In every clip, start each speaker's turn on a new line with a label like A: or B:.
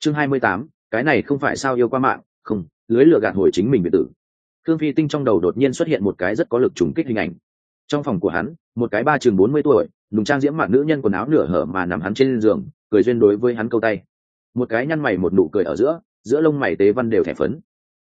A: Chương 28, cái này không phải sao yêu qua mạng, không, lưới lừa gạt hồi chính mình biệt tử. Khương Phi Tinh trong đầu đột nhiên xuất hiện một cái rất có lực trùng kích hình ảnh. Trong phòng của hắn, một cái ba chừng 40 tuổi, nùng trang diễm mạn nữ nhân quần áo nửa hở mà nằm hắn trên giường, cười duyên đối với hắn câu tay. Một cái nhăn mày một nụ cười ở giữa lông mày tế văn đều thẻ phấn.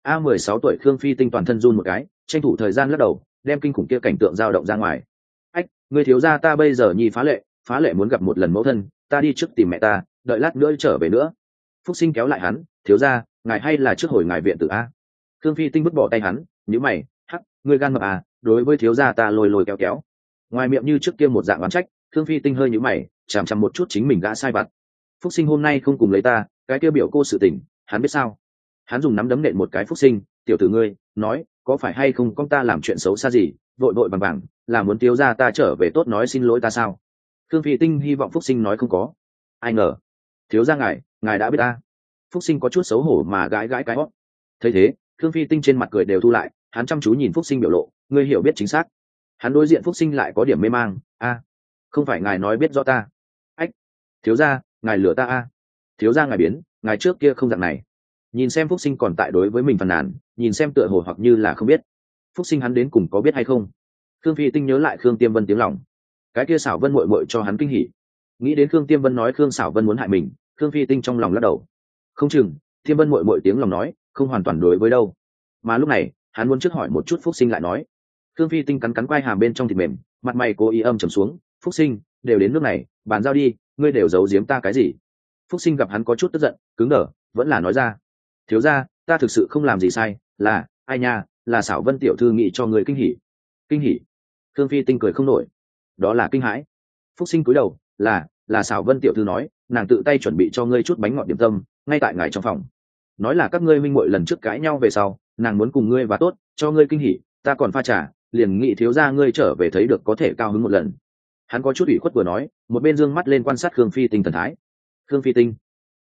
A: 16 tuổi Khương Phi Tinh toàn thân run một cái, tranh thủ thời gian lắc đầu, đem kinh khủng kia cảnh tượng dao động ra ngoài. Ách, người thiếu gia ta bây giờ nhi phá lệ muốn gặp một lần mẫu thân, ta đi trước tìm mẹ ta, đợi lát nữa trở về nữa. Phúc Sinh kéo lại hắn, thiếu gia, ngài hay là trước hồi ngài viện tử a. Khương Phi Tinh vứt bỏ tay hắn, nhíu mày, hắc, ngươi gan mập à, đối với thiếu gia ta lôi kéo. Ngoài miệng như trước kia một dạng oán trách, Khương Phi Tinh hơi nhíu mày, chằm chằm một chút chính mình gã sai vặt. Phúc Sinh hôm nay không cùng lấy ta, cái kia biểu cô sự tình, hắn biết sao? Hắn dùng nắm đấm nện một cái Phúc Sinh, tiểu tử ngươi, nói, có phải hay không con ta làm chuyện xấu xa gì, vội vàng, là muốn thiếu gia ta trở về tốt nói xin lỗi ta sao? Khương Phi Tinh hy vọng Phúc Sinh nói không có. Ai ngờ, thiếu gia ngài đã biết ta. Phúc Sinh có chút xấu hổ mà gãi cái hót. Thấy thế, Khương Phi Tinh trên mặt cười đều thu lại, hắn chăm chú nhìn Phúc Sinh biểu lộ, ngươi hiểu biết chính xác. Hắn đối diện Phúc Sinh lại có điểm mê mang, không phải ngài nói biết rõ ta. Ách, thiếu gia, ngài lừa ta thiếu gia ngài biến, ngài trước kia không dạng này. Nhìn xem Phúc Sinh còn tại đối với mình phàn nàn, nhìn xem tựa hồ hoặc như là không biết. Phúc Sinh hắn đến cùng có biết hay không? Khương Phi Tinh nhớ lại Khương Tiêm Vân tiếng lòng, cái kia Sảo Vân muội muội cho hắn kinh hỉ. Nghĩ đến Khương Tiêm Vân nói Khương Sảo Vân muốn hại mình, Khương Phi Tinh trong lòng lắc đầu. Không chừng Tiêm Vân muội muội tiếng lòng nói không hoàn toàn đối với đâu. Mà lúc này hắn muốn trước hỏi một chút Phúc Sinh lại nói. Khương Phi Tinh cắn quai hàm bên trong thịt mềm, mặt mày cố ý âm trầm xuống. Phúc Sinh, đều đến nước này, bàn giao đi, ngươi đều giấu giếm ta cái gì? Phúc Sinh gặp hắn có chút tức giận, cứng đờ, vẫn là nói ra. Thiếu gia, ta thực sự không làm gì sai, là ai nha, là Sảo Vân tiểu thư nghĩ cho người kinh hỉ. Kinh hỉ? Khương Phi Tinh cười không nổi. Đó là kinh hãi. Phúc Sinh cúi đầu, là Sảo Vân tiểu thư nói, nàng tự tay chuẩn bị cho ngươi chút bánh ngọt điểm tâm, ngay tại ngài trong phòng. Nói là các ngươi minh muội lần trước cãi nhau về sau, nàng muốn cùng ngươi và tốt, cho ngươi kinh hỉ, ta còn pha trà, liền nghĩ thiếu gia ngươi trở về thấy được có thể cao hứng một lần. Hắn có chút ủy khuất vừa nói, một bên dương mắt lên quan sát Khương Phi Tinh thần thái. Khương Phi Tinh,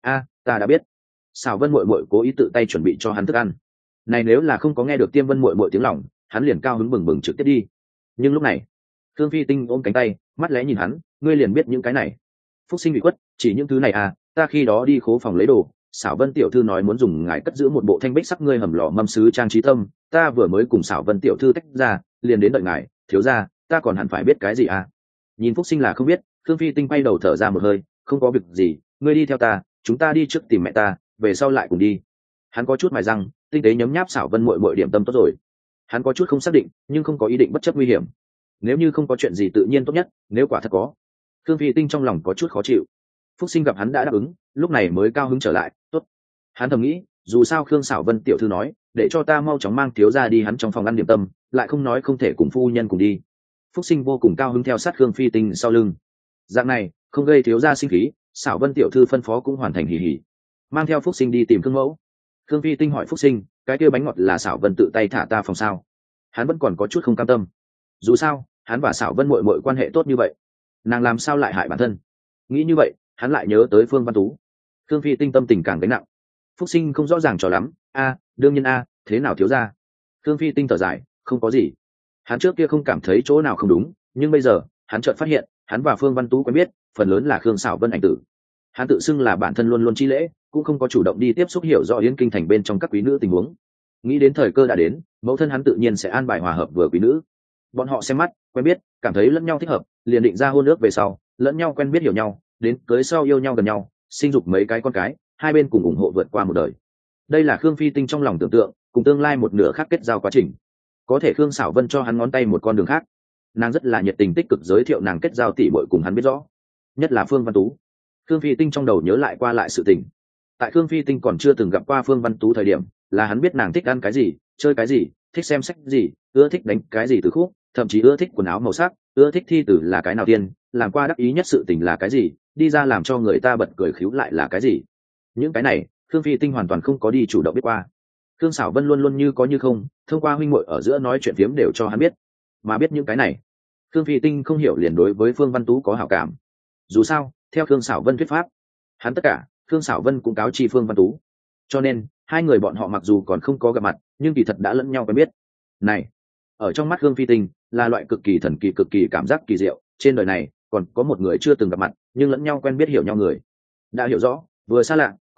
A: ta đã biết. Sảo Vân muội muội cố ý tự tay chuẩn bị cho hắn thức ăn. Này nếu là không có nghe được Tiêm Vân muội muội tiếng lòng, hắn liền cao hứng bừng trực tiếp đi. Nhưng lúc này, Khương Phi Tinh ôm cánh tay, mắt lẽ nhìn hắn, ngươi liền biết những cái này. Phúc Sinh bị quất, chỉ những thứ này ta khi đó đi khố phòng lấy đồ, Sảo Vân tiểu thư nói muốn dùng ngài cất giữ một bộ thanh bích sắc ngươi hầm lò mâm sứ trang trí tâm, ta vừa mới cùng Sảo Vân tiểu thư tách ra, liền đến đợi ngài, thiếu gia, ta còn hẳn phải biết cái gì Nhìn Phúc Sinh là không biết, Khương Phi Tinh bay đầu thở ra một hơi, không có việc gì, ngươi đi theo ta, chúng ta đi trước tìm mẹ ta, về sau lại cùng đi. Hắn có chút mài răng, tinh tế nhấm nháp Sảo Vân muội muội điểm tâm tốt rồi. Hắn có chút không xác định, nhưng không có ý định bất chấp nguy hiểm. Nếu như không có chuyện gì tự nhiên tốt nhất, nếu quả thật có, Khương Phi Tinh trong lòng có chút khó chịu. Phúc Sinh gặp hắn đã đáp ứng, lúc này mới cao hứng trở lại, tốt. Hắn thầm nghĩ, dù sao Khương Sảo Vân tiểu thư nói, để cho ta mau chóng mang thiếu gia đi hắn trong phòng ăn điểm tâm, lại không nói không thể cùng phu nhân cùng đi. Phúc Sinh vô cùng cao hứng theo sát Khương Phi Tinh sau lưng. Dạng này, không gây thiếu gia sinh khí, Sảo Vân tiểu thư phân phó cũng hoàn thành hỉ hỉ. Mang theo Phúc Sinh đi tìm Khương mẫu. Khương Phi Tinh hỏi Phúc Sinh, cái kia bánh ngọt là Sảo Vân tự tay thả ta phòng sao? Hắn vẫn còn có chút không cam tâm. Dù sao, hắn và Sảo Vân muội muội quan hệ tốt như vậy, nàng làm sao lại hại bản thân? Nghĩ như vậy, hắn lại nhớ tới Phương Văn Tú. Khương Phi Tinh tâm tình càng gánh nặng. Phúc Sinh không rõ ràng cho lắm, đương nhiên thế nào thiếu gia? Khương Phi Tinh thở dài, không có gì. Hắn trước kia không cảm thấy chỗ nào không đúng, nhưng bây giờ, hắn chợt phát hiện, hắn và Phương Văn Tú quen biết, phần lớn là Khương Sảo Vân ảnh tử. Hắn tự xưng là bản thân luôn luôn chi lễ, cũng không có chủ động đi tiếp xúc hiểu rõ Yến Kinh thành bên trong các quý nữ tình huống. Nghĩ đến thời cơ đã đến, mẫu thân hắn tự nhiên sẽ an bài hòa hợp vừa quý nữ. Bọn họ xem mắt, quen biết, cảm thấy lẫn nhau thích hợp, liền định ra hôn ước về sau, lẫn nhau quen biết hiểu nhau, đến cưới sau yêu nhau gần nhau, sinh dục mấy cái con cái, hai bên cùng ủng hộ vượt qua một đời. Đây là Khương Phi Tinh trong lòng tưởng tượng, cùng tương lai một nửa khác kết giao quá trình. Có thể Khương Sảo Vân cho hắn ngón tay một con đường khác. Nàng rất là nhiệt tình tích cực giới thiệu nàng kết giao tỷ muội cùng hắn biết rõ, nhất là Phương Văn Tú. Khương Phi Tinh trong đầu nhớ lại qua lại sự tình. Tại Khương Phi Tinh còn chưa từng gặp qua Phương Văn Tú thời điểm, là hắn biết nàng thích ăn cái gì, chơi cái gì, thích xem sách gì, ưa thích đánh cái gì từ khúc, thậm chí ưa thích quần áo màu sắc, ưa thích thi tử là cái nào tiên, làm qua đắc ý nhất sự tình là cái gì, đi ra làm cho người ta bật cười khíu lại là cái gì. Những cái này, Khương Phi Tinh hoàn toàn không có đi chủ động biết qua. Khương Sảo Vân luôn luôn như có như không, thông qua huynh muội ở giữa nói chuyện phiếm đều cho hắn biết. Mà biết những cái này, Khương Phi Tinh không hiểu liền đối với Phương Văn Tú có hảo cảm. Dù sao, theo Khương Sảo Vân thuyết pháp, hắn tất cả, Khương Sảo Vân cũng cáo chi Phương Văn Tú. Cho nên, hai người bọn họ mặc dù còn không có gặp mặt, nhưng kỳ thật đã lẫn nhau quen biết. Này, ở trong mắt Khương Phi Tinh, là loại cực kỳ thần kỳ cực kỳ cảm giác kỳ diệu, trên đời này còn có một người chưa từng gặp mặt, nhưng lẫn nhau quen biết hiểu nhau người. Đã hiểu rõ, vừa xa lạ,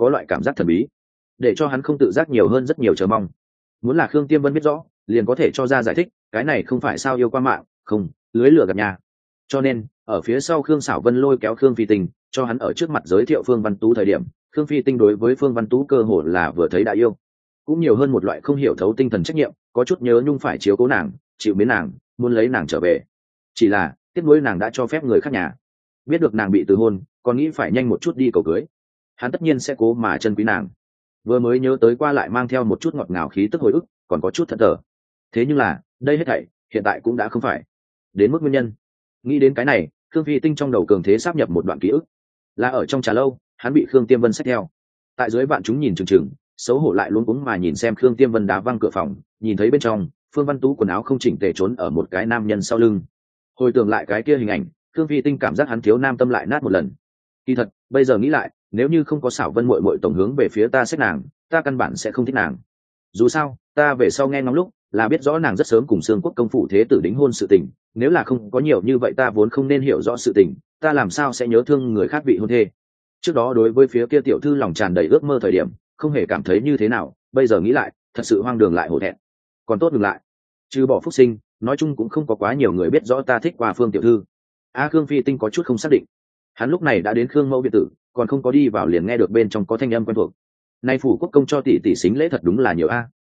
A: có loại cảm giác thần bí để cho hắn không tự giác nhiều hơn rất nhiều chờ mong. Muốn là Khương Tiêm Vân biết rõ liền có thể cho ra giải thích, cái này không phải sao yêu qua mạng, không, lưới lửa gặp nhà. Cho nên ở phía sau Khương Sảo Vân lôi kéo Khương Phi Tinh cho hắn ở trước mặt giới thiệu Phương Văn Tú thời điểm, Khương Phi Tinh đối với Phương Văn Tú cơ hồ là vừa thấy đã yêu, cũng nhiều hơn một loại không hiểu thấu tinh thần trách nhiệm, có chút nhớ nhung phải chiếu cố nàng, chịu mến nàng, muốn lấy nàng trở về. Chỉ là tiếc nuối nàng đã cho phép người khác nhà biết được nàng bị từ hôn, còn nghĩ phải nhanh một chút đi cầu cưới, hắn tất nhiên sẽ cố mà chân quý nàng. Vừa mới nhớ tới qua lại mang theo một chút ngọt ngào khí tức hồi ức, còn có chút thẫn thờ. Thế nhưng là đây hết thảy hiện tại cũng đã không phải đến mức nguyên nhân. Nghĩ đến cái này, Khương Phi Tinh trong đầu cường thế sáp nhập một đoạn ký ức, là ở trong trà lâu hắn bị Khương Tiêm Vân xách theo tại dưới vạn chúng nhìn chừng chừng, xấu hổ lại luống cuống mà nhìn xem Khương Tiêm Vân đá văng cửa phòng, nhìn thấy bên trong Phương Văn Tú quần áo không chỉnh tề trốn ở một cái nam nhân sau lưng. Hồi tưởng lại cái kia hình ảnh, Khương Phi Tinh cảm giác hắn thiếu nam tâm lại nát một lần. Kỳ thật bây giờ nghĩ lại, nếu như không có Sảo Vân muội muội tổng hướng về phía ta xách nàng, ta căn bản sẽ không thích nàng. Dù sao ta về sau nghe ngóng lúc là biết rõ nàng rất sớm cùng Sương Quốc công phủ thế tử đính hôn sự tình, nếu là không có nhiều như vậy ta vốn không nên hiểu rõ sự tình, ta làm sao sẽ nhớ thương người khác vị hôn thê. Trước đó đối với phía kia tiểu thư lòng tràn đầy ước mơ thời điểm không hề cảm thấy như thế nào, bây giờ nghĩ lại thật sự hoang đường lại hổ thẹn. Còn tốt ngừng lại, trừ bỏ Phúc Sinh, nói chung cũng không có quá nhiều người biết rõ ta thích qua Phương tiểu thư. Khương Phi Tinh có chút không xác định, hắn lúc này đã đến Khương mẫu biệt tử, còn không có đi vào liền nghe được bên trong có thanh âm quen thuộc. Nay phủ quốc công cho tỷ tỷ xính lễ thật đúng là nhiều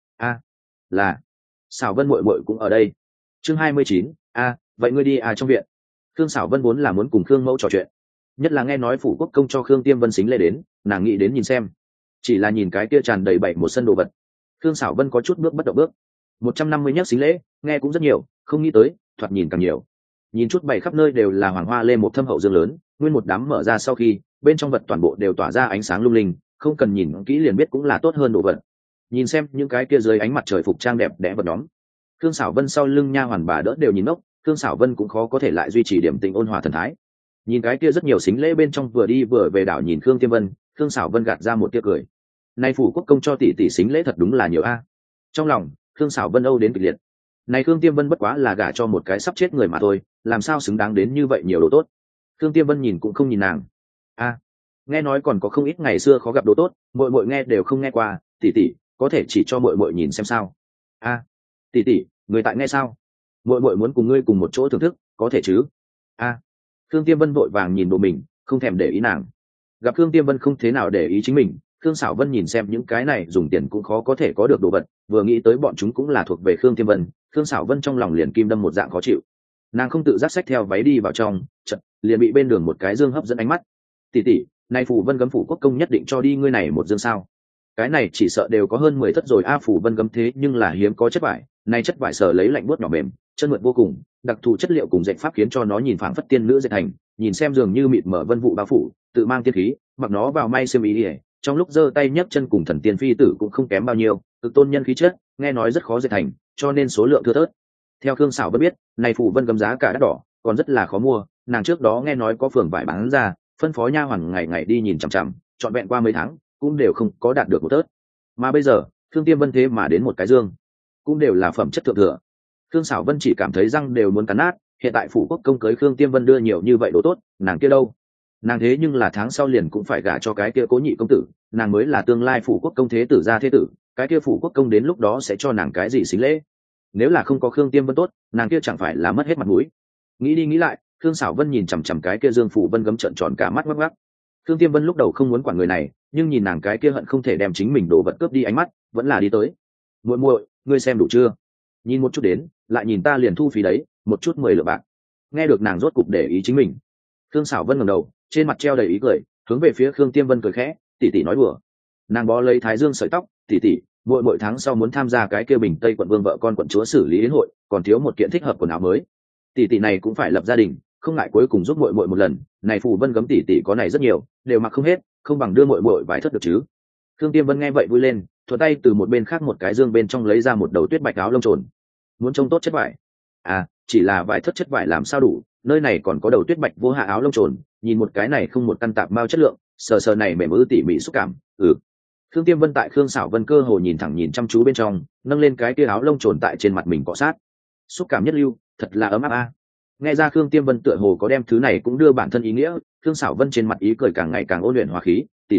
A: là Sảo Vân muội muội cũng ở đây. Chương 29, vậy ngươi đi trong viện. Khương Sảo Vân vốn là muốn cùng Khương mẫu trò chuyện, nhất là nghe nói phủ quốc công cho Khương Tiêm Vân xính lễ đến, nàng nghĩ đến nhìn xem. Chỉ là nhìn cái kia tràn đầy bảy một sân đồ vật, Khương Sảo Vân có chút bước bất động bước. 150 nhắc xính lễ nghe cũng rất nhiều, không nghĩ tới thoạt nhìn càng nhiều. Nhìn chút bày khắp nơi đều là hoàng hoa lên một thâm hậu dương lớn, nguyên một đám mở ra sau khi bên trong vật toàn bộ đều tỏa ra ánh sáng lung linh, không cần nhìn kỹ liền biết cũng là tốt hơn đồ vật. Nhìn xem những cái kia dưới ánh mặt trời phục trang đẹp đẽ vật nhóm, Khương Sảo Vân sau lưng nha hoàn bà đỡ đều nhìn ngốc, Khương Sảo Vân cũng khó có thể lại duy trì điểm tình ôn hòa thần thái. Nhìn cái kia rất nhiều xính lễ bên trong vừa đi vừa về đảo nhìn Khương Tiêm Vân, Khương Sảo Vân gạt ra một tia cười. Nay phủ quốc công cho tỷ tỷ xính lễ thật đúng là nhiều Trong lòng Khương Sảo Vân âu đến kịch liệt. Này Khương Tiêm Vân bất quá là gả cho một cái sắp chết người mà thôi, làm sao xứng đáng đến như vậy nhiều đồ tốt. Khương Tiêm Vân nhìn cũng không nhìn nàng. Nghe nói còn có không ít ngày xưa khó gặp đồ tốt, muội muội nghe đều không nghe qua, tỷ tỷ có thể chỉ cho muội muội nhìn xem sao. Tỷ tỷ, người tại nghe sao? Muội muội muốn cùng ngươi cùng một chỗ thưởng thức, có thể chứ? Khương Tiêm Vân vội vàng nhìn bộ mình, không thèm để ý nàng. Gặp Khương Tiêm Vân không thế nào để ý chính mình, Khương Sảo Vân nhìn xem những cái này dùng tiền cũng khó có thể có được đồ vật, vừa nghĩ tới bọn chúng cũng là thuộc về Khương Tiêm Vân, Khương Sảo Vân trong lòng liền kim đâm một dạng khó chịu. Nàng không tự giác xách theo váy đi vào trong, chợt liền bị bên đường một cái dương hấp dẫn ánh mắt. Tỷ tỷ, nay phủ Vân Gấm phủ quốc công nhất định cho đi ngươi này một dương sao? Cái này chỉ sợ đều có hơn 10 thất rồi phủ Vân Gấm thế nhưng là hiếm có chất vải, nay chất vải sờ lấy lạnh buốt nhỏ mềm, chân mượt vô cùng, đặc thù chất liệu cùng dệt pháp khiến cho nó nhìn phảng phất tiên nữ dệt thành, nhìn xem dường như mịt mở vân vụ bao phủ, tự mang tiên khí, mặc nó vào may xiêm y, trong lúc giơ tay nhấc chân cùng thần tiên phi tử cũng không kém bao nhiêu, cực tôn nhân khí chất, nghe nói rất khó dệt thành, cho nên số lượng thưa thớt. Theo Khương Sảo Vân biết, này phủ Vân Gấm giá cả đắt đỏ, còn rất là khó mua, nàng trước đó nghe nói có phường vải bán ra, phân phó nha hoàn ngày ngày đi nhìn chằm chằm, trọn vẹn qua mấy tháng cũng đều không có đạt được một tớt. Mà bây giờ Khương Tiêm Vân thế mà đến một cái dương, cũng đều là phẩm chất thượng thừa. Khương Sảo Vân chỉ cảm thấy răng đều muốn cắn nát, hiện tại phủ quốc công cưới Khương Tiêm Vân đưa nhiều như vậy đồ tốt, nàng kia đâu? Nàng thế nhưng là tháng sau liền cũng phải gả cho cái kia Cố nhị công tử, nàng mới là tương lai phủ quốc công thế tử gia thế tử, cái kia phủ quốc công đến lúc đó sẽ cho nàng cái gì xính lễ? Nếu là không có Khương Tiêm Vân tốt, nàng kia chẳng phải là mất hết mặt mũi. Nghĩ đi nghĩ lại, Khương Sảo Vân nhìn chằm chằm cái kia dương phủ Vân Gấm trợn tròn cả mắt ngắc ngắc. Khương Tiêm Vân lúc đầu không muốn quản người này, nhưng nhìn nàng cái kia hận không thể đem chính mình đồ vật cướp đi ánh mắt, vẫn là đi tới. Muội muội, ngươi xem đủ chưa? Nhìn một chút đến, lại nhìn ta liền thu phí đấy, một chút 10 lượng bạc. Nghe được nàng rốt cục để ý chính mình, Khương Sảo Vân ngẩng đầu, trên mặt treo đầy ý cười, hướng về phía Khương Tiêm Vân cười khẽ, tỷ tỷ nói đùa. Nàng bó lấy thái dương sợi tóc, tỷ tỷ, mỗi tháng sau muốn tham gia cái kia Bình Tây quận vương vợ con quận chúa xử lý đến hội, còn thiếu một kiện thích hợp quần áo mới. Tỷ tỷ này cũng phải lập gia đình, không ngại cuối cùng giúp muội muội một lần, này phủ Vân Gấm tỷ tỷ có này rất nhiều, đều mặc không hết, không bằng đưa muội muội vài thất được chứ. Khương Tiêm Vân nghe vậy vui lên, thuận tay từ một bên khác một cái dương bên trong lấy ra một đầu tuyết bạch áo lông trồn. Muốn trông tốt chất vải? Chỉ là vài thất chất vải làm sao đủ, nơi này còn có đầu tuyết bạch vô hạ áo lông trồn, nhìn một cái này không một căn tạp bao chất lượng, sờ này mềm ư tỉ mỉ xúc cảm. Khương Tiêm Vân tại Khương Sảo Vân cơ hồ nhìn thẳng nhìn chăm chú bên trong, nâng lên cái kia áo lông trồn tại trên mặt mình cọ sát, xúc cảm nhất lưu, thật là ấm áp Nghe ra Khương Tiêm Vân tựa hồ có đem thứ này cũng đưa bản thân ý nghĩa, Khương Sảo Vân trên mặt ý cười càng ngày càng ôn luyện hòa khí, tỷ tỷ,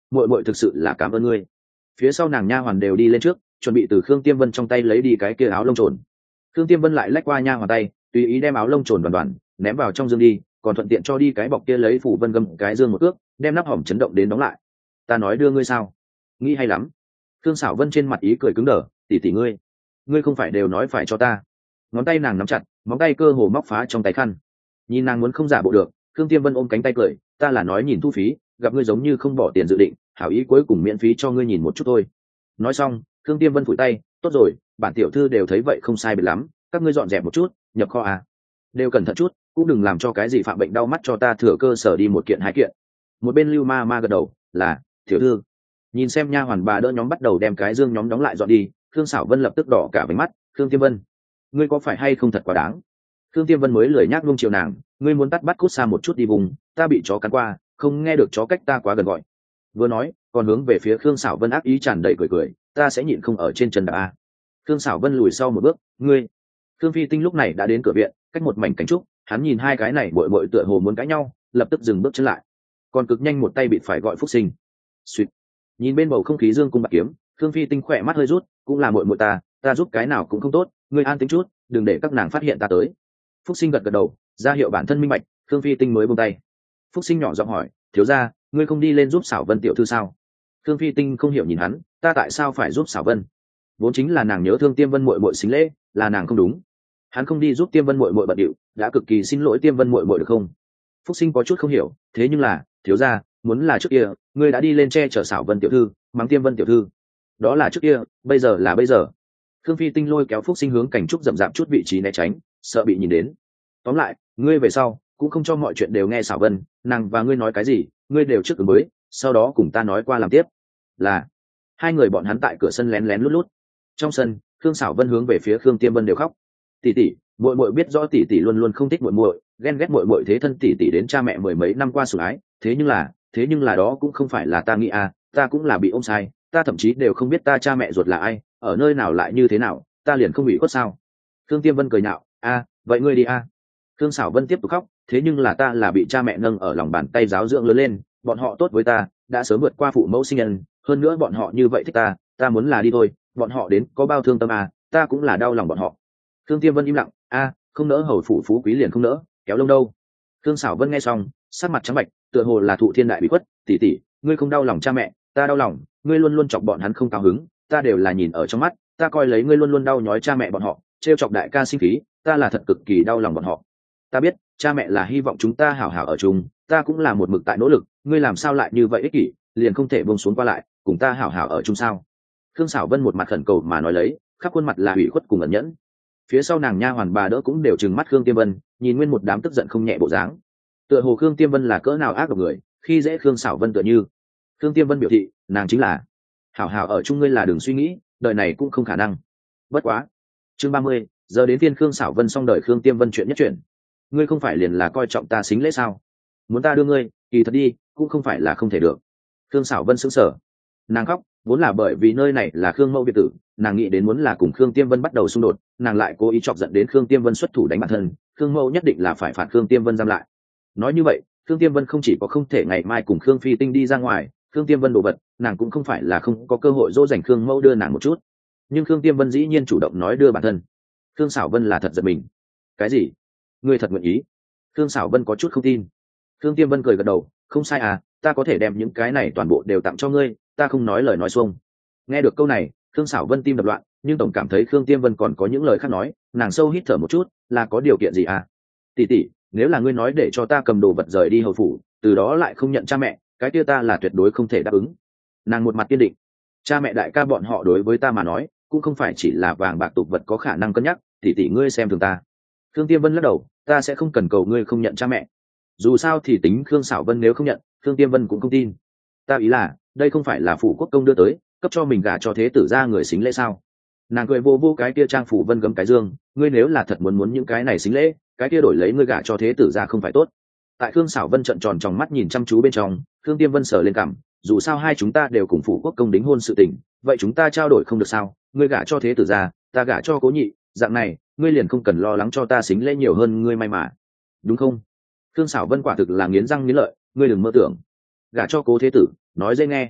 A: muội muội thực sự là cảm ơn ngươi. Phía sau nàng nha hoàn đều đi lên trước, chuẩn bị từ Khương Tiêm Vân trong tay lấy đi cái kia áo lông trồn. Khương Tiêm Vân lại lách qua nha hoàn tay, tùy ý đem áo lông trồn đoàn đoàn ném vào trong dương đi, còn thuận tiện cho đi cái bọc kia lấy phủ vân gầm cái dương một ước, đem nắp hòm chấn động đến đóng lại. Ta nói đưa ngươi sao? Nghĩ hay lắm. Khương Sảo Vân trên mặt ý cười cứng đờ, tỷ tỷ ngươi không phải đều nói phải cho ta? Ngón tay nàng nắm chặt, móng tay cơ hồ móc phá trong tay khăn. Nhìn nàng muốn không giả bộ được, Khương Tiêm Vân ôm cánh tay cười, ta là nói nhìn thu phí, gặp ngươi giống như không bỏ tiền dự định, hảo ý cuối cùng miễn phí cho ngươi nhìn một chút thôi. Nói xong, Khương Tiêm Vân phủi tay, tốt rồi, bản tiểu thư đều thấy vậy không sai biệt lắm, các ngươi dọn dẹp một chút, nhập kho à. Đều cẩn thận chút, cũng đừng làm cho cái gì phạm bệnh đau mắt cho ta thừa cơ sở đi một kiện hai kiện. Một bên Lưu Ma Ma gật đầu, là tiểu thư. Nhìn xem nha hoàn bà đỡ nhóm bắt đầu đem cái dương nhóm đóng lại dọn đi, Khương Sảo Vân lập tức đỏ cả váy mắt, Khương Tiêm Vân, ngươi có phải hay không thật quá đáng? Khương Tiêm Vân mới lười nhác luông chiều nàng, ngươi muốn tắt bắt cút xa một chút đi vùng, ta bị chó cắn qua, không nghe được chó cách ta quá gần gọi. Vừa nói, còn hướng về phía Khương Sảo Vân ác ý tràn đầy cười cười, ta sẽ nhịn không ở trên chân đạp a. Khương Sảo Vân lùi sau một bước, ngươi. Khương Phi Tinh lúc này đã đến cửa viện, cách một mảnh cánh trúc, hắn nhìn hai cái này bội bội tựa hồ muốn cãi nhau, lập tức dừng bước chân lại, còn cực nhanh một tay bị phải gọi Phúc Sinh. Xuyệt. Nhìn bên bầu không khí dương cung bạc kiếm, Khương Phi Tinh khỏe mắt hơi rút, cũng là muội muội ta giúp cái nào cũng không tốt, ngươi an tính chút, đừng để các nàng phát hiện ta tới. Phúc Sinh gật gật đầu, ra hiệu bản thân minh bạch, Khương Phi Tinh mới buông tay. Phúc Sinh nhỏ giọng hỏi, thiếu gia, ngươi không đi lên giúp Sảo Vân tiểu thư sao? Khương Phi Tinh không hiểu nhìn hắn, ta tại sao phải giúp Sảo Vân? Vốn chính là nàng nhớ thương Tiêm Vân muội muội xính lễ, là nàng không đúng. Hắn không đi giúp Tiêm Vân muội muội bận điệu, đã cực kỳ xin lỗi Tiêm Vân muội muội được không? Phúc Sinh có chút không hiểu, thế nhưng là, thiếu gia, muốn là trước kia, ngươi đã đi lên che chở Sảo Vân tiểu thư, mắng Tiêm Vân tiểu thư. Đó là trước kia, bây giờ là bây giờ. Khương Phi Tinh lôi kéo Phúc Sinh hướng cảnh trúc rậm rạp chút vị trí né tránh, sợ bị nhìn đến. Tóm lại, ngươi về sau cũng không cho mọi chuyện đều nghe Sảo Vân, nàng và ngươi nói cái gì, ngươi đều trước ứng mới, sau đó cùng ta nói qua làm tiếp. Là. Hai người bọn hắn tại cửa sân lén lén lút lút. Trong sân, Khương Sảo Vân hướng về phía Khương Tiêm Vân đều khóc. Tỷ tỷ, muội muội biết rõ tỷ tỷ luôn luôn không thích muội muội, ghen ghét muội muội thế thân tỷ tỷ đến cha mẹ mười mấy năm qua sủng ái, thế nhưng là đó cũng không phải là ta nghĩ à, ta cũng là bị ôm sai, ta thậm chí đều không biết ta cha mẹ ruột là ai, ở nơi nào lại như thế nào, ta liền không bị khuất sao? Khương Tiêm Vân cười nhạo, a, vậy ngươi đi a. Khương Sảo Vân tiếp tục khóc, thế nhưng là ta là bị cha mẹ nâng ở lòng bàn tay giáo dưỡng lớn lên, bọn họ tốt với ta, đã sớm vượt qua phụ mẫu sinh nhân, hơn nữa bọn họ như vậy thích ta muốn là đi thôi, bọn họ đến có bao thương tâm à, ta cũng là đau lòng bọn họ. Khương Tiêm Vân im lặng, a, không nỡ hầu phủ phú quý liền không nỡ, kéo lông đâu. Khương Sảo Vân nghe xong, sắc mặt trắng bệch, tựa hồ là thụ thiên đại bị khuất, tỷ tỷ, ngươi không đau lòng cha mẹ, ta đau lòng, ngươi luôn luôn chọc bọn hắn không cao hứng, ta đều là nhìn ở trong mắt, ta coi lấy ngươi luôn luôn đau nhói cha mẹ bọn họ, trêu chọc đại ca sinh khí, ta là thật cực kỳ đau lòng bọn họ. Ta biết, cha mẹ là hy vọng chúng ta hảo hảo ở chung, ta cũng là một mực tại nỗ lực, ngươi làm sao lại như vậy ích kỷ, liền không thể buông xuống qua lại, cùng ta hảo hảo ở chung sao? Khương Sảo Vân một mặt khẩn cầu mà nói lấy, khắp khuôn mặt là ủy khuất cùng ẩn nhẫn. Phía sau nàng nha hoàn bà đỡ cũng đều trừng mắt Khương Tiêm Vân, nhìn nguyên một đám tức giận không nhẹ bộ dáng. Tựa hồ Khương Tiêm Vân là cỡ nào ác độc người, khi dễ Khương Sảo Vân tựa như. Khương Tiêm Vân biểu thị, nàng chính là hảo hảo ở chung ngươi là đừng suy nghĩ, đời này cũng không khả năng. Bất quá. Chương 30, giờ đến phiên Khương Sảo Vân xong đời Khương Tiêm Vân chuyện nhất chuyện. Ngươi không phải liền là coi trọng ta xính lễ sao? Muốn ta đưa ngươi, kỳ thật đi, cũng không phải là không thể được. Khương Sảo Vân sững sờ. Nàng khóc, vốn là bởi vì nơi này là Khương Mẫu biệt tử, nàng nghĩ đến muốn là cùng Khương Tiêm Vân bắt đầu xung đột, nàng lại cố ý chọc giận đến Khương Tiêm Vân xuất thủ đánh bản thân, Khương Mẫu nhất định là phải phạt Khương Tiêm Vân giam lại. Nói như vậy, Khương Tiêm Vân không chỉ có không thể ngày mai cùng Khương Phi Tinh đi ra ngoài, Khương Tiêm Vân đồ vật, nàng cũng không phải là không có cơ hội dỗ dành Khương Mẫu đưa nàng một chút. Nhưng Khương Tiêm Vân dĩ nhiên chủ động nói đưa bản thân. Khương Sảo Vân là thật giật mình. Cái gì? Ngươi thật nguyện ý? Khương Sảo Vân có chút không tin. Khương Tiêm Vân cười gật đầu, không sai à, ta có thể đem những cái này toàn bộ đều tặng cho ngươi, ta không nói lời nói xuông. Nghe được câu này, Khương Sảo Vân tim đập loạn, nhưng tổng cảm thấy Khương Tiêm Vân còn có những lời khác nói, nàng sâu hít thở một chút, là có điều kiện gì à? Tỷ tỷ, nếu là ngươi nói để cho ta cầm đồ vật rời đi hầu phủ, từ đó lại không nhận cha mẹ, cái kia ta là tuyệt đối không thể đáp ứng. Nàng một mặt kiên định. Cha mẹ đại ca bọn họ đối với ta mà nói, cũng không phải chỉ là vàng bạc tục vật có khả năng cân nhắc, tỷ tỷ ngươi xem thường ta. Khương Tiêm Vân lắc đầu, ta sẽ không cần cầu ngươi không nhận cha mẹ. Dù sao thì tính Khương Sảo Vân nếu không nhận, Khương Tiêm Vân cũng không tin. Ta ý là, đây không phải là phủ quốc công đưa tới, cấp cho mình gả cho thế tử ra người xính lễ sao? Nàng cười vô vô cái kia trang phủ vân gấm cái dương, ngươi nếu là thật muốn những cái này xính lễ, cái kia đổi lấy ngươi gả cho thế tử ra không phải tốt. Tại Khương Sảo Vân trợn tròn trong mắt nhìn chăm chú bên trong, Khương Tiêm Vân sờ lên cằm, dù sao hai chúng ta đều cùng phủ quốc công đính hôn sự tình, vậy chúng ta trao đổi không được sao? Ngươi gả cho thế tử ra, ta gả cho cố nhị, dạng này, ngươi liền không cần lo lắng cho ta xính lễ nhiều hơn ngươi may mà, đúng không? Khương Sảo Vân quả thực là nghiến răng nghiến lợi, ngươi đừng mơ tưởng. Gả cho cố thế tử, nói dễ nghe,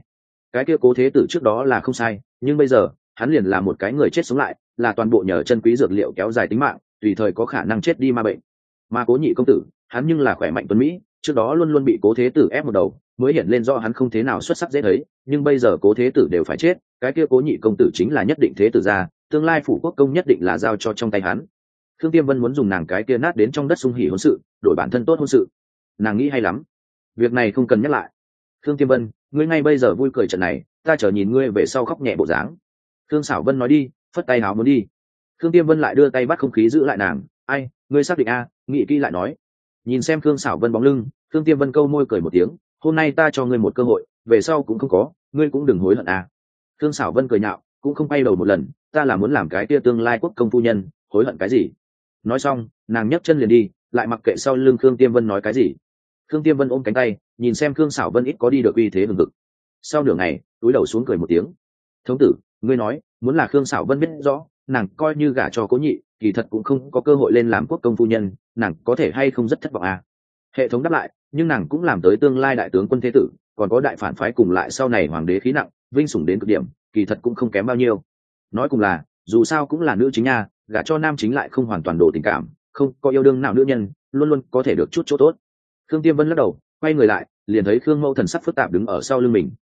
A: cái kia cố thế tử trước đó là không sai, nhưng bây giờ hắn liền là một cái người chết sống lại, là toàn bộ nhờ chân quý dược liệu kéo dài tính mạng, tùy thời có khả năng chết đi ma bệnh. Mà cố nhị công tử, hắn nhưng là khỏe mạnh tuấn mỹ, trước đó luôn luôn bị cố thế tử ép một đầu, mới hiện lên do hắn không thế nào xuất sắc dễ thấy, nhưng bây giờ cố thế tử đều phải chết, cái kia cố nhị công tử chính là nhất định thế tử gia, tương lai phủ quốc công nhất định là giao cho trong tay hắn. Khương Tiêm Vân muốn dùng nàng cái kia nát đến trong đất sung hỉ hôn sự đổi bản thân tốt hôn sự, nàng nghĩ hay lắm, việc này không cần nhắc lại. Khương Tiêm Vân, ngươi ngay bây giờ vui cười trận này, ta chờ nhìn ngươi về sau khóc nhẹ bộ dáng. Khương Sảo Vân nói đi, phất tay háo muốn đi. Khương Tiêm Vân lại đưa tay bắt không khí giữ lại nàng, ai, ngươi xác định a? Nghĩ kỹ lại nói. Nhìn xem Khương Sảo Vân bóng lưng, Khương Tiêm Vân câu môi cười một tiếng, hôm nay ta cho ngươi một cơ hội, về sau cũng không có, ngươi cũng đừng hối hận a. Khương Sảo Vân cười nhạo, cũng không quay đầu một lần, ta là muốn làm cái kia tương lai quốc công phu nhân, hối hận cái gì? Nói xong, nàng nhấc chân liền đi, lại mặc kệ sau lưng Khương Tiêm Vân nói cái gì. Khương Tiêm Vân ôm cánh tay, nhìn xem Khương Sảo Vân ít có đi được uy thế hừng hực. Sau nửa ngày, túi đầu xuống cười một tiếng. Thống tử, ngươi nói, muốn là Khương Sảo Vân biết rõ, nàng coi như gả cho cố nhị, kỳ thật cũng không có cơ hội lên làm quốc công phu nhân, nàng có thể hay không rất thất vọng à? Hệ thống đáp lại, nhưng nàng cũng làm tới tương lai đại tướng quân thế tử, còn có đại phản phái cùng lại sau này hoàng đế khí nặng, vinh sủng đến cực điểm, kỳ thật cũng không kém bao nhiêu. Nói cùng là, dù sao cũng là nữ chính nha, gả cho nam chính lại không hoàn toàn đổ tình cảm, không có yêu đương nào nữ nhân, luôn luôn có thể được chút chỗ tốt. Khương Tiêm Vân lắc đầu, quay người lại, liền thấy Khương Mẫu thần sắc phức tạp đứng ở sau lưng mình.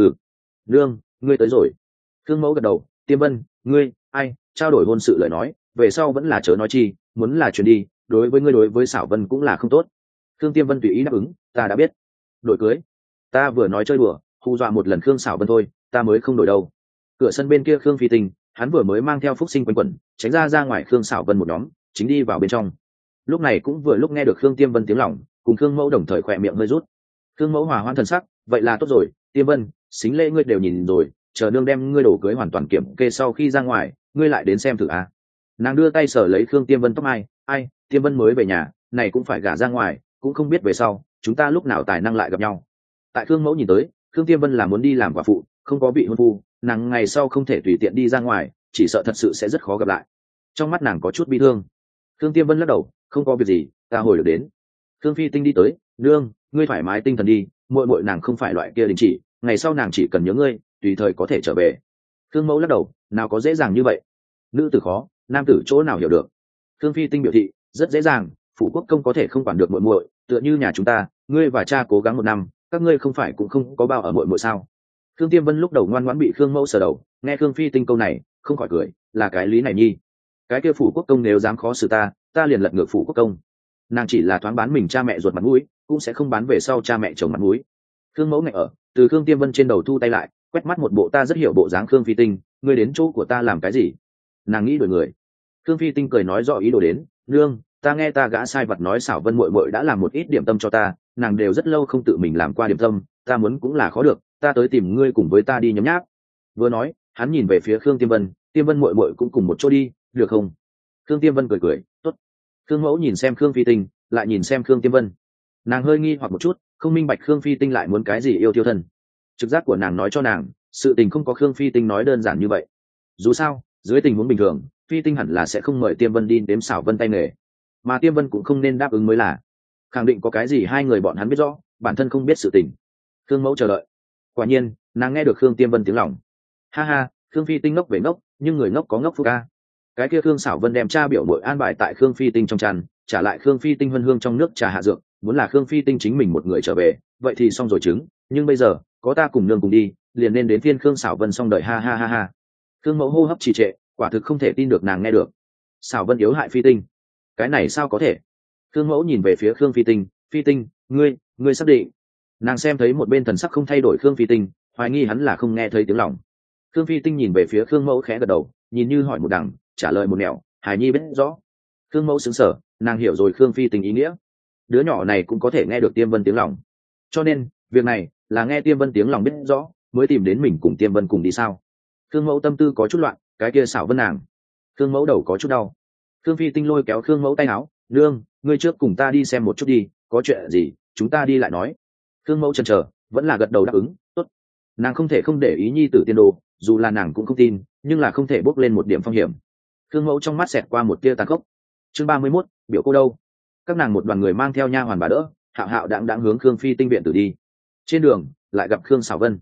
A: Nương, ngươi tới rồi. Khương Mẫu gật đầu, Tiêm Vân, ngươi, ai, trao đổi hôn sự lời nói, về sau vẫn là chớ nói chi, muốn là chuyển đi, đối với ngươi đối với Sảo Vân cũng là không tốt. Khương Tiêm Vân tùy ý đáp ứng, ta đã biết. Đổi cưới, ta vừa nói chơi đùa, hù dọa một lần Khương Sảo Vân thôi, ta mới không đổi đâu. Cửa sân bên kia Khương Phi Tình, hắn vừa mới mang theo Phúc Sinh quanh quẩn, tránh ra ngoài Khương Sảo Vân một nhóm, chính đi vào bên trong. Lúc này cũng vừa lúc nghe được Khương Tiêm Vân tiếng lòng, cùng Khương Mẫu đồng thời khỏe miệng hơi rút. Khương Mẫu hòa hoan thần sắc, vậy là tốt rồi, Tiêm Vân, xính lễ ngươi đều nhìn rồi, chờ nương đem ngươi đổ cưới hoàn toàn kiểm kê sau khi ra ngoài, ngươi lại đến xem thử à. Nàng đưa tay sờ lấy Khương Tiêm Vân tóc ai, Tiêm Vân mới về nhà, này cũng phải gả ra ngoài, cũng không biết về sau chúng ta lúc nào tài năng lại gặp nhau. Tại Khương Mẫu nhìn tới, Khương Tiêm Vân là muốn đi làm quả phụ, không có bị hôn phu, nàng ngày sau không thể tùy tiện đi ra ngoài, chỉ sợ thật sự sẽ rất khó gặp lại. Trong mắt nàng có chút bi thương. Khương Tiêm Vân lắc đầu, không có việc gì, ta hồi được đến. Khương Phi Tinh đi tới, nương, ngươi thoải mái tinh thần đi, muội muội nàng không phải loại kia đình chỉ, ngày sau nàng chỉ cần nhớ ngươi, tùy thời có thể trở về. Khương Mẫu lắc đầu, nào có dễ dàng như vậy, nữ tử khó, nam tử chỗ nào hiểu được. Khương Phi Tinh biểu thị, rất dễ dàng, phủ quốc công có thể không quản được muội muội, tựa như nhà chúng ta, ngươi và cha cố gắng một năm, các ngươi không phải cũng không có bao ở muội muội sao? Khương Tiêm Vân lúc đầu ngoan ngoãn bị Khương Mẫu sờ đầu, nghe Khương Phi Tinh câu này, không khỏi cười, là cái lý này nhi. Cái kia phủ quốc công nếu dám khó xử ta liền lật ngược phủ quốc công. Nàng chỉ là thoáng bán mình cha mẹ ruột mặt mũi, cũng sẽ không bán về sau cha mẹ chồng mặt mũi. Khương Mẫu ngại ở, từ Khương Tiêm Vân trên đầu thu tay lại, quét mắt một bộ ta rất hiểu bộ dáng Khương Phi Tinh, ngươi đến chỗ của ta làm cái gì? Nàng nghĩ đổi người. Khương Phi Tinh cười nói rõ ý đồ đến, nương, ta nghe ta gã sai vật nói Sảo Vân muội muội đã làm một ít điểm tâm cho ta, nàng đều rất lâu không tự mình làm qua điểm tâm, ta muốn cũng là khó được, ta tới tìm ngươi cùng với ta đi nhấm nháp. Vừa nói, hắn nhìn về phía Khương Tiêm Vân muội muội cũng cùng một chỗ đi, được không? Khương Tiêm Vân cười, tốt. Khương Mẫu nhìn xem Khương Phi Tinh, lại nhìn xem Khương Tiêm Vân, nàng hơi nghi hoặc một chút, không minh bạch Khương Phi Tinh lại muốn cái gì yêu tiêu thân. Trực giác của nàng nói cho nàng, sự tình không có Khương Phi Tinh nói đơn giản như vậy. Dù sao, dưới tình huống bình thường, Phi Tinh hẳn là sẽ không mời Tiêm Vân đi đếm Sảo Vân tay nghề, mà Tiêm Vân cũng không nên đáp ứng mới là. Khẳng định có cái gì hai người bọn hắn biết rõ, bản thân không biết sự tình. Khương Mẫu chờ đợi. Quả nhiên, nàng nghe được Khương Tiêm Vân tiếng lòng. Ha ha, Khương Phi Tinh ngốc về ngốc, nhưng người ngốc có ngốc phúc ca. Cái kia Khương Sảo Vân đem cha biểu muội an bài tại Khương Phi Tinh trong tràn, trả lại Khương Phi Tinh hân hương trong nước trà hạ dược, muốn là Khương Phi Tinh chính mình một người trở về, vậy thì xong rồi chứng, nhưng bây giờ, có ta cùng nương cùng đi, liền nên đến phiên Khương Sảo Vân xong đợi ha ha ha ha. Khương Mẫu hô hấp trì trệ, quả thực không thể tin được nàng nghe được. Sảo Vân yếu hại Phi Tinh, cái này sao có thể? Khương Mẫu nhìn về phía Khương Phi Tinh, ngươi xác định? Nàng xem thấy một bên thần sắc không thay đổi Khương Phi Tinh, hoài nghi hắn là không nghe thấy tiếng lòng. Khương Phi Tinh nhìn về phía Khương Mẫu khẽ gật đầu, nhìn như hỏi một đằng, trả lời một nẻo, hài nhi biết rõ. Khương Mẫu sững sờ, nàng hiểu rồi Khương Phi Tinh ý nghĩa. Đứa nhỏ này cũng có thể nghe được Tiêm Vân tiếng lòng, cho nên việc này là nghe Tiêm Vân tiếng lòng biết rõ mới tìm đến mình cùng Tiêm Vân cùng đi sao? Khương Mẫu tâm tư có chút loạn, cái kia Sảo Vân nàng. Khương Mẫu đầu có chút đau. Khương Phi Tinh lôi kéo Khương Mẫu tay áo, nương, ngươi trước cùng ta đi xem một chút đi, có chuyện gì chúng ta đi lại nói. Khương Mẫu chần chờ, vẫn là gật đầu đáp ứng, tốt. Nàng không thể không để ý nhi tử tiên đồ, dù là nàng cũng không tin, nhưng là không thể bốc lên một điểm phong hiểm. Khương Mẫu trong mắt xẹt qua một tia tàn khốc. Chương 31, biểu cô đâu? Các nàng một đoàn người mang theo nha hoàn bà đỡ, hạo hạo đãng đãng hướng Khương Phi Tinh viện tử đi. Trên đường lại gặp Khương Sảo Vân.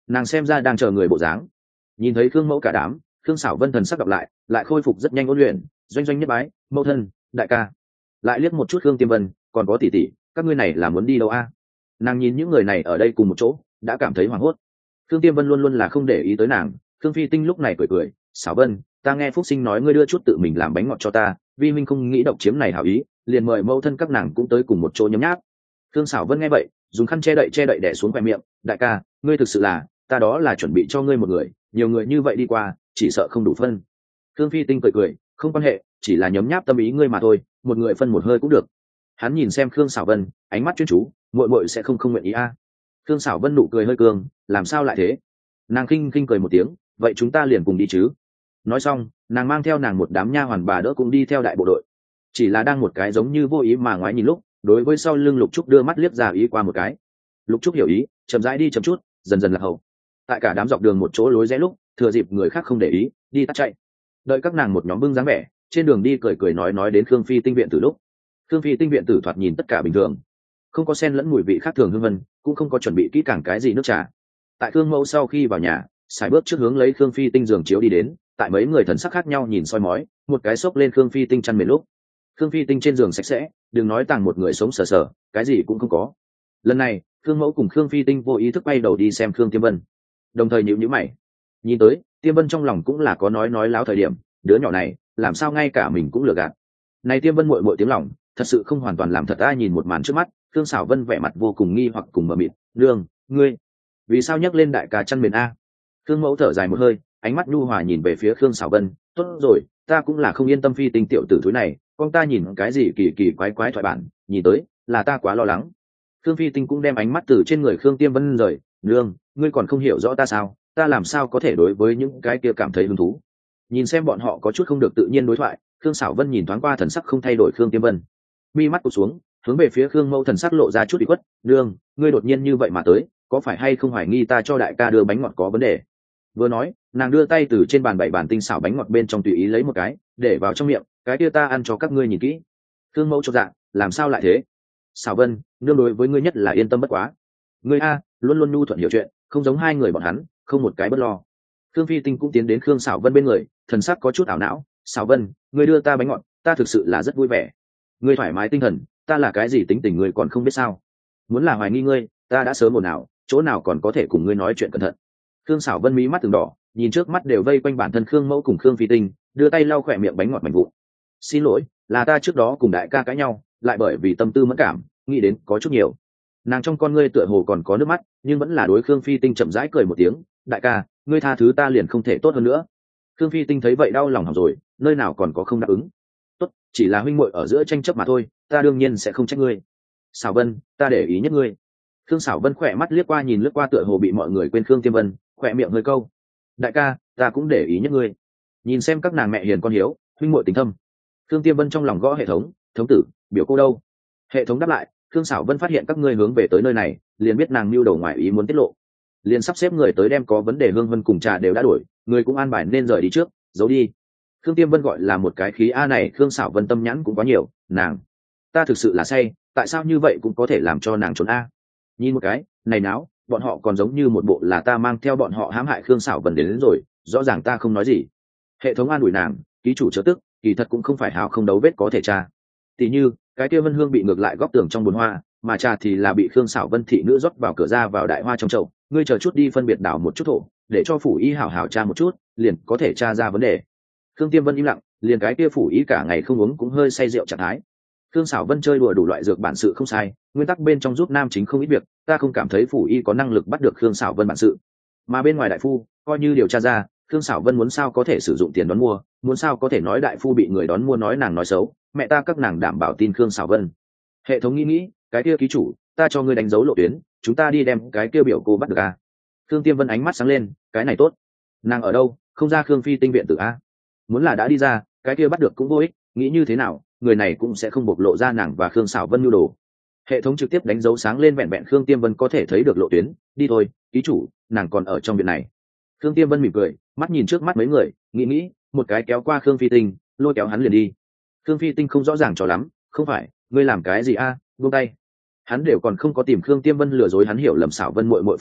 A: nàng xem ra đang chờ người bộ dáng. Nhìn thấy Khương Mẫu cả đám, Khương Sảo Vân thần sắc gặp lại khôi phục rất nhanh ôn luyện, doanh doanh nhất bái, mẫu thân, đại ca. Lại liếc một chút Khương Tiêm Vân, còn có tỷ tỷ, các ngươi này là muốn đi đâu a? Nàng nhìn những người này ở đây cùng một chỗ, đã cảm thấy hoảng hốt. Khương Tiêm Vân luôn luôn là không để ý tới nàng. Khương Phi Tinh lúc này cười, Sảo Vân, ta nghe Phúc Sinh nói ngươi đưa chút tự mình làm bánh ngọt cho ta, vi minh không nghĩ độc chiếm này hảo ý, liền mời mẫu thân các nàng cũng tới cùng một chỗ nhấm nháp. Khương Sảo Vân nghe vậy, dùng khăn che đậy đè xuống khoe miệng, đại ca, ngươi thực sự là, ta đó là chuẩn bị cho ngươi một người, nhiều người như vậy đi qua, chỉ sợ không đủ phân. Khương Phi Tinh cười, không quan hệ, chỉ là nhấm nháp tâm ý ngươi mà thôi, một người phân một hơi cũng được. Hắn nhìn xem Khương Sảo Vân, ánh mắt chuyên chú, muội muội sẽ không nguyện ý a. Khương Sảo Vân nụ cười hơi cường, làm sao lại thế? Nàng khinh cười một tiếng, vậy chúng ta liền cùng đi chứ. Nói xong, nàng mang theo nàng một đám nha hoàn bà đỡ cùng đi theo đại bộ đội. Chỉ là đang một cái giống như vô ý mà ngoái nhìn lúc, đối với sau lưng Lục Trúc đưa mắt liếc ra ý qua một cái. Lục Trúc hiểu ý, chậm rãi đi chậm chút, dần dần lạc hậu. Tại cả đám dọc đường một chỗ lối rẽ lúc, thừa dịp người khác không để ý, đi tắt chạy. Đợi các nàng một nhóm bưng dáng vẻ, trên đường đi cười nói đến Khương Phi Tinh viện tử lúc. Khương Phi Tinh viện tử thoạt nhìn tất cả bình thường, không có xen lẫn mùi vị khác thường hương vân, cũng không có chuẩn bị kỹ càng cái gì nước trà. Tại Khương Mẫu sau khi vào nhà, xài bước trước hướng lấy Khương Phi Tinh giường chiếu đi đến, tại mấy người thần sắc khác nhau nhìn soi mói, một cái xốc lên Khương Phi Tinh chăn mền lúc. Khương Phi Tinh trên giường sạch sẽ, đừng nói tàng một người sống sờ, cái gì cũng không có. Lần này, Khương Mẫu cùng Khương Phi Tinh vô ý thức bay đầu đi xem Khương Tiêm Vân, đồng thời nhíu mày. Nhìn tới, Tiêm Vân trong lòng cũng là có nói láo thời điểm, đứa nhỏ này, làm sao ngay cả mình cũng lừa gạt. Này Tiêm Vân muội tiếng lòng, thật sự không hoàn toàn làm thật. Ai nhìn một màn trước mắt, Khương Sảo Vân vẻ mặt vô cùng nghi hoặc cùng mờ mịt, "Nương, ngươi vì sao nhắc lên đại ca chăn mền a?" Khương Mẫu thở dài một hơi, ánh mắt nhu hòa nhìn về phía Khương Sảo Vân, "Tốt rồi, ta cũng là không yên tâm Phi Tinh tiểu tử thúi này, con ta nhìn cái gì kỳ quái thoại bản, nhìn tới là ta quá lo lắng." Khương Phi Tinh cũng đem ánh mắt từ trên người Khương Tiêm Vân rời, "Nương, ngươi còn không hiểu rõ ta sao? Ta làm sao có thể đối với những cái kia cảm thấy hứng thú?" Nhìn xem bọn họ có chút không được tự nhiên đối thoại, Khương Sảo Vân nhìn thoáng qua thần sắc không thay đổi Khương Tiêm Vân, mi mắt cụp xuống, hướng về phía Khương Mẫu thần sắc lộ ra chút ủy khuất, "Nương, ngươi đột nhiên như vậy mà tới, có phải hay không hoài nghi ta cho đại ca đưa bánh ngọt có vấn đề?" Vừa nói, nàng đưa tay từ trên bàn 7 bàn tinh xảo bánh ngọt bên trong tùy ý lấy một cái, để vào trong miệng, "Cái kia ta ăn cho các ngươi nhìn kỹ." Khương Mẫu chột dạ, "Làm sao lại thế?" "Sảo Vân, nương đối với ngươi nhất là yên tâm bất quá. Ngươi a, luôn luôn nhu thuận hiểu chuyện, không giống hai người bọn hắn, không một cái bất lo." Khương Phi Tinh cũng tiến đến Khương Sảo Vân bên người, thần sắc có chút ảo não, "Sảo Vân, ngươi đưa ta bánh ngọt, ta thực sự là rất vui vẻ. Ngươi thoải mái tinh thần, ta là cái gì tính tình ngươi còn không biết sao? Muốn là hoài nghi ngươi, ta đã sớm ồn ào, chỗ nào còn có thể cùng ngươi nói chuyện cẩn thận." Khương Sảo Vân mí mắt từng đỏ, nhìn trước mắt đều vây quanh bản thân Khương Mẫu cùng Khương Phi Tinh, đưa tay lau khỏe miệng bánh ngọt mảnh vụn. "Xin lỗi, là ta trước đó cùng đại ca cãi nhau, lại bởi vì tâm tư mẫn cảm, nghĩ đến có chút nhiều." Nàng trong con ngươi tựa hồ còn có nước mắt, nhưng vẫn là đối Khương Phi Tinh chậm rãi cười một tiếng, "Đại ca, ngươi tha thứ ta liền không thể tốt hơn nữa." Khương Phi Tinh thấy vậy đau lòng hỏng rồi, nơi nào còn có không đáp ứng. "Tốt, chỉ là huynh muội ở giữa tranh chấp mà thôi, ta đương nhiên sẽ không trách ngươi." "Sảo Vân, ta để ý nhất ngươi." Khương Sảo Vân khỏe mắt liếc qua nhìn lướt qua tựa hồ bị mọi người quên Khương Tiêm Vân, khỏe miệng hơi câu, "Đại ca, ta cũng để ý nhất ngươi." Nhìn xem các nàng mẹ hiền con hiếu, huynh muội tình thâm. Khương Tiêm Vân trong lòng gõ hệ thống, "Thống tử, biểu cô đâu?" Hệ thống đáp lại, Khương Sảo Vân phát hiện các ngươi hướng về tới nơi này, liền biết nàng mưu đầu ngoài ý muốn tiết lộ, liền sắp xếp người tới đem có vấn đề hương vân cùng trà đều đã đổi, người cũng an bài nên rời đi trước, giấu đi. Khương Tiêm Vân gọi là một cái khí a này, Khương Sảo Vân tâm nhãn cũng quá nhiều, nàng, ta thực sự là say, tại sao như vậy cũng có thể làm cho nàng trốn a? Nhìn một cái, này náo, bọn họ còn giống như một bộ là ta mang theo bọn họ hãm hại Khương Sảo Vân đến rồi, rõ ràng ta không nói gì. Hệ thống an ủi nàng, ký chủ chớ tức, kỳ thật cũng không phải hào không đấu vết có thể tra. Tỷ như, cái kia Vân Hương bị ngược lại góc tường trong bồn hoa, mà trà thì là bị Khương Sảo Vân thị nữ rót vào cửa ra vào đại hoa trong chậu, ngươi chờ chút đi phân biệt đảo một chút thổ, để cho phủ y hảo hảo tra một chút, liền có thể tra ra vấn đề. Khương Tiêm Vân im lặng, liền cái kia phủ y cả ngày không uống cũng hơi say rượu trạng thái. Khương Sảo Vân chơi đùa đủ loại dược bản sự không sai, nguyên tắc bên trong giúp nam chính không ít việc, ta không cảm thấy phủ y có năng lực bắt được Khương Sảo Vân bản sự. Mà bên ngoài đại phu, coi như điều tra ra, Khương Sảo Vân muốn sao có thể sử dụng tiền đón mua, muốn sao có thể nói đại phu bị người đón mua nói nàng nói xấu, mẹ ta các nàng đảm bảo tin Khương Sảo Vân. Hệ thống nghĩ, cái kia ký chủ, ta cho ngươi đánh dấu lộ tuyến, chúng ta đi đem cái kia biểu cô bắt được a. Khương Tiêm Vân ánh mắt sáng lên, cái này tốt. Nàng ở đâu? Không ra Khương Phi Tinh viện tử a? Muốn là đã đi ra, cái kia bắt được cũng vô ích, nghĩ như thế nào, người này cũng sẽ không bộc lộ ra nàng và Khương Sảo Vân nhu đồ. Hệ thống trực tiếp đánh dấu sáng lên vẹn vẹn Khương Tiêm Vân có thể thấy được lộ tuyến, đi thôi, ký chủ, nàng còn ở trong viện này. Khương Tiêm Vân mỉm cười, mắt nhìn trước mắt mấy người, nghĩ, một cái kéo qua Khương Phi Tinh, lôi kéo hắn liền đi. Khương Phi Tinh không rõ ràng cho lắm, không phải, ngươi làm cái gì a? Buông tay. Hắn đều còn không có tìm Khương Tiêm Vân lừa dối hắn hiểu lầm Sảo Vân muội muội phiền phức,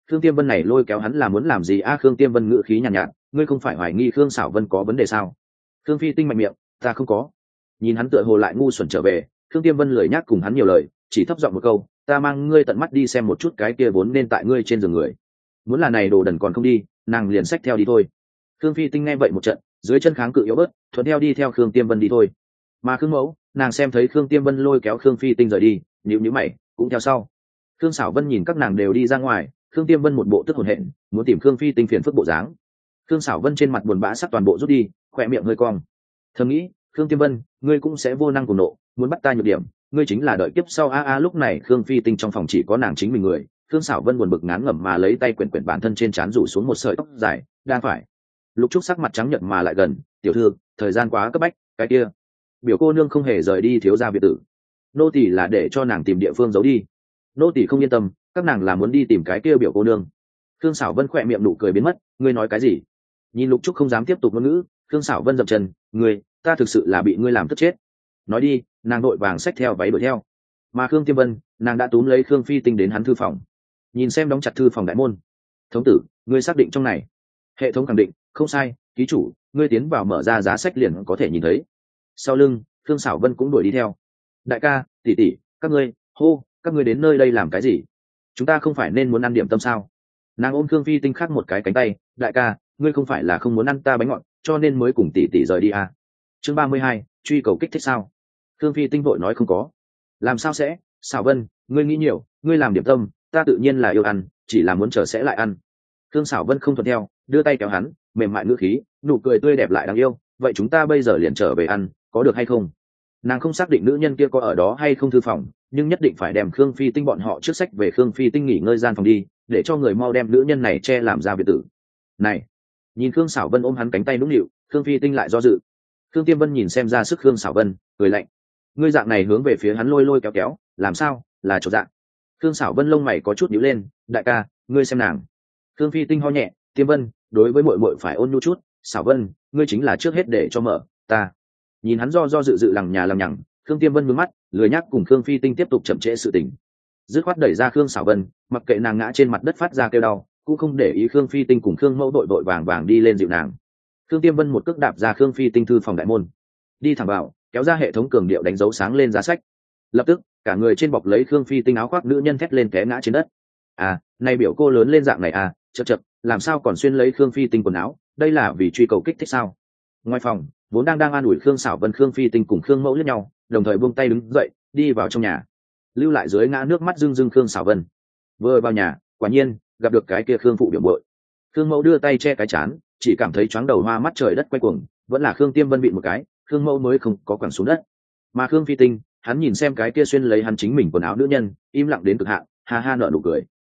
A: Khương Tiêm Vân này lôi kéo hắn là muốn làm gì a? Khương Tiêm Vân ngữ khí nhàn nhạt, ngươi không phải hoài nghi Khương Sảo Vân có vấn đề sao? Khương Phi Tinh mạnh miệng, ta không có. Nhìn hắn tựa hồ lại ngu xuẩn trở về, Khương Tiêm Vân lười nhác cùng hắn nhiều lời, chỉ thấp giọng một câu, ta mang ngươi tận mắt đi xem một chút cái kia vốn nên tại ngươi trên giường người. Muốn là này đồ đần còn không đi, nàng liền xách theo đi thôi. Khương Phi Tinh nghe vậy một trận, dưới chân kháng cự yếu bớt, thuận theo đi theo Khương Tiêm Vân đi thôi. Mà Khương Mẫu, nàng xem thấy Khương Tiêm Vân lôi kéo Khương Phi Tinh rời đi, nhíu nhíu mày, cũng theo sau. Khương Sảo Vân nhìn các nàng đều đi ra ngoài, Khương Tiêm Vân một bộ tức hồn hện, muốn tìm Khương Phi Tinh phiền phức bộ dáng. Khương Sảo Vân trên mặt buồn bã sắc toàn bộ rút đi, khỏe miệng hơi cong. Thầm nghĩ, Khương Tiêm Vân, ngươi cũng sẽ vô năng cùng nộ, muốn bắt ta nhược điểm, ngươi chính là đợi kiếp sau a. Lúc này Khương Phi Tinh trong phòng chỉ có nàng chính mình người, Khương Sảo Vân buồn bực ngán ngẩm mà lấy tay quyển quyển bản thân trên trán rủ xuống một sợi tóc dài, đang phải. Lục Trúc sắc mặt trắng nhợt mà lại gần, tiểu thư, thời gian quá cấp bách, cái kia. Biểu cô nương không hề rời đi thiếu gia biệt tử. Nô tỳ là để cho nàng tìm địa phương giấu đi. Nô tỳ không yên tâm, các nàng là muốn đi tìm cái kia biểu cô nương. Khương Sảo Vân khỏe miệng nụ cười biến mất, ngươi nói cái gì? Nhìn Lục Trúc không dám tiếp tục ngôn ngữ, Khương Sảo Vân dậm chân, ngươi, ta thực sự là bị ngươi làm tức chết. Nói đi, nàng đội vàng xách theo váy đuổi theo. Mà Khương Tiêm Vân, nàng đã túm lấy Khương Phi Tinh đến hắn thư phòng. Nhìn xem đóng chặt thư phòng đại môn. Thống tử, ngươi xác định trong này. Hệ thống khẳng định, không sai, ký chủ, ngươi tiến vào mở ra giá sách liền có thể nhìn thấy. Sau lưng, Khương Sảo Vân cũng đuổi đi theo. Đại ca, tỷ tỷ, các ngươi, hô, các ngươi đến nơi đây làm cái gì? Chúng ta không phải nên muốn ăn điểm tâm sao? Nàng ôm Khương Phi Tinh khác một cái cánh tay, đại ca, ngươi không phải là không muốn ăn ta bánh ngọt, cho nên mới cùng tỷ tỷ rời đi à? Chương 32, truy cầu kích thích sao? Khương Phi Tinh vội nói không có. Làm sao sẽ? Sảo Vân, ngươi nghĩ nhiều, ngươi làm điểm tâm, ta tự nhiên là yêu ăn, chỉ là muốn chờ sẽ lại ăn. Khương Sảo Vân không thuận theo, đưa tay kéo hắn, mềm mại ngữ khí, nụ cười tươi đẹp lại đáng yêu. Vậy chúng ta bây giờ liền trở về ăn, có được hay không? Nàng không xác định nữ nhân kia có ở đó hay không thư phòng, nhưng nhất định phải đem Khương Phi Tinh bọn họ trước sách về Khương Phi Tinh nghỉ ngơi gian phòng đi, để cho người mau đem nữ nhân này che làm ra biệt tử. Này, nhìn Khương Sảo Vân ôm hắn cánh tay nũng nịu, Khương Phi Tinh lại do dự. Khương Tiêm Vân nhìn xem ra sức Khương Sảo Vân, cười lạnh. Ngươi dạng này hướng về phía hắn lôi lôi kéo kéo, làm sao? Là chỗ dạng. Khương Sảo Vân lông mày có chút nhíu lên, đại ca, ngươi xem nàng. Khương Phi Tinh ho nhẹ, Tiêm Vân, đối với muội muội phải ôn nhu chút, Sảo Vân, ngươi chính là trước hết để cho mở, ta. Nhìn hắn do dự lằng nhà lằng nhằng, Khương Tiêm Vân nhướng mắt, lười nhác cùng Khương Phi Tinh tiếp tục chậm trễ sự tình. Dứt khoát đẩy ra Khương Sảo Vân, mặc kệ nàng ngã trên mặt đất phát ra kêu đau, cũng không để ý Khương Phi Tinh cùng Khương Mẫu đội vội vàng vàng đi lên dịu nàng. Khương Tiêm Vân một cước đạp ra Khương Phi Tinh thư phòng đại môn, đi thẳng vào, kéo ra hệ thống cường điệu đánh dấu sáng lên giá sách. Lập tức, cả người trên bọc lấy Khương Phi Tinh áo khoác nữ nhân thét lên té ngã trên đất. À, này biểu cô lớn lên dạng này à, chậc, làm sao còn xuyên lấy Khương Phi Tinh quần áo, đây là vì truy cầu kích thích sao? Ngoài phòng, vốn đang an ủi Khương Sảo Vân Khương Phi Tinh cùng Khương Mẫu liếc nhau, đồng thời buông tay đứng dậy, đi vào trong nhà. Lưu lại dưới ngã nước mắt rưng rưng Khương Sảo Vân. Vừa vào nhà, quả nhiên gặp được cái kia Khương phụ biểu bội. Khương Mẫu đưa tay che cái chán, chỉ cảm thấy chóng đầu hoa mắt trời đất quay cuồng, vẫn là Khương Tiêm Vân bị một cái, Khương Mẫu mới không có quẳng xuống đất. Mà Khương Phi Tinh, hắn nhìn xem cái kia xuyên lấy hắn chính mình quần áo nữ nhân, im lặng đến cực hạn, ha ha nở nụ cười.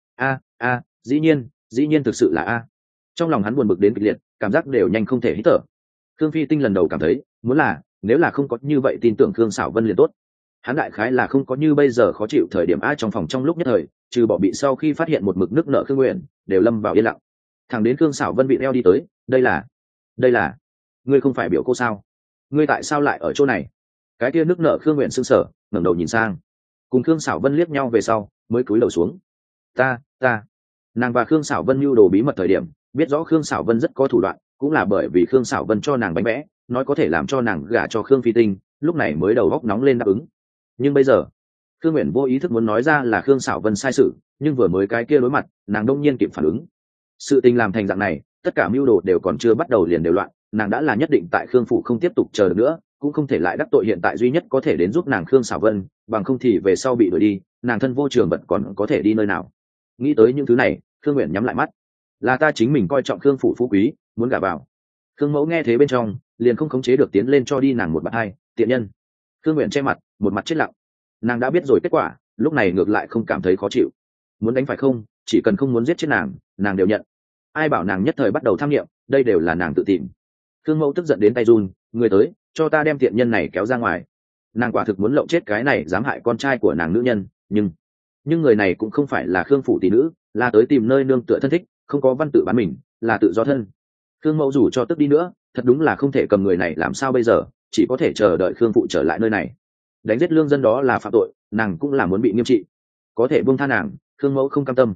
A: A, dĩ nhiên thực sự là a. Trong lòng hắn buồn bực đến kịch liệt, cảm giác đều nhanh không thể hít thở. Khương Phi Tinh lần đầu cảm thấy, nếu là không có như vậy tin tưởng Khương Sảo Vân liền tốt. Hắn đại khái là không có như bây giờ khó chịu thời điểm ai trong phòng trong lúc nhất thời, trừ bỏ bị sau khi phát hiện một mực nước nợ Khương Nguyện, đều lâm vào yên lặng. Thằng đến Khương Sảo Vân bị eo đi tới, đây là, ngươi không phải biểu cô sao? Ngươi tại sao lại ở chỗ này? Cái kia nước nợ Khương Nguyện sững sờ, ngẩng đầu nhìn sang, cùng Khương Sảo Vân liếc nhau về sau, mới cúi đầu xuống. Ta, nàng và Khương Sảo Vân mưu đồ bí mật thời điểm, biết rõ Khương Sảo Vân rất có thủ đoạn, cũng là bởi vì Khương Sảo Vân cho nàng bánh vẽ, nói có thể làm cho nàng gả cho Khương Phi Tinh, lúc này mới đầu góc nóng lên đáp ứng. Nhưng bây giờ, Khương Nguyện vô ý thức muốn nói ra là Khương Sảo Vân sai sự, nhưng vừa mới cái kia đối mặt, nàng đông nhiên kịp phản ứng. Sự tình làm thành dạng này, tất cả mưu đồ đều còn chưa bắt đầu liền đều loạn, nàng đã là nhất định tại Khương phủ không tiếp tục chờ được nữa, cũng không thể lại đắc tội hiện tại duy nhất có thể đến giúp nàng Khương Sảo Vân, bằng không thì về sau bị đuổi đi, nàng thân vô trường vật còn có thể đi nơi nào. Nghĩ tới những thứ này, Khương Nguyện nhắm lại mắt. Là ta chính mình coi trọng Khương phủ phú quý, muốn gả vào. Khương Mẫu nghe thế bên trong, liền không khống chế được tiến lên cho đi nàng một bạt hai, tiện nhân. Khương Nguyện che mặt, một mặt chết lặng. Nàng đã biết rồi kết quả, lúc này ngược lại không cảm thấy khó chịu. Muốn đánh phải không, chỉ cần không muốn giết chết nàng đều nhận. Ai bảo nàng nhất thời bắt đầu tham nghiệm, đây đều là nàng tự tìm. Khương Mẫu tức giận đến tay run, người tới, cho ta đem tiện nhân này kéo ra ngoài. Nàng quả thực muốn lộng chết cái này dám hại con trai của nàng nữ nhân, nhưng người này cũng không phải là Khương phủ tỷ nữ, là tới tìm nơi nương tựa thân thích, không có văn tự bán mình, là tự do thân. Khương Mẫu dù cho tức đi nữa, thật đúng là không thể cầm người này làm sao bây giờ, chỉ có thể chờ đợi Khương phụ trở lại nơi này. Đánh giết lương dân đó là phạm tội, nàng cũng là muốn bị nghiêm trị. Có thể buông tha nàng, Khương Mẫu không cam tâm.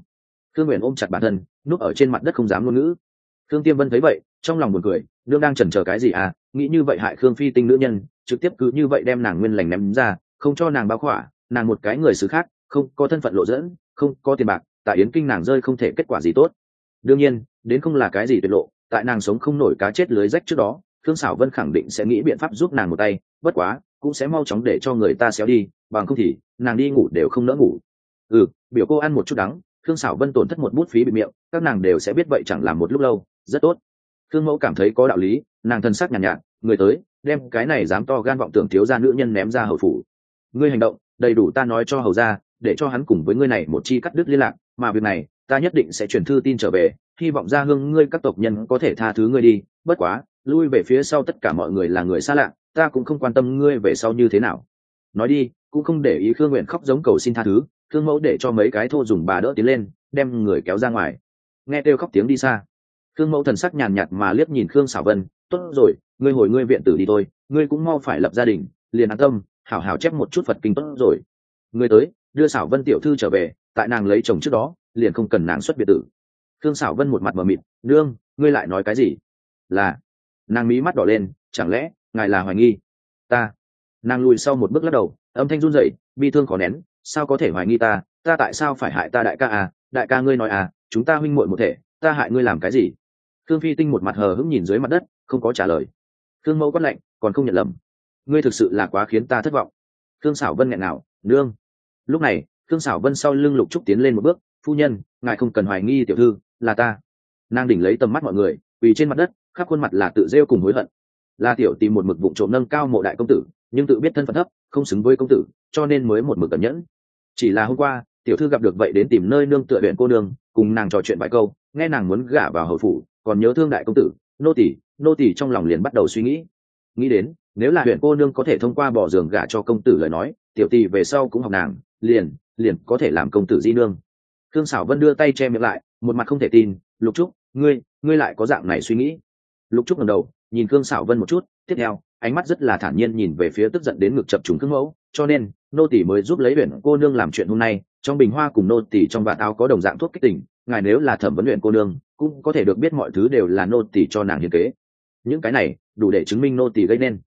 A: Khương Uyển ôm chặt bản thân, núp ở trên mặt đất không dám ngôn ngữ. Khương Tiêm Vân thấy vậy, trong lòng buồn cười, nương đang chần chờ cái gì à, nghĩ như vậy hại Khương Phi Tinh nữ nhân, trực tiếp cứ như vậy đem nàng nguyên lành ném ra, không cho nàng bao khỏa, nàng một cái người xứ khác, không có thân phận lộ dẫn, không có tiền bạc, tại Yến Kinh nàng rơi không thể kết quả gì tốt. Đương nhiên, đến không là cái gì tuyệt lộ, tại nàng sống không nổi cá chết lưới rách trước đó, Khương Sảo Vân khẳng định sẽ nghĩ biện pháp giúp nàng một tay, bất quá, cũng sẽ mau chóng để cho người ta xéo đi, bằng không thì, nàng đi ngủ đều không nỡ ngủ. Biểu cô ăn một chút đắng, Khương Sảo Vân tổn thất một bút phí bị miệng, các nàng đều sẽ biết vậy chẳng làm một lúc lâu, rất tốt. Khương Mẫu cảm thấy có đạo lý, nàng thân sắc nhàn nhạt, người tới, đem cái này dám to gan vọng tưởng thiếu gia nữ nhân ném ra hầu phủ. Ngươi hành động, đầy đủ ta nói cho hầu gia, để cho hắn cùng với ngươi này một chi cắt đứt liên lạc, mà việc này, ta nhất định sẽ truyền thư tin trở về, hy vọng gia hương ngươi các tộc nhân có thể tha thứ ngươi đi, bất quá, lui về phía sau tất cả mọi người là người xa lạ, ta cũng không quan tâm ngươi về sau như thế nào. Nói đi, cũng không để ý Khương Nguyện khóc giống cầu xin tha thứ, Khương Mẫu để cho mấy cái thô dùng bà đỡ tiến lên, đem người kéo ra ngoài. Nghe kêu khóc tiếng đi xa, Khương Mẫu thần sắc nhàn nhạt mà liếc nhìn Khương Sảo Vân, tốt rồi, ngươi hồi ngươi viện tử đi thôi, ngươi cũng mau phải lập gia đình, liền an tâm, hảo hảo chép một chút Phật kinh tốt rồi. Ngươi tới, đưa Sảo Vân tiểu thư trở về, tại nàng lấy chồng trước đó, liền không cần nàng xuất biệt tử. Khương Sảo Vân một mặt mờ mịt, nương, ngươi lại nói cái gì? Là, nàng mí mắt đỏ lên, chẳng lẽ ngài là hoài nghi? Ta, nàng lùi sau một bước lắc đầu, âm thanh run rẩy, bi thương khó nén, sao có thể hoài nghi ta? Ta tại sao phải hại ta đại ca à? Đại ca ngươi nói à? Chúng ta huynh muội một thể, ta hại ngươi làm cái gì? Khương Phi Tinh một mặt hờ hững nhìn dưới mặt đất, không có trả lời. Khương Mẫu quát lạnh, còn không nhận lầm, ngươi thực sự là quá khiến ta thất vọng. Khương Sảo Vân nghẹn ngào, nương. Lúc này, Khương Sảo Vân sau lưng Lục Trúc tiến lên một bước, phu nhân, ngài không cần hoài nghi tiểu thư, là ta. Nàng đỉnh lấy tầm mắt mọi người, quỳ trên mặt đất, khắp khuôn mặt là tự rêu cùng hối hận. Là tiểu tìm một mực vụng trộm nâng cao mộ đại công tử, nhưng tự biết thân phận thấp, không xứng với công tử, cho nên mới một mực cẩn nhẫn. Chỉ là hôm qua, tiểu thư gặp được vậy đến tìm nơi nương tựa huyện cô nương, cùng nàng trò chuyện vài câu, nghe nàng muốn gả vào hầu phủ, còn nhớ thương đại công tử, nô tỳ trong lòng liền bắt đầu suy nghĩ đến nếu là huyện cô nương có thể thông qua bỏ giường gả cho công tử lời nói, tiểu tỳ về sau cũng học nàng, liền có thể làm công tử di nương. Khương Sảo Vân đưa tay che miệng lại, một mặt không thể tin, Lục Trúc, ngươi lại có dạng này suy nghĩ? Lục Trúc ngẩng đầu, nhìn Khương Sảo Vân một chút, tiếp theo, ánh mắt rất là thản nhiên nhìn về phía tức giận đến ngực chập trùng Khương Mẫu, cho nên, nô tỳ mới giúp lấy huyện cô nương làm chuyện hôm nay, trong bình hoa cùng nô tỳ trong vạt áo có đồng dạng thuốc kích tỉnh, ngài nếu là thẩm vấn huyện cô nương, cũng có thể được biết mọi thứ đều là nô tỳ cho nàng hiến kế. Những cái này, đủ để chứng minh nô tỳ gây nên.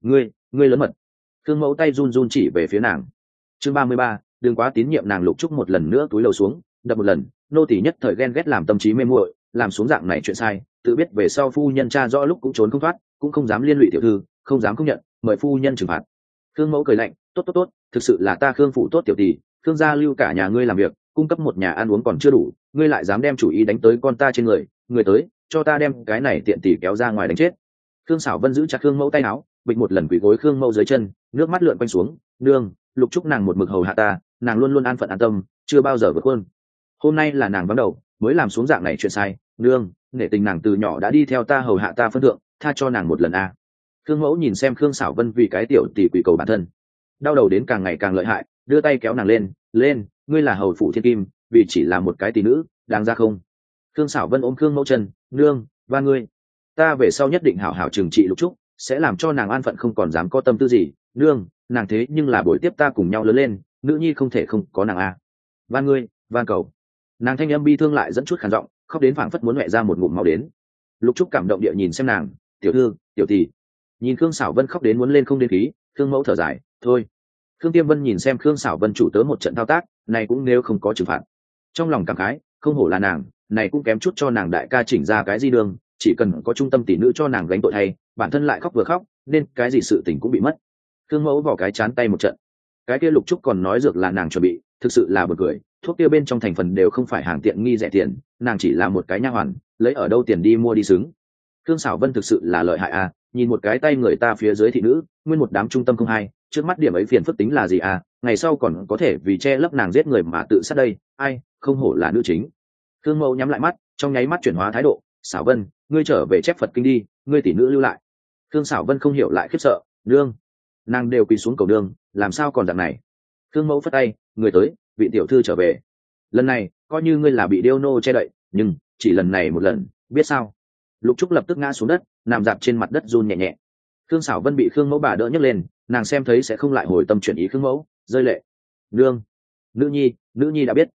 A: Ngươi lớn mật. Khương Mẫu tay run run chỉ về phía nàng. Chương 33, đừng quá tín nhiệm nàng. Lục Trúc một lần nữa túi lầu xuống, đập một lần, nô tỳ nhất thời ghen ghét làm tâm trí mê muội, làm xuống dạng này chuyện sai, tự biết về sau phu nhân tra rõ lúc cũng trốn không thoát, cũng không dám liên lụy tiểu thư, không dám không nhận, mời phu nhân trừng phạt. Khương Mẫu cười lạnh, tốt, thực sự là ta Khương phụ tốt tiểu tỷ, Khương gia lưu cả nhà ngươi làm việc, cung cấp một nhà ăn uống còn chưa đủ, ngươi lại dám đem chủ ý đánh tới con ta trên người tới, cho ta đem cái này tiện tỷ kéo ra ngoài đánh chết. Khương Sảo Vân giữ chặt Khương Mẫu tay áo, bịch một lần quỳ gối Khương Mẫu dưới chân, nước mắt lượn quanh xuống, nương, Lục Trúc nàng một mực hầu hạ ta, nàng luôn luôn an phận an tâm, chưa bao giờ vượt hơn. Hôm nay là nàng vắng đầu, mới làm xuống dạng này chuyện sai, nương, nể tình nàng từ nhỏ đã đi theo ta hầu hạ ta phân thượng, tha cho nàng một lần a. Khương Mẫu nhìn xem Khương Sảo Vân vì cái tiểu tỷ quỳ cầu bản thân, đau đầu đến càng ngày càng lợi hại, đưa tay kéo nàng lên, ngươi là hầu phủ thiên kim, vì chỉ là một cái tỷ nữ, đáng ra không? Khương Sảo Vân ôm Khương Mẫu chân, nương, và ngươi, ta về sau nhất định hảo hảo trừng trị Lục Trúc, sẽ làm cho nàng an phận không còn dám có tâm tư gì, nương, nàng thế nhưng là buổi tiếp ta cùng nhau lớn lên, nữ nhi không thể không có nàng a. Van ngươi, van cầu. Nàng thanh âm bi thương lại dẫn chút khàn giọng, khóc đến phảng phất muốn mẹ ra một ngụm máu đến. Lục Trúc cảm động địa nhìn xem nàng, tiểu thư, tiểu tỷ. Nhìn Khương Sảo Vân khóc đến muốn lên không đến khí, Khương Mẫu thở dài, thôi. Khương Tiêm Vân nhìn xem Khương Sảo Vân chủ tớ một trận thao tác, này cũng nếu không có trừng phạt. Trong lòng cảm khái, không hổ là nàng, này cũng kém chút cho nàng đại ca chỉnh ra cái gì đường, chỉ cần có trung tâm tỷ nữ cho nàng gánh tội thay, bản thân lại khóc vừa khóc, nên cái gì sự tình cũng bị mất. Khương Mẫu vỏ cái chán tay một trận. Cái kia Lục Trúc còn nói dược là nàng chuẩn bị, thực sự là buồn cười, thuốc kia bên trong thành phần đều không phải hàng tiện nghi rẻ tiền, nàng chỉ là một cái nha hoàn, lấy ở đâu tiền đi mua đi xứng. Khương Sảo Vân thực sự là lợi hại à, nhìn một cái tay người ta phía dưới thị nữ, nguyên một đám trung tâm không hay, trước mắt điểm ấy phiền phức tính là gì à, ngày sau còn có thể vì che lấp nàng giết người mà tự sát đây, ai, không hổ là nữ chính. Khương Mẫu nhắm lại mắt, trong nháy mắt chuyển hóa thái độ, Sảo Vân, ngươi trở về chép Phật kinh đi, ngươi tỷ nữ lưu lại. Khương Sảo Vân không hiểu lại khiếp sợ, nương, nàng đều quỳ xuống cầu đường, làm sao còn dạng này? Khương Mẫu phất tay, người tới, vị tiểu thư trở về. Lần này, coi như ngươi là bị điêu nô che đậy, nhưng chỉ lần này một lần, biết sao? Lục Trúc lập tức ngã xuống đất, nằm dạp trên mặt đất run nhẹ nhẹ. Khương Sảo Vân bị Khương Mẫu bà đỡ nhấc lên, nàng xem thấy sẽ không lại hồi tâm chuyển ý Khương Mẫu, rơi lệ. Nương, nữ nhi đã biết.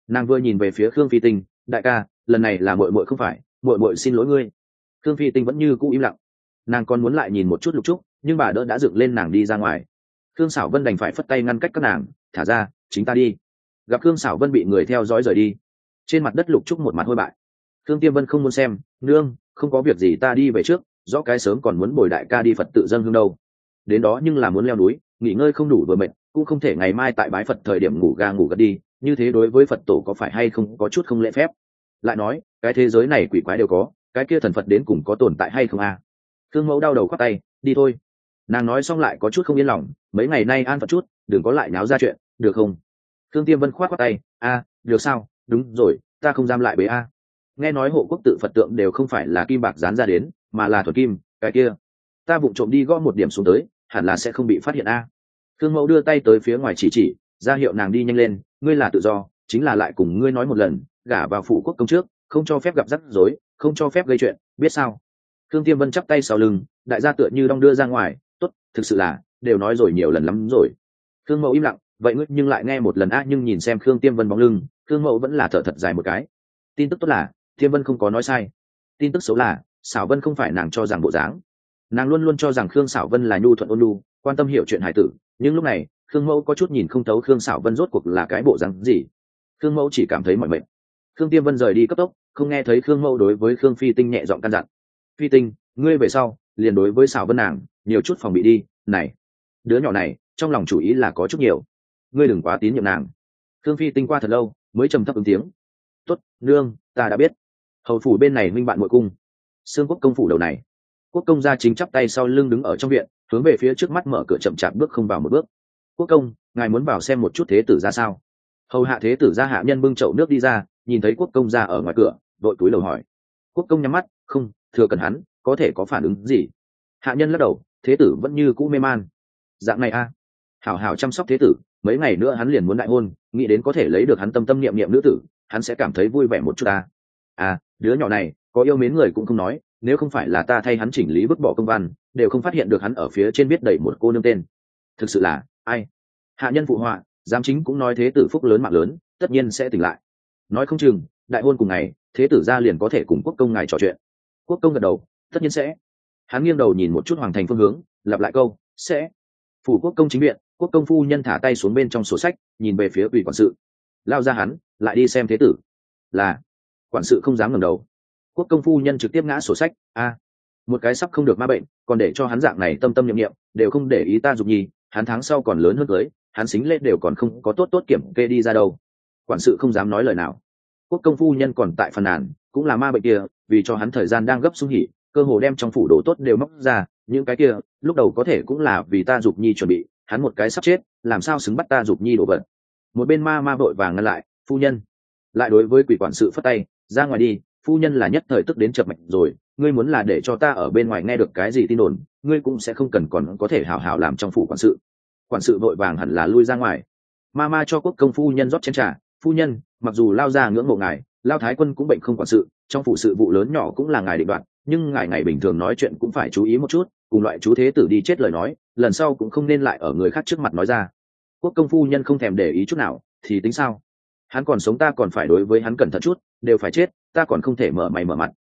A: Nàng vừa nhìn về phía Khương Phi Tinh, đại ca, lần này là muội muội không phải, muội muội xin lỗi ngươi. Khương Phi Tinh vẫn như cũ im lặng. Nàng còn muốn lại nhìn một chút Lục Trúc, nhưng bà đỡ đã dựng lên nàng đi ra ngoài. Khương Sảo Vân đành phải phất tay ngăn cách các nàng, thả ra, chính ta đi. Gặp Khương Sảo Vân bị người theo dõi rời đi, trên mặt đất Lục Trúc một mặt hôi bại. Khương Tiêm Vân không muốn xem, nương, không có việc gì ta đi về trước, rõ cái sớm còn muốn bồi đại ca đi Phật tự dâng hương đâu. Đến đó nhưng là muốn leo núi, nghỉ ngơi không đủ vừa mệt, cũng không thể ngày mai tại bái Phật thời điểm ngủ ga ngủ gật đi, như thế đối với Phật tổ có phải hay không có chút không lễ phép. Lại nói, cái thế giới này quỷ quái đều có, cái kia thần Phật đến cùng có tồn tại hay không à? Khương Mẫu đau đầu khoát tay, đi thôi. Nàng nói xong lại có chút không yên lòng, mấy ngày nay an phận chút, đừng có lại náo ra chuyện, được không? Khương Tiêm Vân khoát tay, được sao, đúng rồi, ta không giam lại bế a. Nghe nói hộ quốc tự Phật tượng đều không phải là kim bạc dán ra đến, mà là thuật kim, cái kia ta vụng trộm đi gõ một điểm xuống tới, hẳn là sẽ không bị phát hiện a. Khương Mẫu đưa tay tới phía ngoài chỉ, ra hiệu nàng đi nhanh lên, ngươi là tự do, chính là lại cùng ngươi nói một lần, gả vào phụ quốc công trước, không cho phép gặp rắc rối, không cho phép gây chuyện, biết sao? Khương Tiêm Vân chắp tay sau lưng, đại gia tựa như đong đưa ra ngoài, tốt, thực sự là đều nói rồi nhiều lần lắm rồi. Khương Mẫu im lặng, vậy ngươi nhưng lại nghe một lần nhưng nhìn xem Khương Tiêm Vân bóng lưng, Khương Mẫu vẫn là thở thật dài một cái. Tin tức tốt là Tiêm Vân không có nói sai, tin tức xấu là Sảo Vân không phải nàng cho rằng bộ dáng. Nàng luôn luôn cho rằng Khương Sảo Vân là nhu thuận ôn nhu, quan tâm hiểu chuyện hải tử, nhưng lúc này Khương Mẫu có chút nhìn không thấu Khương Sảo Vân rốt cuộc là cái bộ dáng gì. Khương Mẫu chỉ cảm thấy mỏi mệt. Khương Tiêm Vân rời đi cấp tốc, không nghe thấy Khương Mẫu đối với Khương Phi Tinh nhẹ giọng căn dặn, Phi Tinh, ngươi về sau liền đối với Sảo Vân nàng nhiều chút phòng bị đi, này đứa nhỏ này trong lòng chủ ý là có chút nhiều, ngươi đừng quá tín nhiệm nàng. Khương Phi Tinh qua thật lâu mới trầm thấp ứng tiếng, tốt, nương, ta đã biết. Hầu phủ bên này minh bạn muội cung, Xương Quốc công phủ đầu này, Quốc công gia chính chắp tay sau lưng đứng ở trong viện, hướng về phía trước mắt mở cửa chậm chạp bước không vào một bước. Quốc công, ngài muốn vào xem một chút thế tử ra sao? Hầu hạ thế tử ra hạ nhân bưng chậu nước đi ra, nhìn thấy quốc công gia ở ngoài cửa, đội túi lầu hỏi. Quốc công nhắm mắt, không, thừa cần hắn, có thể có phản ứng gì? Hạ nhân lắc đầu, thế tử vẫn như cũ mê man. Dạng này a, hảo hảo chăm sóc thế tử, mấy ngày nữa hắn liền muốn đại hôn, nghĩ đến có thể lấy được hắn tâm tâm niệm niệm nữ tử, hắn sẽ cảm thấy vui vẻ một chút ta. Đứa nhỏ này có yêu mến người cũng không nói, nếu không phải là ta thay hắn chỉnh lý vứt bỏ công văn, đều không phát hiện được hắn ở phía trên viết đầy một cô nương tên. Thực sự là ai? Hạ nhân phụ họa, giám chính cũng nói thế tử phúc lớn mạng lớn, tất nhiên sẽ tỉnh lại. Nói không chừng đại hôn cùng ngày, thế tử ra liền có thể cùng quốc công ngài trò chuyện. Quốc công gật đầu, tất nhiên sẽ. Hắn nghiêng đầu nhìn một chút hoàng thành phương hướng, lặp lại câu sẽ. Phủ quốc công chính viện, quốc công phu nhân thả tay xuống bên trong sổ sách, nhìn về phía ủy quản sự. Lao ra hắn lại đi xem thế tử. Là. Quản sự không dám ngẩng đầu. Quốc công phu nhân trực tiếp ngã sổ sách. Một cái sắp không được ma bệnh, còn để cho hắn dạng này tâm tâm niệm niệm, đều không để ý ta Dục Nhi, hắn tháng sau còn lớn hơn cưới, hắn xính lễ đều còn không có tốt kiểm kê đi ra đâu. Quản sự không dám nói lời nào. Quốc công phu nhân còn tại phàn nàn, cũng là ma bệnh kia, vì cho hắn thời gian đang gấp sung hỉ, cơ hồ đem trong phủ đồ tốt đều móc ra, những cái kia lúc đầu có thể cũng là vì ta Dục Nhi chuẩn bị, hắn một cái sắp chết, làm sao xứng bắt ta Dục Nhi đổ vật. Một bên ma vội vàng ngăn lại, phu nhân. Lại đối với quỷ quản sự phất tay, ra ngoài đi, phu nhân là nhất thời tức đến chập mạch rồi, ngươi muốn là để cho ta ở bên ngoài nghe được cái gì tin đồn, ngươi cũng sẽ không cần còn có thể hảo hảo làm trong phủ quản sự. Quản sự vội vàng hẳn là lui ra ngoài. Ma cho quốc công phu nhân rót chén trà, phu nhân, mặc dù lao ra ngưỡng mộ ngài, lao thái quân cũng bệnh không quản sự, trong phủ sự vụ lớn nhỏ cũng là ngài định đoạt, nhưng ngài ngày bình thường nói chuyện cũng phải chú ý một chút, cùng loại chú thế tử đi chết lời nói, lần sau cũng không nên lại ở người khác trước mặt nói ra. Quốc công phu nhân không thèm để ý chút nào, thì tính sao? Hắn còn sống ta còn phải đối với hắn cẩn thận chút, đều phải chết, ta còn không thể mở mày mở mặt.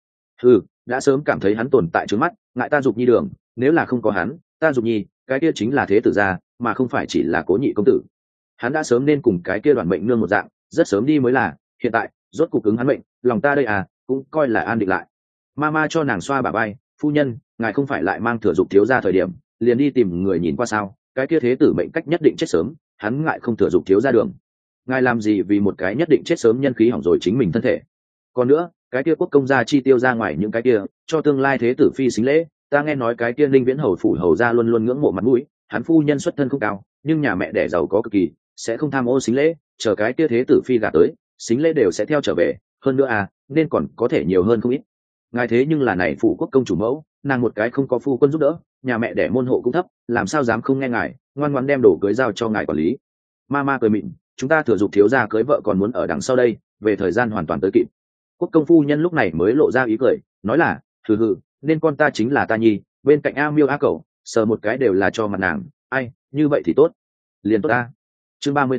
A: Đã sớm cảm thấy hắn tồn tại trước mắt, ngại ta Dục Nhi đường, nếu là không có hắn, ta Dục Nhi, cái kia chính là thế tử gia, mà không phải chỉ là Cố Nhị công tử. Hắn đã sớm nên cùng cái kia Đoàn Mệnh nương một dạng, rất sớm đi mới là, hiện tại rốt cục ứng hắn mệnh, lòng ta đây cũng coi là an định lại. Ma cho nàng xoa bả vai, phu nhân, ngài không phải lại mang Thừa Dục thiếu gia thời điểm, liền đi tìm người nhìn qua sao? Cái kia thế tử mệnh cách nhất định chết sớm, hắn ngại không Thừa Dục thiếu gia đường. Ngài làm gì vì một cái nhất định chết sớm nhân khí hỏng rồi chính mình thân thể? Còn nữa, cái kia quốc công gia chi tiêu ra ngoài những cái kia, cho tương lai thế tử phi xính lễ, ta nghe nói cái kia Ninh Viễn hầu phủ hầu gia luôn luôn ngưỡng mộ mặt mũi, hắn phu nhân xuất thân không cao, nhưng nhà mẹ đẻ giàu có cực kỳ, sẽ không tham ô xính lễ, chờ cái kia thế tử phi gả tới, xính lễ đều sẽ theo trở về, hơn nữa nên còn có thể nhiều hơn không ít. Ngài thế nhưng là này phủ quốc công chủ mẫu, nàng một cái không có phu quân giúp đỡ, nhà mẹ đẻ môn hộ cũng thấp, làm sao dám không nghe ngài, ngoan ngoãn đem đồ cưới giao cho ngài quản lý. Ma cười mịn, chúng ta Thừa Dục thiếu gia cưới vợ còn muốn ở đằng sau đây, về thời gian hoàn toàn tới kịp. Quốc công phu nhân lúc này mới lộ ra ý cười, nói là nên con ta chính là ta nhi, bên cạnh A Miêu A Cẩu sờ một cái đều là cho mặt nàng, ai như vậy thì tốt, liền tốt ta. Chương 34,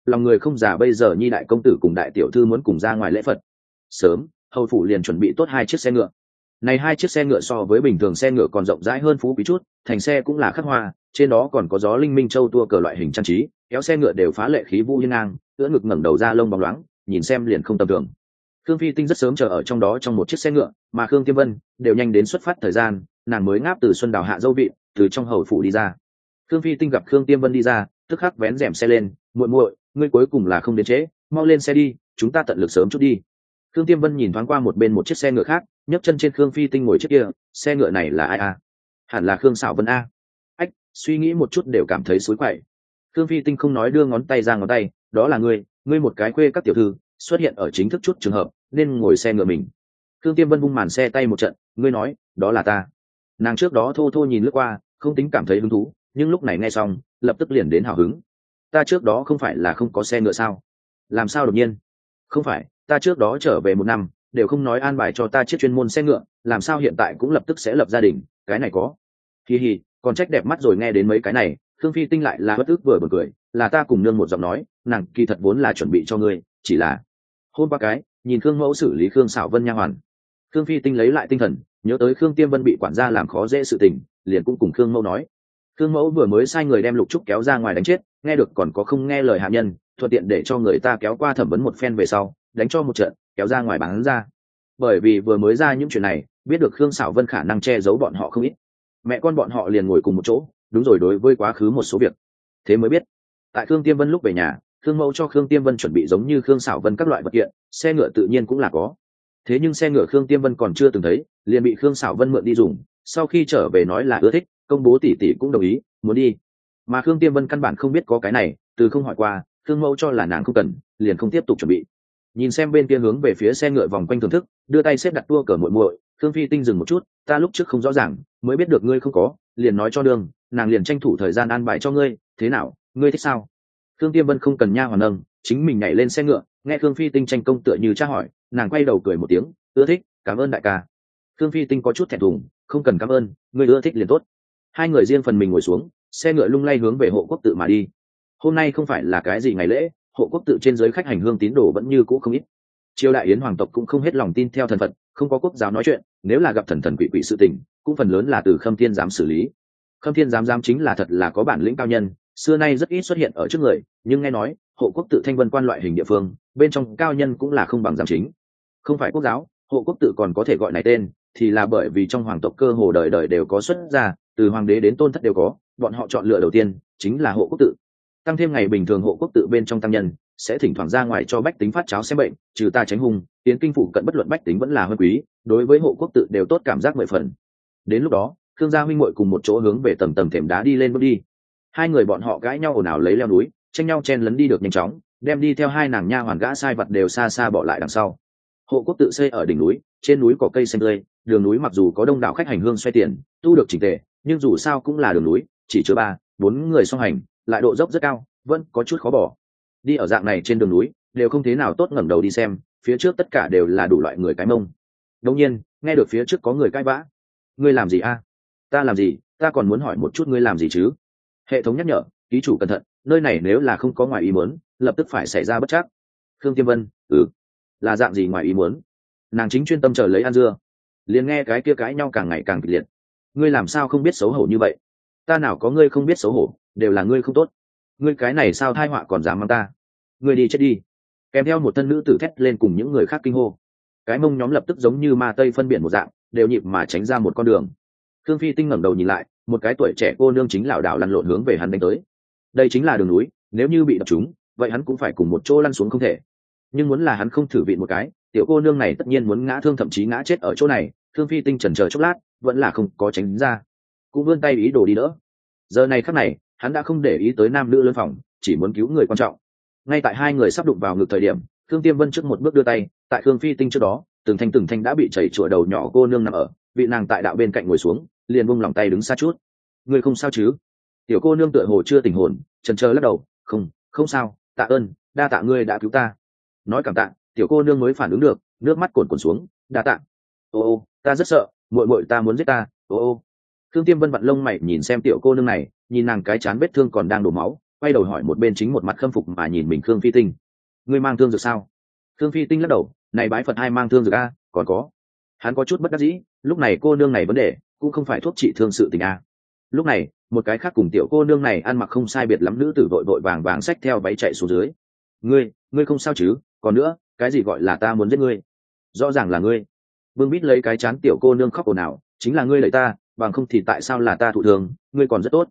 A: lòng người không già, bây giờ nhi đại công tử cùng đại tiểu thư muốn cùng ra ngoài lễ phật. Sớm hầu phủ liền chuẩn bị tốt 2 chiếc xe ngựa. Này 2 chiếc xe ngựa so với bình thường xe ngựa còn rộng rãi hơn phú quý chút, thành xe cũng là khắc hoa, trên đó còn có gió linh minh châu tua cờ loại hình trang trí, kéo xe ngựa đều phá lệ khí vũ hiên ngang, ưỡn ngực ngẩng đầu ra lông bóng loáng, nhìn xem liền không tầm thường. Khương Phi Tinh rất sớm chờ ở trong đó trong một chiếc xe ngựa, mà Khương Tiêm Vân đều nhanh đến xuất phát thời gian, nàng mới ngáp từ xuân đào hạ dâu vị, từ trong hầu phủ đi ra. Khương Phi Tinh gặp Khương Tiêm Vân đi ra, tức khắc vén rèm xe lên, muội muội, ngươi cuối cùng là không đến trễ, mau lên xe đi, chúng ta tận lực sớm chút đi. Khương Tiêm Vân nhìn thoáng qua một bên một chiếc xe ngựa khác, nhấc chân trên Khương Phi Tinh ngồi chiếc kia, xe ngựa này là ai a? Hẳn là Khương Sảo Vân a. Ách, suy nghĩ một chút đều cảm thấy xối quậy. Khương Phi Tinh không nói đưa ngón tay ra ngón tay, đó là ngươi một cái khuê các tiểu thư, xuất hiện ở chính thức chút trường hợp, nên ngồi xe ngựa mình. Khương Tiêm Vân vung màn xe tay một trận, ngươi nói, đó là ta. Nàng trước đó thô thô nhìn lướt qua, không tính cảm thấy hứng thú, nhưng lúc này nghe xong, lập tức liền đến hào hứng. Ta trước đó không phải là không có xe ngựa sao? Làm sao đột nhiên? Không phải, ta trước đó trở về 1 năm, đều không nói an bài cho ta chiếc chuyên môn xe ngựa, làm sao hiện tại cũng lập tức sẽ lập gia đình, cái này có. Hi hi, còn trách đẹp mắt rồi. Nghe đến mấy cái này, Khương Phi Tinh lại là bất ức vừa bật cười, là ta cùng nương một giọng nói, nàng kỳ thật vốn là chuẩn bị cho ngươi, chỉ là hôm qua cái nhìn Khương mẫu xử lý Khương Sảo Vân nha hoàn. Khương Phi Tinh lấy lại tinh thần, nhớ tới Khương Tiêm Vân bị quản gia làm khó dễ sự tình, liền cũng cùng Khương mẫu nói. Khương mẫu vừa mới sai người đem Lục Trúc kéo ra ngoài đánh chết, nghe được còn có không nghe lời hạ nhân, thuận tiện để cho người ta kéo qua thẩm vấn một phen về sau, đánh cho một trận, kéo ra ngoài bán ra. Bởi vì vừa mới ra những chuyện này, biết được Khương Sảo Vân khả năng che giấu bọn họ không ít, mẹ con bọn họ liền ngồi cùng một chỗ, đúng rồi, đối với quá khứ một số việc, thế mới biết. Tại Khương Tiêm Vân lúc về nhà, Khương mẫu cho Khương Tiêm Vân chuẩn bị giống như Khương Sảo Vân các loại vật kiện, xe ngựa tự nhiên cũng là có. Thế nhưng xe ngựa Khương Tiêm Vân còn chưa từng thấy, liền bị Khương Sảo Vân mượn đi dùng, sau khi trở về nói là ưa thích, công bố tỷ tỷ cũng đồng ý, muốn đi. Mà Khương Tiêm Vân căn bản không biết có cái này, từ không hỏi qua, Khương mẫu cho là nàng không cần, liền không tiếp tục chuẩn bị. Nhìn xem bên kia hướng về phía xe ngựa vòng quanh thưởng thức, đưa tay xếp đặt tua cờ muội muội, Khương Phi Tinh dừng một chút, ta lúc trước không rõ ràng, mới biết được ngươi không có, liền nói cho đường, nàng liền tranh thủ thời gian an bài cho ngươi, thế nào, ngươi thích sao? Khương Tiêm Vân không cần nha hoàn nâng, chính mình nhảy lên xe ngựa, nghe Khương Phi Tinh tranh công tựa như tra hỏi, nàng quay đầu cười một tiếng, ưa thích, cảm ơn đại ca. Khương Phi Tinh có chút thẹn thùng, không cần cảm ơn, ngươi ưa thích liền tốt. Hai người riêng phần mình ngồi xuống, xe ngựa lung lay hướng về hộ quốc tự mà đi. Hôm nay không phải là cái gì ngày lễ, hộ quốc tự trên giới khách hành hương tín đồ vẫn như cũ không ít. Triều đại yến hoàng tộc cũng không hết lòng tin theo thần Phật, không có quốc giáo nói chuyện, nếu là gặp thần thần quỷ quỷ sự tình, cũng phần lớn là từ Khâm Thiên giám xử lý. Khâm Thiên giám chính là thật là có bản lĩnh cao nhân, xưa nay rất ít xuất hiện ở trước người, nhưng nghe nói hộ quốc tự thanh vân quan loại hình địa phương, bên trong cao nhân cũng là không bằng giám chính. Không phải quốc giáo, hộ quốc tự còn có thể gọi này tên, thì là bởi vì trong hoàng tộc cơ hồ đời đời đều có xuất gia, từ hoàng đế đến tôn thất đều có, bọn họ chọn lựa đầu tiên chính là hộ quốc tự. Tăng thêm ngày bình thường hộ quốc tự bên trong tăng nhân sẽ thỉnh thoảng ra ngoài cho bách tính phát cháo xem bệnh, trừ ta tránh hung, tiến kinh phủ cận bất luận bách tính vẫn là hơn quý, đối với hộ quốc tự đều tốt cảm giác 10 phần. Đến lúc đó, Khương gia huynh muội cùng một chỗ hướng về tầng tầng thềm đá đi lên bước đi. Hai người bọn họ cãi nhau ồn ào lấy leo núi, tranh nhau chen lấn đi được nhanh chóng, đem đi theo hai nàng nha hoàn gã sai vật đều xa xa bỏ lại đằng sau. Hộ quốc tự xây ở đỉnh núi, trên núi có cây xanh tươi, đường núi mặc dù có đông đảo khách hành hương xoay tiền, tu được chỉnh tề, nhưng dù sao cũng là đường núi, chỉ chứa 3-4 người song hành, lại độ dốc rất cao, vẫn có chút khó bỏ. Đi ở dạng này trên đường núi, đều không thế nào tốt ngẩng đầu đi xem, phía trước tất cả đều là đủ loại người cái mông. Đột nhiên, nghe được phía trước có người cãi vã. Ngươi làm gì a? Ta làm gì? Ta còn muốn hỏi một chút ngươi làm gì chứ? Hệ thống nhắc nhở, ký chủ cẩn thận, nơi này nếu là không có ngoài ý muốn, lập tức phải xảy ra bất trắc. Khương Tiêm Vân, là dạng gì ngoài ý muốn? Nàng chính chuyên tâm chờ lấy ăn dưa, liền nghe cái kia cãi nhau càng ngày càng kịch liệt. Ngươi làm sao không biết xấu hổ như vậy? Ta nào có ngươi không biết xấu hổ, đều là ngươi không tốt. Ngươi cái này sao thai họa còn dám mang ta? Ngươi đi chết đi! Kèm theo một thân nữ tử thét lên cùng những người khác kinh hô. Cái mông nhóm lập tức giống như ma tây phân biển một dạng, đều nhịp mà tránh ra một con đường. Khương Phi Tinh ngẩng đầu nhìn lại, một cái tuổi trẻ cô nương chính lảo đảo lăn lộn hướng về hắn đánh tới. Đây chính là đường núi, nếu như bị đập trúng, vậy hắn cũng phải cùng một chỗ lăn xuống không thể. Nhưng muốn là hắn không thử vịn một cái, tiểu cô nương này tất nhiên muốn ngã thương, thậm chí ngã chết ở chỗ này. Khương Phi Tinh chần chờ chốc lát, vẫn là không có tránh ra, cũng vươn tay ý đồ đi đỡ. Giờ này khắc này, hắn đã không để ý tới nam nữ lớn phòng, chỉ muốn cứu người quan trọng. Ngay tại hai người sắp đụng vào ngực thời điểm, Khương Tiêm Vân trước một bước đưa tay, tại Khương Phi Tinh trước đó, từng thanh đã bị chảy chùa đầu nhỏ cô nương nằm ở, vị nàng tại đạo bên cạnh ngồi xuống, liền buông lòng tay đứng xa chút. Người không sao chứ? Tiểu cô nương tựa hồ chưa tỉnh hồn, chần chờ lắc đầu, không sao, tạ ơn, đa tạ ngươi đã cứu ta. Nói cảm tạ, tiểu cô nương mới phản ứng được, nước mắt cuồn xuống, đa tạ. Ô, ta rất sợ, muội muội ta muốn giết ta. Ô. Khương Tiêm Vân vặn lông mày nhìn xem tiểu cô nương này, nhìn nàng cái chán vết thương còn đang đổ máu, quay đầu hỏi một bên chính một mặt khâm phục mà nhìn mình Khương Phi Tinh. Ngươi mang thương dược sao? Khương Phi Tinh lắc đầu, này bái Phật ai mang thương dược a, còn có. Hắn có chút bất đắc dĩ, lúc này cô nương này vấn đề cũng không phải thuốc trị thương sự tình a. Lúc này, một cái khác cùng tiểu cô nương này ăn mặc không sai biệt lắm nữ tử vội vội vàng vàng xách theo váy chạy xuống dưới. Ngươi không sao chứ? Còn nữa, cái gì gọi là ta muốn giết ngươi? Rõ ràng là ngươi. Vương Bít lấy cái chán tiểu cô nương khóc ồn ào, chính là ngươi đẩy ta, bằng không thì tại sao là ta thụ thương? Ngươi còn rất tốt.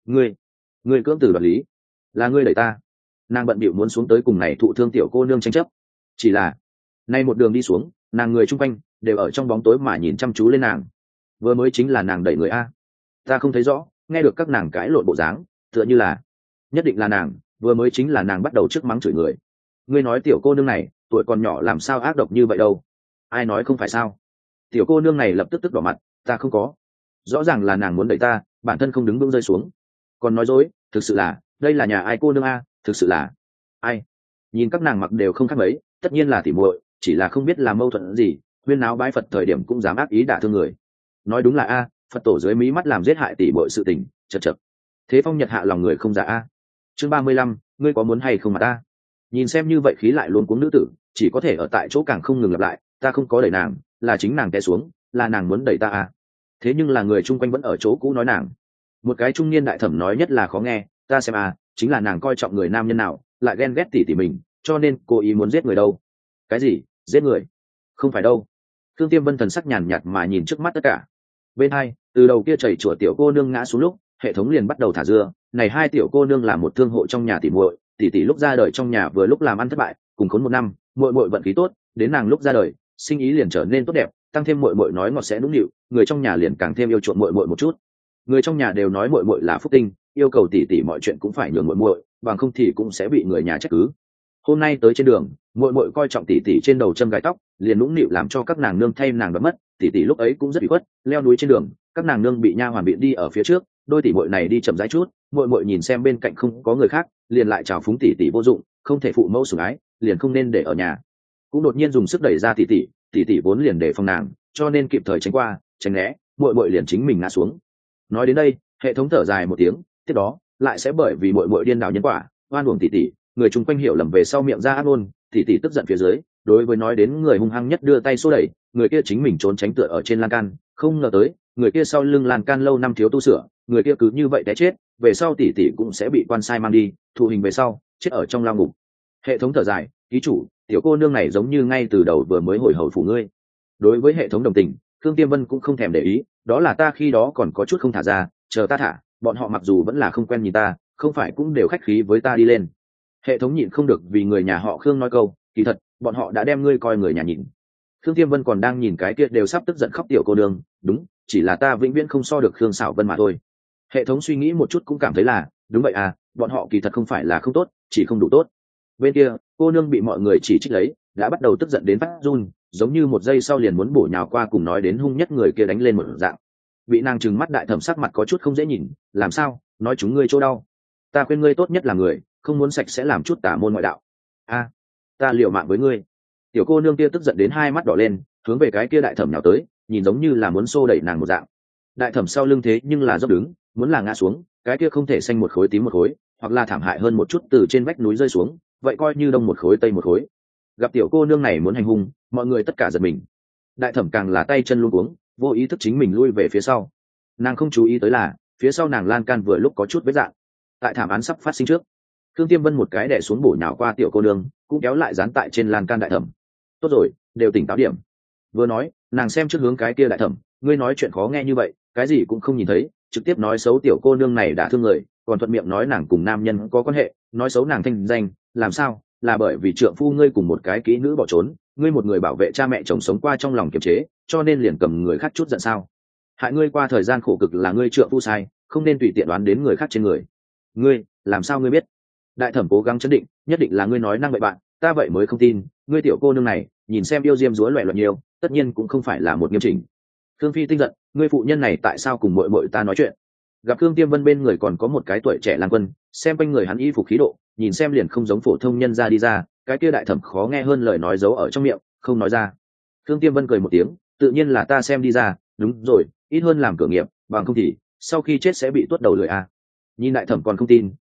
A: Ngươi cưỡng từ đoạt lý, là ngươi đẩy ta. Nàng bận bịu muốn xuống tới cùng này thụ thương tiểu cô nương tranh chấp, chỉ là nay một đường đi xuống, nàng người chung quanh đều ở trong bóng tối mà nhìn chăm chú lên nàng. Vừa mới chính là nàng đẩy người a. Ta không thấy rõ, nghe được các nàng cãi lộn bộ dáng, tựa như là nhất định là nàng, vừa mới chính là nàng bắt đầu trước mắng chửi người. Ngươi nói tiểu cô nương này tuổi còn nhỏ làm sao ác độc như vậy đâu? Ai nói không phải sao? Tiểu cô nương này lập tức tức đỏ mặt, ta không có, rõ ràng là nàng muốn đẩy ta, bản thân không đứng vững rơi xuống, còn nói dối. Thực sự là, đây là nhà ai cô nương a? Thực sự là ai? Nhìn các nàng mặc đều không khác mấy, tất nhiên là tỉ muội, chỉ là không biết là mâu thuẫn gì, huyên náo bái Phật thời điểm cũng dám ác ý đả thương người. Nói đúng là a, Phật tổ dưới mí mắt làm giết hại tỉ muội sự tình, chật chật. Thế phong nhật hạ lòng người không dạ a. Chương 35, ngươi có muốn hay không mà ta? Nhìn xem như vậy khí lại luôn cuống nữ tử, chỉ có thể ở tại chỗ càng không ngừng lặp lại, ta không có đẩy nàng, là chính nàng té xuống, là nàng muốn đẩy ta a. Thế nhưng là người chung quanh vẫn ở chỗ cũ nói nàng. Một cái trung niên đại thẩm nói nhất là khó nghe, ta xem a, chính là nàng coi trọng người nam nhân nào, lại ghen ghét tỉ mình, cho nên cố ý muốn giết người đâu. Cái gì? Giết người? Không phải đâu. Thương Tiêm Vân thần sắc nhàn nhạt mà nhìn trước mắt tất cả. Bên hai, từ đầu kia chảy chùa tiểu cô nương ngã xuống lúc, hệ thống liền bắt đầu thả dưa. Này hai tiểu cô nương là một thương hộ trong nhà tỉ muội, tỷ lúc ra đời trong nhà vừa lúc làm ăn thất bại, cùng khốn một năm, muội muội vận khí tốt, đến nàng lúc ra đời, sinh ý liền trở nên tốt đẹp, tăng thêm muội muội nói ngọt sẽ nũng nịu, người trong nhà liền càng thêm yêu chuộng muội muội một chút. Người trong nhà đều nói muội muội là phúc tinh, yêu cầu tỷ mọi chuyện cũng phải nhường muội muội, bằng không thì cũng sẽ bị người nhà trách cứ. Hôm nay tới trên đường, muội muội coi trọng tỷ trên đầu châm gai tóc, liền nũng nịu làm cho các nàng nương thay nàng đoạt mất, tỷ lúc ấy cũng rất bị khuất, leo núi trên đường, các nàng nương bị nha hoàn biện đi ở phía trước, đôi tỷ muội này đi chậm rãi chút, muội nhìn xem bên cạnh không có người khác, liền lại chào phúng tỷ vô dụng, không thể phụ mẫu sủng ái, liền không nên để ở nhà. Cũng đột nhiên dùng sức đẩy ra tỷ vốn liền để phòng nàng, cho nên kịp thời tránh qua, tránh né, muội liền chính mình ngã xuống. Nói đến đây, hệ thống thở dài một tiếng, tiếp đó lại sẽ bởi vì muội điên đảo nhân quả, oan uổng tỷ, người chung quanh hiểu lầm về sau miệng ra ác ngôn, tỷ tức giận phía dưới, đối với nói đến người hung hăng nhất đưa tay xô đẩy, người kia chính mình trốn tránh tựa ở trên lan can, không ngờ tới, người kia sau lưng lan can lâu năm thiếu tu sửa, người kia cứ như vậy té chết, về sau tỷ cũng sẽ bị quan sai mang đi, thụ hình về sau, chết ở trong lao ngục. Hệ thống thở dài, ký chủ, tiểu cô nương này giống như ngay từ đầu vừa mới hồi hầu phủ ngươi. Đối với hệ thống đồng tình, Thương Tiêm Vân cũng không thèm để ý, đó là ta khi đó còn có chút không thả ra, chờ ta thả, bọn họ mặc dù vẫn là không quen nhìn ta, không phải cũng đều khách khí với ta đi lên. Hệ thống nhịn không được vì người nhà họ Khương nói câu, kỳ thật, bọn họ đã đem ngươi coi người nhà nhìn. Thương Tiêm Vân còn đang nhìn cái kia đều sắp tức giận khóc tiểu cô nương, đúng, chỉ là ta vĩnh viễn không so được Khương Sảo Vân mà thôi. Hệ thống suy nghĩ một chút cũng cảm thấy là, đúng vậy à, bọn họ kỳ thật không phải là không tốt, chỉ không đủ tốt. Bên kia, cô nương bị mọi người chỉ trích lấy, đã bắt đầu tức giận đến phát run, giống như một giây sau liền muốn bổ nhào qua cùng nói đến hung nhất người kia đánh lên một dạng. Bị nàng trừng mắt đại thẩm sắc mặt có chút không dễ nhìn, làm sao, nói chúng ngươi chỗ đau. Ta khuyên ngươi tốt nhất là người, không muốn sạch sẽ làm chút tả môn ngoại đạo. A, ta liều mạng với ngươi. Tiểu cô nương kia tức giận đến hai mắt đỏ lên, hướng về cái kia đại thẩm nhào tới, nhìn giống như là muốn xô đẩy nàng một dạng. Đại thẩm sau lưng thế nhưng là dốc đứng, muốn là ngã xuống, cái kia không thể xanh một khối tím một khối, hoặc là thảm hại hơn một chút từ trên vách núi rơi xuống, vậy coi như đông một khối tây một khối. Gặp tiểu cô nương này muốn hành hung, mọi người tất cả giật mình. Đại thẩm càng là tay chân luống cuống, vô ý thức chính mình lui về phía sau. Nàng không chú ý tới là phía sau nàng lan can vừa lúc có chút vết dạn. Tại thảm án sắp phát sinh trước, Thương Tiêm Vân một cái đè xuống bổ nhào qua tiểu cô nương, cũng kéo lại dán tại trên lan can đại thẩm. Tốt rồi, đều tỉnh táo điểm. Vừa nói, nàng xem trước hướng cái kia đại thẩm, ngươi nói chuyện khó nghe như vậy, cái gì cũng không nhìn thấy, trực tiếp nói xấu tiểu cô nương này đã thương người, còn thuận miệng nói nàng cùng nam nhân có quan hệ, nói xấu nàng thanh danh, làm sao? Là bởi vì trượng phu ngươi cùng một cái kỹ nữ bỏ trốn, ngươi một người bảo vệ cha mẹ chồng sống qua trong lòng kiềm chế, cho nên liền cầm người khác chút giận sao? Hại ngươi qua thời gian khổ cực là ngươi trượng phu sai, không nên tùy tiện đoán đến người khác trên người. Ngươi, làm sao ngươi biết? Đại thẩm cố gắng chấn định, nhất định là ngươi nói năng bậy bạn, ta vậy mới không tin. Ngươi tiểu cô nương này, nhìn xem yêu diêm dúa loẹ loẹt nhiều, tất nhiên cũng không phải là một nghiêm chỉnh. Thương Phi tinh giận, ngươi phụ nhân này tại sao cùng muội muội ta nói chuyện? Gặp Thương Tiêm Vân bên người còn có một cái tuổi trẻ lang quân, xem quanh người hắn y phục khí độ, nhìn xem liền không giống phổ thông nhân ra đi ra, cái kia đại thẩm khó nghe hơn lời nói giấu ở trong miệng, không nói ra. Thương Tiêm Vân cười một tiếng, tự nhiên là ta xem đi ra, đúng rồi, ít hơn làm cửa nghiệp, bằng không thì sau khi chết sẽ bị tuốt đầu lưỡi à. Nhìn đại thẩm còn không tin,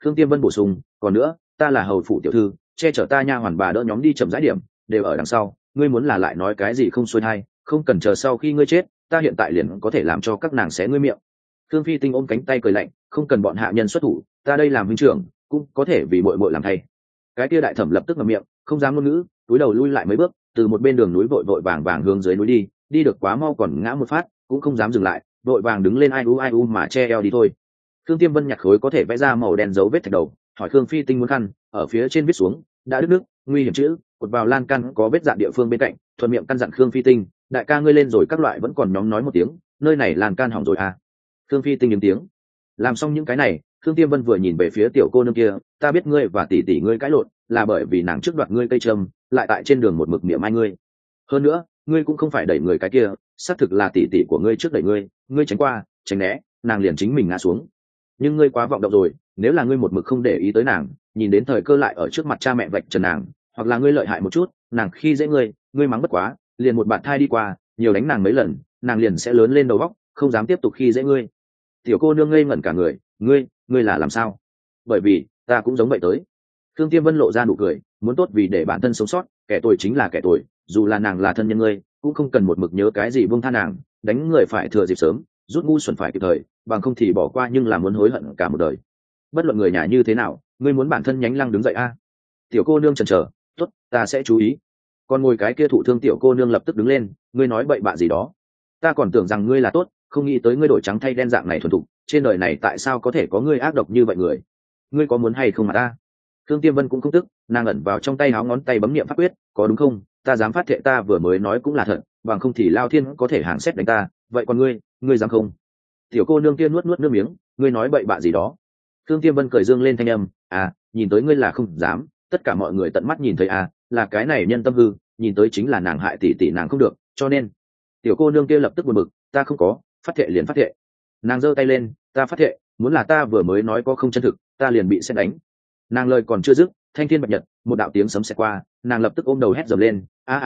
A: Khương Tiêm Vân bổ sung, còn nữa, ta là hầu phủ tiểu thư, che chở ta nha hoàn bà đỡ nhóm đi chậm rãi điểm, đều ở đằng sau, ngươi muốn là lại nói cái gì không xuôi hay, không cần chờ sau khi ngươi chết, ta hiện tại liền có thể làm cho các nàng xé ngươi miệng. Khương Phi Tinh ôm cánh tay cười lạnh, không cần bọn hạ nhân xuất thủ, ta đây làm huynh trưởng, cũng có thể vì muội muội làm thay. Cái kia đại thẩm lập tức ngậm miệng, không dám ngôn ngữ, cúi đầu lui lại mấy bước, từ một bên đường núi vội vội vàng vàng hướng dưới núi đi, đi được quá mau còn ngã một phát, cũng không dám dừng lại, vội vàng đứng lên ai u mà che eo đi thôi. Khương Tiêm Vân nhặt khối có thể vẽ ra màu đen dấu vết thạch đầu, hỏi Khương Phi Tinh muốn khăn, ở phía trên viết xuống, đã đứt nước, nguy hiểm chữ, cột vào lan can có vết dạn địa phương bên cạnh, thuận miệng căn dặn Khương Phi Tinh, đại ca ngươi lên rồi các loại vẫn còn nhóm nói một tiếng, nơi này lan can hỏng rồi à. Khương Phi Tinh những tiếng. Làm xong những cái này, Khương Tiêm Vân vừa nhìn về phía tiểu cô nương kia, ta biết ngươi và tỷ tỷ ngươi cãi lộn, là bởi vì nàng trước đoạt ngươi cây trâm, lại tại trên đường một mực miệng ai ngươi. Hơn nữa, ngươi cũng không phải đẩy người cái kia, xác thực là tỷ tỷ của ngươi trước đẩy ngươi, ngươi tránh qua, tránh né, nàng liền chính mình ngã xuống. Nhưng ngươi quá vọng động rồi, nếu là ngươi một mực không để ý tới nàng, nhìn đến thời cơ lại ở trước mặt cha mẹ vạch trần nàng, hoặc là ngươi lợi hại một chút, nàng khi dễ ngươi mắng bất quá, liền một bạn thai đi qua, nhiều đánh nàng mấy lần, nàng liền sẽ lớn lên đầu óc, không dám tiếp tục khi dễ ngươi. Tiểu cô nương ngây ngẩn cả người, ngươi là làm sao? Bởi vì ta cũng giống vậy tới. Khương Tiêm Vân lộ ra nụ cười, muốn tốt vì để bản thân sống sót, kẻ tội chính là kẻ tội, dù là nàng là thân nhân ngươi, cũng không cần một mực nhớ cái gì buông tha nàng, đánh người phải thừa dịp sớm, rút ngu xuẩn phải kịp thời, bằng không thì bỏ qua nhưng là muốn hối hận cả một đời. Bất luận người nhà như thế nào, ngươi muốn bản thân nhánh lăng đứng dậy a. Tiểu cô nương chần chờ, tốt, ta sẽ chú ý. Còn ngồi cái kia thụ thương tiểu cô nương lập tức đứng lên, ngươi nói bậy bạ gì đó? Ta còn tưởng rằng ngươi là tốt, không nghĩ tới ngươi đổi trắng thay đen dạng này thuần thục, trên đời này tại sao có thể có ngươi ác độc như vậy người? Ngươi có muốn hay không mà ta? Khương Tiêm Vân cũng không tức, nàng ẩn vào trong tay áo ngón tay bấm niệm pháp quyết, có đúng không? Ta dám phát thệ ta vừa mới nói cũng là thật, bằng không thì Lao Thiên có thể hàng xét đánh ta, vậy còn ngươi dám không? Tiểu cô nương kia nuốt nước miếng, ngươi nói bậy bạ gì đó? Khương Tiêm Vân cười dương lên thanh âm, nhìn tới ngươi là không dám, tất cả mọi người tận mắt nhìn thấy là cái này nhân tâm hư, nhìn tới chính là nàng hại tỷ nàng không được, cho nên. Tiểu cô nương kia lập tức buồn bực, ta không có, phát thệ liền phát thệ. Nàng giơ tay lên, ta phát thệ, muốn là ta vừa mới nói có không chân thực, ta liền bị xét đánh. Nàng lời còn chưa dứt, thanh thiên bạch nhật, một đạo tiếng sấm xẹt qua, nàng lập tức ôm đầu hét dầm lên,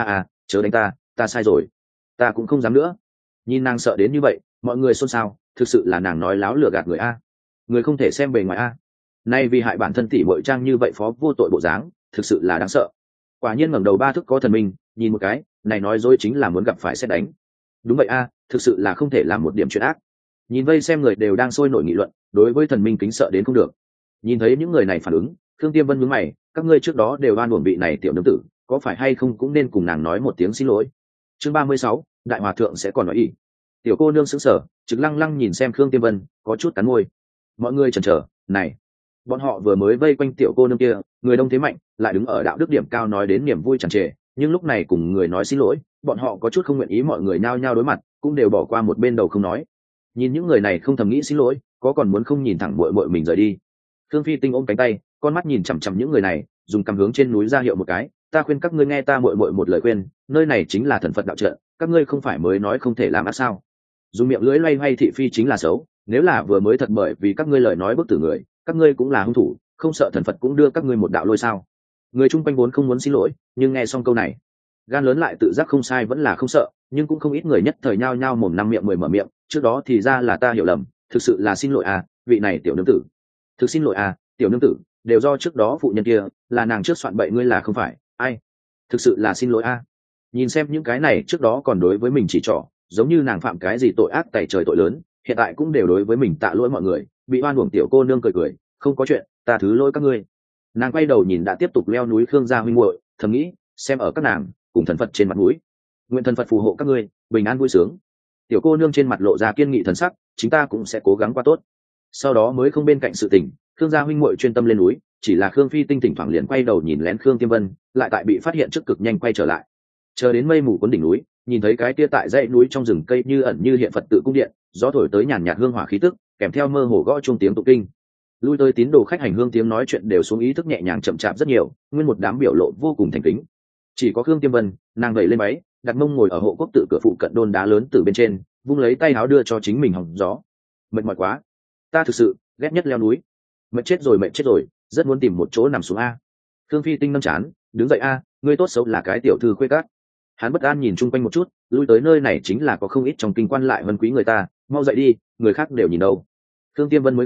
A: chớ đánh ta sai rồi, ta cũng không dám nữa. Nhìn nàng sợ đến như vậy, mọi người xôn xao, thực sự là nàng nói láo lừa gạt người người không thể xem bề ngoài nay vì hại bản thân tỷ muội trang như vậy phó vô tội bộ dáng, thực sự là đáng sợ. Quả nhiên ngẩng đầu ba thức có thần minh, nhìn một cái, này nói dối chính là muốn gặp phải xét đánh. Đúng vậy thực sự là không thể làm một điểm chuyện ác. Nhìn vây xem người đều đang sôi nổi nghị luận, đối với thần minh kính sợ đến không được. Nhìn thấy những người này phản ứng, Khương Tiêm Vân nhướng mày, các ngươi trước đó đều oan uổng vị này tiểu nương tử, có phải hay không cũng nên cùng nàng nói một tiếng xin lỗi. Chương 36, đại hòa thượng sẽ còn nói ý. Tiểu cô nương sững sờ, trực lăng lăng nhìn xem Khương Tiêm Vân, có chút cắn môi. Mọi người chần chờ, này, bọn họ vừa mới vây quanh tiểu cô nương kia, người đông thế mạnh, lại đứng ở đạo đức điểm cao nói đến niềm vui tràn trề, nhưng lúc này cùng người nói xin lỗi, bọn họ có chút không nguyện ý, mọi người nhao nhao đối mặt, cũng đều bỏ qua một bên đầu không nói. Nhìn những người này không thầm nghĩ xin lỗi, có còn muốn không nhìn thẳng muội muội mình rời đi. Khương Phi Tinh ôm cánh tay, con mắt nhìn chằm chằm những người này, dùng cằm hướng trên núi ra hiệu một cái, ta khuyên các ngươi nghe ta muội muội một lời khuyên, nơi này chính là thần Phật đạo trận, các ngươi không phải mới nói không thể làm ác sao? Dùng miệng lưỡi loay hoay thị phi chính là xấu, nếu là vừa mới thật bởi vì các ngươi lời nói bức tử người, các ngươi cũng là hung thủ, không sợ thần Phật cũng đưa các ngươi một đạo lôi sao? Người chung quanh vốn không muốn xin lỗi, nhưng nghe xong câu này, gan lớn lại tự giác không sai vẫn là không sợ, nhưng cũng không ít người nhất thời nhao nhao mồm năm miệng mười mở miệng, trước đó thì ra là ta hiểu lầm, thực sự là xin lỗi vị này tiểu nương tử. Thực xin lỗi tiểu nương tử, đều do trước đó phụ nhân kia, là nàng trước soạn bậy ngươi là không phải, ai? Thực sự là xin lỗi Nhìn xem những cái này trước đó còn đối với mình chỉ trỏ, giống như nàng phạm cái gì tội ác tày trời tội lớn, hiện tại cũng đều đối với mình tạ lỗi mọi người, bị oan uổng tiểu cô nương cười cười, không có chuyện, ta thứ lỗi các ngươi. Nàng quay đầu nhìn đã tiếp tục leo núi Khương gia huynh muội, thầm nghĩ, xem ở các nàng cùng thần Phật trên mặt mũi, nguyện thần Phật phù hộ các ngươi bình an vui sướng. Tiểu cô nương trên mặt lộ ra kiên nghị thần sắc, chính ta cũng sẽ cố gắng qua tốt. Sau đó mới không bên cạnh sự tình, Khương gia huynh muội chuyên tâm lên núi, chỉ là Khương Phi Tinh thỉnh thoảng liền quay đầu nhìn lén Khương Tiêm Vân, lại tại bị phát hiện trước cực nhanh quay trở lại. Chờ đến mây mù cuốn đỉnh núi, nhìn thấy cái kia tại dãy núi trong rừng cây như ẩn như hiện Phật tự cung điện, gió thổi tới nhàn nhạt hương hỏa khí tức, kèm theo mơ hồ gõ chuông tiếng tụng kinh. Lui tới tín đồ khách hành hương tiếng nói chuyện đều xuống ý thức nhẹ nhàng chậm chạp rất nhiều, nguyên một đám biểu lộ vô cùng thành kính. Chỉ có Khương Tiêm Vân, nàng vẩy lên váy, đặt mông ngồi ở hộ quốc tự cửa phụ cận đôn đá lớn từ bên trên, vung lấy tay áo đưa cho chính mình hòng gió. Mệt mỏi quá, ta thực sự ghét nhất leo núi. Mệt chết rồi, rất muốn tìm một chỗ nằm xuống Khương Phi Tinh nâng chán, đứng dậy ngươi tốt xấu là cái tiểu thư khuê các. Hắn bất an nhìn chung quanh một chút, lui tới nơi này chính là có không ít trong kinh quan lại vân quý người ta, mau dậy đi, người khác đều nhìn đâu. Khương Tiêm Vân mới không,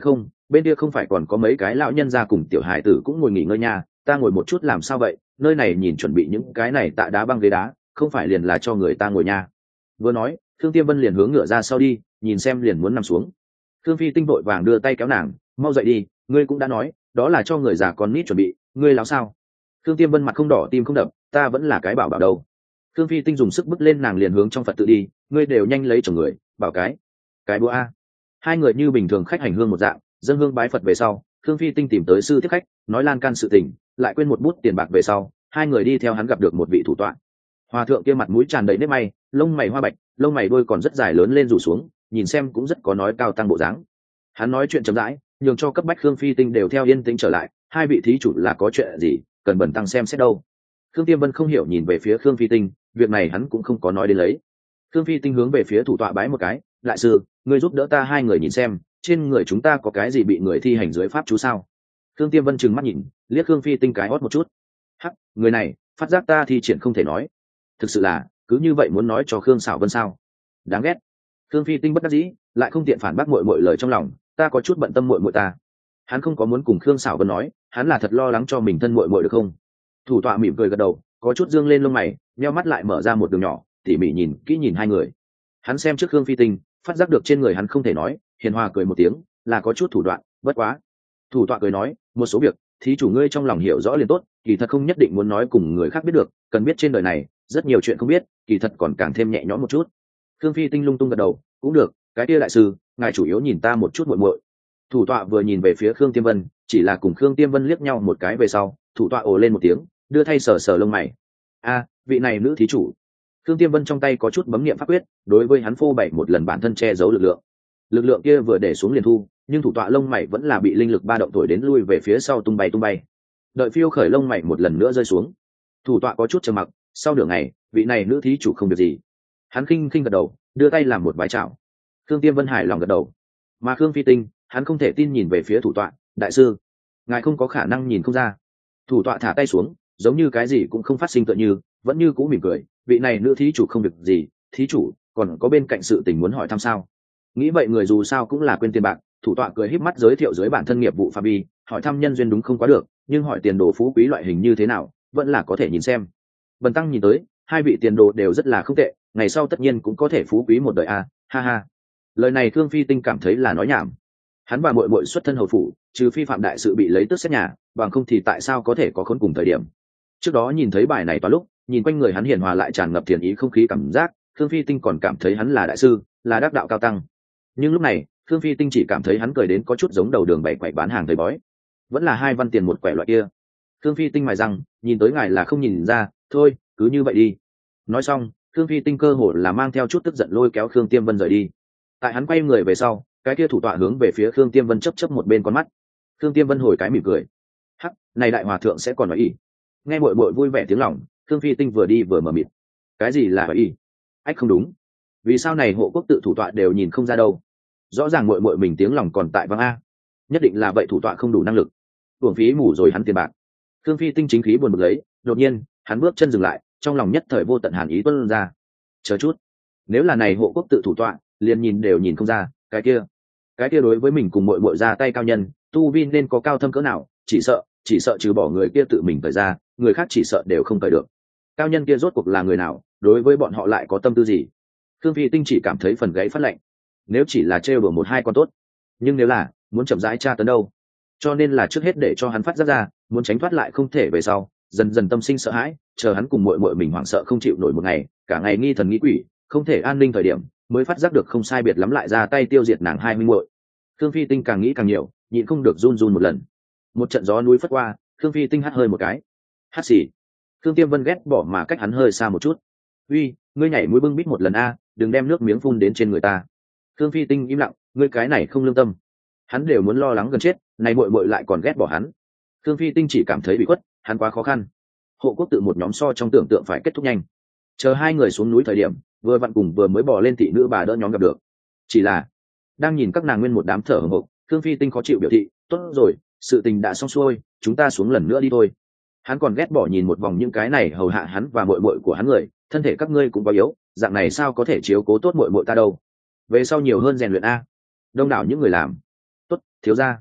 A: bên kia không phải còn có mấy cái lão nhân ra cùng tiểu hải tử cũng ngồi nghỉ ngơi nha, ta ngồi một chút làm sao vậy, nơi này nhìn chuẩn bị những cái này tạ đá băng ghế đá, không phải liền là cho người ta ngồi nha. Vừa nói Thương Tiêm Vân liền hướng ngựa ra sau đi, nhìn xem liền muốn nằm xuống. Thương Phi Tinh vội vàng đưa tay kéo nàng, mau dậy đi, ngươi cũng đã nói đó là cho người già con nít chuẩn bị, ngươi láo sao? Thương Tiêm Vân mặt không đỏ tim không đập, ta vẫn là cái bảo bảo đâu. Thương Phi Tinh dùng sức bứt lên nàng liền hướng trong Phật tự đi, ngươi đều nhanh lấy chồng người, bảo cái búa a. Hai người như bình thường khách hành hương một dạng, dâng hương bái Phật về sau, Thương Phi Tinh tìm tới sư tiếp khách, nói lan can sự tình, lại quên một bút tiền bạc về sau, hai người đi theo hắn gặp được một vị thủ tọa. Hòa thượng kia mặt mũi tràn đầy nếp may, lông mày hoa bạch, lông mày đôi còn rất dài lớn lên rủ xuống, nhìn xem cũng rất có nói cao tăng bộ dáng. Hắn nói chuyện chậm rãi, nhường cho cấp bách Khương Phi Tinh đều theo yên tĩnh trở lại, hai vị thí chủ là có chuyện gì, cần bần tăng xem xét đâu. Khương Tiêm Vân không hiểu nhìn về phía Khương Phi Tinh, việc này hắn cũng không có nói đến lấy. Khương Phi Tinh hướng về phía thủ tọa bái một cái, đại sư, ngươi giúp đỡ ta hai người nhìn xem, trên người chúng ta có cái gì bị người thi hành dưới pháp chú sao? Khương Tiêm Vân trừng mắt nhìn, liếc Khương Phi Tinh cái hót một chút. Hắc, người này, phát giác ta thi triển không thể nói. Thực sự là, cứ như vậy muốn nói cho Khương Sảo Vân sao? Đáng ghét. Khương Phi Tinh bất đắc dĩ, lại không tiện phản bác muội muội lời trong lòng, ta có chút bận tâm muội muội ta. Hắn không có muốn cùng Khương Sảo Vân nói, hắn là thật lo lắng cho mình thân muội muội được không? Thủ tọa mỉm cười gật đầu, có chút dương lên lông mày, nheo mắt lại mở ra một đường nhỏ, tỉ mỉ nhìn kỹ nhìn hai người. Hắn xem trước Khương Phi Tinh, phát giác được trên người hắn không thể nói, hiền hòa cười một tiếng, là có chút thủ đoạn, bất quá. Thủ tọa cười nói, một số việc, thí chủ ngươi trong lòng hiểu rõ liền tốt, kỳ thật không nhất định muốn nói cùng người khác biết được, cần biết trên đời này rất nhiều chuyện không biết, kỳ thật còn càng thêm nhẹ nhõm một chút. Khương Phi Tinh lung tung gật đầu, cũng được, cái kia đại sư, ngài chủ yếu nhìn ta một chút muội muội. Thủ tọa vừa nhìn về phía Khương Tiêm Vân, chỉ là cùng Khương Tiêm Vân liếc nhau một cái về sau, thủ tọa ồ lên một tiếng, đưa thay sờ sờ lông mày. A, vị này nữ thí chủ. Khương Tiêm Vân trong tay có chút bấm niệm pháp quyết, đối với hắn phô bày một lần bản thân che giấu lực lượng. Lực lượng kia vừa để xuống liền thu, nhưng thủ tọa lông mày vẫn là bị linh lực ba động thổi đến lui về phía sau tung bay tung bay. Đợi phiêu khởi lông mày một lần nữa rơi xuống. Thủ tọa có chút trầm mặc, sau nửa ngày, vị này nữ thí chủ không việc gì. Hắn khinh khinh gật đầu, đưa tay làm một vái chào. Khương Tiêm Vân hài lòng gật đầu. Mà Khương Phi Tinh, hắn không thể tin nhìn về phía thủ tọa, đại sư, ngài không có khả năng nhìn không ra. Thủ tọa thả tay xuống, giống như cái gì cũng không phát sinh tựa như, vẫn như cũ mỉm cười, vị này nữ thí chủ không việc gì, thí chủ còn có bên cạnh sự tình muốn hỏi thăm sao? Nghĩ vậy người dù sao cũng là quên tiền bạc, thủ tọa cười híp mắt giới thiệu dưới bản thân nghiệp vụ phạm vi, hỏi thăm nhân duyên đúng không quá được, nhưng hỏi tiền đồ phú quý loại hình như thế nào, vẫn là có thể nhìn xem. Bần tăng nhìn tới, hai vị tiền đồ đều rất là không tệ, ngày sau tất nhiên cũng có thể phú quý một đời a, ha ha. Lời này Khương Phi Tinh cảm thấy là nói nhảm. Hắn và muội muội xuất thân hầu phủ, trừ phi phạm đại sự bị lấy tước xét nhà, bằng không thì tại sao có thể có khốn cùng thời điểm. Trước đó nhìn thấy bài này toàn lúc, nhìn quanh người hắn hiền hòa lại tràn ngập thiền ý không khí cảm giác, Khương Phi Tinh còn cảm thấy hắn là đại sư, là đắc đạo cao tăng. Nhưng lúc này, Khương Phi Tinh chỉ cảm thấy hắn cười đến có chút giống đầu đường bày quậy bán hàng thầy bói, vẫn là 2 văn tiền một quẻ loại kia. Khương Phi Tinh mài răng, nhìn tới ngài là không nhìn ra, thôi, cứ như vậy đi. Nói xong, Khương Phi Tinh cơ hồ là mang theo chút tức giận lôi kéo Khương Tiêm Vân rời đi. Tại hắn quay người về sau, cái kia thủ tọa hướng về phía Khương Tiêm Vân chớp chớp một bên con mắt. Khương Tiêm Vân hồi cái mỉm cười. Hắc, này đại hòa thượng sẽ còn nói ý. Nghe muội muội vui vẻ tiếng lòng, Khương Phi Tinh vừa đi vừa mở mịt. Cái gì là ý? Ách không đúng. Vì sao này hộ quốc tự thủ tọa đều nhìn không ra đâu? Rõ ràng muội muội mình tiếng lòng còn tại vang a. Nhất định là vậy thủ tọa không đủ năng lực. Uổng phí mù rồi hắn tiền bạc. Khương Phi Tinh chính khí buồn bực lấy, đột nhiên, hắn bước chân dừng lại, trong lòng nhất thời vô tận hàn ý tuôn ra. Chờ chút, nếu là này hộ quốc tự thủ tọa, liền nhìn đều nhìn không ra, cái kia đối với mình cùng muội muội ra tay cao nhân, tu vi nên có cao thâm cỡ nào, chỉ sợ trừ bỏ người kia tự mình thời ra, người khác chỉ sợ đều không thời được. Cao nhân kia rốt cuộc là người nào, đối với bọn họ lại có tâm tư gì? Khương Phi Tinh chỉ cảm thấy phần gáy phát lạnh. Nếu chỉ là trêu đùa 1-2 con tốt, nhưng nếu là muốn chậm rãi tra tấn đâu, cho nên là trước hết để cho hắn phát giác ra, muốn tránh thoát lại không thể về sau, dần dần tâm sinh sợ hãi, chờ hắn cùng muội muội mình hoảng sợ không chịu nổi một ngày, cả ngày nghi thần nghi quỷ, không thể an ninh thời điểm, mới phát giác được không sai biệt lắm lại ra tay tiêu diệt nàng hai huynh muội. Khương Phi Tinh càng nghĩ càng nhiều, nhịn không được run run một lần. Một trận gió núi phất qua, Khương Phi Tinh hắt hơi một cái. Hắt xì. Khương Tiêm Vân ghét bỏ mà cách hắn hơi xa một chút. Uy, ngươi nhảy mũi bưng bít một lần a, đừng đem nước miếng phun đến trên người ta. Khương Phi Tinh im lặng, ngươi cái này không lương tâm. Hắn đều muốn lo lắng gần chết, này muội muội lại còn ghét bỏ hắn. Khương Phi Tinh chỉ cảm thấy bị khuất, hắn quá khó khăn. Hộ quốc tự một nhóm so trong tưởng tượng phải kết thúc nhanh. Chờ hai người xuống núi thời điểm, vừa vặn cùng vừa mới bỏ lên thị nữ bà đỡ nhóm gặp được. Chỉ là đang nhìn các nàng nguyên một đám thở hổn hển, Khương Phi Tinh khó chịu biểu thị, tốt rồi, sự tình đã xong xuôi, chúng ta xuống lần nữa đi thôi. Hắn còn ghét bỏ nhìn một vòng những cái này hầu hạ hắn và muội muội của hắn người, thân thể các ngươi cũng quá yếu, dạng này sao có thể chiếu cố tốt muội muội ta đâu. Về sau nhiều hơn rèn luyện a. Đông đảo những người làm. Tốt, thiếu gia.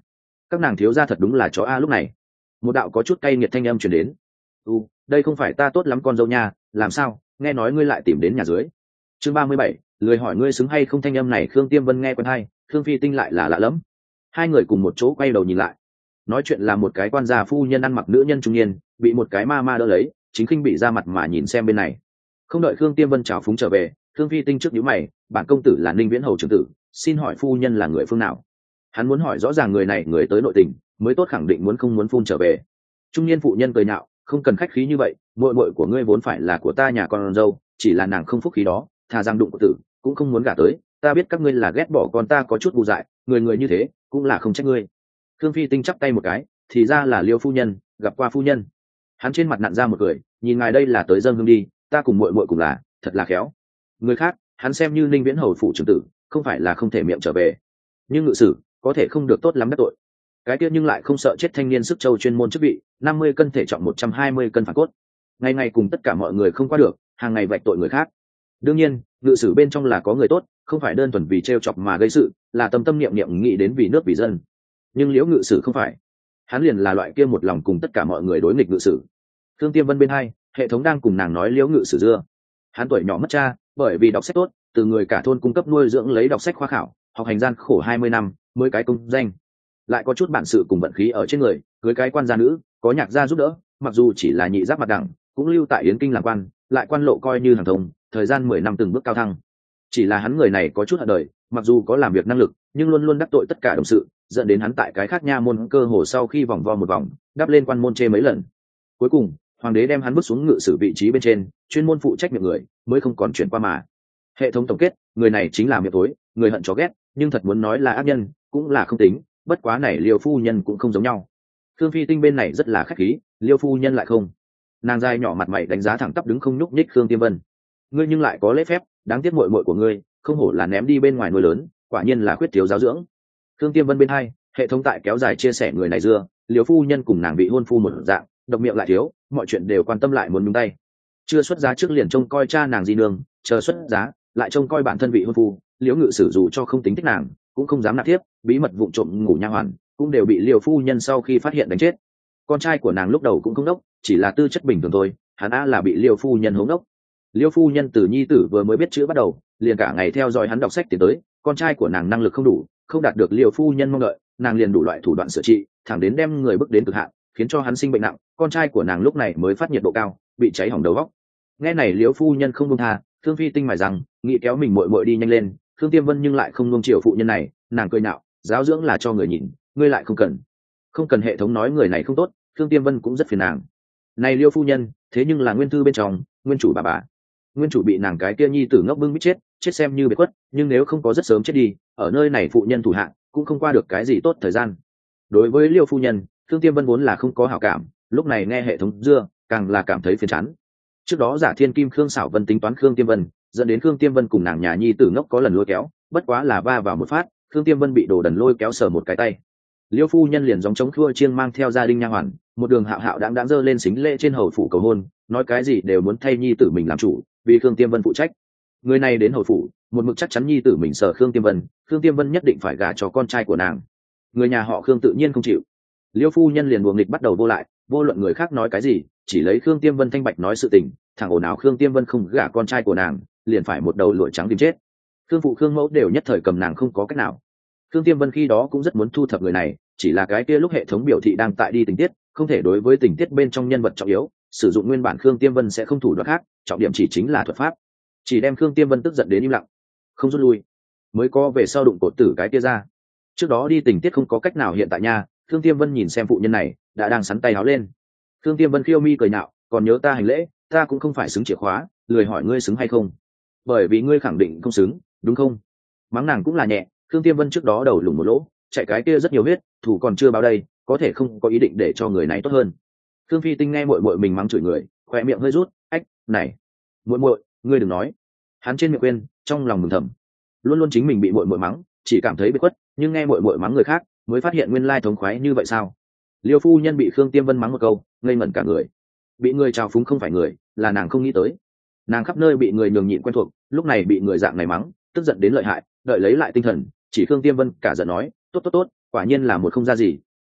A: các nàng thiếu gia thật đúng là chó a. Lúc này một đạo có chút cay nghiệt thanh âm truyền đến. Đây không phải ta tốt lắm con dâu nha, làm sao nghe nói ngươi lại tìm đến nhà dưới. Chương 37, lười hỏi ngươi xứng hay không. Thanh âm này Khương Tiêm Vân nghe quen hay, Khương Phi Tinh lại là lạ lẫm. Hai người cùng một chỗ quay đầu nhìn lại, nói chuyện là một cái quan gia phu nhân ăn mặc nữ nhân trung niên, bị một cái ma ma đỡ lấy, chính khinh bị ra mặt mà nhìn xem bên này. Không đợi Khương Tiêm Vân chào phúng trở về, Khương Phi Tinh trước nhíu mày, bản công tử là Ninh Viễn Hầu trưởng tử, xin hỏi phu nhân là người phương nào. Hắn muốn hỏi rõ ràng người này người tới nội tình, mới tốt khẳng định muốn không muốn phun trở về. Trung niên phụ nhân cười nhạo, không cần khách khí như vậy, muội muội của ngươi vốn phải là của ta nhà con dâu, chỉ là nàng không phúc khí đó, thà rằng đụng của tử cũng không muốn gả tới. Ta biết các ngươi là ghét bỏ con ta có chút ngu dại, người người như thế cũng là không trách ngươi. Khương Phi Tinh chắp tay một cái, thì ra là Liêu phu nhân, gặp qua phu nhân. Hắn trên mặt nặn ra một cười, nhìn ngài đây là tới dâng hương đi, ta cùng muội muội cùng là, thật là khéo. Người khác hắn xem như Ninh Viễn Hầu phủ trưởng tử, không phải là không thể miệng trở về, nhưng ngự sử có thể không được tốt lắm đắc tội. Cái kia nhưng lại không sợ chết thanh niên sức châu chuyên môn chức vị, 50 cân thể trọng 120 cân phản cốt, ngày ngày cùng tất cả mọi người không qua được, hàng ngày vạch tội người khác. Đương nhiên ngự sử bên trong là có người tốt, không phải đơn thuần vì trêu chọc mà gây sự, là tâm tâm niệm niệm nghĩ đến vì nước vì dân. Nhưng Liễu ngự sử không phải, hắn liền là loại kia một lòng cùng tất cả mọi người đối nghịch ngự sử. Thương Tiêm Vân bên hai, hệ thống đang cùng nàng nói Liễu ngự sử dưa. Hắn tuổi nhỏ mất cha, bởi vì đọc sách tốt, từ người cả thôn cung cấp nuôi dưỡng lấy đọc sách khoa khảo, học hành gian khổ 20 năm mới cái công danh, lại có chút bản sự cùng vận khí ở trên người, cưới cái quan gia nữ, có nhạc gia giúp đỡ, mặc dù chỉ là nhị giáp mặt đẳng, cũng lưu tại Yến Kinh làm quan, lại quan lộ coi như hàng thông, thời gian 10 năm từng bước cao thăng. Chỉ là hắn người này có chút hận đời, mặc dù có làm việc năng lực, nhưng luôn luôn đắc tội tất cả đồng sự, dẫn đến hắn tại cái khác nha môn cơ hồ sau khi vòng vo một vòng, đắp lên quan môn chê mấy lần. Cuối cùng hoàng đế đem hắn bước xuống ngự sử vị trí bên trên, chuyên môn phụ trách miệng người, mới không còn chuyển qua mà. Hệ thống tổng kết, người này chính là miệng tối, người hận chó ghét, nhưng thật muốn nói là ác nhân cũng là không tính, bất quá này Liêu phu nhân cũng không giống nhau. Khương Phi Tinh bên này rất là khách khí, Liêu phu nhân lại không. Nàng dai nhỏ mặt mày đánh giá thẳng tắp đứng không nhúc nhích Khương Tiêm Vân. Ngươi nhưng lại có lễ phép, đáng tiếc muội muội của ngươi không hổ là ném đi bên ngoài nuôi lớn, quả nhiên là khuyết thiếu giáo dưỡng. Khương Tiêm Vân bên hai, hệ thống tại kéo dài chia sẻ người này dưa, Liêu phu nhân cùng nàng bị hôn phu một dạng, độc miệng lại thiếu, mọi chuyện đều quan tâm lại muốn nhúng tay. Chưa xuất giá trước liền trông coi cha nàng di nương, chờ xuất giá lại trông coi bản thân vị hôn phu. Liễu ngự sử dù cho không tính thích nàng, cũng không dám nạp tiếp, bí mật vụng trộm ngủ nha hoàn, cũng đều bị Liêu phu nhân sau khi phát hiện đánh chết. Con trai của nàng lúc đầu cũng không đốc, chỉ là tư chất bình thường thôi, hắn á là bị Liêu phu nhân hống đốc. Liêu phu nhân từ nhi tử vừa mới biết chữ bắt đầu, liền cả ngày theo dõi hắn đọc sách tiến tới. Con trai của nàng năng lực không đủ, không đạt được Liêu phu nhân mong đợi, nàng liền đủ loại thủ đoạn sửa trị, thẳng đến đem người bước đến cực hạn, khiến cho hắn sinh bệnh nặng. Con trai của nàng lúc này mới phát nhiệt độ cao, bị cháy hỏng đầu óc. Nghe này Liêu phu nhân không buông tha, Thương Phi Tinh mải rằng nghĩ kéo mình muội muội đi nhanh lên. Thương Tiêm Vân nhưng lại không nuông chiều phụ nhân này, nàng cười nhạo, giáo dưỡng là cho người nhìn, ngươi lại không cần hệ thống nói người này không tốt. Thương Tiêm Vân cũng rất phiền nàng. Này Liêu phu nhân, thế nhưng là nguyên thư bên trong, nguyên chủ bà. Nguyên chủ bị nàng cái kia nhi tử ngốc bưng bít chết xem như biệt khuất, nhưng nếu không có rất sớm chết đi, ở nơi này phụ nhân thủ hạ, cũng không qua được cái gì tốt thời gian. Đối với Liêu phu nhân, Thương Tiêm Vân vốn là không có hảo cảm, lúc này nghe hệ thống dưa, càng là cảm thấy phiền chán. Trước đó Giả Thiên Kim Khương Sảo Vân tính toán Khương Tiêm Vân, dẫn đến Khương Tiêm Vân cùng nàng nhà nhi tử ngốc có lần lôi kéo, bất quá là va vào một phát, Khương Tiêm Vân bị đồ đần lôi kéo sờ một cái tay. Liêu phu nhân liền giống chống khua chiêng mang theo gia đình nha hoàn, một đường hạo hạo đáng giơ lên xính lễ trên hầu phủ cầu hôn, nói cái gì đều muốn thay nhi tử mình làm chủ, vì Khương Tiêm Vân phụ trách. Người này đến hầu phủ, một mực chắc chắn nhi tử mình sờ Khương Tiêm Vân nhất định phải gả cho con trai của nàng. Người nhà họ Khương tự nhiên không chịu. Liêu phu nhân liền đùa nghịch bắt đầu vô lại, vô luận người khác nói cái gì, chỉ lấy Khương Tiêm Vân thanh bạch nói sự tình, thằng ồn ào Khương Tiêm Vân không gả con trai của nàng, liền phải một đầu lụa trắng tìm chết. Khương phụ Khương mẫu đều nhất thời cầm nàng không có cách nào. Khương Tiêm Vân khi đó cũng rất muốn thu thập người này, chỉ là cái kia lúc hệ thống biểu thị đang tại đi tình tiết, không thể đối với tình tiết bên trong nhân vật trọng yếu sử dụng nguyên bản Khương Tiêm Vân sẽ không thủ đoạn khác, trọng điểm chỉ chính là thuật pháp, chỉ đem Khương Tiêm Vân tức giận đến im lặng, không rút lui, mới có về sau đụng cột tử cái kia ra. Trước đó đi tình tiết không có cách nào, hiện tại nha, Khương Tiêm Vân nhìn xem phụ nhân này đã đang sắn tay áo lên. Khương Tiêm Vân khiêu mi cười nhạo, còn nhớ ta hành lễ, ta cũng không phải xứng chìa khóa, lười hỏi ngươi xứng hay không, bởi vì ngươi khẳng định không xứng, đúng không? Mắng nàng cũng là nhẹ. Khương Tiêm Vân trước đó đầu lủng một lỗ, chạy cái kia rất nhiều huyết, thủ còn chưa báo đây, có thể không có ý định để cho người này tốt hơn. Khương Phi Tinh nghe muội muội mình mắng chửi người, khóe miệng hơi rút, ách, này, muội muội, ngươi đừng nói. Hắn trên miệng quên, trong lòng mừng thầm. Luôn luôn chính mình bị muội muội mắng, chỉ cảm thấy bị khuất, nhưng nghe muội muội mắng người khác, mới phát hiện nguyên lai thống khoái như vậy sao? Liêu phu nhân bị Khương Tiêm Vân mắng một câu, ngây ngẩn cả người. Bị người trào phúng không phải người, là nàng không nghĩ tới. Nàng khắp nơi bị người nhường nhịn quen thuộc, lúc này bị người dạng này mắng, tức giận đến lợi hại, đợi lấy lại tinh thần, chỉ Khương Tiêm Vân cả giận nói, tốt, quả nhiên là một không ra gì,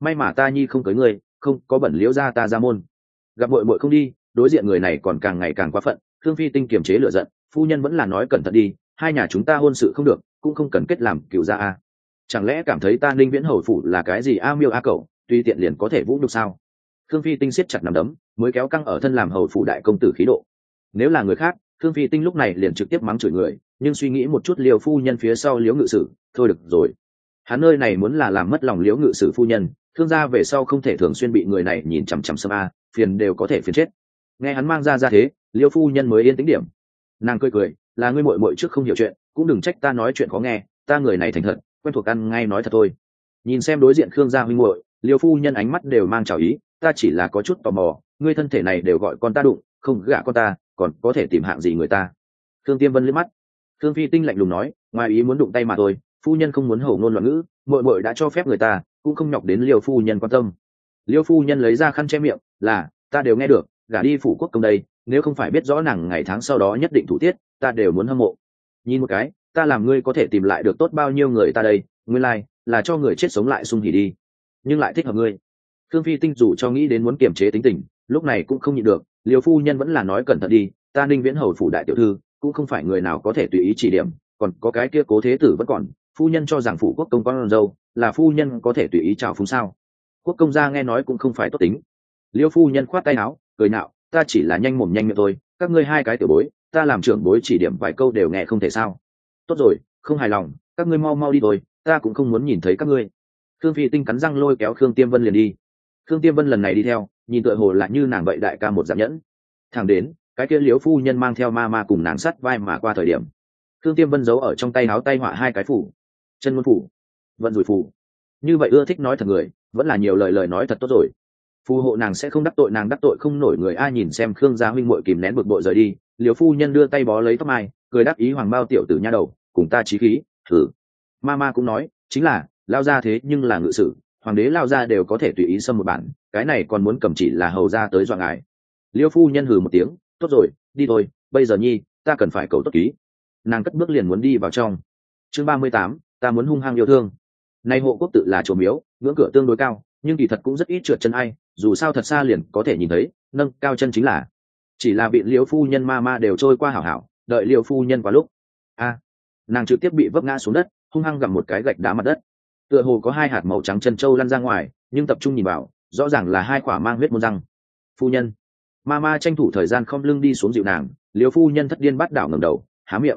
A: may mà ta nhi không cưới ngươi, không có bẩn liễu ra ta ra môn. Gặp muội muội không đi, đối diện người này còn càng ngày càng quá phận. Khương Phi Tinh kiềm chế lửa giận, phu nhân vẫn là nói cẩn thận đi, hai nhà chúng ta hôn sự không được, cũng không cần kết làm cựu gia a. Chẳng lẽ cảm thấy ta Ninh Viễn hầu phủ là cái gì a miêu a cẩu, tùy tiện liền có thể vũ nhục sao? Khương Phi Tinh siết chặt nắm đấm, mới kéo căng ở thân làm hầu phủ đại công tử khí độ. Nếu là người khác, Khương Phi Tinh lúc này liền trực tiếp mắng chửi người, nhưng suy nghĩ một chút Liêu phu nhân phía sau Liễu ngự sử, thôi được rồi. Hắn nơi này muốn là làm mất lòng Liễu ngự sử phu nhân, Khương gia về sau không thể thường xuyên bị người này nhìn chằm chằm xâm a, phiền đều có thể phiền chết. Nghe hắn mang ra thế, Liêu phu nhân mới yên tĩnh điểm. Nàng cười cười, là ngươi muội muội trước không hiểu chuyện, cũng đừng trách ta nói chuyện khó nghe, ta người này thành thật, quen thuộc ăn ngay nói thật thôi. Nhìn xem đối diện Khương gia huynh muội, Liêu phu nhân ánh mắt đều mang trào ý, ta chỉ là có chút tò mò, ngươi thân thể này đều gọi con ta đụng, không gả con ta, còn có thể tìm hạng gì người ta? Khương Tiêm Vân liếc mắt. Khương Phi Tinh lạnh lùng nói, ngoài ý muốn đụng tay mà thôi, phu nhân không muốn hổ ngôn loạn ngữ, muội muội đã cho phép người ta, cũng không nhọc đến Liêu phu nhân quan tâm. Liêu phu nhân lấy ra khăn che miệng, là, ta đều nghe được, gả đi phủ quốc công đây, nếu không phải biết rõ nàng ngày tháng sau đó nhất định thủ tiết, ta đều muốn hâm mộ. Nhìn một cái, ta làm ngươi có thể tìm lại được tốt bao nhiêu người ta đây, nguyên lai là cho người chết sống lại sung hỉ đi, nhưng lại thích hợp ngươi. Khương Phi Tinh dù cho nghĩ đến muốn kiềm chế tính tình, lúc này cũng không nhịn được, Liêu phu nhân vẫn là nói cẩn thận đi, ta Ninh Viễn hầu phủ đại tiểu thư, cũng không phải người nào có thể tùy ý chỉ điểm, còn có cái kia Cố thế tử vẫn còn, phu nhân cho rằng phủ quốc công con dâu, là phu nhân có thể tùy ý chào phúng sao? Quốc công gia nghe nói cũng không phải tốt tính. Liêu phu nhân khoát tay áo, cười nạo, ta chỉ là nhanh mồm nhanh miệng thôi, các ngươi hai cái tiểu bối, ta làm trưởng bối chỉ điểm vài câu đều nghe không thể sao? Tốt rồi, không hài lòng, các ngươi mau mau đi thôi, ta cũng không muốn nhìn thấy các ngươi. Khương Phi Tinh cắn răng lôi kéo Khương Tiêm Vân liền đi. Khương Tiêm Vân lần này đi theo, nhìn tựa hồ lại như nàng vậy đại ca một giảm nhẫn. Thẳng đến cái kia Liễu phu nhân mang theo ma ma cùng nàng sắt vai mà qua thời điểm, Khương Tiêm Vân giấu ở trong tay áo tay họa hai cái phủ, chân môn phủ, vận rủi phủ. Như vậy ưa thích nói thật người, vẫn là nhiều lời nói thật tốt rồi. Phù hộ nàng sẽ không đắc tội nàng, đắc tội không nổi người. Ai nhìn xem Khương gia huynh muội kìm nén bực bội rời đi, Liễu phu nhân đưa tay bó lấy tóc mai, cười đáp ý hoàng bao tiểu tử nha đầu, cùng ta chí khí, thử. Ma ma cũng nói, chính là lao ra thế nhưng là ngự sử, hoàng đế lao ra đều có thể tùy ý xâm một bản, cái này còn muốn cầm chỉ là hầu ra tới dọa ngài. Liêu phu nhân hừ một tiếng, tốt rồi, đi thôi, bây giờ nhi ta cần phải cầu tốt ký. Nàng cất bước liền muốn đi vào trong. Chương 38, ta muốn hung hăng yêu thương. Nay hộ quốc tự là chùa miếu, ngưỡng cửa tương đối cao, nhưng kỳ thật cũng rất ít trượt chân ai, dù sao thật xa liền có thể nhìn thấy, nâng cao chân chính là chỉ là bị Liêu phu nhân ma ma đều trôi qua hảo hảo, đợi Liêu phu nhân qua lúc nàng trực tiếp bị vấp ngã xuống đất, hung hăng gặm một cái gạch đá mặt đất. Tựa hồ có hai hạt màu trắng chân trâu lăn ra ngoài, nhưng tập trung nhìn vào, rõ ràng là hai quả mang huyết môn răng. Phu nhân, ma ma tranh thủ thời gian khom lưng đi xuống dịu nàng. Liêu phu nhân thất điên bắt đảo ngẩng đầu, há miệng,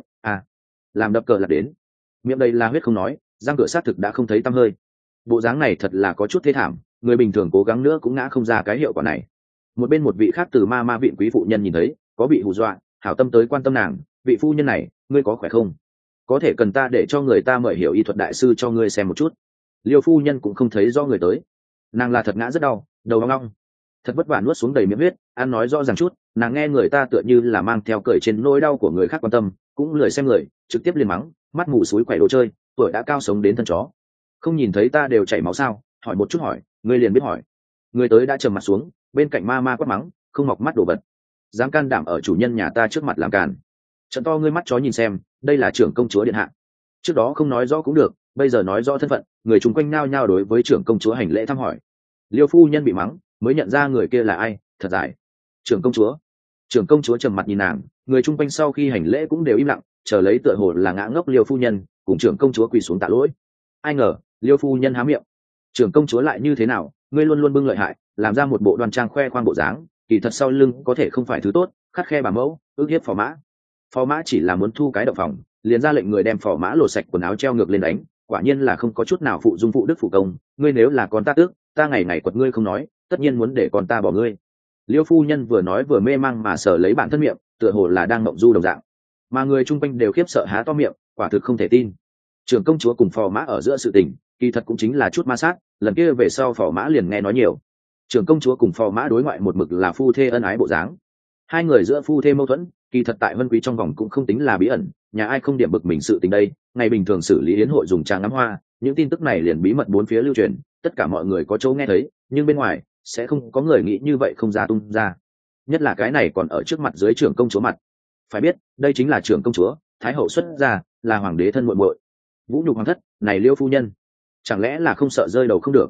A: làm đập cờ lật đến, miệng đây là huyết không nói, răng cửa sát thực đã không thấy tăm hơi. Bộ dáng này thật là có chút thê thảm, người bình thường cố gắng nữa cũng ngã không ra cái hiệu quả này. Một bên một vị khác từ ma ma viện quý phụ nhân nhìn thấy, có bị hù dọa, hảo tâm tới quan tâm nàng, vị phu nhân này, ngươi có khỏe không? Có thể cần ta để cho người ta mời hiểu y thuật đại sư cho ngươi xem một chút. Liêu phu nhân cũng không thấy do người tới, nàng là thật ngã rất đau, đầu hoang long, thật vất vả nuốt xuống đầy miệng huyết. Ăn nói rõ ràng chút, nàng nghe người ta tựa như là mang theo cởi trên nỗi đau của người khác quan tâm, cũng lười xem người, trực tiếp liền mắng, mắt mù suối quẩy đồ chơi, tuổi đã cao sống đến thân chó, không nhìn thấy ta đều chảy máu sao? Hỏi một chút hỏi, ngươi liền biết hỏi. Người tới đã trầm mặt xuống, bên cạnh ma ma quát mắng, không mọc mắt đồ vật, dám can đảm ở chủ nhân nhà ta trước mặt làm càn, trận to ngươi mắt chó nhìn xem, đây là trưởng công chúa điện hạ. Trước đó không nói rõ cũng được, bây giờ nói rõ thân phận, người chung quanh nao nhao đối với trưởng công chúa hành lễ thăm hỏi. Liêu phu nhân bị mắng, mới nhận ra người kia là ai, thật dài. Trưởng công chúa. Trưởng công chúa trầm mặt nhìn nàng, người chung quanh sau khi hành lễ cũng đều im lặng, chờ lấy tựa hồ là ngã ngốc Liêu phu nhân, cùng trưởng công chúa quỳ xuống tạ lỗi. Ai ngờ, Liêu phu nhân há miệng. Trưởng công chúa lại như thế nào, ngươi luôn luôn bưng lợi hại, làm ra một bộ đoan trang khoe khoang bộ dáng, kỳ thật sau lưng có thể không phải thứ tốt, khắt khe bà mẫu, ước hiếp phò mã. Phò mã chỉ là muốn thu cái động phòng, liền ra lệnh người đem phò mã lột sạch quần áo treo ngược lên đánh, quả nhiên là không có chút nào phụ dung phụ đức phụ công. Ngươi nếu là con ta tước, ta ngày ngày quật ngươi không nói, tất nhiên muốn để con ta bỏ ngươi. Liêu phu nhân vừa nói vừa mê mang mà sờ lấy bản thân miệng, tựa hồ là đang mộng du đồng dạng, mà người chung quanh đều khiếp sợ há to miệng, quả thực không thể tin. Trưởng công chúa cùng phò mã ở giữa sự tình, kỳ thật cũng chính là chút ma sát, lần kia về sau phò mã liền nghe nói nhiều. Trưởng công chúa cùng phò mã đối ngoại một mực là phu thê ân ái bộ dáng, hai người giữa phu thê mâu thuẫn kỳ thật tại Vân Quý trong vòng cũng không tính là bí ẩn, nhà ai không điểm bực mình sự tình đây. Ngày bình thường xử lý yến hội dùng trà ngắm hoa, những tin tức này liền bí mật bốn phía lưu truyền, tất cả mọi người có chỗ nghe thấy, nhưng bên ngoài sẽ không có người nghĩ như vậy không ra tung ra, nhất là cái này còn ở trước mặt dưới trưởng công chúa mặt. Phải biết đây chính là trưởng công chúa, thái hậu xuất gia, là hoàng đế thân muội muội, vũ nhục hoàng thất, này Liêu phu nhân chẳng lẽ là không sợ rơi đầu không được.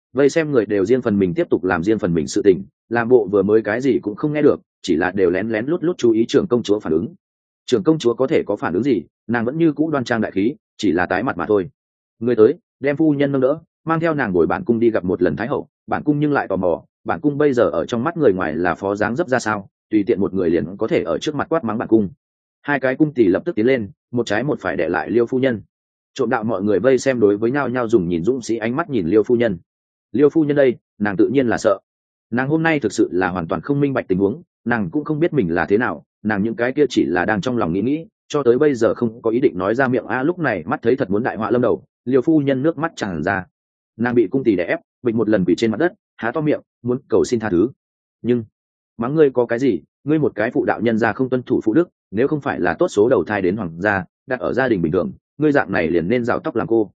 A: vây xem người đều riêng phần mình tiếp tục làm riêng phần mình sự tình, làm bộ vừa mới cái gì cũng không nghe được, chỉ là đều lén lén lút lút chú ý trưởng công chúa phản ứng. Trưởng công chúa có thể có phản ứng gì, nàng vẫn như cũ đoan trang đại khí, chỉ là tái mặt mà thôi. Người tới, đem phu nhân nâng đỡ, mang theo nàng bồi bản cung đi gặp một lần thái hậu. Bản cung nhưng lại tò mò, bản cung bây giờ ở trong mắt người ngoài là phó dáng dấp ra sao, tùy tiện một người liền có thể ở trước mặt quát mắng bản cung. Hai cái cung tỷ lập tức tiến lên, một trái một phải để lại Liêu phu nhân. Trộm đạo mọi người vây xem đối với nhau nhau dùng nhìn dũng sĩ ánh mắt nhìn Liêu phu nhân. Liêu phu nhân đây, nàng tự nhiên là sợ. Nàng hôm nay thực sự là hoàn toàn không minh bạch tình huống, nàng cũng không biết mình là thế nào, nàng những cái kia chỉ là đang trong lòng nghĩ, cho tới bây giờ không có ý định nói ra miệng. Lúc này mắt thấy thật muốn đại họa lâm đầu, Liêu phu nhân nước mắt tràn ra. Nàng bị cung tỷ đè ép, bịch một lần quỳ trên mặt đất, há to miệng muốn cầu xin tha thứ. Nhưng mắng ngươi có cái gì, ngươi một cái phụ đạo nhân gia không tuân thủ phụ đức, nếu không phải là tốt số đầu thai đến hoàng gia, đặt ở gia đình bình thường, ngươi dạng này liền nên rào tóc làm cô.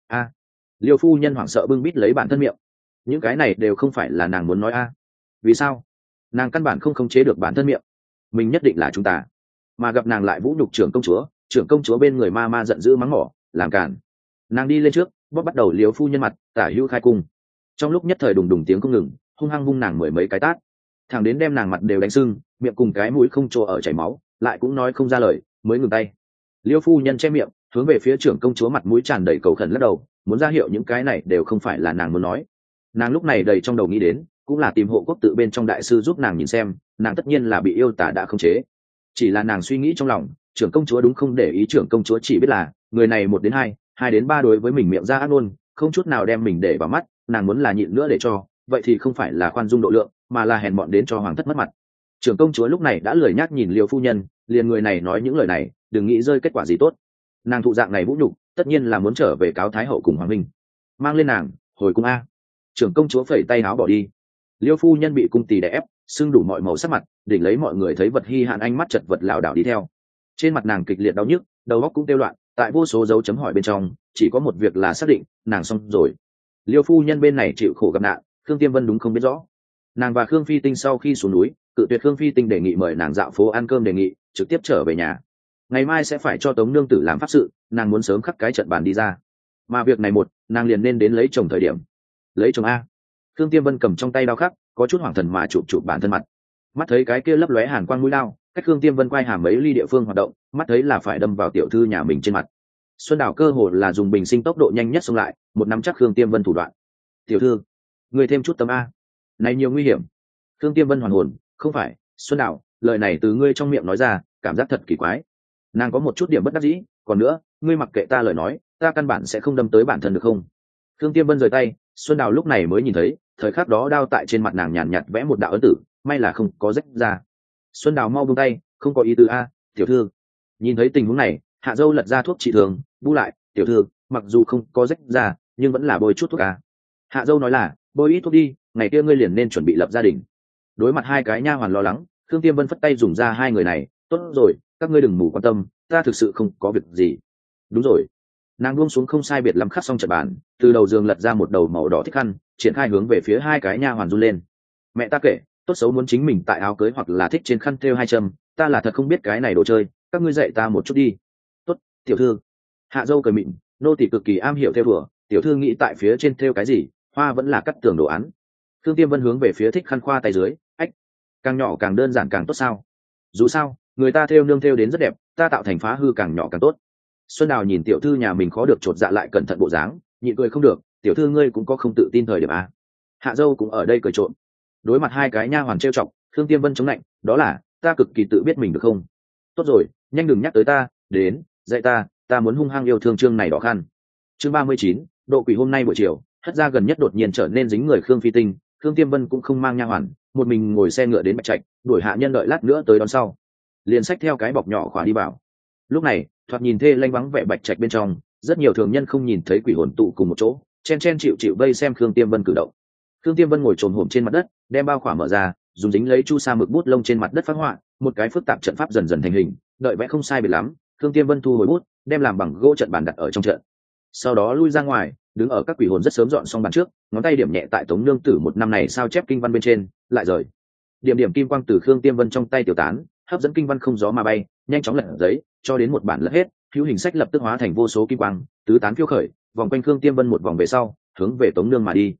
A: Liêu phu nhân hoảng sợ bưng bít lấy bản thân miệng. Những cái này đều không phải là nàng muốn nói. Vì sao? Nàng căn bản không khống chế được bản thân miệng. Mình nhất định là chúng ta. Mà gặp nàng lại vũ nhục trưởng công chúa bên người ma giận dữ mắng mỏ, làm cản. Nàng đi lên trước, bóp bắt đầu Liêu phu nhân mặt, tả hữu khai cung. Trong lúc nhất thời đùng đùng tiếng không ngừng, hung hăng vung nàng mười mấy cái tát, thẳng đến đem nàng mặt đều đánh sưng, miệng cùng cái mũi không chỗ ở chảy máu, lại cũng nói không ra lời, mới ngừng tay. Liêu phu nhân che miệng, hướng về phía trưởng công chúa mặt mũi tràn đầy cầu khẩn lắc đầu, muốn ra hiệu những cái này đều không phải là nàng muốn nói. Nàng lúc này đầy trong đầu nghĩ đến, cũng là tìm hộ quốc tự bên trong đại sư giúp nàng nhìn xem, nàng tất nhiên là bị yêu tả đã khống chế. Chỉ là nàng suy nghĩ trong lòng, trưởng công chúa đúng không để ý, trưởng công chúa chỉ biết là người này 1 đến 2, 2 đến 3 đối với mình miệng ra ác ngôn, không chút nào đem mình để vào mắt. Nàng muốn là nhịn nữa để cho, vậy thì không phải là khoan dung độ lượng, mà là hèn mọn đến cho hoàng thất mất mặt. Trưởng công chúa lúc này đã lười nhác nhìn Liêu phu nhân, liền người này nói những lời này, đừng nghĩ rơi kết quả gì tốt. Nàng thụ dạng này vũ nhục, tất nhiên là muốn trở về cáo thái hậu cùng hoàng minh. Mang lên nàng, hồi cung a. Trưởng công chúa phẩy tay áo bỏ đi. Liêu phu nhân bị cung tỳ đè ép, sưng đủ mọi màu sắc mặt, đỉnh lấy mọi người thấy vật hi hạn ánh mắt chật vật lảo đảo đi theo. Trên mặt nàng kịch liệt đau nhức, đầu óc cũng tiêu loạn, tại vô số dấu chấm hỏi bên trong, chỉ có một việc là xác định, nàng xong rồi. Liêu phu nhân bên này chịu khổ gặp nạn, Khương Tiêm Vân đúng không biết rõ. Nàng và Khương Phi Tinh sau khi xuống núi, cự tuyệt Khương Phi Tinh đề nghị mời nàng dạo phố ăn cơm đề nghị, trực tiếp trở về nhà. Ngày mai sẽ phải cho Tống nương tử làm pháp sự, nàng muốn sớm khắc cái trận bàn đi ra. Mà việc này nàng liền nên đến lấy chồng thời điểm. Lấy chồng a? Khương Tiêm Vân cầm trong tay đao khắc, có chút hoảng thần mà chụp bản thân mặt. Mắt thấy cái kia lấp lóe hàn quang mũi đao, cách Khương Tiêm Vân quay hàm mấy ly địa phương hoạt động, mắt thấy là phải đâm vào tiểu thư nhà mình trên mặt. Xuân Đào cơ hồ là dùng bình sinh tốc độ nhanh nhất xông lại, một nắm chắc Khương Tiêm Vân thủ đoạn. Tiểu thư, người thêm chút tâm a. Này nhiều nguy hiểm. Khương Tiêm Vân hoàn hồn, không phải, Xuân Đào, lời này từ ngươi trong miệng nói ra, cảm giác thật kỳ quái. Nàng có một chút điểm bất đắc dĩ, còn nữa, ngươi mặc kệ ta lời nói, ta căn bản sẽ không đâm tới bản thân được không? Khương Tiêm Vân rời tay, Xuân Đào lúc này mới nhìn thấy, thời khắc đó đao tại trên mặt nàng nhàn nhạt vẽ một đạo ấn tử, may là không có rách ra. Xuân Đào mau buông tay, không có ý tứ a, tiểu thư. Nhìn thấy tình huống này, Hạ Dâu lật ra thuốc trị thương, bu lại, tiểu thư, mặc dù không có rách ra, nhưng vẫn là bôi chút thuốc a. Hạ Dâu nói là, bôi ít thuốc đi, ngày kia ngươi liền nên chuẩn bị lập gia đình. Đối mặt hai cái nha hoàn lo lắng, Khương Tiêm Vân phất tay dùng ra hai người này, tốt rồi, các ngươi đừng mù quan tâm, ta thực sự không có việc gì. Đúng rồi. Nàng buông xuống không sai biệt lắm khắc xong trận bàn, từ đầu giường lật ra một đầu màu đỏ thích khăn, triển khai hướng về phía hai cái nha hoàn run lên. Mẹ ta kể, tốt xấu muốn chính mình tại áo cưới hoặc là thích trên khăn thêu 2 châm, ta là thật không biết cái này đồ chơi, các ngươi dạy ta một chút đi. Tốt, tiểu thư. Hạ Dâu cười mịn, nô tỳ cực kỳ am hiểu thêu thùa, tiểu thư nghĩ tại phía trên thêu cái gì, hoa vẫn là cắt tường đồ án. Thương Tiêm Vân hướng về phía thích khăn khoa tay dưới, ách, càng nhỏ càng đơn giản càng tốt sao? Dù sao, người ta thêu nương thêu đến rất đẹp, ta tạo thành phá hư càng nhỏ càng tốt. Xuân Đào nhìn tiểu thư nhà mình khó được chột dạ lại cẩn thận bộ dáng, nhịn cười không được, tiểu thư ngươi cũng có không tự tin thời điểm à? Hạ Dâu cũng ở đây cười trộm. Đối mặt hai cái nha hoàn trêu chọc, Thương Tiêm Vân chống lạnh, đó là, ta cực kỳ tự biết mình được không? Tốt rồi, nhanh đừng nhắc tới ta, đến, dạy ta muốn hung hăng yêu thương chương này đỏ khăn. Chương 39, độ quỷ hôm nay buổi chiều, hất ra gần nhất đột nhiên trở nên dính người Khương Phi Tinh, Khương Tiêm Vân cũng không mang nha hoàn, một mình ngồi xe ngựa đến Bạch Trạch, đuổi hạ nhân đợi lát nữa tới đón sau. Liền xách theo cái bọc nhỏ khỏa đi vào. Lúc này, thoạt nhìn thê lanh vắng vẻ Bạch Trạch bên trong, rất nhiều thường nhân không nhìn thấy quỷ hồn tụ cùng một chỗ, chen chen chịu chịu vây xem Khương Tiêm Vân cử động. Khương Tiêm Vân ngồi trồm hổm trên mặt đất, đem bao khỏa mở ra, dùng dính lấy chu sa mực bút lông trên mặt đất phát họa, một cái phức tạp trận pháp dần dần thành hình, đợi vẽ không sai biệt lắm, Khương Tiêm Vân thu hồi bút, đem làm bằng gỗ trận bàn đặt ở trong trận. Sau đó lui ra ngoài, đứng ở các quỷ hồn rất sớm dọn xong bàn trước, ngón tay điểm nhẹ tại Tống nương tử một năm này sao chép kinh văn bên trên, lại rời. Điểm điểm kim quang từ Khương Tiêm Vân trong tay tiểu tán, hấp dẫn kinh văn không gió mà bay, nhanh chóng lật giấy, cho đến một bản lật hết, hữu hình sách lập tức hóa thành vô số kim quang, tứ tán phiêu khởi, vòng quanh Khương Tiêm Vân một vòng về sau, hướng về Tống nương mà đi.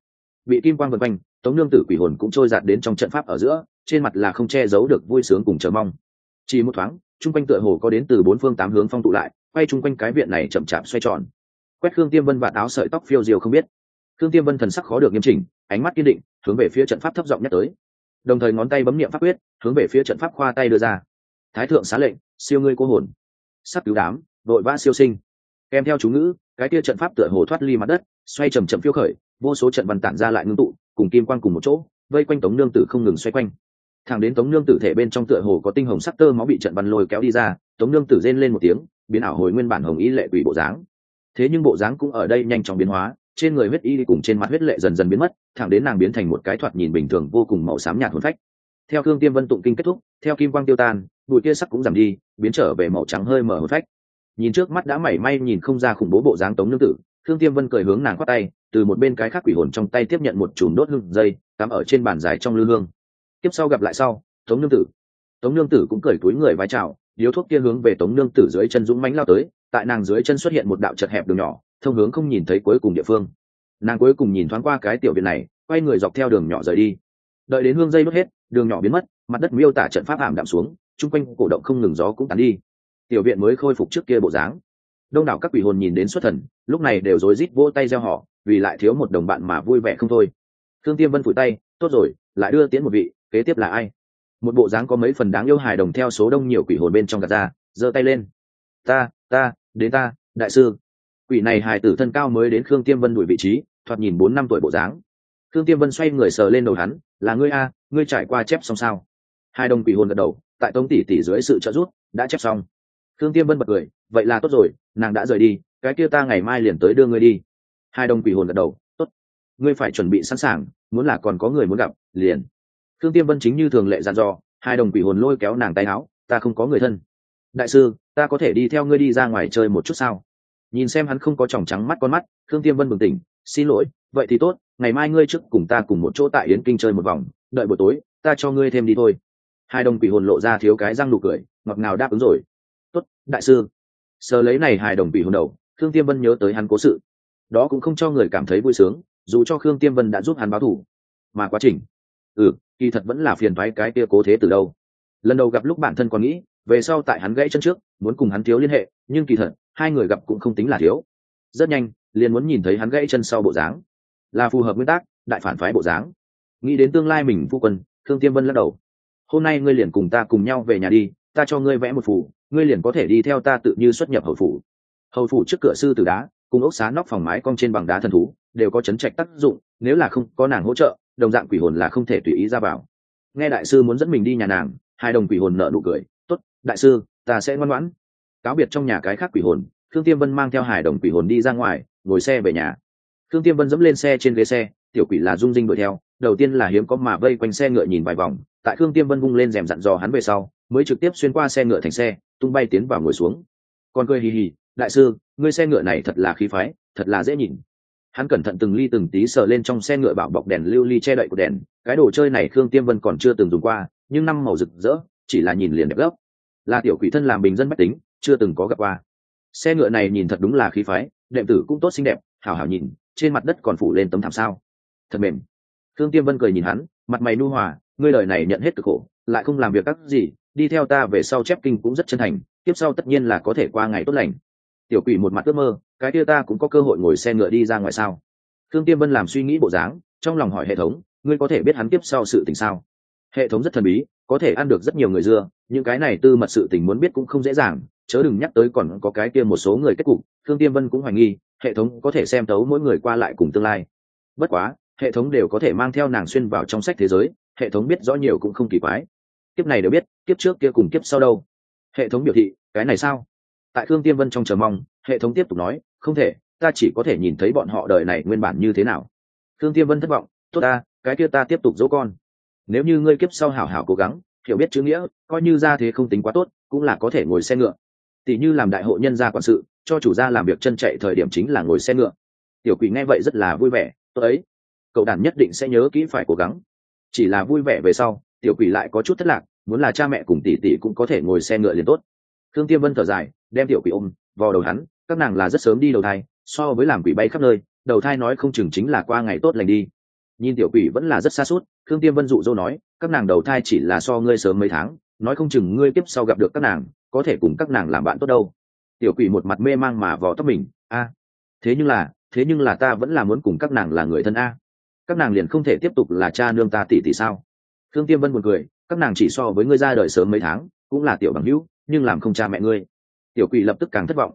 A: bị kim quang vần quanh, tống nương tử quỷ hồn cũng trôi giạt đến trong trận pháp ở giữa, trên mặt là không che giấu được vui sướng cùng chờ mong. Chỉ một thoáng, chung quanh tựa hồ có đến từ bốn phương tám hướng phong tụ lại, quay chung quanh cái viện này chậm chạp xoay tròn. Quét Khương Tiêm Vân và áo sợi tóc phiêu diều không biết. Khương Tiêm Vân thần sắc khó được nghiêm chỉnh, ánh mắt kiên định, hướng về phía trận pháp thấp giọng nhắc tới, đồng thời ngón tay bấm niệm pháp quyết, hướng về phía trận pháp khoa tay đưa ra. Thái thượng xá lệnh, siêu ngươi cô hồn, sắc cứu đám, đội vã siêu sinh. Kèm theo chú ngữ, cái kia trận pháp tựa hồ thoát ly mặt đất, xoay chậm chậm phiêu khởi, vô số trận văn tản ra lại ngưng tụ, cùng kim quang cùng một chỗ, vây quanh tống nương tử không ngừng xoay quanh. Thẳng đến tống nương tử thể bên trong tựa hồ có tinh hồng sắc tơ máu bị trận văn lôi kéo đi ra, tống nương tử rên lên một tiếng, biến ảo hồi nguyên bản hồng y lệ quỷ bộ dáng. Thế nhưng bộ dáng cũng ở đây nhanh chóng biến hóa, trên người huyết y cùng trên mặt huyết lệ dần dần biến mất, thẳng đến nàng biến thành một cái thoạt nhìn bình thường vô cùng màu xám nhạt hồn phách. Theo Khương Tiêm Vân tụng kinh kết thúc, theo kim quang tiêu tan, bụi kia sắc cũng giảm đi, biến trở về màu trắng hơi mở hồn phách. Nhìn trước mắt đã mảy may nhìn không ra khủng bố bộ dáng tống nương tử, Khương Tiêm Vân cười hướng nàng khoát tay, từ một bên cái khác quỷ hồn trong tay tiếp nhận một chùm đốt hương dây, cắm ở trên bàn dài trong lư hương. Tiếp sau gặp lại sau, tống nương tử cũng cười túi người vái chào, điếu thuốc kia hướng về tống nương tử dưới chân dũng mãnh lao tới, tại nàng dưới chân xuất hiện một đạo chật hẹp đường nhỏ, thông hướng không nhìn thấy cuối cùng địa phương. Nàng cuối cùng nhìn thoáng qua cái tiểu viện này, quay người dọc theo đường nhỏ rời đi. Đợi đến hương dây đốt hết, đường nhỏ biến mất, mặt đất miêu tả trận pháp ảm đạm xuống, chung quanh cổ động không ngừng gió cũng tán đi, tiểu viện mới khôi phục trước kia bộ dáng. Đông đảo các quỷ hồn nhìn đến xuất thần, lúc này đều rối rít vỗ tay reo hò, vì lại thiếu một đồng bạn mà vui vẻ không thôi. Thương Tiêm Vân phủi tay, tốt rồi, lại đưa tiến một vị, kế tiếp là ai? Một bộ dáng có mấy phần đáng yêu hài đồng theo số đông nhiều quỷ hồn bên trong gạt ra, giơ tay lên. Đến ta, đại sư. Quỷ này hài tử thân cao mới đến Khương Tiêm Vân đuổi vị trí, thoạt nhìn 4-5 tuổi bộ dáng. Khương Tiêm Vân xoay người sờ lên đầu hắn, là ngươi a, ngươi trải qua chép xong sao? Hai đồng quỷ hồn gật đầu, tại tống tỷ tỷ dưới sự trợ giúp, đã chép xong. Khương Tiêm Vân bật cười, vậy là tốt rồi, nàng đã rời đi, cái kia ta ngày mai liền tới đưa ngươi đi. Hai đồng quỷ hồn gật đầu, tốt. Ngươi phải chuẩn bị sẵn sàng, muốn là còn có người muốn gặp, liền. Khương Tiêm Vân chính như thường lệ dặn dò, hai đồng quỷ hồn lôi kéo nàng tay áo, ta không có người thân. Đại sư, ta có thể đi theo ngươi đi ra ngoài chơi một chút sao? Nhìn xem hắn không có tròng trắng mắt con mắt, Khương Tiêm Vân bừng tỉnh, xin lỗi, vậy thì tốt, ngày mai ngươi trước cùng ta cùng một chỗ tại Yến Kinh chơi một vòng, đợi buổi tối, ta cho ngươi thêm đi thôi. Hai đồng quỷ hồn lộ ra thiếu cái răng nụ cười, ngọt ngào đáp ứng rồi. Tốt, đại sư. Sờ lấy này hài đồng quỷ hồn đầu, Khương Tiêm Vân nhớ tới hắn cố sự, đó cũng không cho người cảm thấy vui sướng, dù cho Khương Tiêm Vân đã giúp hắn báo thù, mà quá trình, kỳ thật vẫn là phiền toái cái kia Cố Thế Tử đâu. Lần đầu gặp lúc bản thân còn nghĩ, về sau tại hắn gãy chân trước, muốn cùng hắn thiếu liên hệ, nhưng kỳ thật hai người gặp cũng không tính là thiếu. Rất nhanh, liền muốn nhìn thấy hắn gãy chân sau bộ dáng, là phù hợp nguyên tắc, đại phản phái bộ dáng. Nghĩ đến tương lai mình phu quân, Khương Tiêm Vân lắc đầu. Hôm nay ngươi liền cùng ta cùng nhau về nhà đi, ta cho ngươi vẽ một phù, ngươi liền có thể đi theo ta tự như xuất nhập hầu phủ. Hầu phủ trước cửa sư tử đá, cùng ốc xá nóc phòng mái cong trên bằng đá thần thú, đều có chấn trạch tác dụng, nếu là không có nàng hỗ trợ, đồng dạng quỷ hồn là không thể tùy ý ra vào. Nghe đại sư muốn dẫn mình đi nhà nàng, hai đồng quỷ hồn nở nụ cười, tốt, đại sư, ta sẽ ngoan ngoãn. Cáo biệt trong nhà cái khác quỷ hồn, Khương Tiêm Vân mang theo hài đồng quỷ hồn đi ra ngoài, ngồi xe về nhà. Khương Tiêm Vân dẫm lên xe trên ghế xe, tiểu quỷ là Dung Dinh đuổi theo, đầu tiên là hiếm có mà vây quanh xe ngựa nhìn vài vòng, tại Khương Tiêm Vân vung lên rèm dặn dò hắn về sau, mới trực tiếp xuyên qua xe ngựa thành xe, tung bay tiến vào ngồi xuống. Còn cười hì hì, đại sư, ngươi xe ngựa này thật là khí phái, thật là dễ nhìn. Hắn cẩn thận từng ly từng tí sờ lên trong xe ngựa bảo bọc đèn lưu ly che đậy của đèn, cái đồ chơi này Khương Tiêm Vân còn chưa từng dùng qua, nhưng năm màu rực rỡ, chỉ là nhìn liền đẹp gốc. Là tiểu quỷ thân làm bình dân bách tính, chưa từng có gặp qua. Xe ngựa này nhìn thật đúng là khí phái, đệm tử cũng tốt xinh đẹp, hảo hảo nhìn, trên mặt đất còn phủ lên tấm thảm sao, thật mềm. Khương Tiêm Vân cười nhìn hắn, mặt mày nu hòa, ngươi lời này nhận hết cực khổ, lại không làm việc các gì, đi theo ta về sau chép kinh cũng rất chân thành, tiếp sau tất nhiên là có thể qua ngày tốt lành. Tiểu quỷ một mặt ước mơ, cái kia ta cũng có cơ hội ngồi xe ngựa đi ra ngoài sao? Khương Tiêm Vân làm suy nghĩ bộ dáng, trong lòng hỏi hệ thống, ngươi có thể biết hắn tiếp sau sự tình sao? Hệ thống rất thần bí, có thể ăn được rất nhiều người dưa, những cái này tư mật sự tình muốn biết cũng không dễ dàng, chớ đừng nhắc tới còn có cái kia một số người kết cục. Khương Tiêm Vân cũng hoài nghi, hệ thống có thể xem thấu mỗi người qua lại cùng tương lai. Bất quá, hệ thống đều có thể mang theo nàng xuyên vào trong sách thế giới, hệ thống biết rõ nhiều cũng không kỳ quái. Kiếp này đều biết, kiếp trước kia cùng kiếp sau đâu? Hệ thống biểu thị, cái này sao? Tại Khương Tiêm Vân trong chờ mong, hệ thống tiếp tục nói, không thể, ta chỉ có thể nhìn thấy bọn họ đời này nguyên bản như thế nào. Khương Tiêm Vân thất vọng, tốt ta, cái kia ta tiếp tục dỗ con. Nếu như ngươi kiếp sau hảo hảo cố gắng, hiểu biết chữ nghĩa, coi như ra thế không tính quá tốt, cũng là có thể ngồi xe ngựa. Tỷ như làm đại hộ nhân gia quản sự, cho chủ gia làm việc chân chạy thời điểm chính là ngồi xe ngựa. Tiểu quỷ nghe vậy rất là vui vẻ, tốt ấy, cậu đàn nhất định sẽ nhớ kỹ phải cố gắng. Chỉ là vui vẻ về sau, tiểu quỷ lại có chút thất lạc, muốn là cha mẹ cùng tỷ tỷ cũng có thể ngồi xe ngựa liền tốt. Khương Tiêm Vân thở dài, đem tiểu quỷ ôm vào đầu hắn, các nàng là rất sớm đi đầu thai, so với làm quỷ bay khắp nơi, đầu thai nói không chừng chính là qua ngày tốt lành đi. Nhìn tiểu quỷ vẫn là rất xa suốt, Khương Tiêm Vân dụ dỗ nói, các nàng đầu thai chỉ là so ngươi sớm mấy tháng, nói không chừng ngươi kiếp sau gặp được các nàng, có thể cùng các nàng làm bạn tốt đâu. Tiểu quỷ một mặt mê mang mà vò tóc mình, a, thế nhưng là ta vẫn là muốn cùng các nàng là người thân a. Các nàng liền không thể tiếp tục là cha nương ta tỷ tỷ sao? Khương Tiêm Vân buồn cười, các nàng chỉ so với ngươi ra đời sớm mấy tháng, cũng là tiểu bằng hữu, nhưng làm không cha mẹ ngươi. Tiểu quỷ lập tức càng thất vọng,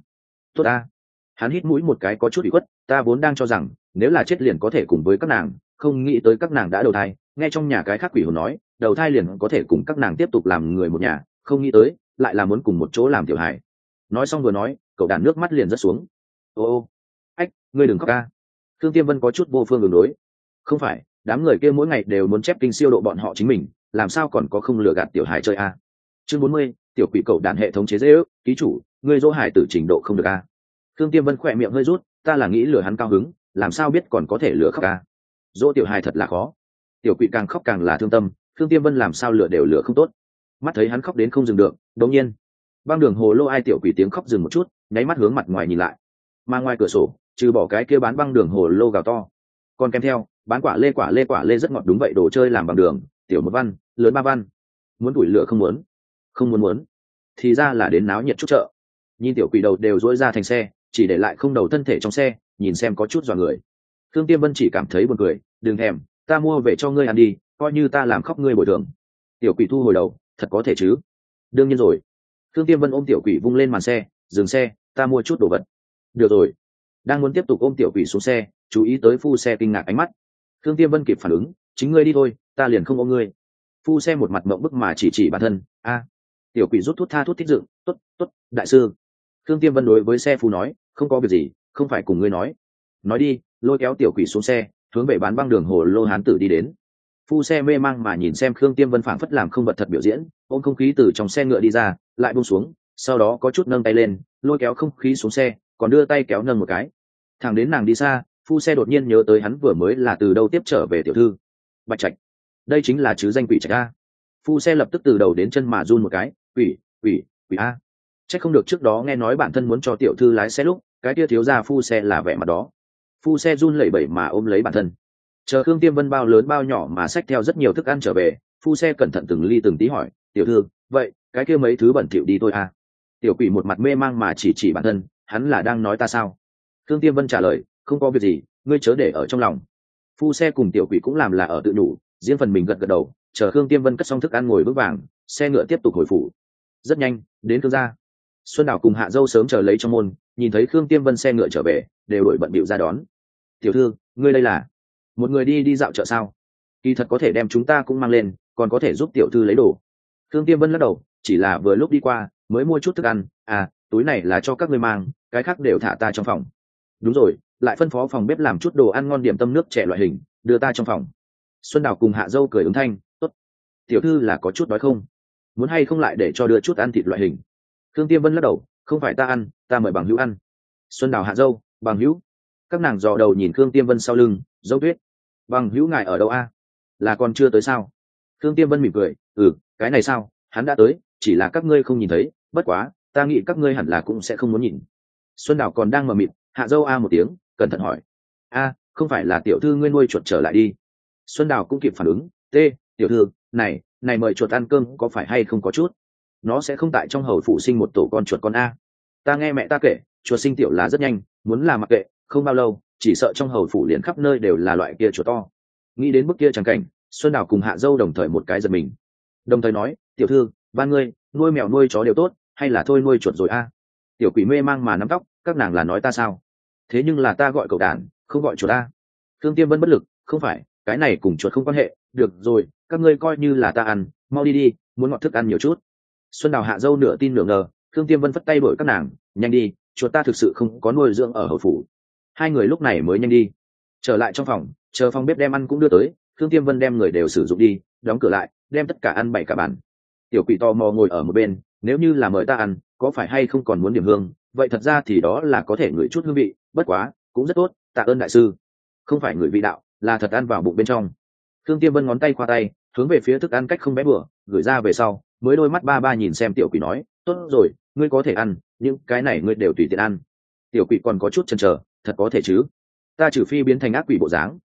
A: tốt ta. Hắn hít mũi một cái có chút ủy khuất, ta vốn đang cho rằng nếu là chết liền có thể cùng với các nàng, không nghĩ tới các nàng đã đầu thai, nghe trong nhà cái khác quỷ hồn nói, đầu thai liền có thể cùng các nàng tiếp tục làm người một nhà, không nghĩ tới lại là muốn cùng một chỗ làm tiểu hài. Nói xong vừa nói, cậu đàn nước mắt liền rớt xuống. Ô, ách, ngươi đừng khóc ca. Thương Tiêm Vân có chút vô phương ứng đối. Không phải, đám người kia mỗi ngày đều muốn chép kinh siêu độ bọn họ chính mình, làm sao còn có không lừa gạt tiểu hài chơi a? Chương 40, tiểu quỷ cậu đàn hệ thống chế dễ ước, ký chủ, ngươi dỗ hài tử trình độ không được a. Thương Tiêm Vân khỏe miệng hơi rút, ta là nghĩ lừa hắn cao hứng, làm sao biết còn có thể lừa khóc a? Dỗ tiểu hài thật là khó. Tiểu quỷ càng khóc càng là thương tâm, Thương Tiêm Vân làm sao lừa đều lừa không tốt. Mắt thấy hắn khóc đến không dừng được, đột nhiên, băng đường hồ lô ai tiểu quỷ tiếng khóc dừng một chút, nháy mắt hướng mặt ngoài nhìn lại. Mà ngoài cửa sổ, trừ bỏ cái kia bán băng đường hồ lô gào to, còn kèm theo bán quả lê rất ngọt, đúng vậy, đồ chơi làm bằng đường, tiểu 1 văn, lớn 3 văn. Muốn đuổi lửa không muốn, thì ra là đến náo nhiệt chút chợ. Nhìn tiểu quỷ đầu đều dỗi ra thành xe, chỉ để lại không đầu thân thể trong xe, nhìn xem có chút dọa người. Thương Tiêm Vân chỉ cảm thấy buồn cười, đừng thèm, ta mua về cho ngươi ăn đi, coi như ta làm khóc ngươi bồi thường. Tiểu quỷ thu hồi đầu, thật có thể chứ? Đương nhiên rồi. Thương Tiêm Vân ôm tiểu quỷ vung lên màn xe, dừng xe, ta mua chút đồ vật. Được rồi. Đang muốn tiếp tục ôm tiểu quỷ xuống xe, chú ý tới phu xe kinh ngạc ánh mắt. Thương Tiêm Vân kịp phản ứng, chính ngươi đi thôi, ta liền không ôm ngươi. Phu xe một mặt mộng bức mà chỉ bản thân, tiểu quỷ rút thuốc tha thuốc thích dựng, tốt, đại sư. Thương Tiêm Vân đối với xe phu nói, không có việc gì, không phải cùng ngươi nói. Nói đi, lôi kéo tiểu quỷ xuống xe, hướng về bán băng đường hồ lô hán tử đi đến. Phu xe mê mang mà nhìn xem Khương Tiêm Vân phảng phất làm không vật thật biểu diễn, ôm không khí từ trong xe ngựa đi ra, lại buông xuống, sau đó có chút nâng tay lên, lôi kéo không khí xuống xe, còn đưa tay kéo nâng một cái. Thẳng đến nàng đi xa, phu xe đột nhiên nhớ tới hắn vừa mới là từ đâu tiếp trở về tiểu thư. Bạch Trạch. Đây chính là chứ danh quỷ trạch a. Phu xe lập tức từ đầu đến chân mà run một cái, quỷ a. Chắc không được trước đó nghe nói bản thân muốn cho tiểu thư lái xe lúc, cái kia thiếu gia phu xe là vẻ mặt đó. Phu xe run lẩy bẩy mà ôm lấy bản thân. Chờ Khương Tiêm Vân bao lớn bao nhỏ mà xách theo rất nhiều thức ăn trở về, phu xe cẩn thận từng ly từng tí hỏi, tiểu thư, vậy cái kia mấy thứ bẩn thỉu đi thôi a. Tiểu quỷ một mặt mê mang mà chỉ bản thân, hắn là đang nói ta sao? Khương Tiêm Vân trả lời, không có việc gì, ngươi chớ để ở trong lòng. Phu xe cùng tiểu quỷ cũng làm là ở tự nhủ, riêng phần mình gật gật đầu, chờ Khương Tiêm Vân cất xong thức ăn ngồi vững vàng, xe ngựa tiếp tục hồi phủ. Rất nhanh, đến Khương gia. Xuân Đào cùng Hạ Dâu sớm chờ lấy trong môn, nhìn thấy Khương Tiêm Vân xe ngựa trở về, đều đội bận bịu ra đón. Tiểu thư, ngươi đây là một người đi dạo chợ sao? Kỳ thật có thể đem chúng ta cũng mang lên, còn có thể giúp tiểu thư lấy đồ. Khương Tiêm Vân lắc đầu, chỉ là vừa lúc đi qua, mới mua chút thức ăn, túi này là cho các ngươi mang, cái khác đều thả ta trong phòng. Đúng rồi, lại phân phó phòng bếp làm chút đồ ăn ngon, điểm tâm nước trẻ loại hình, đưa ta trong phòng. Xuân Đào cùng Hạ Dâu cười ứng thanh, tốt. Tiểu thư là có chút đói không? Muốn hay không lại để cho đưa chút ăn thịt loại hình? Khương Tiêm Vân lắc đầu, không phải ta ăn, ta mời bằng hữu ăn. Xuân Đào, Hạ Dâu, bằng hữu. Các nàng dò đầu nhìn Khương Tiêm Vân sau lưng, Dâu Tuyết, bằng hữu ngài ở đâu a? Là còn chưa tới sao? Khương Tiêm Vân mỉm cười, cái này sao, hắn đã tới, chỉ là các ngươi không nhìn thấy, bất quá ta nghĩ các ngươi hẳn là cũng sẽ không muốn nhìn. Xuân Đào còn đang mờ mịt, Hạ Dâu một tiếng, cẩn thận hỏi, không phải là tiểu thư ngươi nuôi chuột trở lại đi? Xuân Đào cũng kịp phản ứng, tiểu thư, này mời chuột ăn cơm có phải hay không có chút? Nó sẽ không tại trong hầu phủ sinh một tổ con chuột con a? Ta nghe mẹ ta kể, chuột sinh tiểu là rất nhanh, muốn là mặc kệ, không bao lâu, chỉ sợ trong hầu phủ liền khắp nơi đều là loại kia chuột to. Nghĩ đến bức kia chẳng cảnh, Xuân Đào cùng Hạ Dâu đồng thời một cái giật mình, đồng thời nói, tiểu thư, ban ngươi nuôi mèo nuôi chó đều tốt, hay là thôi nuôi chuột rồi a? Tiểu quỷ mê mang mà nắm tóc, các nàng là nói ta sao? Thế nhưng là ta gọi cậu đàn, không gọi chuột a. Thương Tiêm Vân bất lực, không phải, cái này cùng chuột không quan hệ, được rồi, các ngươi coi như là ta ăn, mau đi, muốn ngọt thức ăn nhiều chút. Xuân Đào, Hạ Dâu nửa tin nửa ngờ, Thương Tiêm Vân phất tay đuổi các nàng, nhanh đi, chuột ta thực sự không có nuôi dưỡng ở hầu phủ. Hai người lúc này mới nhanh đi. Trở lại trong phòng, chờ phòng bếp đem ăn cũng đưa tới, Thương Tiêm Vân đem người đều sử dụng đi, đóng cửa lại, đem tất cả ăn bày cả bàn. Tiểu quỷ tò mò ngồi ở một bên, nếu như là mời ta ăn, có phải hay không còn muốn điểm hương, vậy thật ra thì đó là có thể ngửi chút hương vị, bất quá cũng rất tốt, tạ ơn đại sư. Không phải ngửi vị đạo, là thật ăn vào bụng bên trong. Thương Tiêm Vân ngón tay qua tay, hướng về phía thức ăn cách không bé bừa, gửi ra về sau, mới đôi mắt ba nhìn xem tiểu quỷ nói, tốt rồi, ngươi có thể ăn, nhưng cái này ngươi đều tùy tiện ăn. Tiểu quỷ còn có chút chần chờ, thật có thể chứ? Ta trừ phi biến thành ác quỷ bộ dáng,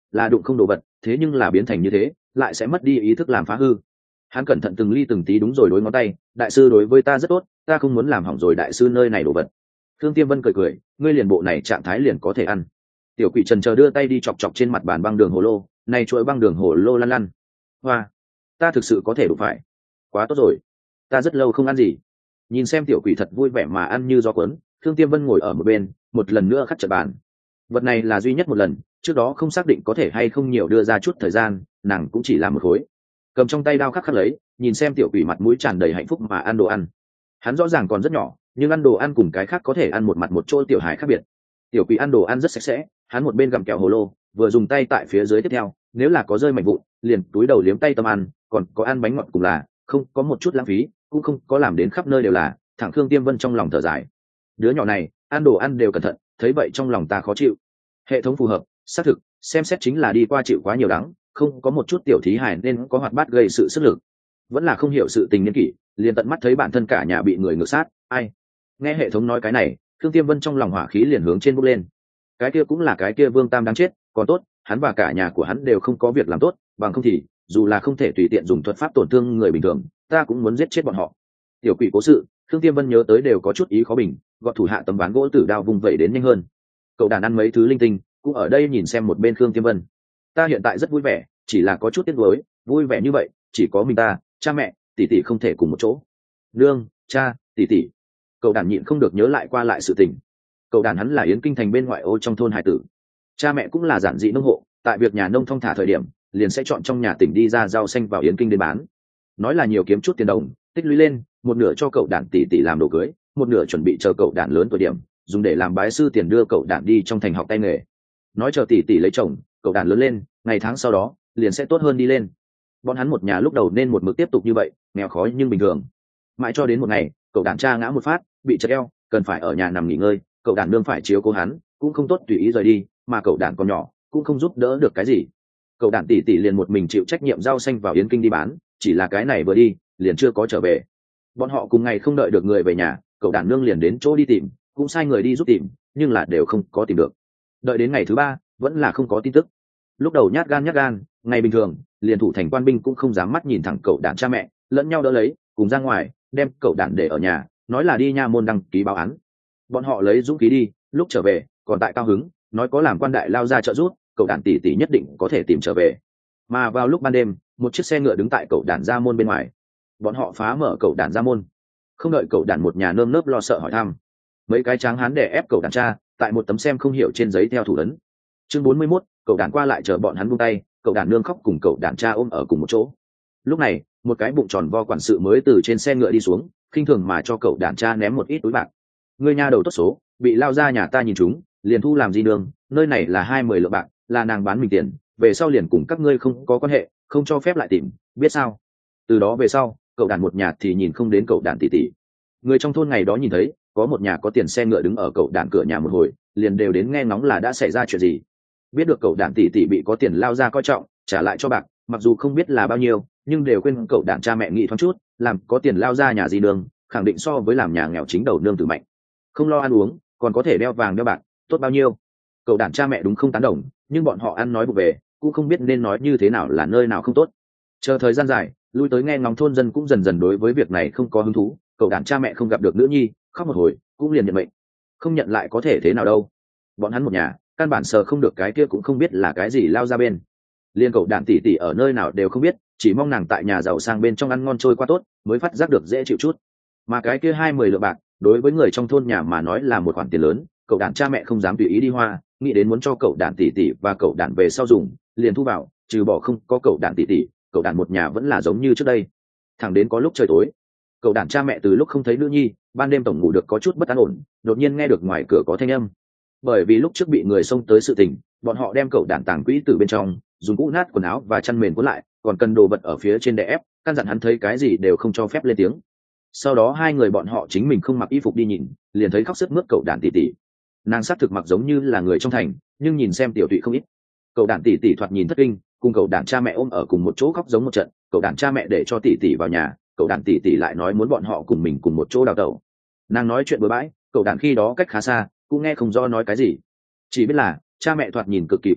A: là đụng không đồ vật, thế nhưng là biến thành như thế lại sẽ mất đi ý thức làm phá hư. Hắn cẩn thận từng ly từng tí đúng rồi đối ngón tay, đại sư đối với ta rất tốt, ta không muốn làm hỏng rồi đại sư nơi này đồ vật. Thương Tiêm Vân cười cười, ngươi liền bộ này trạng thái liền có thể ăn. Tiểu quỷ trần chờ đưa tay đi chọc chọc trên mặt bàn băng đường hồ lô, này chuỗi băng đường hồ lô lăn lăn. Hoa, ta thực sự có thể đụng phải, quá tốt rồi, ta rất lâu không ăn gì. Nhìn xem tiểu quỷ thật vui vẻ mà ăn như gió cuốn, Thương Tiêm Vân ngồi ở một bên, một lần nữa khắc trận bàn. Vật này là duy nhất một lần, trước đó không xác định có thể hay không nhiều đưa ra chút thời gian, nàng cũng chỉ làm một khối. Cầm trong tay đao khắc khắc lấy, nhìn xem tiểu quỷ mặt mũi tràn đầy hạnh phúc mà ăn đồ ăn. Hắn rõ ràng còn rất nhỏ, nhưng ăn đồ ăn cùng cái khác có thể ăn một mặt một chỗ tiểu hài khác biệt. Tiểu quỷ ăn đồ ăn rất sạch sẽ, hắn một bên gặm kẹo hồ lô, vừa dùng tay tại phía dưới tiếp theo, nếu là có rơi mảnh vụn, liền túi đầu liếm tay tâm ăn, còn có ăn bánh ngọt cùng là, không có một chút lãng phí, cũng không có làm đến khắp nơi đều là. Thẳng Khương Tiêm Vân trong lòng thở dài, đứa nhỏ này ăn đồ ăn đều cẩn thận, thấy vậy trong lòng ta khó chịu. Hệ thống phù hợp, xác thực, xem xét chính là đi qua chịu quá nhiều đắng, không có một chút tiểu thí hài nên có hoạt bát gây sự sức lực, vẫn là không hiểu sự tình niên kỷ, liền tận mắt thấy bản thân cả nhà bị người ngược sát. Ai nghe hệ thống nói cái này, Khương Tiêm Vân trong lòng hỏa khí liền hướng trên bốc lên. Cái kia cũng là cái kia Vương Tam đáng chết, còn tốt hắn và cả nhà của hắn đều không có việc làm tốt, bằng không thì dù là không thể tùy tiện dùng thuật pháp tổn thương người bình thường, ta cũng muốn giết chết bọn họ. Tiểu quỷ cố sự, Khương Tiêm Vân nhớ tới đều có chút ý khó bình, gọt thủ hạ tấm ván gỗ tử đao vung vẩy đến nhanh hơn. Cậu đàn ăn mấy thứ linh tinh, cũng ở đây nhìn xem một bên Khương Tiêm Vân. Ta hiện tại rất vui vẻ, chỉ là có chút tiếc nuối, vui vẻ như vậy chỉ có mình ta, cha mẹ, tỷ tỷ không thể cùng một chỗ. Nương, cha, tỷ tỷ. Cậu đàn nhịn không được nhớ lại qua lại sự tình. Cậu đàn hắn là Yến Kinh thành bên ngoại ô trong thôn hải tử, cha mẹ cũng là giản dị nông hộ, tại việc nhà nông thong thả thời điểm liền sẽ chọn trong nhà tỉnh đi ra rau xanh vào Yến Kinh đến bán, nói là nhiều kiếm chút tiền đồng, tích lũy lên, một nửa cho cậu đàn tỷ tỷ làm đồ cưới, một nửa chuẩn bị chờ cậu đàn lớn tuổi điểm dùng để làm bái sư tiền đưa cậu đàn đi trong thành học tay nghề. Nói chờ tỷ tỷ lấy chồng, cậu đàn lớn lên, ngày tháng sau đó liền sẽ tốt hơn đi lên. Bọn hắn một nhà lúc đầu nên một mực tiếp tục như vậy, nghèo khó nhưng bình thường. Mãi cho đến một ngày, cậu đàn cha ngã một phát, bị chật eo, cần phải ở nhà nằm nghỉ ngơi, cậu đàn nương phải chiếu cố hắn, cũng không tốt tùy ý rời đi, mà cậu đàn còn nhỏ, cũng không giúp đỡ được cái gì. Cậu đàn tỷ tỷ liền một mình chịu trách nhiệm rau xanh vào Yến Kinh đi bán, chỉ là cái này vừa đi, liền chưa có trở về. Bọn họ cùng ngày không đợi được người về nhà, cậu đàn nương liền đến chỗ đi tìm, cũng sai người đi giúp tìm, nhưng là đều không có tìm được. Đợi đến ngày thứ ba, vẫn là không có tin tức. Lúc đầu nhát gan, ngày bình thường liền thủ thành quan binh cũng không dám mắt nhìn thẳng cậu đàn cha mẹ, lẫn nhau đỡ lấy, cùng ra ngoài, đem cậu đàn để ở nhà, nói là đi nha môn đăng ký báo án. Bọn họ lấy dũng khí đi, lúc trở về còn tại cao hứng, nói có làm quan đại lao ra trợ giúp, cậu đàn tỷ tỷ nhất định có thể tìm trở về. Mà vào lúc ban đêm, một chiếc xe ngựa đứng tại cậu đàn ra môn bên ngoài. Bọn họ phá mở cậu đàn ra môn, không đợi cậu đàn một nhà nơm nớp lo sợ hỏi thăm, mấy cái tráng hán đè ép cậu đàn cha tại một tấm xem không hiểu trên giấy theo thủ ấn. Chương 41, cậu đàn qua lại chờ bọn hắn buông tay, cậu đàn nương khóc cùng cậu đàn cha ôm ở cùng một chỗ. Lúc này, một cái bụng tròn vo quản sự mới từ trên xe ngựa đi xuống, khinh thường mà cho cậu đàn cha ném một ít túi bạc. Ngươi nha đầu tốt số, bị lao ra nhà ta nhìn chúng, liền thu làm gì đường, nơi này là 20 lượng bạc, là nàng bán mình tiền, về sau liền cùng các ngươi không có quan hệ, không cho phép lại tìm, biết sao? Từ đó về sau, cậu đàn một nhà thì nhìn không đến cậu đàn tỷ tỷ. Người trong thôn ngày đó nhìn thấy có một nhà có tiền xe ngựa đứng ở cậu đàn cửa nhà một hồi, liền đều đến nghe ngóng là đã xảy ra chuyện gì. Biết được cậu đàn tỷ tỷ bị có tiền lao ra coi trọng, trả lại cho bạc, mặc dù không biết là bao nhiêu, nhưng đều quên cậu đàn cha mẹ nghĩ thoáng chút, làm có tiền lao ra nhà gì đường, khẳng định so với làm nhà nghèo chính đầu nương tử mạnh. Không lo ăn uống, còn có thể đeo vàng đeo bạc, tốt bao nhiêu. Cậu đàn cha mẹ đúng không tán đồng, nhưng bọn họ ăn nói vụ về, cũng không biết nên nói như thế nào là nơi nào không tốt. Chờ thời gian dài, lui tới nghe ngóng thôn dân cũng dần dần đối với việc này không có hứng thú. Cậu đàn cha mẹ không gặp được nữ nhi, khóc một hồi cũng liền nhận mệnh. Không nhận lại có thể thế nào đâu, bọn hắn một nhà căn bản sờ không được cái kia cũng không biết là cái gì lao ra bên. Liên cậu đàn tỷ tỷ ở nơi nào đều không biết, chỉ mong nàng tại nhà giàu sang bên trong ăn ngon trôi qua tốt, mới phát giác được dễ chịu chút. Mà cái kia 20 lượng bạc đối với người trong thôn nhà mà nói là một khoản tiền lớn, cậu đàn cha mẹ không dám tùy ý đi hoa, nghĩ đến muốn cho cậu đàn tỷ tỷ và cậu đàn về sau dùng, liền thu vào, trừ bỏ không có cậu đàn tỷ tỷ, cậu đàn một nhà vẫn là giống như trước đây. Thẳng đến có lúc trời tối, cậu đàn cha mẹ từ lúc không thấy nữ nhi, ban đêm tổng ngủ được có chút bất an ổn, đột nhiên nghe được ngoài cửa có thanh âm. Bởi vì lúc trước bị người xông tới sự tình, bọn họ đem cậu đàn tàng quỹ từ bên trong, dùng cũ nát quần áo và chăn mền cuốn lại, còn cần đồ vật ở phía trên đè ép, căn dặn hắn thấy cái gì đều không cho phép lên tiếng. Sau đó hai người bọn họ chính mình không mặc y phục đi nhìn, liền thấy khóc sướt mướt cậu đàn tỷ tỷ. Nàng xác thực mặc giống như là người trong thành, nhưng nhìn xem tiểu tụy không ít. Cậu đàn tỷ tỷ thoạt nhìn thất kinh, cùng cậu đàn cha mẹ ôm ở cùng một chỗ khóc giống một trận. Cậu đàn cha mẹ để cho tỷ tỷ vào nhà, cậu đàn tỷ tỷ lại nói muốn bọn họ cùng mình cùng một chỗ đào tẩu. Nàng nói chuyện bừa bãi, cậu đàn khi đó cách khá xa, cũng nghe không rõ nói cái gì, chỉ biết là cha mẹ thoạt nhìn cực kỳ kinh ngạc,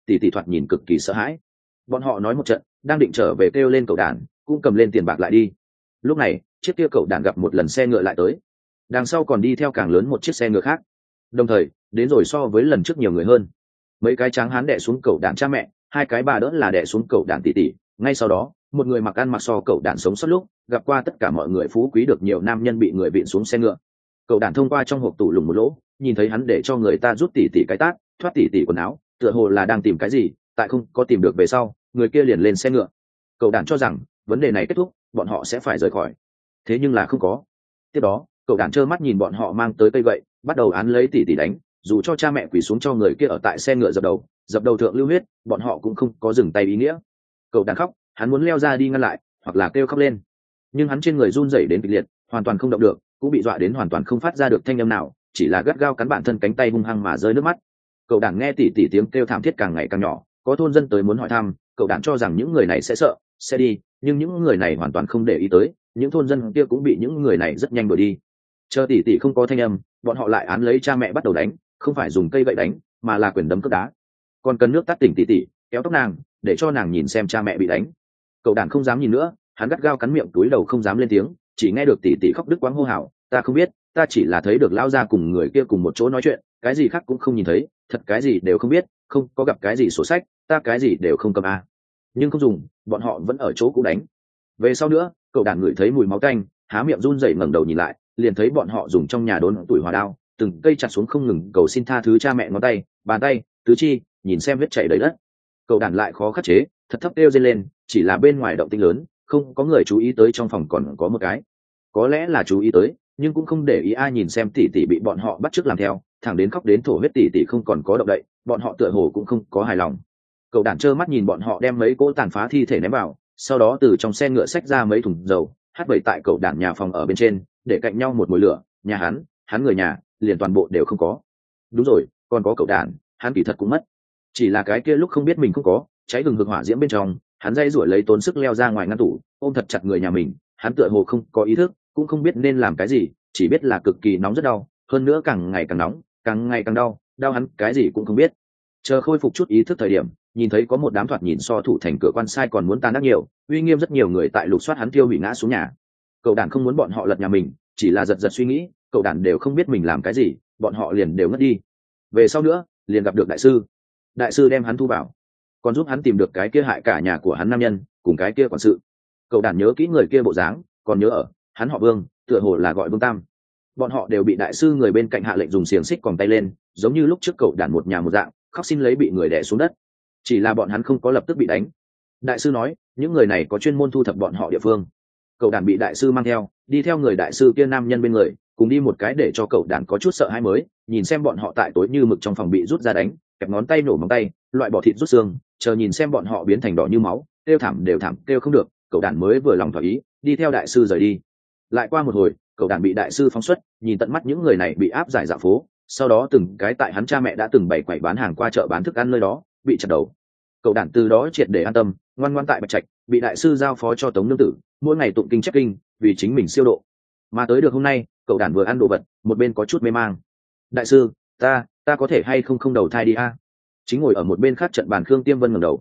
A: tỷ tỷ thoạt nhìn cực kỳ sợ hãi. Bọn họ nói một trận, đang định trở về kêu lên cậu đàn, cũng cầm lên tiền bạc lại đi. Lúc này chiếc kia cậu đàn gặp một lần xe ngựa lại tới, đằng sau còn đi theo càng lớn một chiếc xe ngựa khác, đồng thời đến rồi so với lần trước nhiều người hơn. Mấy cái tráng hán đè xuống cậu đàn cha mẹ, hai cái bà đỡ là đè xuống cậu đàn tỷ tỷ. Ngay sau đó một người mặc ăn mặc so cậu đàn sống sót lúc gặp qua tất cả mọi người phú quý được nhiều nam nhân bị người vịn xuống xe ngựa. Cậu đàn thông qua trong hộp tủ lùng một lỗ, nhìn thấy hắn để cho người ta rút tỷ tỷ cái tát, thoát tỷ tỷ quần áo, tựa hồ là đang tìm cái gì. Tại không có tìm được về sau, người kia liền lên xe ngựa. Cậu đàn cho rằng vấn đề này kết thúc, bọn họ sẽ phải rời khỏi. Thế nhưng là không có. Tiếp đó cậu đàn trơ mắt nhìn bọn họ mang tới cây gậy, bắt đầu án lấy tỷ tỷ đánh, dù cho cha mẹ quỳ xuống cho người kia ở tại xe ngựa dập đầu thượng lưu huyết, bọn họ cũng không có dừng tay ý nghĩa. Cậu đàn khóc, hắn muốn leo ra đi ngăn lại, hoặc là kêu khóc lên, nhưng hắn trên người run rẩy đến kịch liệt, hoàn toàn không động được, cũng bị dọa đến hoàn toàn không phát ra được thanh âm nào, chỉ là gắt gao cắn bản thân cánh tay hung hăng mà rơi nước mắt. Cậu đàn nghe tỷ tỷ tiếng kêu thảm thiết càng ngày càng nhỏ, có thôn dân tới muốn hỏi thăm, cậu đàn cho rằng những người này sẽ sợ, sẽ đi, nhưng những người này hoàn toàn không để ý tới, những thôn dân kia cũng bị những người này rất nhanh đuổi đi. Chờ tỷ tỷ không có thanh âm, bọn họ lại án lấy cha mẹ bắt đầu đánh, không phải dùng cây gậy đánh, mà là quyền đấm cước đá. Còn cần nước tát tỉnh tỷ tỷ, kéo tóc nàng, để cho nàng nhìn xem cha mẹ bị đánh. Cậu đàn không dám nhìn nữa, hắn gắt gao cắn miệng túi đầu không dám lên tiếng, chỉ nghe được tỷ tỷ khóc đứt quãng hô hào, ta không biết, ta chỉ là thấy được lão gia cùng người kia cùng một chỗ nói chuyện, cái gì khác cũng không nhìn thấy, thật cái gì đều không biết, không có gặp cái gì sổ sách, ta cái gì đều không cầm a. Nhưng không dùng, bọn họ vẫn ở chỗ cũ đánh. Về sau nữa, cậu đàn ngửi thấy mùi máu tanh, há miệng run rẩy ngẩng đầu nhìn lại, liền thấy bọn họ dùng trong nhà đốn tuổi hỏa đao, từng cây chặt xuống không ngừng cầu xin tha thứ cha mẹ ngón tay, bàn tay, tứ chi, nhìn xem vết chảy đầy đất. Cậu đàn lại khó khắc chế, thật thấp kêu dên lên, chỉ là bên ngoài động tĩnh lớn, không có người chú ý tới trong phòng còn có một cái. Có lẽ là chú ý tới, nhưng cũng không để ý ai nhìn xem tỷ tỷ bị bọn họ bắt chước làm theo, thẳng đến khóc đến thổ huyết tỷ tỷ không còn có động đậy, bọn họ tựa hồ cũng không có hài lòng. Cậu đàn trơ mắt nhìn bọn họ đem mấy cỗ tàn phá thi thể ném vào, sau đó từ trong xe ngựa xách ra mấy thùng dầu, hát bậy tại cậu đàn nhà phòng ở bên trên, để cạnh nhau một mồi lửa, nhà hắn người nhà liền toàn bộ đều không có. Đúng rồi, còn có cậu đàn, hắn kỳ thật cũng mất, chỉ là cái kia lúc không biết mình không có, cháy hừng hực hỏa diễm bên trong, hắn dây rủi lấy tốn sức leo ra ngoài ngăn tủ, ôm thật chặt người nhà mình, hắn tựa hồ không có ý thức, cũng không biết nên làm cái gì, chỉ biết là cực kỳ nóng rất đau, hơn nữa càng ngày càng nóng, càng ngày càng đau, đau hắn cái gì cũng không biết. Chờ khôi phục chút ý thức thời điểm, nhìn thấy có một đám thoạt nhìn so thủ thành cửa quan sai còn muốn tan ác nhiều, uy nghiêm rất nhiều người tại lục soát hắn tiêu hủy ngã xuống nhà. Cậu đàn không muốn bọn họ lật nhà mình, chỉ là giật giật suy nghĩ, cậu đàn đều không biết mình làm cái gì, bọn họ liền đều ngất đi. Về sau nữa liền gặp được đại sư đem hắn thu vào, còn giúp hắn tìm được cái kia hại cả nhà của hắn nam nhân cùng cái kia quản sự. Cậu đàn nhớ kỹ người kia bộ dáng, còn nhớ ở hắn họ Vương, tựa hồ là gọi Vương Tam. Bọn họ đều bị đại sư người bên cạnh hạ lệnh dùng xiềng xích còng tay lên, giống như lúc trước cậu đàn một nhà một dạng, khóc xin lấy bị người đè xuống đất. Chỉ là bọn hắn không có lập tức bị đánh. Đại sư nói những người này có chuyên môn thu thập bọn họ địa phương. Cậu đàn bị đại sư mang theo, đi theo người đại sư kia nam nhân bên người, cùng đi một cái để cho cậu đàn có chút sợ hãi mới, nhìn xem bọn họ tại tối như mực trong phòng bị rút ra đánh, kẹp ngón tay nổ móng tay, loại bỏ thịt rút xương, chờ nhìn xem bọn họ biến thành đỏ như máu, kêu thảm đều thảm kêu không được, cậu đàn mới vừa lòng thỏa ý, đi theo đại sư rời đi. Lại qua một hồi, cậu đàn bị đại sư phóng xuất, nhìn tận mắt những người này bị áp giải dạo phố, sau đó từng cái tại hắn cha mẹ đã từng bày quầy bán hàng qua chợ bán thức ăn nơi đó bị chặt đầu. Cậu đàn từ đó triệt để an tâm, ngoan ngoãn tại Bạch Trạch, bị đại sư giao phó cho Tống nương tử, mỗi ngày tụng kinh chép kinh, vì chính mình siêu độ. Mà tới được hôm nay, cậu đàn vừa ăn đồ vật, một bên có chút mê mang. Đại sư, ta có thể hay không đầu thai đi a? Chính ngồi ở một bên khác trận bàn Khương Tiêm Vân ngẩng đầu,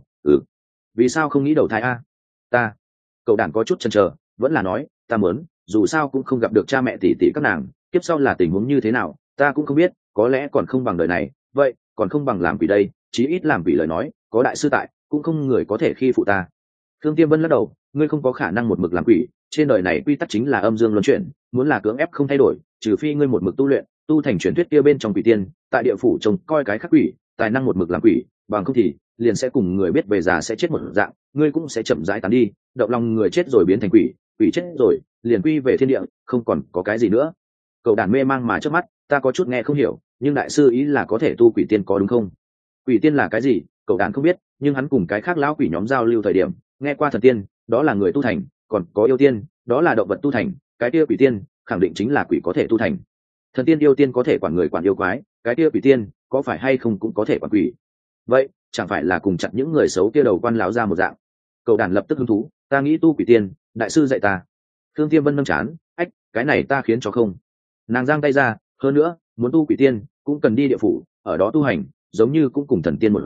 A: vì sao không nghĩ đầu thai a? Cậu đàn có chút chần chờ, vẫn là nói, ta muốn, dù sao cũng không gặp được cha mẹ tỷ tỷ các nàng, tiếp sau là tình huống như thế nào, ta cũng không biết, có lẽ còn không bằng đời này, vậy còn không bằng làm quỷ đây, chí ít làm quỷ lời nói, có đại sư tại, cũng không người có thể khi phụ ta. Khương Tiêm Vân lắc đầu, ngươi không có khả năng một mực làm quỷ, trên đời này quy tắc chính là âm dương luân chuyển, muốn là cưỡng ép không thay đổi, trừ phi ngươi một mực tu luyện, tu thành truyền thuyết kia bên trong quỷ tiên, tại địa phủ trông coi cái khắc quỷ, tài năng một mực làm quỷ, bằng không thì liền sẽ cùng người biết về già sẽ chết một dạng, ngươi cũng sẽ chậm rãi tán đi, động lòng người chết rồi biến thành quỷ, quỷ chết rồi liền quy về thiên địa, không còn có cái gì nữa. Cậu đàn mê mang mà trước mắt, ta có chút nghe không hiểu, nhưng đại sư ý là có thể tu quỷ tiên có đúng không? Quỷ tiên là cái gì? Cậu đàn không biết, nhưng hắn cùng cái khác lão quỷ nhóm giao lưu thời điểm, nghe qua thần tiên, đó là người tu thành, còn có yêu tiên, đó là động vật tu thành, cái kia quỷ tiên khẳng định chính là quỷ có thể tu thành. Thần tiên yêu tiên có thể quản người quản yêu quái, cái kia quỷ tiên có phải hay không cũng có thể quản quỷ. Vậy chẳng phải là cùng chặt những người xấu kia đầu quan láo ra một dạng? Cậu đàn lập tức hứng thú, ta nghĩ tu quỷ tiên, đại sư dạy ta. Thương Tiêm Vân nâng chán, ách, cái này ta khiến cho không. Nàng giang tay ra, hơn nữa muốn tu quỷ tiên cũng cần đi địa phủ, ở đó tu hành, giống như cũng cùng thần tiên một dạng,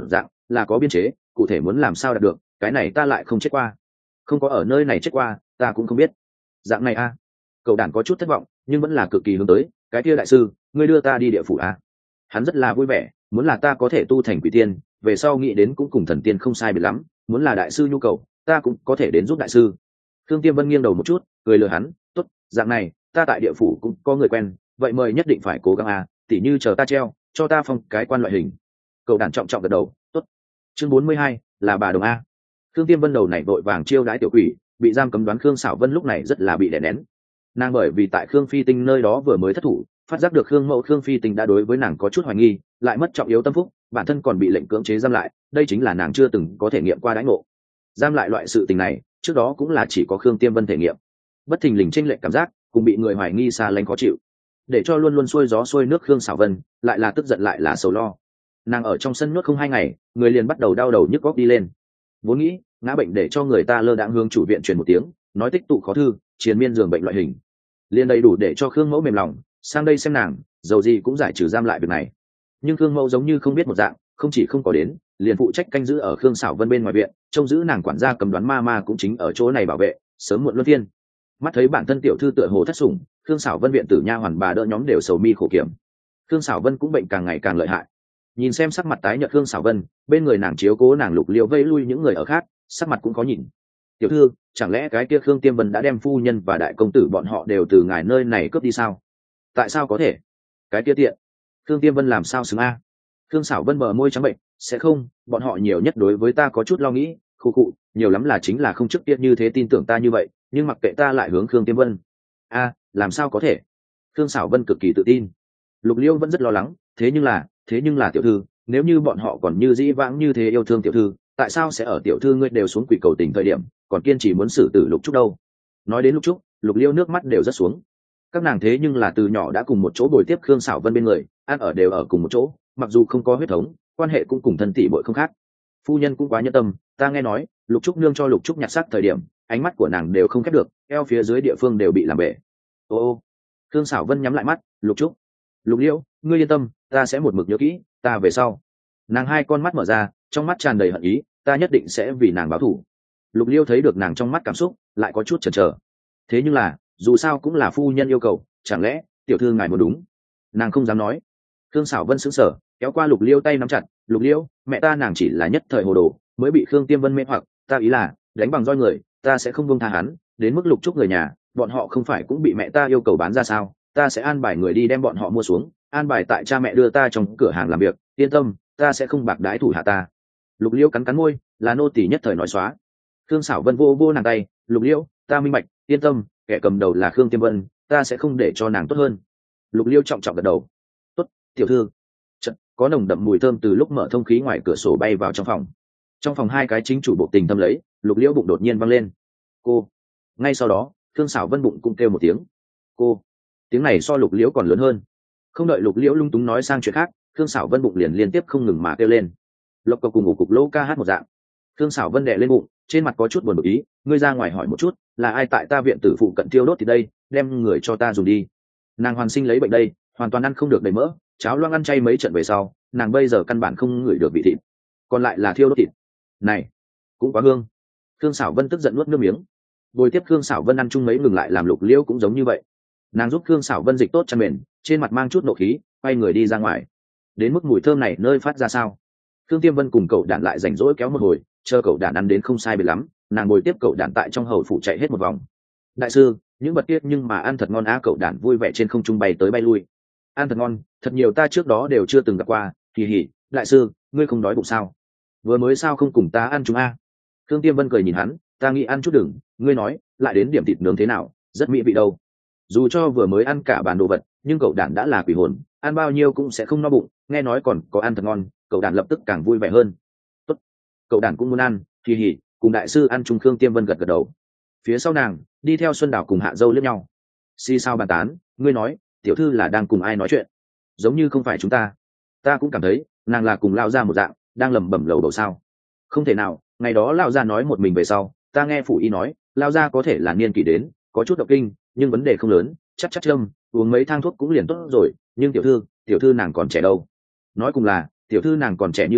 A: là có biên chế, cụ thể muốn làm sao đạt được, cái này ta lại không chết qua, không có ở nơi này chết qua, ta cũng không biết. Dạng này a. Cậu đản có chút thất vọng nhưng vẫn là cực kỳ hướng tới. Cái kia đại sư, ngươi đưa ta đi địa phủ a. Hắn rất là vui vẻ, muốn là ta có thể tu thành quỷ tiên, về sau nghĩ đến cũng cùng thần tiên không sai biệt lắm, muốn là đại sư nhu cầu, ta cũng có thể đến giúp đại sư. Thương Tiêm Vân nghiêng đầu một chút, cười lừa hắn, tốt, dạng này, ta tại địa phủ cũng có người quen, vậy mời nhất định phải cố gắng a, tỉ như chờ ta treo, cho ta phong cái quan loại hình. Cậu đản trọng trọng gật đầu, tốt. Chương 42, là bà đồng a. Thương Tiêm Vân đầu này vội vàng chiêu đãi tiểu quỷ, bị giam cấm đoán Khương Sảo Vân lúc này rất là bị đè nén. Nàng bởi vì tại Khương Phi Tinh nơi đó vừa mới thất thủ, phát giác được Khương Mẫu Khương Phi Tinh đã đối với nàng có chút hoài nghi, lại mất trọng yếu tâm phúc, bản thân còn bị lệnh cưỡng chế giam lại, đây chính là nàng chưa từng có thể nghiệm qua đãi ngộ. Giam lại loại sự tình này, trước đó cũng là chỉ có Khương Tiêm Vân thể nghiệm. Bất thình lình chênh lệch cảm giác, cùng bị người hoài nghi xa lánh khó chịu. Để cho luôn luôn xuôi gió xuôi nước Khương Sảo Vân, lại là tức giận lại là sầu lo. Nàng ở trong sân nuốt không 2 ngày, người liền bắt đầu đau đầu nhức góc đi lên. Vốn nghĩ, ngã bệnh để cho người ta lơ đãng hướng chủ viện truyền một tiếng, nói tích tụ khó thư, chiến miên giường bệnh loại hình, liền đầy đủ để cho Khương Mẫu mềm lòng, sang đây xem nàng, dầu gì cũng giải trừ giam lại việc này. Nhưng Khương Mẫu giống như không biết một dạng, không chỉ không có đến, liền phụ trách canh giữ ở Khương Sảo Vân bên ngoài viện, trông giữ nàng quản gia cầm đoán ma cũng chính ở chỗ này bảo vệ, sớm muộn luân phiên. Mắt thấy bản thân tiểu thư tựa hồ thất sủng, Khương Sảo Vân viện tử nha hoàn bà đỡ nhóm đều sầu mi khổ kiểm. Khương Sảo Vân cũng bệnh càng ngày càng lợi hại. Nhìn xem sắc mặt tái nhợt Khương Sảo Vân, bên người nàng chiếu cố nàng Lục Liễu vây lui những người ở khác, sắc mặt cũng có nhìn. Tiểu thư, chẳng lẽ cái kia Khương Tiêm Vân đã đem phu nhân và đại công tử bọn họ đều từ ngài nơi này cướp đi sao? Tại sao có thể? Cái kia tiện. Khương Tiêm Vân làm sao xứng a? Khương Sảo Vân bờ môi trắng bệnh, sẽ không, bọn họ nhiều nhất đối với ta có chút lo nghĩ, khụ, nhiều lắm là chính là không trước tiên như thế tin tưởng ta như vậy, nhưng mặc kệ ta lại hướng Khương Tiêm Vân. A, làm sao có thể? Khương Sảo Vân cực kỳ tự tin. Lục Liêu vẫn rất lo lắng, thế nhưng là tiểu thư, nếu như bọn họ còn như dĩ vãng như thế yêu thương tiểu thư, tại sao sẽ ở tiểu thư ngươi đều xuống quỷ cầu tình thời điểm, còn kiên trì muốn xử tử Lục Trúc đâu? Nói đến Lục Trúc, Lục Liêu nước mắt đều rất xuống. Các nàng thế nhưng là từ nhỏ đã cùng một chỗ bồi tiếp Khương Sảo Vân bên người, ăn ở đều ở cùng một chỗ, mặc dù không có huyết thống, quan hệ cũng cùng thân tỷ muội không khác. Phu nhân cũng quá nhẫn tâm, ta nghe nói, Lục Trúc nương cho Lục Trúc nhặt xác thời điểm, ánh mắt của nàng đều không khép được, eo phía dưới địa phương đều bị làm bể. Ô, Khương Sảo Vân nhắm lại mắt, Lục Trúc, Lục Liễu, ngươi yên tâm, ta sẽ một mực nhớ kỹ, ta về sau. Nàng hai con mắt mở ra, trong mắt tràn đầy hận ý, ta nhất định sẽ vì nàng báo thù. Lục Liêu thấy được nàng trong mắt cảm xúc, lại có chút chần chờ. Thế nhưng là, dù sao cũng là phu nhân yêu cầu, chẳng lẽ tiểu thư ngài muốn đúng? Nàng không dám nói. Khương Sảo Vân sững sờ, kéo qua Lục Liêu tay nắm chặt, Lục Liêu, mẹ ta nàng chỉ là nhất thời hồ đồ, mới bị Khương Tiêm Vân mê hoặc, ta ý là đánh bằng roi người, ta sẽ không buông tha hắn, đến mức Lục Trúc người nhà, bọn họ không phải cũng bị mẹ ta yêu cầu bán ra sao? Ta sẽ an bài người đi đem bọn họ mua xuống, an bài tại cha mẹ đưa ta trong cửa hàng làm việc, yên tâm, ta sẽ không bạc đái thủ hạ ta. Lục Liêu cắn môi, là nô tỳ nhất thời nói xóa. Khương Sảo Vân vô nàng tay, Lục Liêu, ta minh bạch, yên tâm, kẻ cầm đầu là Khương Tiêm Vân, ta sẽ không để cho nàng tốt hơn. Lục Liêu trọng trọng gật đầu. Tốt, tiểu thư. Chợt, có nồng đậm mùi thơm từ lúc mở thông khí ngoài cửa sổ bay vào trong phòng. Trong phòng hai cái chính chủ bộ tình thâm lấy, Lục Liêu bụng đột nhiên văng lên. Cô. Ngay sau đó, Khương Sảo Vân bụng cũng kêu một tiếng. Cô. Tiếng này so Lục Liễu còn lớn hơn. Không đợi Lục Liễu lung túng nói sang chuyện khác, Khương Sảo Vân bụng liền liên tiếp không ngừng mà kêu lên. Lộc Cộc cùng ngủ cục lỗ ca hát một dạng. Khương Sảo Vân đè lên bụng, trên mặt có chút buồn bực ý, ngươi ra ngoài hỏi một chút, là ai tại ta viện tử phụ cận tiêu đốt thì đây, đem người cho ta dùng đi. Nàng hoàn sinh lấy bệnh đây, hoàn toàn ăn không được đầy mỡ, cháo loang ăn chay mấy trận về sau, nàng bây giờ căn bản không ngửi được vị thịt, còn lại là thiêu đốt thịt. Này, cũng quá hương. Khương Sảo Vân tức giận nuốt nước miếng. Bồi tiếp Khương Sảo Vân ăn chung mấy ngừng lại làm Lục Liễu cũng giống như vậy. Nàng giúp Khương Sảo Vân dịch tốt chăn mền, trên mặt mang chút nộ khí, quay người đi ra ngoài. Đến mức mùi thơm này nơi phát ra sao? Khương Tiêm Vân cùng cậu đản lại rảnh rỗi kéo một hồi, chờ cậu đản ăn đến không sai biệt lắm, nàng ngồi tiếp cậu đản tại trong hầu phủ chạy hết một vòng. Đại sư, những vật tiết nhưng mà ăn thật ngon á, cậu đản vui vẻ trên không trung bay tới bay lui. Ăn thật ngon, thật nhiều ta trước đó đều chưa từng gặp qua, kỳ hỉ, đại sư, ngươi không đói bụng sao? Vừa mới sao không cùng ta ăn chúng a? Khương Tiêm Vân cười nhìn hắn, ta nghĩ ăn chút đừng, ngươi nói, lại đến điểm thịt nướng thế nào, rất mỹ vị đâu. Dù cho vừa mới ăn cả bàn đồ vật, nhưng cậu đản đã là quỷ hồn, ăn bao nhiêu cũng sẽ không no bụng, nghe nói còn có ăn thật ngon, cậu đản lập tức càng vui vẻ hơn. Tốt, cậu đản cũng muốn ăn, kỳ hỉ, cùng đại sư ăn chung. Khương Tiêm Vân gật gật đầu. Phía sau nàng, đi theo Xuân Đào cùng Hạ Dâu liếc nhau. Si sao bàn tán, ngươi nói, tiểu thư là đang cùng ai nói chuyện? Giống như không phải chúng ta. Ta cũng cảm thấy, nàng là cùng lao ra một dạng, đang lẩm bẩm lầu đầu sao? Không thể nào, ngày đó lao ra nói một mình về sau, ta nghe phủ y nói, lao ra có thể là niên kỷ đến, có chút động kinh, nhưng vấn đề không lớn, chắc châm, uống mấy thang thuốc cũng liền tốt rồi, nhưng tiểu thư nàng còn trẻ đâu. Nói cùng là, tiểu thư nàng còn trẻ như vậy,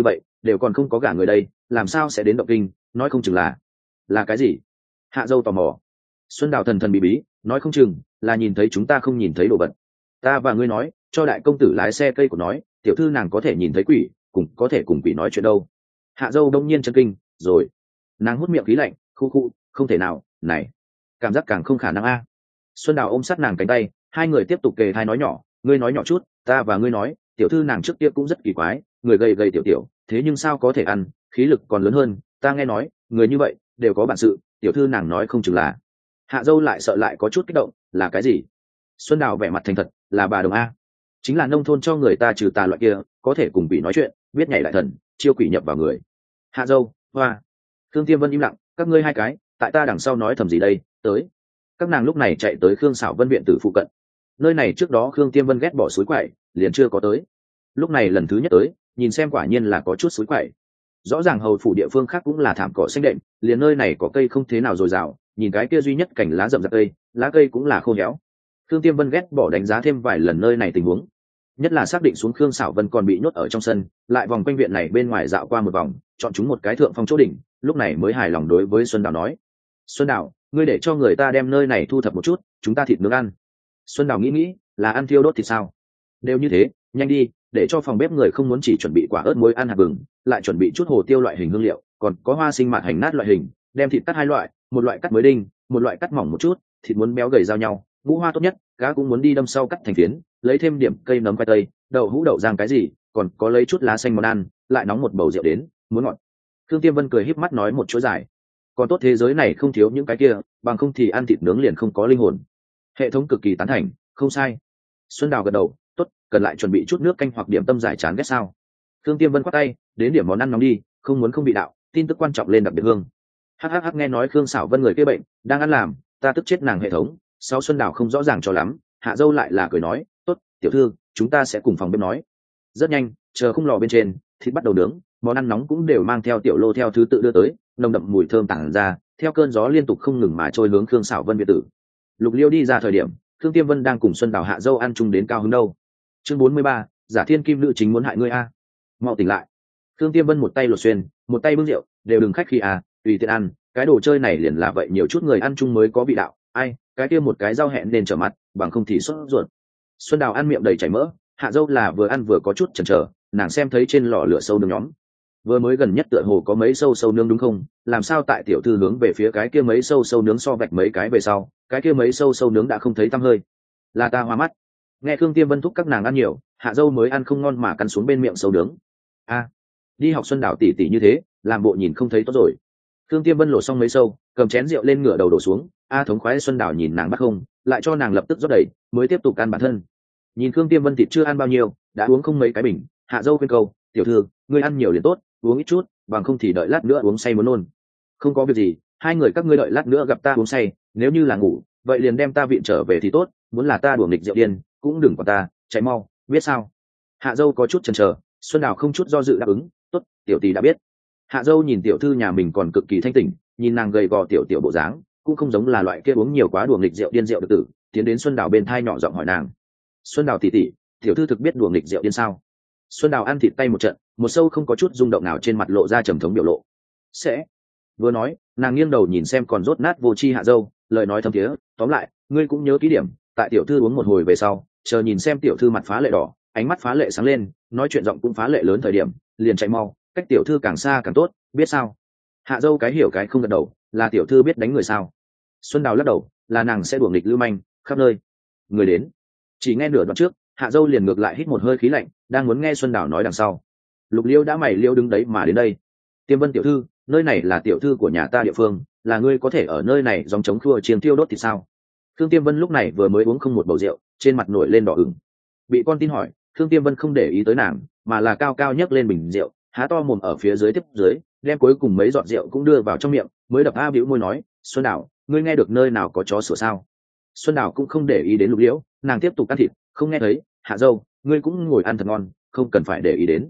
A: đều còn không có gả người đây, làm sao sẽ đến động kinh, nói không chừng là cái gì? Hạ dâu tò mò. Xuân Đào thần thần bí bí nói không chừng là nhìn thấy chúng ta không nhìn thấy đồ vật. Ta và ngươi nói, cho đại công tử lái xe cây của nói, tiểu thư nàng có thể nhìn thấy quỷ, cùng có thể cùng quỷ nói chuyện đâu. Hạ dâu đông nhiên chân kinh, rồi nàng hút miệng khí lạnh, khu khu, không thể nào, này cảm giác càng không khả năng a. Xuân Đào ôm sát nàng cánh tay, hai người tiếp tục kề thai nói nhỏ, ngươi nói nhỏ chút, ta và ngươi nói, tiểu thư nàng trước kia cũng rất kỳ quái, người gầy gầy tiểu tiểu, thế nhưng sao có thể ăn, khí lực còn lớn hơn, ta nghe nói, người như vậy đều có bản sự, tiểu thư nàng nói không chừng là. Hạ dâu lại sợ lại có chút kích động, là cái gì? Xuân Đào vẻ mặt thành thật, là bà đồng a, chính là nông thôn cho người ta trừ tà loại kia, có thể cùng quỷ nói chuyện, biết nhảy lại thần, chiêu quỷ nhập vào người. Hạ dâu, hoa. Khương Tiêm Vân im lặng, các ngươi hai cái, tại ta đằng sau nói thầm gì đây? Tới. Các nàng lúc này chạy tới Khương Sảo Vân viện tử phụ cận. Nơi này trước đó Khương Tiêm Vân ghét bỏ suối quậy, liền chưa có tới. Lúc này lần thứ nhất tới, nhìn xem quả nhiên là có chút suối quậy. Rõ ràng hầu phủ địa phương khác cũng là thảm cỏ xanh đệm, liền nơi này có cây không thế nào dồi dào, nhìn cái kia duy nhất cảnh lá rậm rạp cây, lá cây cũng là khô héo. Khương Tiêm Vân ghét bỏ đánh giá thêm vài lần nơi này tình huống, nhất là xác định xuống Khương Sảo Vân còn bị nhốt ở trong sân, lại vòng quanh viện này bên ngoài dạo qua một vòng, chọn chúng một cái thượng phong chỗ đỉnh, lúc này mới hài lòng đối với Xuân Đào nói: Xuân Đào, ngươi để cho người ta đem nơi này thu thập một chút, chúng ta thịt nướng ăn. Xuân Đào nghĩ nghĩ, là ăn thiêu đốt thì sao? Đều như thế, nhanh đi, để cho phòng bếp người không muốn chỉ chuẩn bị quả ớt muối ăn hạt vừng, lại chuẩn bị chút hồ tiêu loại hình hương liệu, còn có hoa sinh mạt hành nát loại hình, đem thịt cắt hai loại, một loại cắt mới đinh, một loại cắt mỏng một chút, thịt muốn béo gầy giao nhau, ngũ hoa tốt nhất, cá cũng muốn đi đâm sau cắt thành phiến, lấy thêm điểm cây nấm khoai tây, đậu hũ đậu rang cái gì, còn có lấy chút lá xanh món ăn, lại nóng một bầu rượu đến, muốn ngọt. Thương Tiêm Vân cười híp mắt nói một chuỗi dài. Còn tốt thế giới này không thiếu những cái kia, bằng không thì ăn thịt nướng liền không có linh hồn. Hệ thống cực kỳ tán thành, không sai. Xuân Đào gật đầu, tốt, cần lại chuẩn bị chút nước canh hoặc điểm tâm giải chán ghét sao? Thương Tiêm Vân quát tay, đến điểm món ăn nóng đi, không muốn không bị đạo, tin tức quan trọng lên đặc biệt hương. Hắc nghe nói Khương Sảo Vân người kia bệnh, đang ăn làm, ta tức chết nàng hệ thống. Sau Xuân Đào không rõ ràng cho lắm, Hạ dâu lại là cười nói, tốt, tiểu thư, chúng ta sẽ cùng phòng bếp nói. Rất nhanh, chờ khung lò bên trên, thịt bắt đầu nướng, món ăn nóng cũng đều mang theo tiểu lô theo thứ tự đưa tới, nồng đậm mùi thơm tản ra, theo cơn gió liên tục không ngừng mà trôi hướng Khương Sảo Vân biệt tử. Lục Liêu đi ra thời điểm, Khương Tiêm Vân đang cùng Xuân Đào Hạ dâu ăn chung đến cao hứng đâu. Chương 43, giả thiên kim nữ chính muốn hại ngươi a. Mau tỉnh lại. Khương Tiêm Vân một tay lột xuyên, một tay bưng rượu, đều đừng khách khí à, tùy tiện ăn, cái đồ chơi này liền là vậy, nhiều chút người ăn chung mới có vị đạo, ai, cái kia một cái rau hẹn nên trở mặt, bằng không thì sốt ruột. Xuân Đào ăn miệng đầy chảy mỡ, Hạ dâu là vừa ăn vừa có chút chần chờ, nàng xem thấy trên lò lửa sâu nướng nhóm, vừa mới gần nhất tựa hồ có mấy sâu nướng đúng không, làm sao tại tiểu thư hướng về phía cái kia mấy sâu nướng so vạch mấy cái về sau, cái kia mấy sâu nướng đã không thấy tăm hơi, là ta hoa mắt. Nghe Khương Tiêm Vân thúc các nàng ăn nhiều, Hạ dâu mới ăn không ngon mà cắn xuống bên miệng sâu nướng. A, đi học Xuân Đào tỉ tỉ như thế, làm bộ nhìn không thấy tốt rồi. Khương Tiêm Vân lột xong mấy sâu, cầm chén rượu lên ngửa đầu đổ xuống, thống khoái. Xuân Đào nhìn nàng bắt không, lại cho nàng lập tức rót đầy, mới tiếp tục ăn bản thân. Nhìn Khương Tiêm Vân thịt chưa ăn bao nhiêu, đã uống không mấy cái bình, Hạ dâu khuyên câu, tiểu thư, ngươi ăn nhiều liền tốt, uống ít chút, bằng không thì đợi lát nữa uống say muốn nôn. Không có việc gì, hai người các ngươi đợi lát nữa gặp ta uống say, nếu như là ngủ, vậy liền đem ta viện trở về thì tốt, muốn là ta đùa nghịch rượu điên, cũng đừng quản ta, chạy mau, biết sao? Hạ dâu có chút chần chờ, Xuân Đào không chút do dự đáp ứng, tốt, tiểu tỷ đã biết. Hạ dâu nhìn tiểu thư nhà mình còn cực kỳ thanh tỉnh, nhìn nàng gầy gò tiểu bộ dáng, cũng không giống là loại kia uống nhiều quá đùa nghịch rượu điên rượu được tử, tiến đến Xuân Đào bên thai nhỏ giọng hỏi nàng, Xuân Đào tỷ tỷ, tiểu thư thực biết đùa nghịch rượu điên sao? Xuân Đào ăn thịt tay một trận, một sâu không có chút rung động nào trên mặt lộ ra trầm thống biểu lộ. Sẽ. Vừa nói, nàng nghiêng đầu nhìn xem còn rốt nát vô chi Hạ dâu, lời nói thâm thiế, tóm lại, ngươi cũng nhớ kỹ điểm, tại tiểu thư uống một hồi về sau, chờ nhìn xem tiểu thư mặt phá lệ đỏ, ánh mắt phá lệ sáng lên, nói chuyện giọng cũng phá lệ lớn thời điểm, liền chạy mau, cách tiểu thư càng xa càng tốt, biết sao? Hạ dâu cái hiểu cái không gật đầu, là tiểu thư biết đánh người sao? Xuân Đào lắc đầu, là nàng sẽ đùa nghịch lưu manh, khắp nơi. Người đến. Chỉ nghe nửa đoạn trước, Hạ dâu liền ngược lại hít một hơi khí lạnh, đang muốn nghe Xuân Đào nói đằng sau. Lục Liêu đã mày liêu đứng đấy mà đến đây. Tiêm Vân tiểu thư, nơi này là tiểu thư của nhà ta địa phương, là ngươi có thể ở nơi này dòng chống khua chiêng tiêu đốt thì sao? Khương Tiêm Vân lúc này vừa mới uống không một bầu rượu, trên mặt nổi lên đỏ ửng. Bị con tin hỏi, Khương Tiêm Vân không để ý tới nàng, mà là cao cao nhấc lên bình rượu, há to mồm ở phía dưới tiếp dưới, đem cuối cùng mấy giọt rượu cũng đưa vào trong miệng, mới đập bĩu môi nói, Xuân Đào, ngươi nghe được nơi nào có chó sủa sao? Xuân Đào cũng không để ý đến Lục Liễu, nàng tiếp tục ăn thịt, không nghe thấy. Hạ dâu, ngươi cũng ngồi ăn thật ngon, không cần phải để ý đến.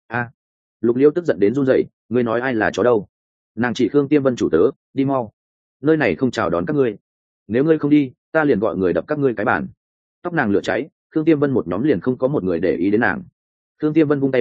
A: Lục Liễu tức giận đến run rẩy, ngươi nói ai là chó đâu? Nàng chỉ Khương Tiêm Vân chủ tớ, đi mau, nơi này không chào đón các ngươi, nếu ngươi không đi, ta liền gọi người đập các ngươi cái bàn. Tóc nàng lửa cháy, Khương Tiêm Vân một nhóm liền không có một người để ý đến nàng. Khương Tiêm Vân vung tay lên,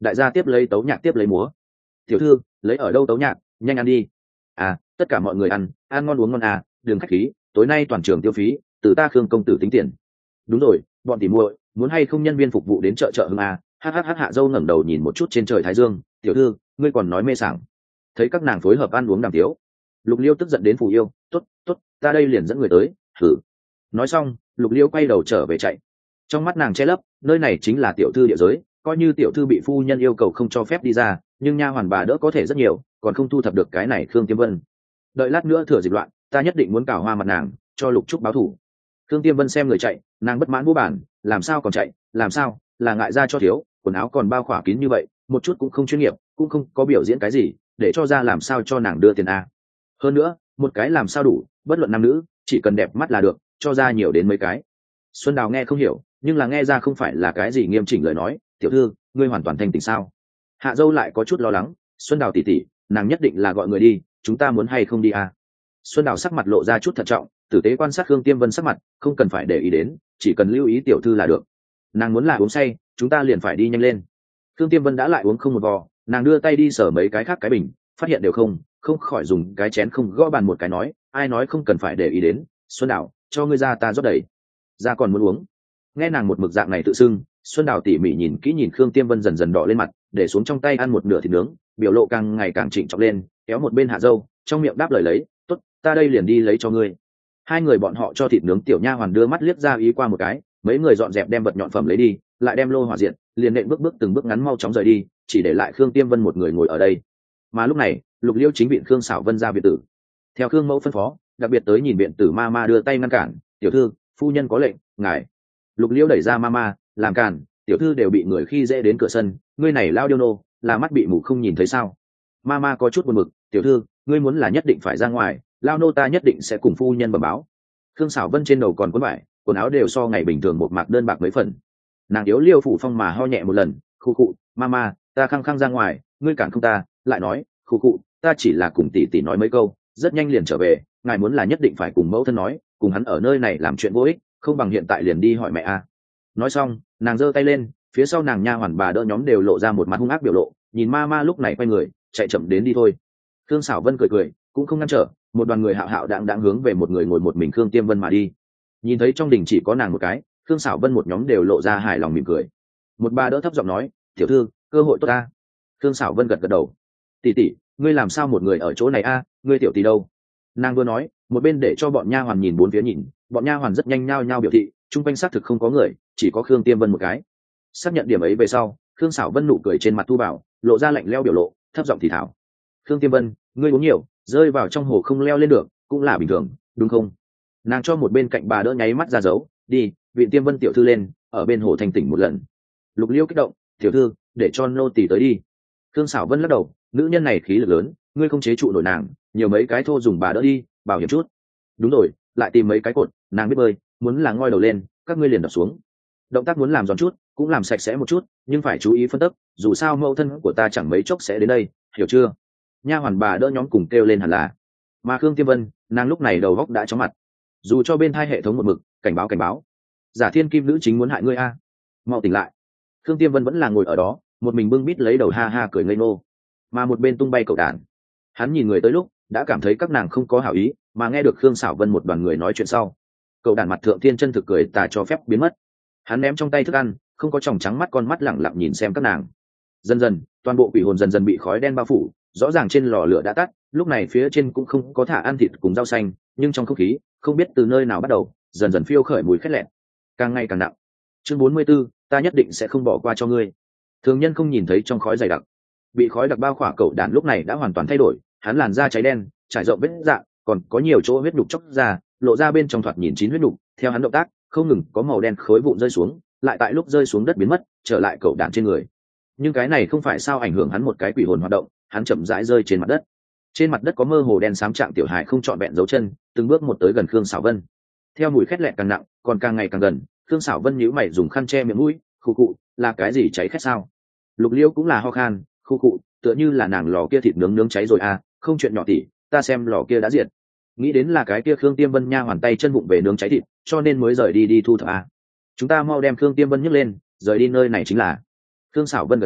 A: đại gia tiếp lấy tấu nhạc tiếp lấy múa. Tiểu thư, lấy ở đâu tấu nhạc, nhanh ăn đi. À, tất cả mọi người ăn ngon uống ngon à, đừng khách khí, tối nay toàn trường tiêu phí từ ta Khương công tử tính tiền. Đúng rồi, bọn tỉ muội muốn hay không nhân viên phục vụ đến chợ hưng à. Hắc Hạ Dâu ngẩng đầu nhìn một chút trên trời thái dương, tiểu thư, ngươi còn nói mê sảng. Thấy các nàng phối hợp ăn uống đàm tiếu, Lục Liêu tức giận đến phù yêu, tốt, ta đây liền dẫn người tới. Thử. Nói xong, Lục Liêu quay đầu trở về chạy. Trong mắt nàng che lấp, nơi này chính là tiểu thư địa giới, coi như tiểu thư bị phu nhân yêu cầu không cho phép đi ra, nhưng nha hoàn bà đỡ có thể rất nhiều, còn không thu thập được cái này Khương Tiêm Vân. Đợi lát nữa thừa dịp loạn, ta nhất định muốn cào hoa mặt nàng, cho Lục Trúc báo thù. Khương Tiêm Vân xem người chạy, nàng bất mãn vô bản, làm sao còn chạy, làm sao, là ngại ra cho thiếu, quần áo còn bao khỏa kín như vậy, một chút cũng không chuyên nghiệp, cũng không có biểu diễn cái gì, để cho ra làm sao cho nàng đưa tiền a. Hơn nữa, một cái làm sao đủ, bất luận nam nữ, chỉ cần đẹp mắt là được, cho ra nhiều đến mấy cái. Xuân Đào nghe không hiểu, nhưng là nghe ra không phải là cái gì nghiêm chỉnh lời nói. Tiểu thư, ngươi hoàn toàn thanh tỉnh sao? Hạ Dâu lại có chút lo lắng. Xuân Đào tỉ tỉ, nàng nhất định là gọi người đi, chúng ta muốn hay không đi à? Xuân Đào sắc mặt lộ ra chút thận trọng, tử tế quan sát Khương Tiêm Vân sắc mặt, không cần phải để ý đến, chỉ cần lưu ý tiểu thư là được. Nàng muốn là uống say, chúng ta liền phải đi nhanh lên. Khương Tiêm Vân đã lại uống không một vò, nàng đưa tay đi sở mấy cái khác cái bình, phát hiện đều không khỏi dùng cái chén không gõ bàn một cái nói, ai nói không cần phải để ý đến. Xuân Đào, cho ngươi ra ta rót đầy. Ra còn muốn uống. Nghe nàng một mực dạng này tự xưng, Xuân Đào tỉ mỉ nhìn kỹ nhìn Khương Tiêm Vân dần dần đỏ lên mặt, để xuống trong tay ăn một nửa thịt nướng, biểu lộ càng ngày càng trịnh trọng lên, kéo một bên Hạ Dâu, trong miệng đáp lời lấy, tốt, ta đây liền đi lấy cho ngươi. Hai người bọn họ cho thịt nướng tiểu nha hoàn đưa mắt liếc ra ý qua một cái, mấy người dọn dẹp đem vật nhọn phẩm lấy đi, lại đem lô hỏa diện, liền nện bước từng bước ngắn mau chóng rời đi, chỉ để lại Khương Tiêm Vân một người ngồi ở đây. Mà lúc này, Lục Liêu chính viện Khương Sảo Vân ra viện tử. Theo Khương mẫu phân phó, đặc biệt tới nhìn viện tử ma đưa tay ngăn cản, tiểu thư, phu nhân có lệnh, ngài. Lục Liêu đẩy ra ma làm cản, tiểu thư đều bị người khi dễ đến cửa sân, ngươi này lao điêu nô, là mắt bị mù không nhìn thấy sao? Ma có chút buồn bực, tiểu thư, ngươi muốn là nhất định phải ra ngoài, lao nô ta nhất định sẽ cùng phu nhân bẩm báo. Khương Sảo Vân trên đầu còn cuốn vải, quần áo đều so ngày bình thường một mạc đơn bạc mấy phần. Nàng yếu Liêu phủ phong mà ho nhẹ một lần, khu cụ, ma ta khăng ra ngoài, ngươi cản không ta, lại nói, khu cụ, ta chỉ là cùng tỷ nói mấy câu, rất nhanh liền trở về, ngài muốn là nhất định phải cùng mẫu thân nói, cùng hắn ở nơi này làm chuyện vô ích, không bằng hiện tại liền đi hỏi mẹ a. Nói xong, nàng giơ tay lên, phía sau nàng nha hoàn bà đỡ nhóm đều lộ ra một mặt hung ác biểu lộ, nhìn ma lúc này quay người, chạy chậm đến đi thôi. Khương Sảo Vân cười, cũng không ngăn trở, một đoàn người hạo đãng hướng về một người ngồi một mình Khương Tiêm Vân mà đi. Nhìn thấy trong đình chỉ có nàng một cái, Khương Sảo Vân một nhóm đều lộ ra hài lòng mỉm cười. Một bà đỡ thấp giọng nói, tiểu thư, cơ hội tốt ta. Khương Sảo Vân gật đầu. Tỷ, ngươi làm sao một người ở chỗ này a? Ngươi tiểu tỷ đâu? Nàng vừa nói, một bên để cho bọn nha hoàn nhìn bốn phía nhìn, bọn nha hoàn rất nhanh nhao biểu thị, chung quanh xác thực không có người, chỉ có Khương Tiêm Vân một cái. Xác nhận điểm ấy về sau, Khương Sảo Vân nụ cười trên mặt thu bảo, lộ ra lạnh lẽo biểu lộ, thấp giọng thì thảo. Khương Tiêm Vân, ngươi uống nhiều, rơi vào trong hồ không leo lên được, cũng là bình thường, đúng không? Nàng cho một bên cạnh bà đỡ nháy mắt ra dấu, đi, viện Tiêm Vân tiểu thư lên, ở bên hồ thành tỉnh một lần. Lục Liêu kích động, tiểu thư, để cho nô tỳ tới đi. Khương Sảo Vân lắc đầu, nữ nhân này khí lực lớn, ngươi không chế trụ nổi nàng, nhiều mấy cái thô dùng bà đỡ đi, bảo hiểm chút. Đúng rồi, lại tìm mấy cái cột, nàng biết bơi, muốn là ngoi đầu lên, các ngươi liền đập xuống. Động tác muốn làm giòn chút, cũng làm sạch sẽ một chút, nhưng phải chú ý phân tốc, dù sao mẫu thân của ta chẳng mấy chốc sẽ đến đây, hiểu chưa? Nha hoàn bà đỡ nhóm cùng kêu lên hẳn là. Mà Khương Tiêm Vân, nàng lúc này đầu góc đã chóng mặt. Dù cho bên thai hệ thống một mực, cảnh báo. Giả thiên kim nữ chính muốn hại ngươi a. Mau tỉnh lại. Khương Tiêm Vân vẫn là ngồi ở đó, một mình bưng bít lấy đầu ha cười ngây ngô. Mà một bên tung bay cậu đàn. Hắn nhìn người tới lúc, đã cảm thấy các nàng không có hảo ý, mà nghe được Khương Sảo Vân một đoàn người nói chuyện sau. Cậu đàn mặt thượng thiên chân thực cười tà cho phép biến mất. Hắn ném trong tay thức ăn, không có tròng trắng mắt con mắt lẳng lặng nhìn xem các nàng. Dần toàn bộ quỷ hồn dần bị khói đen bao phủ, rõ ràng trên lò lửa đã tắt, lúc này phía trên cũng không có thả ăn thịt cùng rau xanh, nhưng trong không khí không biết từ nơi nào bắt đầu dần phiêu khởi mùi khét lẹn, càng ngày càng nặng. Chương 44, ta nhất định sẽ không bỏ qua cho ngươi. Thường nhân không nhìn thấy trong khói dày đặc, bị khói đặc bao khỏa cậu đàn lúc này đã hoàn toàn thay đổi, hắn làn da cháy đen, trải rộng vết rạn, còn có nhiều chỗ huyết nhục chóc ra, lộ ra bên trong thoạt nhìn chín huyết nhục. Theo hắn động tác, không ngừng có màu đen khối vụn rơi xuống, lại tại lúc rơi xuống đất biến mất, trở lại cậu đàn trên người. Nhưng cái này không phải sao ảnh hưởng hắn một cái quỷ hồn hoạt động, hắn chậm rãi rơi trên mặt đất. Trên mặt đất có mơ hồ đen xám trạng tiểu hài không trọn vẹn dấu chân, từng bước một tới gần Khương Sảo Vân. Theo mùi khét lẹt càng nặng, còn càng ngày càng gần, Khương Sảo Vân nhíu mày dùng khăn che miệng mũi, khụ khụ, là cái gì cháy khét sao? Lục Liêu cũng là ho khan, khụ khụ, tựa như là nàng lò kia thịt nướng cháy rồi à, không chuyện nhỏ tỉ, ta xem lò kia đã diệt. Nghĩ đến là cái kia Khương Tiêm Vân nha hoàn tay chân vụng về nướng cháy thịt, cho nên mới rời đi thu thập à. Chúng ta mau đem Khương Tiêm Vân nhấc lên, rời đi nơi này chính là. Khương Sảo Vân gật đầu,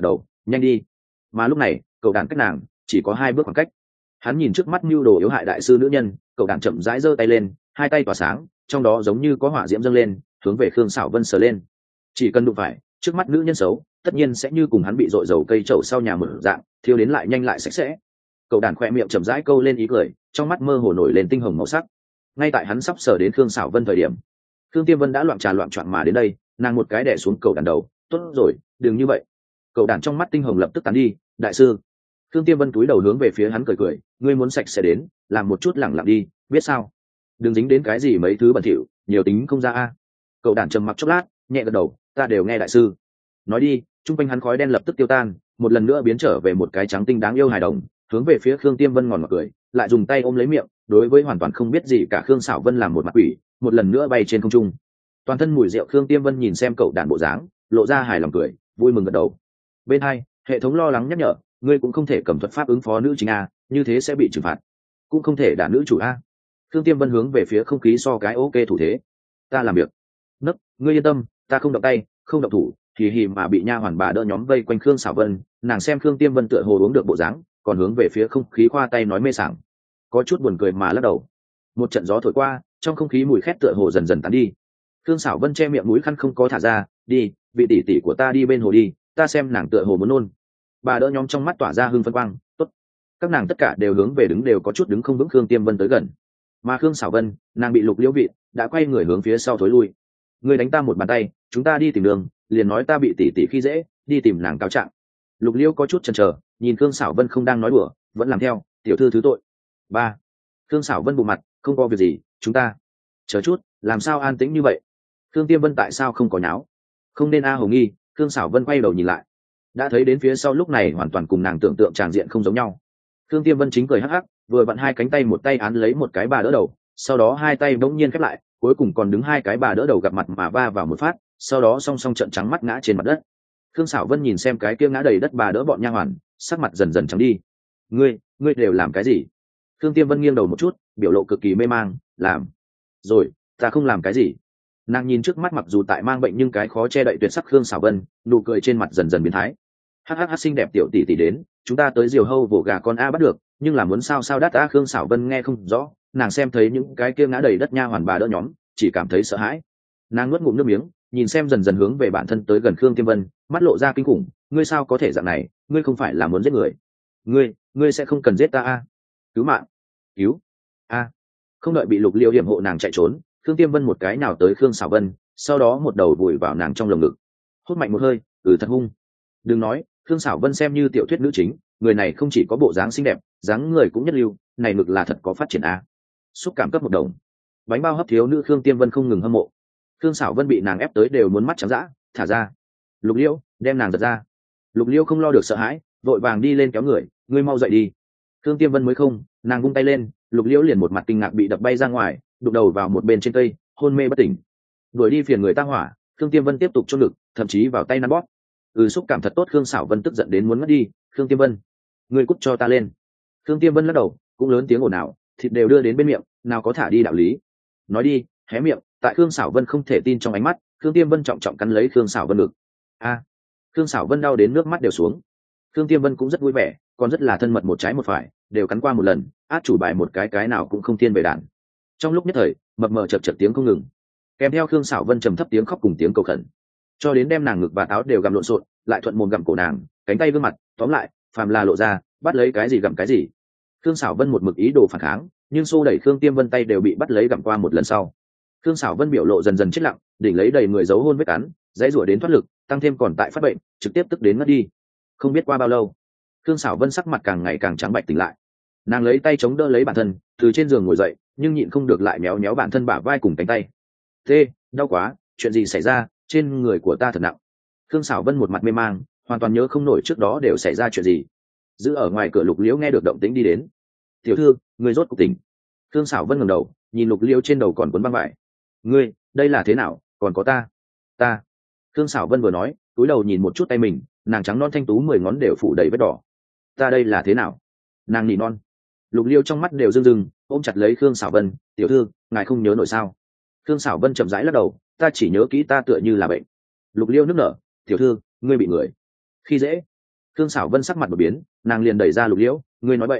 A: nhanh đi. Mà lúc này cậu đàn cách nàng chỉ có 2 bước khoảng cách. Hắn nhìn trước mắt mưu đồ yếu hại đại sư nữ nhân, cậu đàn chậm rãi giơ tay lên, 2 tay tỏa sáng, trong đó giống như có hỏa diễm dâng lên, hướng về Khương Sảo Vân sờ lên. Chỉ cần đụng phải trước mắt nữ nhân xấu, tất nhiên sẽ như cùng hắn bị dội dầu cây trầu sau nhà mở dạng, thiêu đến lại nhanh lại sạch sẽ. Cậu đàn khoe miệng chậm rãi câu lên ý cười, trong mắt mơ hồ nổi lên tinh hồng màu sắc. Ngay tại hắn sắp sờ đến Khương Sảo Vân thời điểm, Khương Tiêm Vân đã loạn trà loạn choạng mà đến đây, nàng một cái đè xuống cậu đàn đầu. Tốt rồi, đừng như vậy. Cậu đàn trong mắt tinh hồng lập tức tán đi. Đại sư. Khương Tiêm Vân cúi đầu hướng về phía hắn cười cười, ngươi muốn sạch sẽ đến, làm một chút lẳng lặng đi, biết sao? Đừng dính đến cái gì mấy thứ bẩn thỉu, nhiều tính không ra a. Cậu đàn trầm mặc chốc lát, nhẹ gật đầu, ta đều nghe đại sư. Nói đi. Trung quanh hắn khói đen lập tức tiêu tan, một lần nữa biến trở về một cái trắng tinh đáng yêu hài đồng, hướng về phía Khương Tiêm Vân ngòn ngọt cười, lại dùng tay ôm lấy miệng, đối với hoàn toàn không biết gì cả Khương Sảo Vân làm một mặt quỷ, một lần nữa bay trên không trung. Toàn thân mùi rượu Khương Tiêm Vân nhìn xem cậu đàn bộ dáng, lộ ra hài lòng cười, vui mừng gật đầu. Bên hai, hệ thống lo lắng nhắc nhở, ngươi cũng không thể cầm thuật pháp ứng phó nữ chính a, như thế sẽ bị trừng phạt. Cũng không thể đả nữ chủ a. Khương Tiêm Vân hướng về phía không khí so cái ok thủ thế. Ta làm việc. Nấc, ngươi yên tâm, ta không động tay, không động thủ, hì mà bị nha hoàn bà đỡ nhóm vây quanh Khương Sảo Vân, nàng xem Khương Tiêm Vân tựa hồ uống được bộ dáng, còn hướng về phía không khí khoa tay nói mê sảng. Có chút buồn cười mà lắc đầu. Một trận gió thổi qua, trong không khí mùi khét tựa hồ dần dần tán đi. Khương Sảo Vân che miệng mũi khăn không có thả ra, đi, vị tỷ tỷ của ta đi bên hồ đi, ta xem nàng tựa hồ muốn nôn. Bà đỡ nhóm trong mắt tỏa ra hương phân quang, tốt. Các nàng tất cả đều hướng về đứng đều có chút đứng không vững Khương Tiêm Vân tới gần. Mà Khương Sảo Vân, nàng bị Lục Liễu vị, đã quay người hướng phía sau thối lui. Ngươi đánh ta một bàn tay, chúng ta đi tìm đường, liền nói ta bị tỷ tỷ khi dễ, đi tìm nàng cáo trạng. Lục Liễu có chút chần chờ, nhìn Khương Sảo Vân không đang nói đùa, vẫn làm theo, tiểu thư thứ tội. 3. Khương Sảo Vân bụng mặt, không có việc gì, chúng ta. Chờ chút, làm sao an tĩnh như vậy? Khương Tiêm Vân tại sao không có nháo? Không nên a Hồng Nghi. Khương Sảo Vân quay đầu nhìn lại, đã thấy đến phía sau lúc này hoàn toàn cùng nàng tưởng tượng tràng diện không giống nhau. Khương Tiêm Vân chính cười hắc hắc, vừa vặn 2 cánh tay một tay án lấy một cái bà đỡ đầu, sau đó 2 tay bỗng nhiên khép lại, cuối cùng còn đứng 2 cái bà đỡ đầu gặp mặt mà va vào một phát, sau đó song song trợn trắng mắt ngã trên mặt đất. Khương Sảo Vân nhìn xem cái kia ngã đầy đất bà đỡ bọn nha hoàn, sắc mặt dần dần trắng đi. Ngươi đều làm cái gì? Khương Tiêm Vân nghiêng đầu một chút, biểu lộ cực kỳ mê mang, làm. Rồi, ta không làm cái gì. Nàng nhìn trước mắt mặc dù tại mang bệnh nhưng cái khó che đậy tuyệt sắc Khương Sảo Vân, nụ cười trên mặt dần dần biến thái. Hắc xinh đẹp tiểu tỷ tỷ đến, chúng ta tới diều hâu vỗ gà con a bắt được, nhưng là muốn sao đắt a. Khương Sảo Vân nghe không rõ, nàng xem thấy những cái kia ngã đầy đất nha hoàn bà đỡ nhóm, chỉ cảm thấy sợ hãi. Nàng nuốt ngụm nước miếng, nhìn xem dần dần hướng về bản thân tới gần Khương Tiêm Vân, mắt lộ ra kinh khủng, ngươi sao có thể dạng này, ngươi không phải là muốn giết người. Ngươi sẽ không cần giết ta a. Cứu mạng. Cứu. A. Không đợi bị Lục Liễu hiểm hộ nàng chạy trốn, Khương Tiêm Vân một cái nào tới Khương Sảo Vân, sau đó một đầu vùi vào nàng trong lồng ngực. Hút mạnh một hơi, thật hung. Đừng nói, Khương Sảo Vân xem như tiểu thuyết nữ chính, người này không chỉ có bộ dáng xinh đẹp, dáng người cũng nhất lưu, này ngực là thật có phát triển a. Xúc cảm cấp 1 đồng. Bánh bao hấp thiếu nữ Khương Tiêm Vân không ngừng hâm mộ. Khương Sảo Vân bị nàng ép tới đều muốn mắt trắng dã, thả ra. Lục Liễu, đem nàng giật ra. Lục Liễu không lo được sợ hãi, vội vàng đi lên kéo người, ngươi mau dậy đi. Khương Tiêm Vân mới không, nàng vung tay lên, Lục Liễu liền một mặt kinh ngạc bị đập bay ra ngoài, đụng đầu vào một bên trên cây, hôn mê bất tỉnh. Đuổi đi phiền người ta hỏa, Khương Tiêm Vân tiếp tục chôn ngực, thậm chí vào tay nắn bóp. Xúc cảm thật tốt. Khương Sảo Vân tức giận đến muốn mất đi. Khương Tiêm Vân, ngươi cút cho ta lên. Khương Tiêm Vân lắc đầu, cũng lớn tiếng ồn ào, thịt đều đưa đến bên miệng, nào có thả đi đạo lý. Nói đi, hé miệng. Tại Khương Sảo Vân không thể tin trong ánh mắt, Khương Tiêm Vân trọng trọng cắn lấy Khương Sảo Vân ngực. A. Khương Sảo Vân đau đến nước mắt đều xuống. Khương Tiêm Vân cũng rất vui vẻ, còn rất là thân mật một trái một phải, đều cắn qua một lần, át chủ bài một cái nào cũng không thiên về đàn. Trong lúc nhất thời, mập mờ chật tiếng không ngừng, kèm theo Khương Sảo Vân trầm thấp tiếng khóc cùng tiếng cầu khẩn, cho đến đem nàng ngực và áo đều gặm lộn xộn, lại thuận mồm gặm cổ nàng, cánh tay gương mặt, tóm lại, phàm là lộ ra, bắt lấy cái gì gặm cái gì. Khương Sảo Vân một mực ý đồ phản kháng, nhưng xô đẩy Khương Tiêm Vân tay đều bị bắt lấy gặm qua một lần sau. Khương Sảo Vân biểu lộ dần dần chết lặng, đỉnh lấy đầy người dấu hôn vết cắn, dãy rủa đến thoát lực, tăng thêm còn tại phát bệnh, trực tiếp tức đến mất đi. Không biết qua bao lâu, Khương Sảo Vân sắc mặt càng ngày càng trắng bệch tỉnh lại. Nàng lấy tay chống đỡ lấy bản thân, từ trên giường ngồi dậy, nhưng nhịn không được lại méo méo bản thân bả vai cùng cánh tay. Đau quá, chuyện gì xảy ra, trên người của ta thật nặng. Khương Sảo Vân một mặt mê mang, hoàn toàn nhớ không nổi trước đó đều xảy ra chuyện gì. Giữ ở ngoài cửa Lục Liễu nghe được động tĩnh đi đến. Tiểu thư, người rốt cuộc tỉnh. Khương Sảo Vân ngẩng đầu, nhìn Lục Liễu trên đầu còn cuốn băng vải. Ngươi, đây là thế nào, còn có ta. Khương Sảo Vân vừa nói, cúi đầu nhìn một chút tay mình, nàng trắng non thanh tú 10 ngón đều phủ đầy vết đỏ. Ta đây là thế nào? Nàng nỉ non. Lục Liễu trong mắt đều rưng rưng, ôm chặt lấy Khương Sảo Vân, tiểu thư, ngài không nhớ nổi sao? Khương Sảo Vân chậm rãi lắc đầu, ta chỉ nhớ kỹ ta tựa như là bệnh. Lục Liễu nức nở, tiểu thư, ngươi bị người khi dễ. Khương Sảo Vân sắc mặt đột biến, nàng liền đẩy ra Lục Liễu, ngươi nói bậy.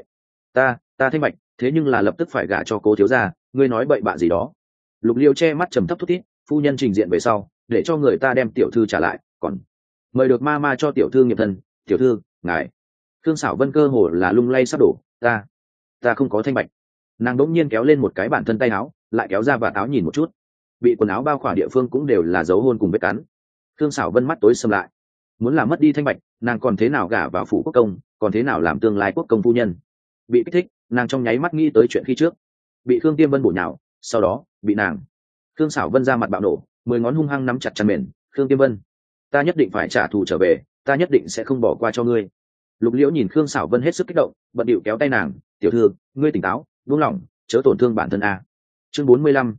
A: Ta thanh bạch, thế nhưng là lập tức phải gả cho Cố thiếu gia, ngươi nói bậy bạ gì đó. Lục Liễu che mắt trầm thấp thút thít, phu nhân trình diện về sau, để cho người ta đem tiểu thư trả lại, còn mời được ma ma cho tiểu thư nghiệp thân. Tiểu thư, ngài. Khương Sảo Vân cơ hồ là lung lay sắp đổ, ta không có thanh bạch. Nàng đỗng nhiên kéo lên một cái bản thân tay áo, lại kéo ra và áo nhìn một chút, bị quần áo bao khỏa địa phương cũng đều là dấu hôn cùng vết cắn. Khương Sảo Vân mắt tối sầm lại, muốn làm mất đi thanh bạch, nàng còn thế nào gả vào phủ quốc công, còn thế nào làm tương lai quốc công phu nhân. Bị kích thích, nàng trong nháy mắt nghĩ tới chuyện khi trước, bị Khương Tiêm Vân bổ nhào, sau đó bị nàng. Khương Sảo Vân ra mặt bạo nổ, 10 ngón hung hăng nắm chặt chăn mền. Khương Tiêm Vân, ta nhất định phải trả thù trở về, ta nhất định sẽ không bỏ qua cho ngươi. Lục Liễu nhìn Khương Sảo Vân hết sức kích động, bận điệu kéo tay nàng, tiểu thư, ngươi tỉnh táo, buông lỏng, chớ tổn thương bản thân a. Chương 45,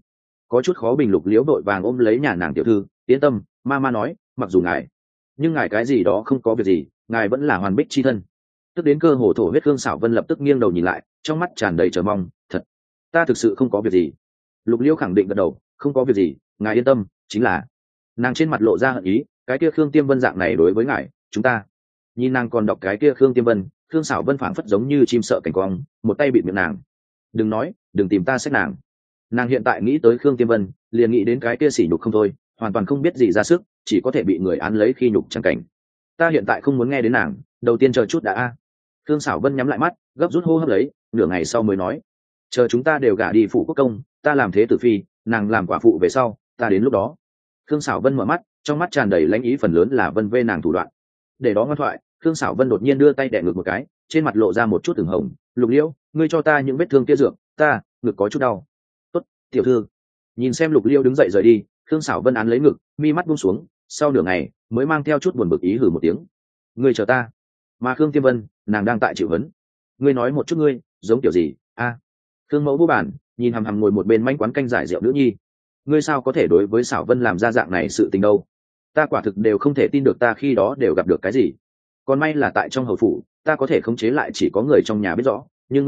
A: có chút khó bình. Lục Liễu đội vàng ôm lấy nhà nàng, tiểu thư, yên tâm, ma nói, mặc dù ngài, nhưng ngài cái gì đó không có việc gì, ngài vẫn là hoàn bích chi thân. Tức đến cơ hồ thổ huyết, Khương Sảo Vân lập tức nghiêng đầu nhìn lại, trong mắt tràn đầy chờ mong, thật, ta thực sự không có việc gì. Lục Liễu khẳng định gật đầu, không có việc gì, ngài yên tâm, chính là nàng trên mặt lộ ra hận ý, cái kia Khương Tiêm Vân dạng này đối với ngài, chúng ta. Nhìn nàng còn đọc cái kia Khương Tiêm Vân, Khương Sảo Vân phảng phất giống như chim sợ cảnh quang, một tay bịt miệng nàng. Đừng nói, đừng tìm ta xét nàng. Nàng hiện tại nghĩ tới Khương Tiêm Vân, liền nghĩ đến cái kia sỉ nhục không thôi, hoàn toàn không biết gì ra sức, chỉ có thể bị người án lấy khi nhục chẳng cảnh. Ta hiện tại không muốn nghe đến nàng, đầu tiên chờ chút đã a. Khương Sảo Vân nhắm lại mắt, gấp rút hô hấp lấy, nửa ngày sau mới nói, chờ chúng ta đều gả đi phủ quốc công, ta làm thế tử phi, nàng làm quả phụ về sau, ta đến lúc đó. Khương Sảo Vân mở mắt, trong mắt tràn đầy lãnh ý, phần lớn là vân vê nàng thủ đoạn. Để đó ngoan thoại, Khương Sảo Vân đột nhiên đưa tay đè ngực một cái, trên mặt lộ ra một chút từng hồng. Lục Liễu, ngươi cho ta những vết thương kia dược, ta ngực có chút đau. Tốt, tiểu thư. Nhìn xem Lục Liễu đứng dậy rời đi, Khương Sảo Vân án lấy ngực, mi mắt buông xuống, sau nửa ngày mới mang theo chút buồn bực ý hừ một tiếng. Ngươi chờ ta. Mà Khương Tiêm Vân, nàng đang tại chịu hấn. Ngươi nói một chút, ngươi giống kiểu gì? A. Khương Mẫu vô bản, nhìn hằm hằm ngồi một bên manh quán canh giải rượu nữ nhi. Ngươi sao có thể đối với Sảo Vân làm ra dạng này sự tình đâu? Ta quả thực đều không thể tin được ta khi đó đều gặp được cái gì. Còn may là tại trong hầu phủ, ta có thể khống chế lại, chỉ có người trong nhà biết rõ. Nhưng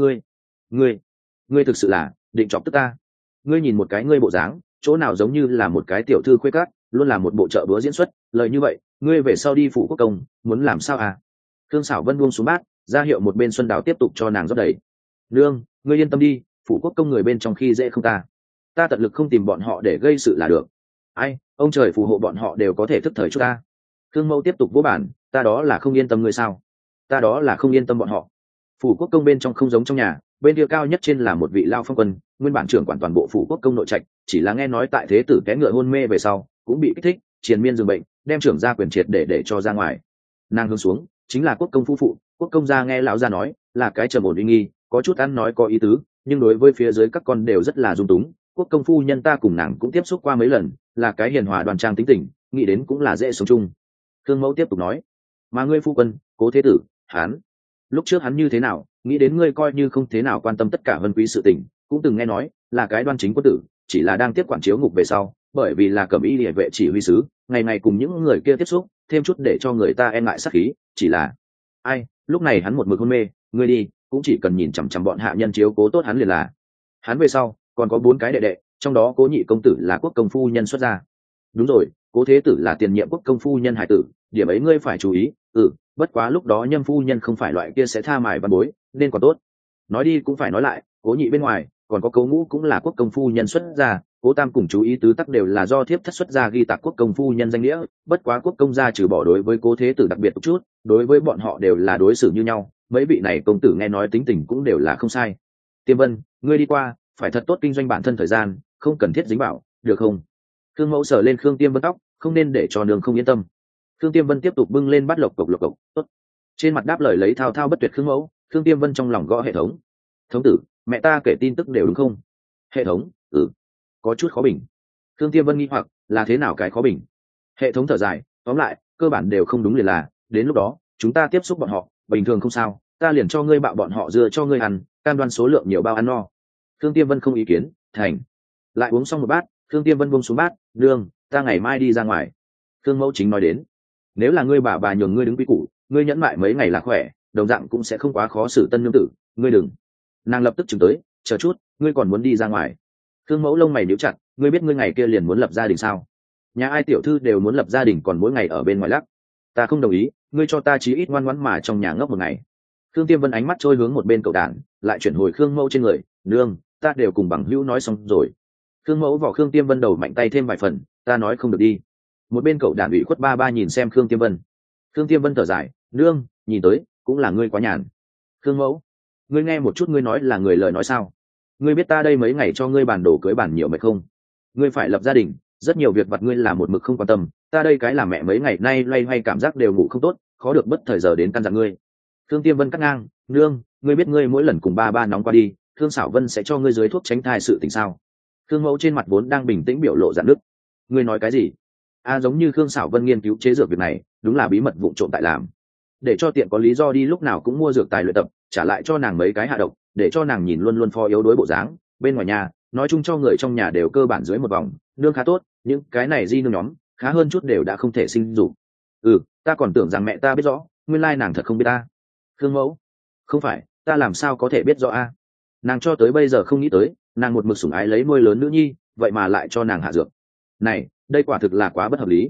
A: ngươi thực sự là định chọc tức ta. Ngươi nhìn một cái ngươi bộ dáng, chỗ nào giống như là một cái tiểu thư khuê cát, luôn là một bộ trợ búa diễn xuất. Lời như vậy, ngươi về sau đi phủ quốc công, muốn làm sao à? Khương Sảo Vân buông xuống bát, ra hiệu một bên Xuân Đào tiếp tục cho nàng rót đầy. Nương, ngươi yên tâm đi, phủ quốc công người bên trong khi dễ không ta tận lực không tìm bọn họ để gây sự là được. Ai, ông trời phù hộ bọn họ đều có thể thức thời chút ta. Khương Mẫu tiếp tục vỗ bản, ta đó là không yên tâm ngươi sao? Ta đó là không yên tâm bọn họ. Phủ quốc công bên trong không giống trong nhà, bên kia cao nhất trên là một vị lao phong quân, nguyên bản trưởng quản toàn bộ phủ quốc công nội trạch, chỉ là nghe nói tại thế tử té ngựa hôn mê về sau, cũng bị kích thích, triền miên giường bệnh, đem trưởng gia quyền triệt để cho ra ngoài. Nàng hướng xuống, chính là quốc công phu phụ, quốc công gia nghe lão gia nói, là cái trầm ổn uy nghi, có chút ăn nói có ý tứ, nhưng đối với phía dưới các con đều rất là dung túng. Quốc công phu nhân ta cùng nàng cũng tiếp xúc qua mấy lần, là cái hiền hòa đoan trang tính tình, nghĩ đến cũng là dễ sống chung. Khương Mẫu tiếp tục nói, mà ngươi phu quân Cố thế tử, hắn lúc trước hắn như thế nào, nghĩ đến ngươi coi như không thế nào quan tâm tất cả vân quý sự tình, cũng từng nghe nói là cái đoan chính quân tử, chỉ là đang tiếp quản chiếu ngục về sau, bởi vì là cẩm y địa vệ chỉ huy sứ, ngày ngày cùng những người kia tiếp xúc, thêm chút để cho người ta e ngại sát khí, chỉ là ai, lúc này hắn một mực hôn mê, ngươi đi cũng chỉ cần nhìn chằm chằm bọn hạ nhân chiếu cố tốt hắn liền là. Hắn về sau còn có 4 cái đệ đệ, trong đó Cố nhị công tử là quốc công phu nhân xuất gia. Đúng rồi, Cố thế tử là tiền nhiệm quốc công phu nhân hải tử, điểm ấy ngươi phải chú ý. Bất quá lúc đó Nhâm phu nhân không phải loại kia sẽ tha mài văn bối, nên còn tốt. Nói đi cũng phải nói lại, Cố nhị bên ngoài còn có Cố ngũ cũng là quốc công phu nhân xuất gia, Cố tam cùng chú ý tứ tắc đều là do thiếp thất xuất gia ghi tạc quốc công phu nhân danh nghĩa. Bất quá quốc công gia trừ bỏ đối với Cố thế tử đặc biệt một chút, đối với bọn họ đều là đối xử như nhau. Mấy vị này công tử nghe nói tính tình cũng đều là không sai. Tiêm Vân, ngươi đi qua, phải thật tốt kinh doanh bản thân thời gian, không cần thiết dính bảo, được không? Khương Mẫu sờ lên Khương Tiêm Vân tóc, không nên để cho nương không yên tâm. Khương Tiêm Vân tiếp tục bưng lên bát lộc cộc. Tốt. Trên mặt đáp lời lấy thao thao bất tuyệt Khương Mẫu, Khương Tiêm Vân trong lòng gõ hệ thống. Thống tử, mẹ ta kể tin tức đều đúng không? Hệ thống, có chút khó bình. Khương Tiêm Vân nghi hoặc, là thế nào cái khó bình? Hệ thống thở dài, tóm lại, cơ bản đều không đúng liền là, đến lúc đó, chúng ta tiếp xúc bọn họ, bình thường không sao, ta liền cho ngươi bạo bọn họ dưa cho ngươi ăn, cam đoan số lượng nhiều bao ăn no. Khương Tiêm Vân không ý kiến, thành. Lại uống xong một bát, Khương Tiêm Vân buông xuống bát, nương, ta ngày mai đi ra ngoài. Khương Mẫu chính nói đến, nếu là ngươi bà nhường ngươi đứng quy củ, ngươi nhẫn mại mấy ngày là khỏe, đồng dạng cũng sẽ không quá khó xử tân nương tử, ngươi đừng. Nàng lập tức chừng tới, chờ chút, ngươi còn muốn đi ra ngoài? Khương Mẫu lông mày nhíu chặt, ngươi biết ngươi ngày kia liền muốn lập gia đình sao? Nhà ai tiểu thư đều muốn lập gia đình còn mỗi ngày ở bên ngoài lắc. Ta không đồng ý, ngươi cho ta chí ít ngoan ngoãn mà trong nhà ngốc một ngày. Khương Tiêm Vân ánh mắt trôi hướng một bên cậu đàn, lại chuyển hồi Khương Mẫu trên người. Nương, ta đều cùng bằng hữu nói xong rồi. Khương Mẫu vỏ Khương Tiêm Vân đầu mạnh tay thêm vài phần, ta nói không được đi. Một bên cậu đàn ủy khuất ba ba nhìn xem Khương Tiêm Vân. Khương Tiêm Vân thở dài, nương, nhìn tới cũng là ngươi quá nhàn. Khương Mẫu, ngươi nghe một chút, ngươi nói là người lời nói sao? Ngươi biết ta đây mấy ngày cho ngươi bàn đồ cưới bàn nhiều mệt không? Ngươi phải lập gia đình, rất nhiều việc vặt ngươi làm một mực không quan tâm, ta đây cái làm mẹ mấy ngày nay loay hoay cảm giác đều ngủ không tốt, khó được bất thời giờ đến căn dặn ngươi. Khương Tiêm Vân cắt ngang, nương, ngươi biết ngươi mỗi lần cùng ba ba nóng qua đi, Khương Sảo Vân sẽ cho ngươi dưới thuốc tránh thai sự tình sao? Khương Mẫu trên mặt vốn đang bình tĩnh biểu lộ dạn nứt. Ngươi nói cái gì? Giống như Khương Sảo Vân nghiên cứu chế dược việc này, đúng là bí mật vụng trộm tại làm, để cho tiện có lý do đi lúc nào cũng mua dược tài luyện tập, trả lại cho nàng mấy cái hạ độc, để cho nàng nhìn luôn luôn phó yếu đuối bộ dáng. Bên ngoài nhà, nói chung cho người trong nhà đều cơ bản dưới một vòng, nương khá tốt, những cái này di nương nhóm khá hơn chút đều đã không thể sinh dục. Ta còn tưởng rằng mẹ ta biết rõ, nguyên lai nàng thật không biết ta. Khương Mẫu, không phải, ta làm sao có thể biết rõ a? Nàng cho tới bây giờ không nghĩ tới, nàng một mực sủng ái lấy nuôi lớn nữ nhi, vậy mà lại cho nàng hạ dược. Này, đây quả thực là quá bất hợp lý.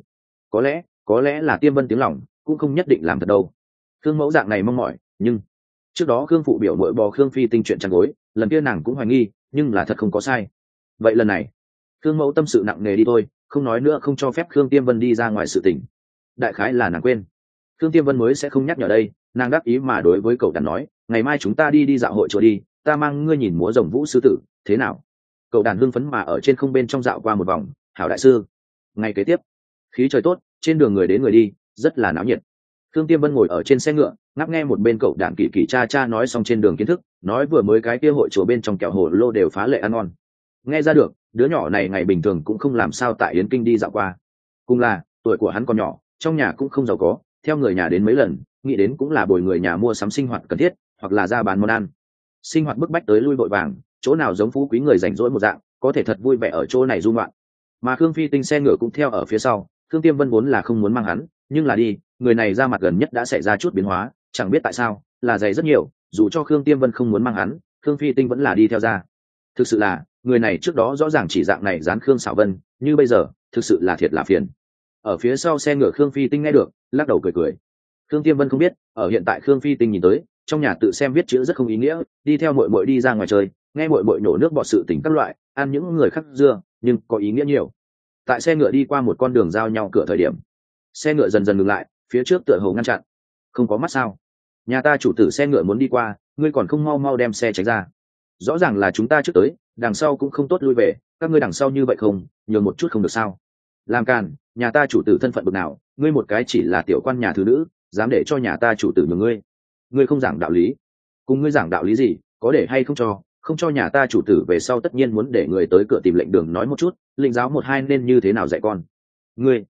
A: Có lẽ là Tiêm Vân tiếng lòng, cũng không nhất định làm thật đâu. Khương Mẫu dạng này mong mỏi, nhưng trước đó Khương phụ biểu nội bò Khương Phi Tinh chuyện chăn gối, lần kia nàng cũng hoài nghi, nhưng là thật không có sai. Vậy lần này, Khương Mẫu tâm sự nặng nề đi thôi, không nói nữa, không cho phép Khương Tiêm Vân đi ra ngoài sự tình. Đại khái là nàng quên, Khương Tiêm Vân mới sẽ không nhắc nhở đây. Nàng đáp ý mà đối với cậu đàn nói, ngày mai chúng ta đi dạo hội chùa đi, ta mang ngươi nhìn múa rồng vũ sư tử, thế nào? Cậu đàn hưng phấn mà ở trên không bên trong dạo qua một vòng. Hảo đại sư. Ngày kế tiếp, khí trời tốt, trên đường người đến người đi, rất là náo nhiệt. Khương Tiêm Vân ngồi ở trên xe ngựa, ngáp nghe một bên cậu đàn kỳ kỳ cha nói xong trên đường kiến thức, nói vừa mới cái kia hội chùa bên trong kẹo hồ lô đều phá lệ ăn ngon. Nghe ra được, đứa nhỏ này ngày bình thường cũng không làm sao tại Yến Kinh đi dạo qua. Cùng là tuổi của hắn còn nhỏ, trong nhà cũng không giàu có, theo người nhà đến mấy lần, nghĩ đến cũng là bồi người nhà mua sắm sinh hoạt cần thiết, hoặc là ra bán món ăn. Sinh hoạt bức bách tới lui vội vàng, chỗ nào giống phú quý người rảnh rỗi một dạng, có thể thật vui vẻ ở chỗ này du ngoạn. Mà Khương Phi Tinh xe ngựa cũng theo ở phía sau. Khương Tiêm Vân vốn là không muốn mang hắn, nhưng là đi, người này ra mặt gần nhất đã xảy ra chút biến hóa, chẳng biết tại sao, là dày rất nhiều. Dù cho Khương Tiêm Vân không muốn mang hắn, Khương Phi Tinh vẫn là đi theo ra. Thực sự là, người này trước đó rõ ràng chỉ dạng này dán Khương Sảo Vân, như bây giờ, thực sự là thiệt là phiền. Ở phía sau xe ngựa Khương Phi Tinh nghe được, lắc đầu cười. Khương Tiêm Vân không biết, ở hiện tại Khương Phi Tinh nhìn tới, trong nhà tự xem viết chữ rất không ý nghĩa, đi theo muội muội đi ra ngoài chơi, nghe muội muội nổ nước bọt sự tình các loại, ăn những người khác dưa, nhưng có ý nghĩa nhiều. Tại xe ngựa đi qua một con đường giao nhau cửa thời điểm, xe ngựa dần dần ngừng lại, phía trước tựa hồ ngăn chặn. Không có mắt sao? Nhà ta chủ tử xe ngựa muốn đi qua, ngươi còn không mau đem xe tránh ra. Rõ ràng là chúng ta trước tới, đằng sau cũng không tốt lui về, các ngươi đằng sau như vậy không, nhường một chút không được sao? Làm càn, nhà ta chủ tử thân phận bực nào, ngươi một cái chỉ là tiểu quan nhà thứ nữ, dám để cho nhà ta chủ tử nhường ngươi không giảng đạo lý. Cùng ngươi giảng đạo lý gì, có để hay không cho nhà ta chủ tử về sau tất nhiên muốn để người tới cửa tìm lệnh đường nói một chút, lĩnh giáo một hai nên như thế nào dạy con. Ngươi,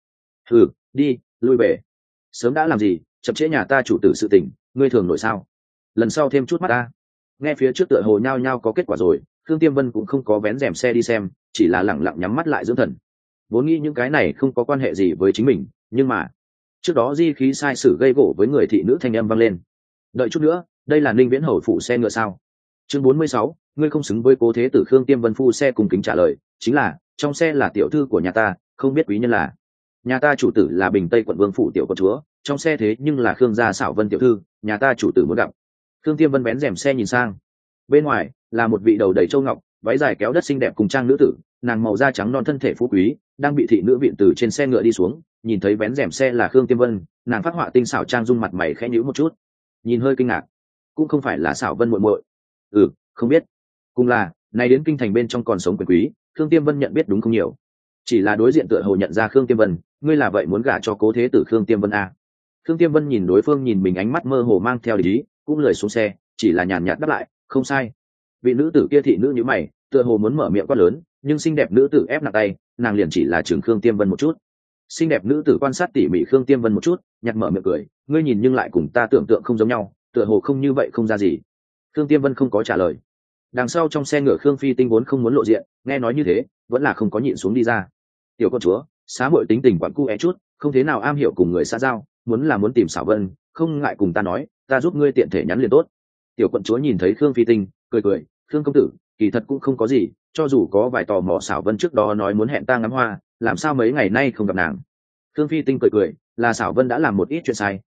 A: đi, lui về. Sớm đã làm gì, chậm trễ nhà ta chủ tử sự tình, ngươi thường nổi sao? Lần sau thêm chút mắt ta. Nghe phía trước tựa hồ nhao nhao có kết quả rồi, Khương Tiêm Vân cũng không có vén rèm xe đi xem, chỉ là lẳng lặng nhắm mắt lại dưỡng thần. Vốn nghĩ những cái này không có quan hệ gì với chính mình, nhưng mà trước đó di khí sai sử gây gổ với người thị nữ thanh âm vang lên. Đợi chút nữa, đây là Ninh Viễn Hầu phụ xe ngựa sao? Chương 46, ngươi không xứng với cố thế tử. Khương Tiêm Vân phu xe cùng kính trả lời, chính là, trong xe là tiểu thư của nhà ta, không biết quý nhân là. Nhà ta chủ tử là Bình Tây quận Vương phủ tiểu con chúa, trong xe thế nhưng là Khương gia Sảo Vân tiểu thư, nhà ta chủ tử muốn gặp. Khương Tiêm Vân vén rèm xe nhìn sang, bên ngoài là một vị đầu đầy châu ngọc, váy dài kéo đất xinh đẹp cùng trang nữ tử, nàng màu da trắng non thân thể phú quý, đang bị thị nữ viện từ trên xe ngựa đi xuống, nhìn thấy vén rèm xe là Khương Tiêm Vân, nàng phát họa tinh xảo trang dung mặt mày khẽ nhíu một chút, nhìn hơi kinh ngạc. Cũng không phải là Sảo Vân muội muội? Không biết. Cùng là, nay đến kinh thành bên trong còn sống quyền quý, Khương Tiêm Vân nhận biết đúng không nhiều. Chỉ là đối diện tựa hồ nhận ra Khương Tiêm Vân, ngươi là vậy muốn gả cho cố thế tử Khương Tiêm Vân à? Khương Tiêm Vân nhìn đối phương nhìn mình ánh mắt mơ hồ mang theo địch ý, cũng lười xuống xe, chỉ là nhàn nhạt đáp lại, không sai. Vị nữ tử kia thị nữ như mày, tựa hồ muốn mở miệng quát lớn, nhưng xinh đẹp nữ tử ép nặng tay, nàng liền chỉ là chừng Khương Tiêm Vân một chút. Xinh đẹp nữ tử quan sát tỉ mỉ Khương Tiêm Vân một chút, nhặt mở miệng cười, ngươi nhìn nhưng lại cùng ta tưởng tượng không giống nhau, tựa hồ không như vậy không ra gì. Khương Tiêm Vân không có trả lời. Đằng sau trong xe ngựa Khương Phi Tinh vốn không muốn lộ diện, nghe nói như thế, vẫn là không có nhịn xuống đi ra. Tiểu con chúa, xá muội tính tình quặn cu é chút, không thế nào am hiểu cùng người xã giao, muốn tìm Sảo Vân, không ngại cùng ta nói, ta giúp ngươi tiện thể nhắn liền tốt. Tiểu quận chúa nhìn thấy Khương Phi Tinh, cười, Khương công tử, kỳ thật cũng không có gì, cho dù có vài tò mò Sảo Vân trước đó nói muốn hẹn ta ngắm hoa, làm sao mấy ngày nay không gặp nàng. Khương Phi Tinh cười, là Sảo Vân đã làm một ít chuyện sai,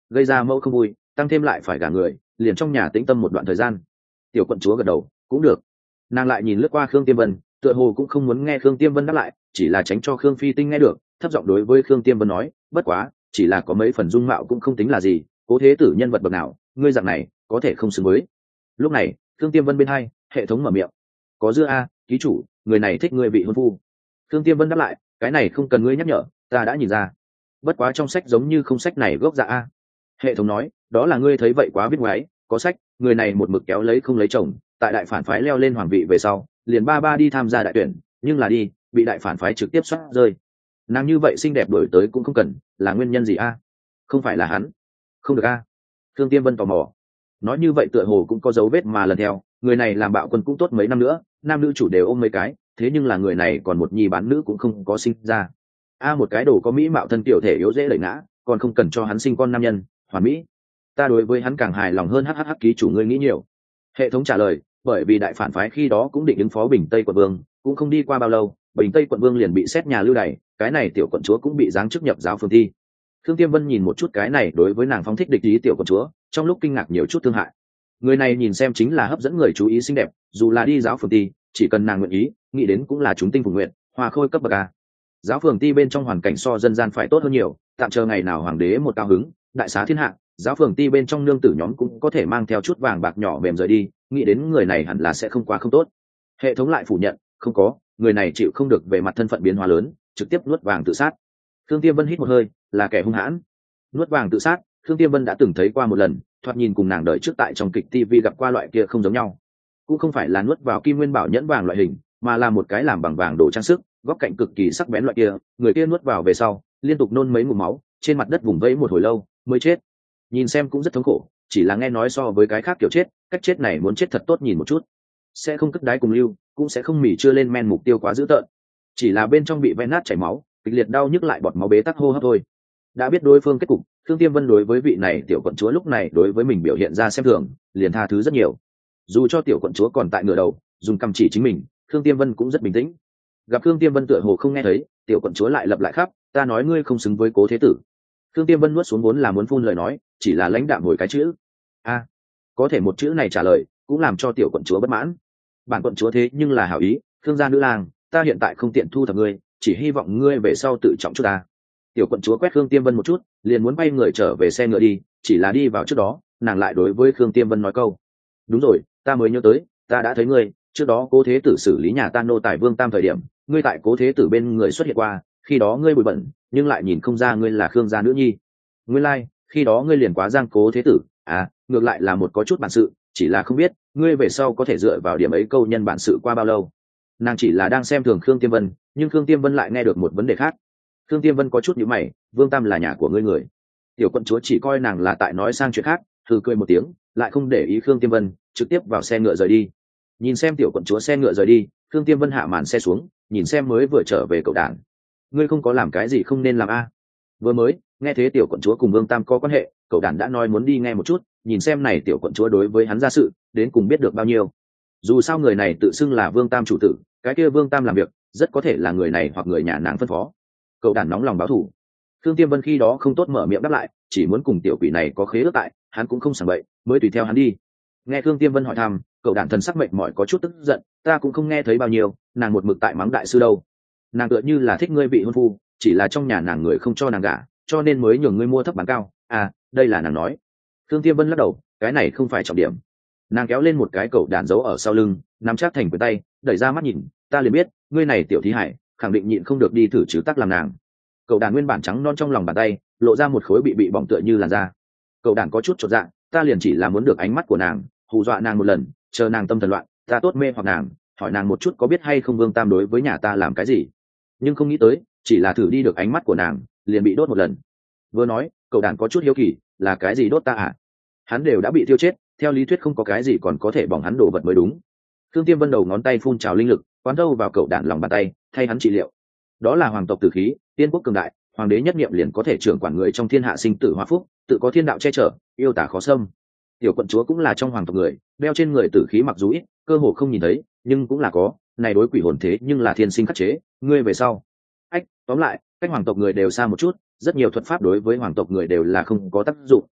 A: gây ra mẫu không vui, tăng thêm lại phải gả người, liền trong nhà tĩnh tâm một đoạn thời gian. Tiểu quận chúa gật đầu, cũng được. Nàng lại nhìn lướt qua Khương Tiêm Vân, tựa hồ cũng không muốn nghe Khương Tiêm Vân đáp lại, chỉ là tránh cho Khương Phi Tinh nghe được, thấp giọng đối với Khương Tiêm Vân nói, bất quá chỉ là có mấy phần dung mạo cũng không tính là gì, cố thế tử nhân vật bậc nào, ngươi dạng này có thể không xứng với. Lúc này Khương Tiêm Vân bên hai hệ thống mở miệng, có dưa a, ký chủ, người này thích ngươi vị hôn phu. Khương Tiêm Vân đáp lại, cái này không cần ngươi nhắc nhở, ta đã nhìn ra, bất quá trong sách giống như không sách này gốc dạ a. Hệ thống nói, đó là ngươi thấy vậy quá biết ngoái, có sách, người này một mực kéo lấy không lấy chồng, tại đại phản phái leo lên hoàng vị về sau liền ba đi tham gia đại tuyển, nhưng là đi bị đại phản phái trực tiếp xoát rơi. Nàng như vậy xinh đẹp đổi tới cũng không cần, là nguyên nhân gì a? Không phải là hắn không được a? Thương Tiêm Vân tò mò. Nói như vậy tựa hồ cũng có dấu vết mà lần theo, người này làm bạo quân cũng tốt mấy năm nữa, nam nữ chủ đều ôm mấy cái, thế nhưng là người này còn một nhi bán nữ cũng không có sinh ra. A, một cái đồ có mỹ mạo thân tiểu thể yếu dễ đẩy ngã, còn không cần cho hắn sinh con nam nhân, hoàn mỹ. Ta đối với hắn càng hài lòng hơn. Ký chủ ngươi nghĩ nhiều. Hệ thống trả lời, bởi vì đại phản phái khi đó cũng định ứng phó Bình Tây quận vương, cũng không đi qua bao lâu, Bình Tây quận vương liền bị xét nhà lưu đày, cái này tiểu quận chúa cũng bị giáng chức nhập giáo phường thi. Thương Tiêm Vân nhìn một chút cái này đối với nàng phóng thích địch ý tiểu quận chúa, trong lúc kinh ngạc nhiều chút thương hại. Người này nhìn xem chính là hấp dẫn người chú ý xinh đẹp, dù là đi giáo phường thi, chỉ cần nàng nguyện ý, nghĩ đến cũng là chúng tinh phùng nguyện, hòa khôi cấp bậc a. Giáo phường ti bên trong hoàn cảnh so dân gian phải tốt hơn nhiều, tạm chờ ngày nào hoàng đế một cao hứng, đại xá thiên hạ, giáo phường ti bên trong nương tử nhóm cũng có thể mang theo chút vàng bạc nhỏ mềm rời đi, nghĩ đến người này hẳn là sẽ không quá không tốt. Hệ thống lại phủ nhận, không có, người này chịu không được về mặt thân phận biến hóa lớn, trực tiếp nuốt vàng tự sát. Thương Tiêm Vân hít một hơi, là kẻ hung hãn. Nuốt vàng tự sát, Thương Tiêm Vân đã từng thấy qua một lần, thoạt nhìn cùng nàng đợi trước tại trong kịch TV gặp qua loại kia không giống nhau. Cũng không phải là nuốt vào kim nguyên bảo nhẫn vàng loại hình, mà là một cái làm bằng vàng đồ trang sức, góc cạnh cực kỳ sắc bén loại kia, người kia nuốt vào về sau, liên tục nôn mấy ngụm máu, trên mặt đất vùng vẫy một hồi lâu mới chết. Nhìn xem cũng rất thống khổ, chỉ là nghe nói so với cái khác kiểu chết, cách chết này muốn chết thật tốt nhìn một chút, sẽ không cất đái cùng lưu, cũng sẽ không mỉ chưa lên men mục tiêu quá dữ tợn, chỉ là bên trong bị ven nát chảy máu, kịch liệt đau nhức lại bọt máu bế tắc hô hấp thôi. Đã biết đối phương kết cục, Thương Tiêm Vân đối với vị này tiểu quận chúa lúc này đối với mình biểu hiện ra xem thường, liền tha thứ rất nhiều. Dù cho tiểu quận chúa còn tại ngửa đầu dùng cầm chỉ chính mình, Thương Tiêm Vân cũng rất bình tĩnh. Gặp Thương Tiêm Vân tựa hồ không nghe thấy, tiểu quận chúa lại lặp lại khắp, ta nói ngươi không xứng với cố thế tử. Thương Tiêm Vân nuốt xuống vốn là muốn phun lời nói, chỉ là lãnh đạm hồi cái chữ a. Có thể một chữ này trả lời cũng làm cho tiểu quận chúa bất mãn. Bản quận chúa thế nhưng là hảo ý, Thương gia nữ lang, ta hiện tại không tiện thu thập ngươi, chỉ hy vọng ngươi về sau tự trọng chút ta. Tiểu quận chúa quét Khương Tiêm Vân một chút, liền muốn bay người trở về xe ngựa đi, chỉ là đi vào trước đó, nàng lại đối với Khương Tiêm Vân nói câu, đúng rồi, ta mới nhớ tới, ta đã thấy ngươi, trước đó cố thế tử xử lý nhà ta nô tài Vương Tam thời điểm, ngươi tại cố thế tử bên người xuất hiện qua, khi đó ngươi bụi bẩn, nhưng lại nhìn không ra ngươi là Khương gia nữ nhi. Nguyên lai, khi đó ngươi liền quá giang cố thế tử, à, ngược lại là một có chút bản sự, chỉ là không biết, ngươi về sau có thể dựa vào điểm ấy câu nhân bản sự qua bao lâu. Nàng chỉ là đang xem thường Khương Tiêm Vân, nhưng Khương Tiêm Vân lại nghe được một vấn đề khác. Khương Tiêm Vân có chút nhíu mày, Vương Tam là nhà của ngươi người. Tiểu quận chúa chỉ coi nàng là tại nói sang chuyện khác, thử cười một tiếng, lại không để ý Khương Tiêm Vân, trực tiếp vào xe ngựa rời đi. Nhìn xem tiểu quận chúa xe ngựa rời đi, Khương Tiêm Vân hạ màn xe xuống, nhìn xem mới vừa trở về cậu đảng. Ngươi không có làm cái gì không nên làm a? Vừa mới nghe thế tiểu quận chúa cùng Vương Tam có quan hệ, cậu đản đã nói muốn đi nghe một chút, nhìn xem này tiểu quận chúa đối với hắn ra sự đến cùng biết được bao nhiêu. Dù sao người này tự xưng là Vương Tam chủ tử, cái kia Vương Tam làm việc rất có thể là người này hoặc người nhà nàng phân phó. Cậu đản nóng lòng báo thù. Thương Tiêm Vân khi đó không tốt mở miệng đáp lại, chỉ muốn cùng tiểu quỷ này có khế ước tại, hắn cũng không sảng bậy, mới tùy theo hắn đi. Nghe Thương Tiêm Vân hỏi thăm, cậu đản thần sắc mệt mỏi có chút tức giận, ta cũng không nghe thấy bao nhiêu, nàng một mực tại mắng đại sư đâu. Nàng tựa như là thích ngươi vị hôn phu, chỉ là trong nhà nàng người không cho nàng gả, cho nên mới nhường ngươi mua thấp bán cao. À, đây là nàng nói. Thương Tiêm Vân lắc đầu, cái này không phải trọng điểm. Nàng kéo lên một cái cậu đản giấu ở sau lưng, nắm chắc thành quyền tay, đẩy ra mắt nhìn, ta liền biết, ngươi này tiểu thí hải, khẳng định nhịn không được đi thử chứ tác làm nàng. Cậu đản nguyên bản trắng non trong lòng bàn tay, lộ ra một khối bị bỏng tựa như làn da. Cậu đản có chút chột dạ, ta liền chỉ là muốn được ánh mắt của nàng, hù dọa nàng một lần, chờ nàng tâm thần loạn, ta tốt mê hoặc nàng, hỏi nàng một chút có biết hay không Vương Tam đối với nhà ta làm cái gì. Nhưng không nghĩ tới, chỉ là thử đi được ánh mắt của nàng, liền bị đốt một lần. Vừa nói, cậu đản có chút hiếu kỳ, là cái gì đốt ta à? Hắn đều đã bị tiêu chết, theo lý thuyết không có cái gì còn có thể bỏng hắn đồ vật mới đúng. Thương Tiêm Vân đầu ngón tay phun trào linh lực, quán đâu vào cậu đản lòng bàn tay, thay hắn trị liệu. Đó là hoàng tộc tử khí, tiên quốc cường đại, hoàng đế nhất niệm liền có thể trưởng quản người trong thiên hạ sinh tử hóa phúc, tự có thiên đạo che chở, yêu tả khó xâm. Tiểu quận chúa cũng là trong hoàng tộc người, đeo trên người tử khí mặc dù ít, cơ hồ không nhìn thấy, nhưng cũng là có, này đối quỷ hồn thế nhưng là thiên sinh khắc chế, ngươi về sau. Tóm lại, cách hoàng tộc người đều xa một chút, rất nhiều thuật pháp đối với hoàng tộc người đều là không có tác dụng,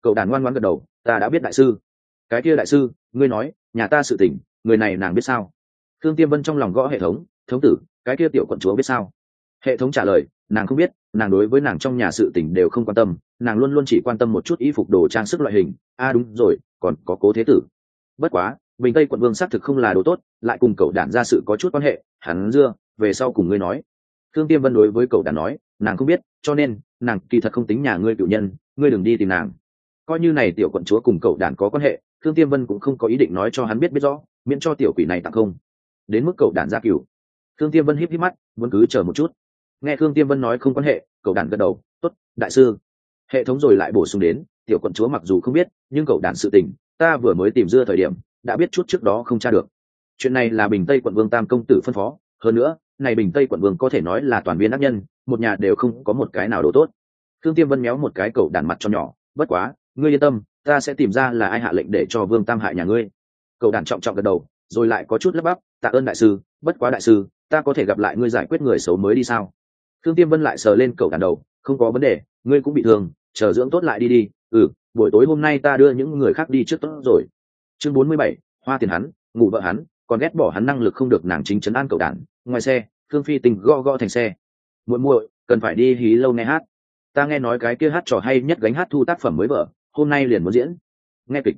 A: Cậu đàn ngoan ngoãn gật đầu, ta đã biết đại sư. Cái kia đại sư, ngươi nói nhà ta sự tình, người này nàng biết sao? Thương Tiêm Vân trong lòng gõ hệ thống, thống tử, cái kia tiểu quận chúa biết sao? Hệ thống trả lời, nàng không biết, nàng đối với nàng trong nhà sự tình đều không quan tâm, nàng luôn luôn chỉ quan tâm một chút y phục đồ trang sức loại hình. Đúng rồi, còn có Cố Thế Tử. Bất quá Bình Tây quận vương xác thực không là đồ tốt, lại cùng cậu đản ra sự có chút quan hệ, hắn dưa về sau cùng ngươi nói. Thương Tiêm Vân đối với cậu đản nói, nàng không biết, cho nên nàng kỳ thật không tính nhà ngươi cựu nhân, ngươi đừng đi tìm nàng. Coi như này tiểu quận chúa cùng cậu đản có quan hệ, Thương Tiêm Vân cũng không có ý định nói cho hắn biết rõ, miễn cho tiểu quỷ này tặng không. Đến mức cậu đản ra cửu, Thương Tiêm Vân híp híp mắt, vẫn cứ chờ một chút. Nghe Thương Tiêm Vân nói không quan hệ, cậu đản gật đầu, tốt, đại sư. Hệ thống rồi lại bổ sung đến, tiểu quận chúa mặc dù không biết, nhưng cậu đản sự tình, ta vừa mới tìm dưa thời điểm, đã biết chút trước đó không tra được. Chuyện này là Bình Tây quận vương Tam công tử phân phó, hơn nữa, này Bình Tây quận vương có thể nói là toàn viên ác nhân, một nhà đều không có một cái nào đồ tốt. Thương Tiêm Vân méo một cái cậu đản mặt cho nhỏ, bất quá, ngươi yên tâm, ta sẽ tìm ra là ai hạ lệnh để cho vương Tam hại nhà ngươi. Cậu đản trọng trọng gật đầu, rồi lại có chút lắp bắp, tạ ơn đại sư, bất quá đại sư, ta có thể gặp lại ngươi giải quyết người xấu mới đi sao? Thương Tiêm Vân lại sờ lên cậu đản đầu, không có vấn đề, ngươi cũng bị thương, chờ dưỡng tốt lại đi đi. Buổi tối hôm nay ta đưa những người khác đi trước tốt rồi. Chương 47, hoa tiền hắn, ngủ vợ hắn, còn ghét bỏ hắn năng lực không được nàng chính trấn an cậu đản. Ngoài xe, Thương Phi Tình gõ gõ thành xe. Muội muội, cần phải đi hí lâu nghe hát. Ta nghe nói cái kia hát trò hay nhất gánh hát thu tác phẩm mới vợ, hôm nay liền muốn diễn. Nghe kịch?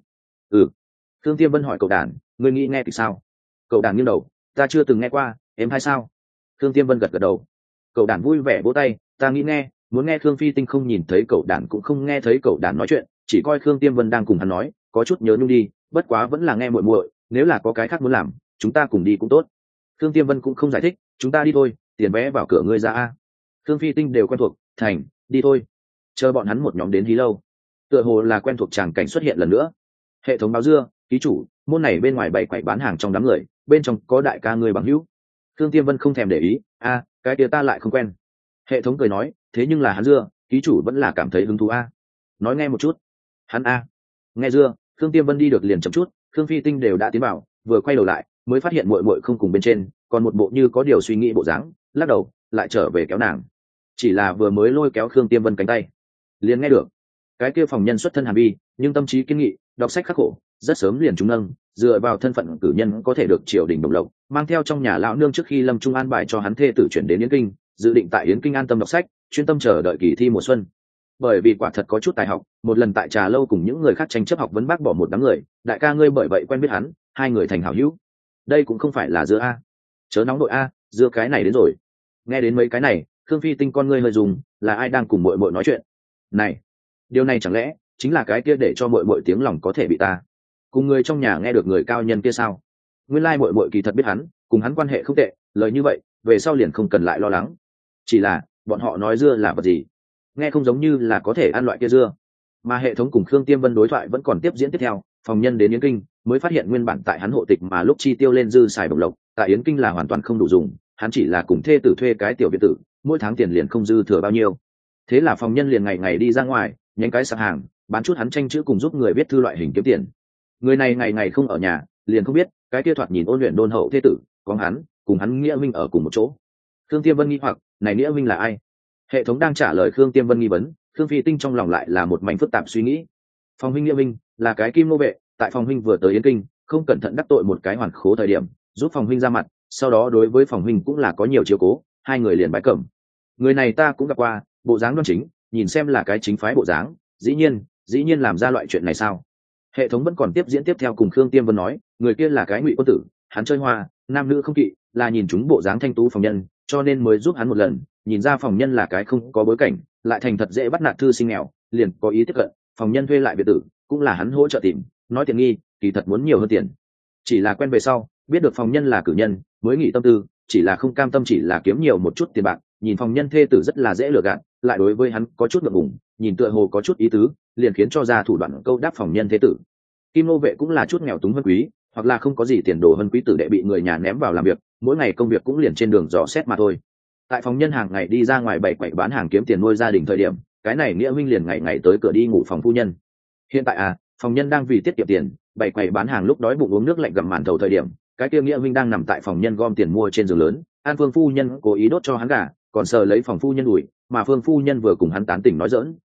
A: Thương Tiêm Vân hỏi cậu đản, ngươi nghĩ nghe kịch sao? Cậu đản nghiêng đầu, ta chưa từng nghe qua, em hay sao? Thương Tiêm Vân gật gật đầu. Cậu đản vui vẻ vỗ tay, ta nghĩ nghe, muốn nghe. Khương Phi Tinh không nhìn thấy cậu đản cũng không nghe thấy cậu đản nói chuyện, chỉ coi Khương Tiêm Vân đang cùng hắn nói, có chút nhớ nhung đi, bất quá vẫn là nghe muội muội, nếu là có cái khác muốn làm, chúng ta cùng đi cũng tốt. Khương Tiêm Vân cũng không giải thích, chúng ta đi thôi, tiền vé vào cửa ngươi ra a. Khương Phi Tinh đều quen thuộc, thành, đi thôi. Chờ bọn hắn một nhóm đến hí lâu, tựa hồ là quen thuộc tràng cảnh xuất hiện lần nữa. Hệ thống báo dưa, ký chủ, môn này bên ngoài bày quẩy bán hàng trong đám người, bên trong có đại ca người bằng hữu. Khương Tiêm Vân không thèm để ý, cái kia ta lại không quen. Hệ thống cười nói, thế nhưng là hắn dưa, ký chủ vẫn là cảm thấy hứng thú a. Nói nghe một chút. Hắn nghe dưa. Khương Tiêm Vân đi được liền chậm chút, Khương Phi Tinh đều đã tiến vào, vừa quay đầu lại mới phát hiện muội muội không cùng bên trên, còn một bộ như có điều suy nghĩ bộ dáng, lắc đầu lại trở về kéo nàng. Chỉ là vừa mới lôi kéo Khương Tiêm Vân cánh tay, liền nghe được cái kia phòng nhân xuất thân hàn vi, nhưng tâm trí kiên nghị, đọc sách khắc khổ, rất sớm liền trúng nâng, dựa vào thân phận cử nhân có thể được triều đình đồng lộc, mang theo trong nhà lão nương trước khi lâm trung an bài cho hắn thê tử chuyển đến Yến Kinh, dự định tại Yến Kinh an tâm đọc sách, chuyên tâm chờ đợi kỳ thi mùa xuân. Bởi vì quả thật có chút tài học, một lần tại trà lâu cùng những người khác tranh chấp học vấn bác bỏ một đám người, đại ca ngươi bởi vậy quen biết hắn, hai người thành hảo hữu. Đây cũng không phải là dưa a, chớ nóng đội a, dưa cái này đến rồi. Nghe đến mấy cái này, Khương Phi Tinh con ngươi hơi dùng, là ai đang cùng muội muội nói chuyện? Này, điều này chẳng lẽ chính là cái kia để cho muội muội tiếng lòng có thể bị ta cùng người trong nhà nghe được người cao nhân kia sao? Nguyên lai muội muội kỳ thật biết hắn, cùng hắn quan hệ không tệ, lời như vậy về sau liền không cần lại lo lắng. Chỉ là bọn họ nói dưa là vật gì, nghe không giống như là có thể ăn loại kia dưa. Mà hệ thống cùng Khương Tiêm Vân đối thoại vẫn còn tiếp diễn tiếp theo, phòng nhân đến Yến Kinh mới phát hiện nguyên bản tại hắn hộ tịch mà lúc chi tiêu lên dư xài đồng lộc, tại Yến Kinh là hoàn toàn không đủ dùng, hắn chỉ là cùng thê tử thuê cái tiểu biệt tử, mỗi tháng tiền liền không dư thừa bao nhiêu. Thế là phòng nhân liền ngày ngày đi ra ngoài nhánh cái sạp hàng bán chút hắn tranh chữ cùng giúp người viết thư loại hình kiếm tiền. Người này ngày ngày không ở nhà, liền không biết cái kia thoạt nhìn ôn luyện đôn hậu thê tử có hắn cùng hắn Nghĩa Minh ở cùng một chỗ. Khương Tiêm Vân nghi hoặc, này Nghĩa Minh là ai? Hệ thống đang trả lời Khương Tiêm Vân nghi vấn, Khương Phi Tinh trong lòng lại là một mảnh phức tạp suy nghĩ. Phòng huynh Nghĩa Minh là cái kim nô vệ, tại phòng huynh vừa tới Yến Kinh không cẩn thận đắc tội một cái hoàn khố thời điểm, giúp phòng huynh ra mặt, sau đó đối với phòng huynh cũng là có nhiều chiếu cố, hai người liền bái cẩm. Người này ta cũng gặp qua, bộ dáng đoan chính, nhìn xem là cái chính phái bộ dáng, dĩ nhiên làm ra loại chuyện này sao? Hệ thống vẫn còn tiếp diễn tiếp theo cùng Khương Tiêm Vân nói, người kia là cái ngụy quân tử, hắn chơi hoa, nam nữ không kỵ, là nhìn chúng bộ dáng thanh tú phòng nhân, cho nên mới giúp hắn một lần, nhìn ra phòng nhân là cái không có bối cảnh, lại thành thật dễ bắt nạt thư sinh nghèo, liền có ý tiếp cận, phòng nhân thuê lại biệt tử, cũng là hắn hỗ trợ tìm, nói tiền nghi, kỳ thật muốn nhiều hơn tiền. Chỉ là quen về sau, biết được phòng nhân là cử nhân, mới nghĩ tâm tư, chỉ là không cam tâm chỉ là kiếm nhiều một chút tiền bạc, nhìn phòng nhân thê tử rất là dễ lừa gạt, lại đối với hắn có chút ngượng ngùng, nhìn tựa hồ có chút ý tứ, liền khiến cho ra thủ đoạn câu đáp phòng nhân thế tử. Kim nô vệ cũng là chút nghèo túng vân quý, hoặc là không có gì tiền đồ vân quý tử đệ bị người nhà ném vào làm việc, mỗi ngày công việc cũng liền trên đường dò xét mà thôi. Tại phòng nhân hàng ngày đi ra ngoài bày quậy bán hàng kiếm tiền nuôi gia đình thời điểm, cái này Nghĩa Minh liền ngày ngày tới cửa đi ngủ phòng phu nhân. Hiện tại phòng nhân đang vì tiết kiệm tiền, bày quậy bán hàng lúc đói bụng uống nước lạnh gặm màn thầu thời điểm, cái kia Nghĩa Minh đang nằm tại phòng nhân gom tiền mua trên giường lớn, An Phương phu nhân cố ý đốt cho hắn gà, còn sờ lấy phòng phu nhân ủi, mà Phương phu nhân vừa cùng hắn tán tỉnh nói giỡn,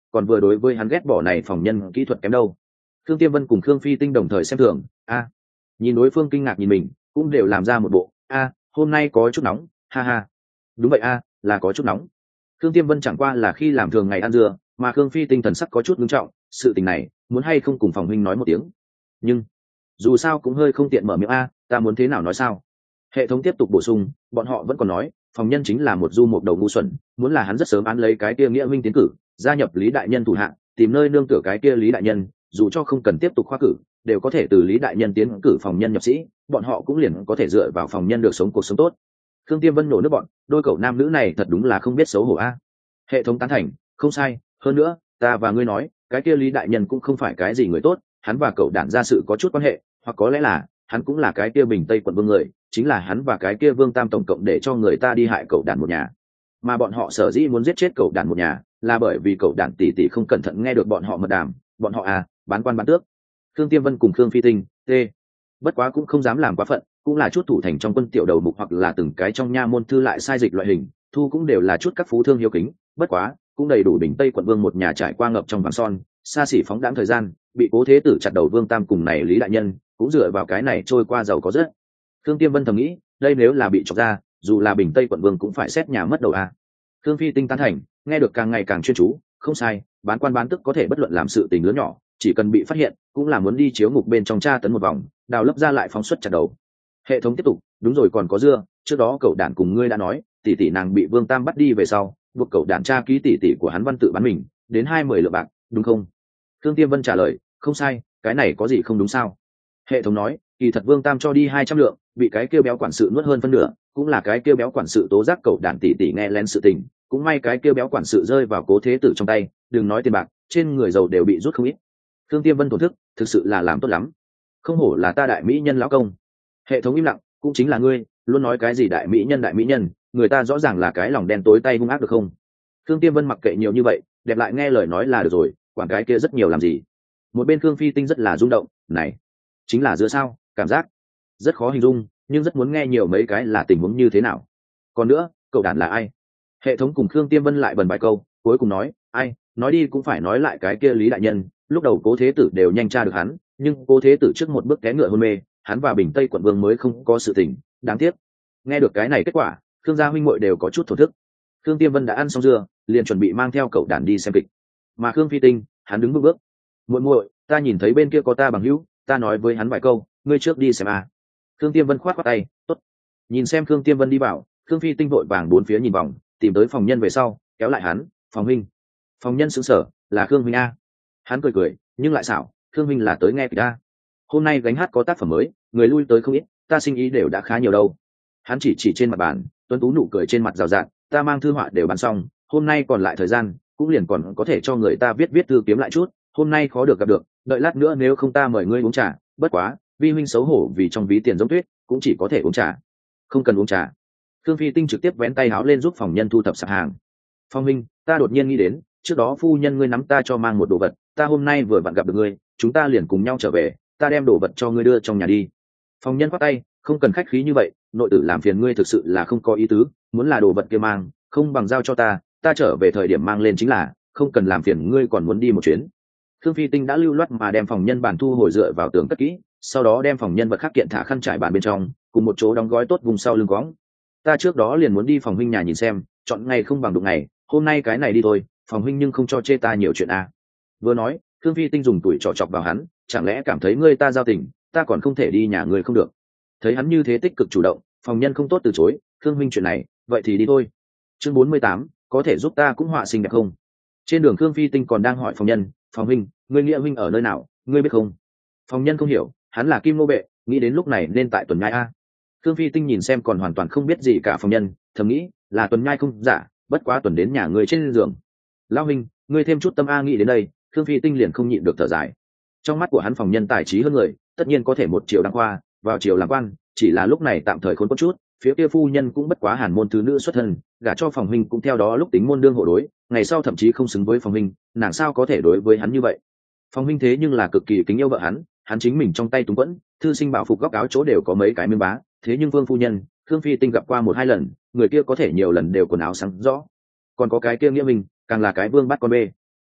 A: còn vừa đối với hắn ghét bỏ này phòng nhân kỹ thuật kém đâu. Khương Tiêm Vân cùng Khương Phi Tinh đồng thời xem thường. Nhìn đối phương kinh ngạc nhìn mình, cũng đều làm ra một bộ hôm nay có chút nóng, ha ha. Đúng vậy là có chút nóng. Khương Tiêm Vân chẳng qua là khi làm thường ngày ăn dưa, mà Khương Phi Tinh thần sắc có chút nghiêm trọng, sự tình này muốn hay không cùng phòng huynh nói một tiếng. Nhưng dù sao cũng hơi không tiện mở miệng ta muốn thế nào nói sao. Hệ thống tiếp tục bổ sung, bọn họ vẫn còn nói phòng nhân chính là một du mục đầu ngu xuẩn, muốn là hắn rất sớm án lấy cái kia nghĩa minh tiến cử, gia nhập Lý đại nhân thủ hạng, tìm nơi nương tựa cái kia Lý đại nhân, dù cho không cần tiếp tục khoa cử, đều có thể từ Lý đại nhân tiến cử phòng nhân nhập sĩ, bọn họ cũng liền có thể dựa vào phòng nhân được sống cuộc sống tốt. Khương Tiêm Vân nổ nước bọn, đôi cậu nam nữ này thật đúng là không biết xấu hổ Hệ thống tán thành, không sai, hơn nữa ta và ngươi nói, cái kia Lý đại nhân cũng không phải cái gì người tốt, hắn và cậu đản gia sự có chút quan hệ, hoặc có lẽ là hắn cũng là cái kia Bình Tây quận vương người, chính là hắn và cái kia Vương Tam tổng cộng để cho người ta đi hại cậu đản một nhà. Mà bọn họ sở dĩ muốn giết chết cậu đản một nhà, là bởi vì cậu đản tỷ tỷ không cẩn thận nghe được bọn họ mật đàm, bọn họ bán quan bán tước. Khương Tiêm Vân cùng Khương Phi Tinh, bất quá cũng không dám làm quá phận, cũng là chút thủ thành trong quân tiểu đầu mục hoặc là từng cái trong nha môn thư lại sai dịch loại hình, thu cũng đều là chút các phú thương hiếu kính, bất quá cũng đầy đủ Bình Tây quận vương một nhà trải qua ngập trong vàng son, xa xỉ phóng đãng thời gian, bị Cố Thế Tử chặt đầu Vương Tam cùng này Lý đại nhân, cũng dựa vào cái này trôi qua giàu có rất. Khương Tiêm Vân thầm nghĩ, đây nếu là bị chọc ra, dù là Bình Tây quận vương cũng phải xét nhà mất đầu Khương Phi Tinh tán thành, nghe được càng ngày càng chuyên chú, không sai, bán quan bán tức có thể bất luận làm sự tình lớn nhỏ, chỉ cần bị phát hiện, cũng là muốn đi chiếu ngục bên trong tra tấn một vòng, đào lấp ra lại phóng xuất chặt đầu. Hệ thống tiếp tục, đúng rồi còn có dưa, trước đó cậu đản cùng ngươi đã nói, tỷ tỷ nàng bị Vương Tam bắt đi về sau, buộc cậu đản tra ký tỷ tỷ của hắn văn tự bán mình, đến 20 lượng bạc, đúng không? Khương Tiêm Vân trả lời, không sai, cái này có gì không đúng sao? Hệ thống nói, kỳ thật Vương Tam cho đi 200 lượng, bị cái kêu béo quản sự nuốt hơn phân nửa, cũng là cái kêu béo quản sự tố giác cậu đản tỷ tỷ nghe lén sự tình, cũng may cái kêu béo quản sự rơi vào Cố Thế Tử trong tay, đừng nói tiền bạc, trên người giàu đều bị rút không ít. Khương Tiêm Vân thổn thức, thực sự là làm tốt lắm, không hổ là ta đại mỹ nhân lão công. Hệ thống im lặng, cũng chính là ngươi, luôn nói cái gì đại mỹ nhân, người ta rõ ràng là cái lòng đen tối tay hung ác được không? Khương Tiêm Vân mặc kệ nhiều như vậy, đẹp lại nghe lời nói là được rồi, quản cái kia rất nhiều làm gì? Một bên Khương Phi Tinh rất là rung động, này chính là giữa sao, cảm giác rất khó hình dung, nhưng rất muốn nghe nhiều mấy cái là tình huống như thế nào. Còn nữa, cậu đản là ai? Hệ thống cùng Khương Tiêm Vân lại bần bài câu, cuối cùng nói, ai, nói đi cũng phải nói lại cái kia Lý đại nhân, lúc đầu Cố Thế Tử đều nhanh tra được hắn, nhưng Cố Thế Tử trước một bước té ngựa hôn mê, hắn và Bình Tây quận vương mới không có sự tình, đáng tiếc. Nghe được cái này kết quả, Khương gia huynh muội đều có chút thổ thức. Khương Tiêm Vân đã ăn xong dưa, liền chuẩn bị mang theo cậu đản đi xem kịch, mà Khương Phi Tinh, hắn đứng bước, muội muội, ta nhìn thấy bên kia có ta bằng hữu, ta nói với hắn vài câu, ngươi trước đi xem Khương Tiêm Vân khoát khoát tay, tốt. Nhìn xem Khương Tiêm Vân đi vào, Khương Phi Tinh vội vàng bốn phía nhìn vòng, tìm tới phòng nhân về sau, kéo lại hắn, phòng huynh. Phòng nhân sững sờ, là Khương huynh Hắn cười cười, nhưng lại xảo, Khương huynh là tới nghe kịch hôm nay gánh hát có tác phẩm mới, người lui tới không ít, ta sinh ý đều đã khá nhiều đâu. Hắn chỉ trên mặt bàn, tuấn tú nụ cười trên mặt rào rạt, ta mang thư họa đều bán xong, hôm nay còn lại thời gian, cũng liền còn có thể cho người ta viết thư kiếm lại chút, hôm nay khó được gặp được, đợi lát nữa nếu không ta mời ngươi uống trà, bất quá vi huynh xấu hổ vì trong ví tiền giống tuyết, cũng chỉ có thể uống trà. Không cần uống trà. Khương Phi Tinh trực tiếp vén tay áo lên giúp phòng nhân thu thập sạp hàng. Phong huynh, ta đột nhiên nghĩ đến, trước đó phu nhân ngươi nắm ta cho mang một đồ vật, ta hôm nay vừa vặn gặp được ngươi, chúng ta liền cùng nhau trở về, ta đem đồ vật cho ngươi đưa trong nhà đi. Phòng nhân khoát tay, không cần khách khí như vậy, nội tử làm phiền ngươi thực sự là không có ý tứ, muốn là đồ vật kia mang, không bằng giao cho ta trở về thời điểm mang lên chính là, không cần làm phiền ngươi còn muốn đi một chuyến. Khương Phi Tinh đã lưu loát mà đem phòng nhân bản thu hồi dựa vào tường cất kỹ, sau đó đem phòng nhân vật khác kiện thả khăn trải bàn bên trong, cùng một chỗ đóng gói tốt vùng sau lưng quõng. Ta trước đó liền muốn đi phòng huynh nhà nhìn xem, chọn ngày không bằng đụng ngày, hôm nay cái này đi thôi, phòng huynh nhưng không cho chê ta nhiều chuyện Vừa nói, Khương Phi Tinh dùng tuổi trọ chọc vào hắn, chẳng lẽ cảm thấy ngươi ta giao tình, ta còn không thể đi nhà ngươi không được. Thấy hắn như thế tích cực chủ động, phòng nhân không tốt từ chối, Khương huynh chuyện này, vậy thì đi thôi. Chương 48, có thể giúp ta cũng họa xinh đẹp không? Trên đường Khương Phi Tinh còn đang hỏi phòng nhân, phòng huynh, ngươi nghĩa huynh ở nơi nào, ngươi biết không? Phòng nhân không hiểu, hắn là Kim Nô Bệ, nghĩ đến lúc này nên tại Tuần Nhai Khương Phi Tinh nhìn xem còn hoàn toàn không biết gì cả phòng nhân, thầm nghĩ, là Tuần Nhai không giả, bất quá Tuần đến nhà ngươi trên giường. Lão huynh, ngươi thêm chút tâm nghĩ đến đây, Khương Phi Tinh liền không nhịn được thở dài. Trong mắt của hắn phòng nhân tài trí hơn người, tất nhiên có thể một triệu đăng khoa, vào triều làm quan, chỉ là lúc này tạm thời khốn có chút, phía kia phu nhân cũng bất quá hàn môn thứ nữ xuất thân, gả cho phòng huynh cũng theo đó lúc tính môn đương hộ đối, ngày sau thậm chí không xứng với phòng huynh, nàng sao có thể đối với hắn như vậy. Phòng huynh thế nhưng là cực kỳ kính yêu vợ hắn chính mình trong tay túng quẫn, thư sinh bảo phục góc áo chỗ đều có mấy cái miếng bá, thế nhưng vương phu nhân Khương Phi Tinh gặp qua một hai lần, người kia có thể nhiều lần đều quần áo sáng rõ, còn có cái kia nghĩa mình càng là cái vương bắt con bê.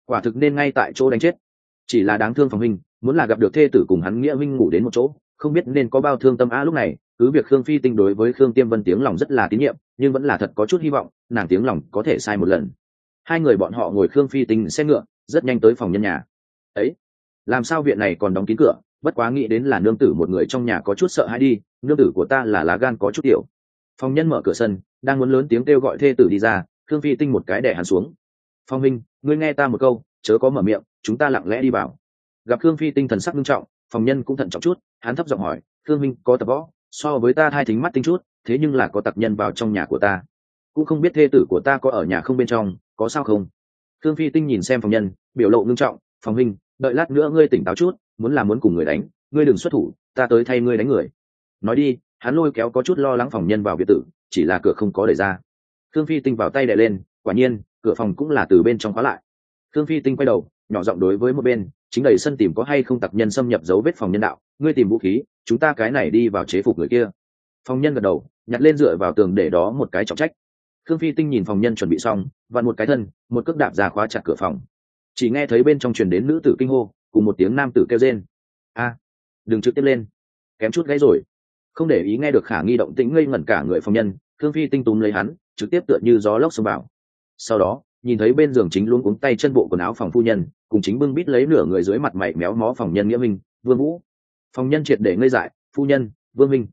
A: quả thực nên ngay tại chỗ đánh chết. Chỉ là đáng thương Phòng huynh, muốn là gặp được thê tử cùng hắn nghĩa huynh ngủ đến một chỗ, không biết nên có bao thương tâm lúc này. Cứ việc Khương Phi Tinh đối với Khương Tiêm Vân tiếng lòng rất là tín nhiệm, nhưng vẫn là thật có chút hy vọng nàng tiếng lòng có thể sai một lần. Hai người bọn họ ngồi Khương Phi Tinh xe ngựa rất nhanh tới phòng nhân nhà ấy. Làm sao viện này còn đóng kín cửa? Bất quá nghĩ đến là nương tử một người trong nhà có chút sợ hãi đi, nương tử của ta là lá gan có chút tiểu. Phòng nhân mở cửa sân, đang muốn lớn tiếng kêu gọi thê tử đi ra, Khương Phi Tinh một cái đè hắn xuống. Phong huynh, ngươi nghe ta một câu, chớ có mở miệng, chúng ta lặng lẽ đi vào. Gặp Khương Phi Tinh thần sắc nghiêm trọng, phòng nhân cũng thận trọng chút, hắn thấp giọng hỏi, Khương huynh có tập võ, so với ta thai thính mắt tinh chút, thế nhưng là có tặc nhân vào trong nhà của ta, cũng không biết thê tử của ta có ở nhà không bên trong, có sao không? Khương Phi Tinh nhìn xem phòng nhân, biểu lộ nghiêm trọng, phòng huynh, đợi lát nữa ngươi tỉnh táo chút, muốn cùng người đánh, ngươi đừng xuất thủ, ta tới thay ngươi đánh người. Nói đi, hắn lôi kéo có chút lo lắng phòng nhân vào biệt tử, chỉ là cửa không có đẩy ra. Khương Phi Tinh vào tay đè lên, quả nhiên cửa phòng cũng là từ bên trong khóa lại. Khương Phi Tinh quay đầu, nhỏ giọng đối với một bên chính đầy sân tìm có hay không tặc nhân xâm nhập dấu vết phòng nhân đạo, ngươi tìm vũ khí, chúng ta cái này đi vào chế phục người kia. Phòng nhân gật đầu, nhặt lên dựa vào tường để đó một cái trọng trách. Khương Phi Tinh nhìn phòng nhân chuẩn bị xong, vặn một cái thân, một cước đạp ra khóa chặt cửa phòng. Chỉ nghe thấy bên trong truyền đến nữ tử kinh hô, cùng một tiếng nam tử kêu rên. A, đừng trực tiếp lên, kém chút gãy rồi. Không để ý nghe được khả nghi động tĩnh, ngây ngẩn cả người phòng nhân. Khương Phi Tinh túm lấy hắn, trực tiếp tựa như gió lốc xông vào. Sau đó nhìn thấy bên giường chính luống cuống tay chân bộ quần áo phòng phu nhân, cùng chính bưng bít lấy nửa người dưới mặt mày méo mó phòng nhân nghĩa minh Vương Vũ. Phòng nhân triệt để ngây dại, phu nhân, Vương minh,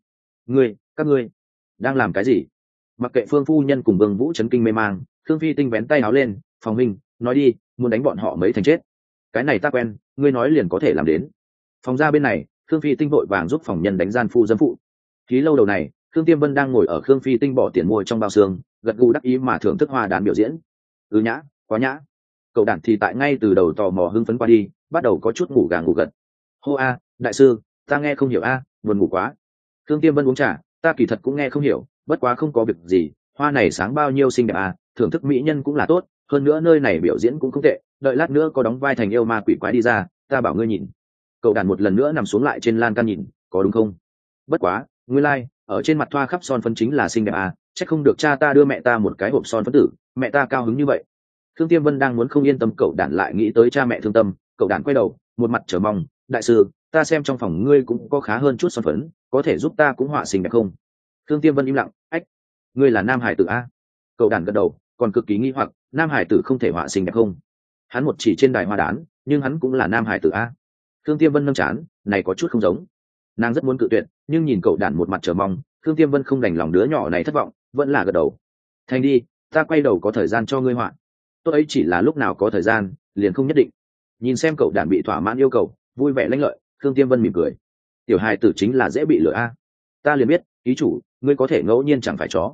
A: các ngươi đang làm cái gì? Mặc kệ phương phu nhân cùng Vương Vũ chấn kinh mê mang, Khương Phi Tinh vén tay áo lên, phòng minh, nói đi, muốn đánh bọn họ mấy thành chết. Cái này ta quen, ngươi nói liền có thể làm đến. Phòng ra bên này, Khương Phi Tinh vội vàng giúp phòng nhân đánh gian phu dâm phụ. Ký lâu đầu này, Khương Tiêm Vân đang ngồi ở Khương Phi Tinh bỏ tiền mua trong bao xương, gật gù đắc ý mà thưởng thức hoa đàn biểu diễn. Nhã, quá nhã. Cậu đàn thì tại ngay từ đầu tò mò hưng phấn qua đi, bắt đầu có chút ngủ gà ngủ gật. Hô a, đại sư, ta nghe không hiểu a, buồn ngủ quá. Khương Tiêm Vân uống trà, ta kỳ thật cũng nghe không hiểu, bất quá không có việc gì, hoa này sáng bao nhiêu xinh đẹp a, thưởng thức mỹ nhân cũng là tốt, hơn nữa nơi này biểu diễn cũng không tệ, đợi lát nữa có đóng vai thành yêu ma quỷ quái đi ra, ta bảo ngươi nhìn. Cậu đàn một lần nữa nằm xuống lại trên lan can nhìn, có đúng không? Bất quá, nguyên lai, ở trên mặt thoa khắp son phấn chính là xinh đẹp à, chắc không được cha ta đưa mẹ ta một cái hộp son phấn tử, mẹ ta cao hứng như vậy. Thương Tiêm Vân đang muốn không yên tâm cậu đàn lại nghĩ tới cha mẹ thương tâm, cậu đàn quay đầu, một mặt chờ mong, đại sư, ta xem trong phòng ngươi cũng có khá hơn chút son phấn, có thể giúp ta cũng họa xinh đẹp không? Thương Tiêm Vân im lặng, ách, ngươi là nam hải tử a? Cậu đàn gật đầu, còn cực kỳ nghi hoặc, nam hải tử không thể họa xinh đẹp không? Hắn một chỉ trên đài hoa đán, nhưng hắn cũng là nam hải tử a. Thương Tiêm Vân nâng chán, này có chút không giống. Nàng rất muốn cự tuyệt, nhưng nhìn cậu đàn một mặt chờ mong, Thương Tiêm Vân không đành lòng đứa nhỏ này thất vọng, vẫn là gật đầu. Thành đi, ta quay đầu có thời gian cho ngươi họa. Tôi ấy chỉ là lúc nào có thời gian, liền không nhất định. Nhìn xem cậu đàn bị thỏa mãn yêu cầu, vui vẻ lanh lợi, Thương Tiêm Vân mỉm cười. Tiểu hài tử chính là dễ bị lừa a. Ta liền biết, ký chủ, ngươi có thể ngẫu nhiên chẳng phải chó.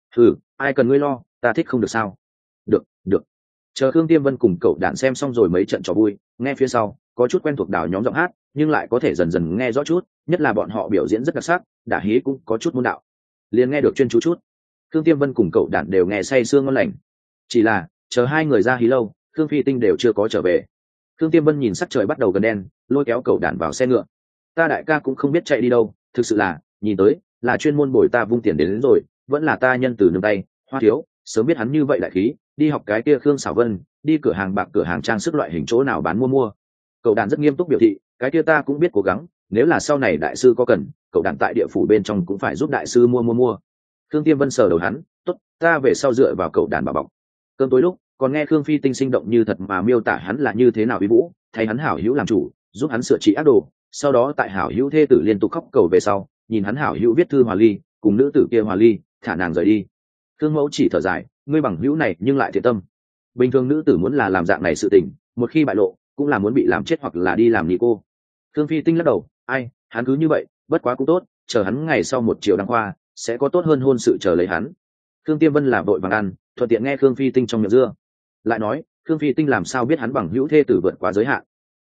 A: Ai cần ngươi lo, ta thích không được sao? Được. Chờ Thương Tiêm Vân cùng cậu đàn xem xong rồi mấy trận trò vui, nghe phía sau có chút quen thuộc đào nhóm giọng hát, nhưng lại có thể dần dần nghe rõ chút, nhất là bọn họ biểu diễn rất đặc sắc, đả hí cũng có chút môn đạo, liền nghe được chuyên chú chút. Thương Tiêm Vân cùng cậu đàn đều nghe say sương ngon lành. Chỉ là chờ hai người ra hí lâu, Thương Phi Tinh đều chưa có trở về. Thương Tiêm Vân nhìn sắc trời bắt đầu gần đen, lôi kéo cậu đàn vào xe ngựa. Ta đại ca cũng không biết chạy đi đâu, thực sự là nhìn tới là chuyên môn bồi ta vung tiền đến rồi, vẫn là ta nhân từ nương tay. Hoa thiếu, sớm biết hắn như vậy đại khí, đi học cái kia Khương Sảo Vân, đi cửa hàng bạc cửa hàng trang sức loại hình chỗ nào bán mua. Cậu đàn rất nghiêm túc biểu thị, cái kia ta cũng biết cố gắng, nếu là sau này đại sư có cần, cậu đàn tại địa phủ bên trong cũng phải giúp đại sư mua. Khương Tiêm Vân sờ đầu hắn, tốt, ta về sau dựa vào cậu đàn bảo bọc. Cơm tối lúc còn nghe Khương Phi Tinh sinh động như thật mà miêu tả hắn là như thế nào uy vũ, thấy hắn hảo hữu làm chủ, giúp hắn sửa trị ác đồ, sau đó tại hảo hữu thê tử liên tục khóc cầu về sau, nhìn hắn hảo hữu viết thư hòa ly, cùng nữ tử kia hòa ly, thả nàng rời đi. Khương Mẫu chỉ thở dài, ngươi bằng hữu này nhưng lại thiện tâm. Bình thường nữ tử muốn là làm dạng này sự tình, một khi bại lộ, cũng là muốn bị làm chết hoặc là đi làm ni cô. Khương Phi Tinh lắc đầu, ai, hắn cứ như vậy, bất quá cũng tốt, chờ hắn ngày sau một chiều đăng khoa, sẽ có tốt hơn hôn sự chờ lấy hắn. Khương Tiêm Vân là vội vàng ăn, thuận tiện nghe Khương Phi Tinh trong miệng dưa. Lại nói, Khương Phi Tinh làm sao biết hắn bằng hữu thê tử vượt quá giới hạn?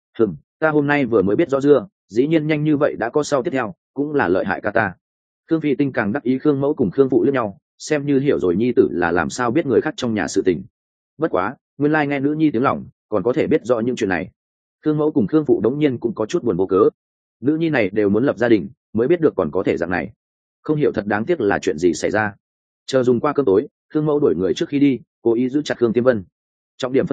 A: Ta hôm nay vừa mới biết rõ dưa, dĩ nhiên nhanh như vậy đã có sau tiếp theo, cũng là lợi hại ca ta. Khương Phi Tinh càng đắc ý Khương Mẫu cùng Khương Phụ liếc nhau, xem như hiểu rồi nhi tử là làm sao biết người khác trong nhà sự tình. Bất quá, nguyên lai nghe nữ nhi tiếng lòng, còn có thể biết rõ những chuyện này. Khương Mẫu cùng Khương Phụ đống nhiên cũng có chút buồn vô cớ. Nữ nhi này đều muốn lập gia đình, mới biết được còn có thể dạng này. Không hiểu thật đáng tiếc là chuyện gì xảy ra. Chờ dùng qua cơm tối, Khương Mẫu đuổi người trước khi đi, cố ý giữ chặt Khương Tiêm Vân. Trọng điểm phân phó,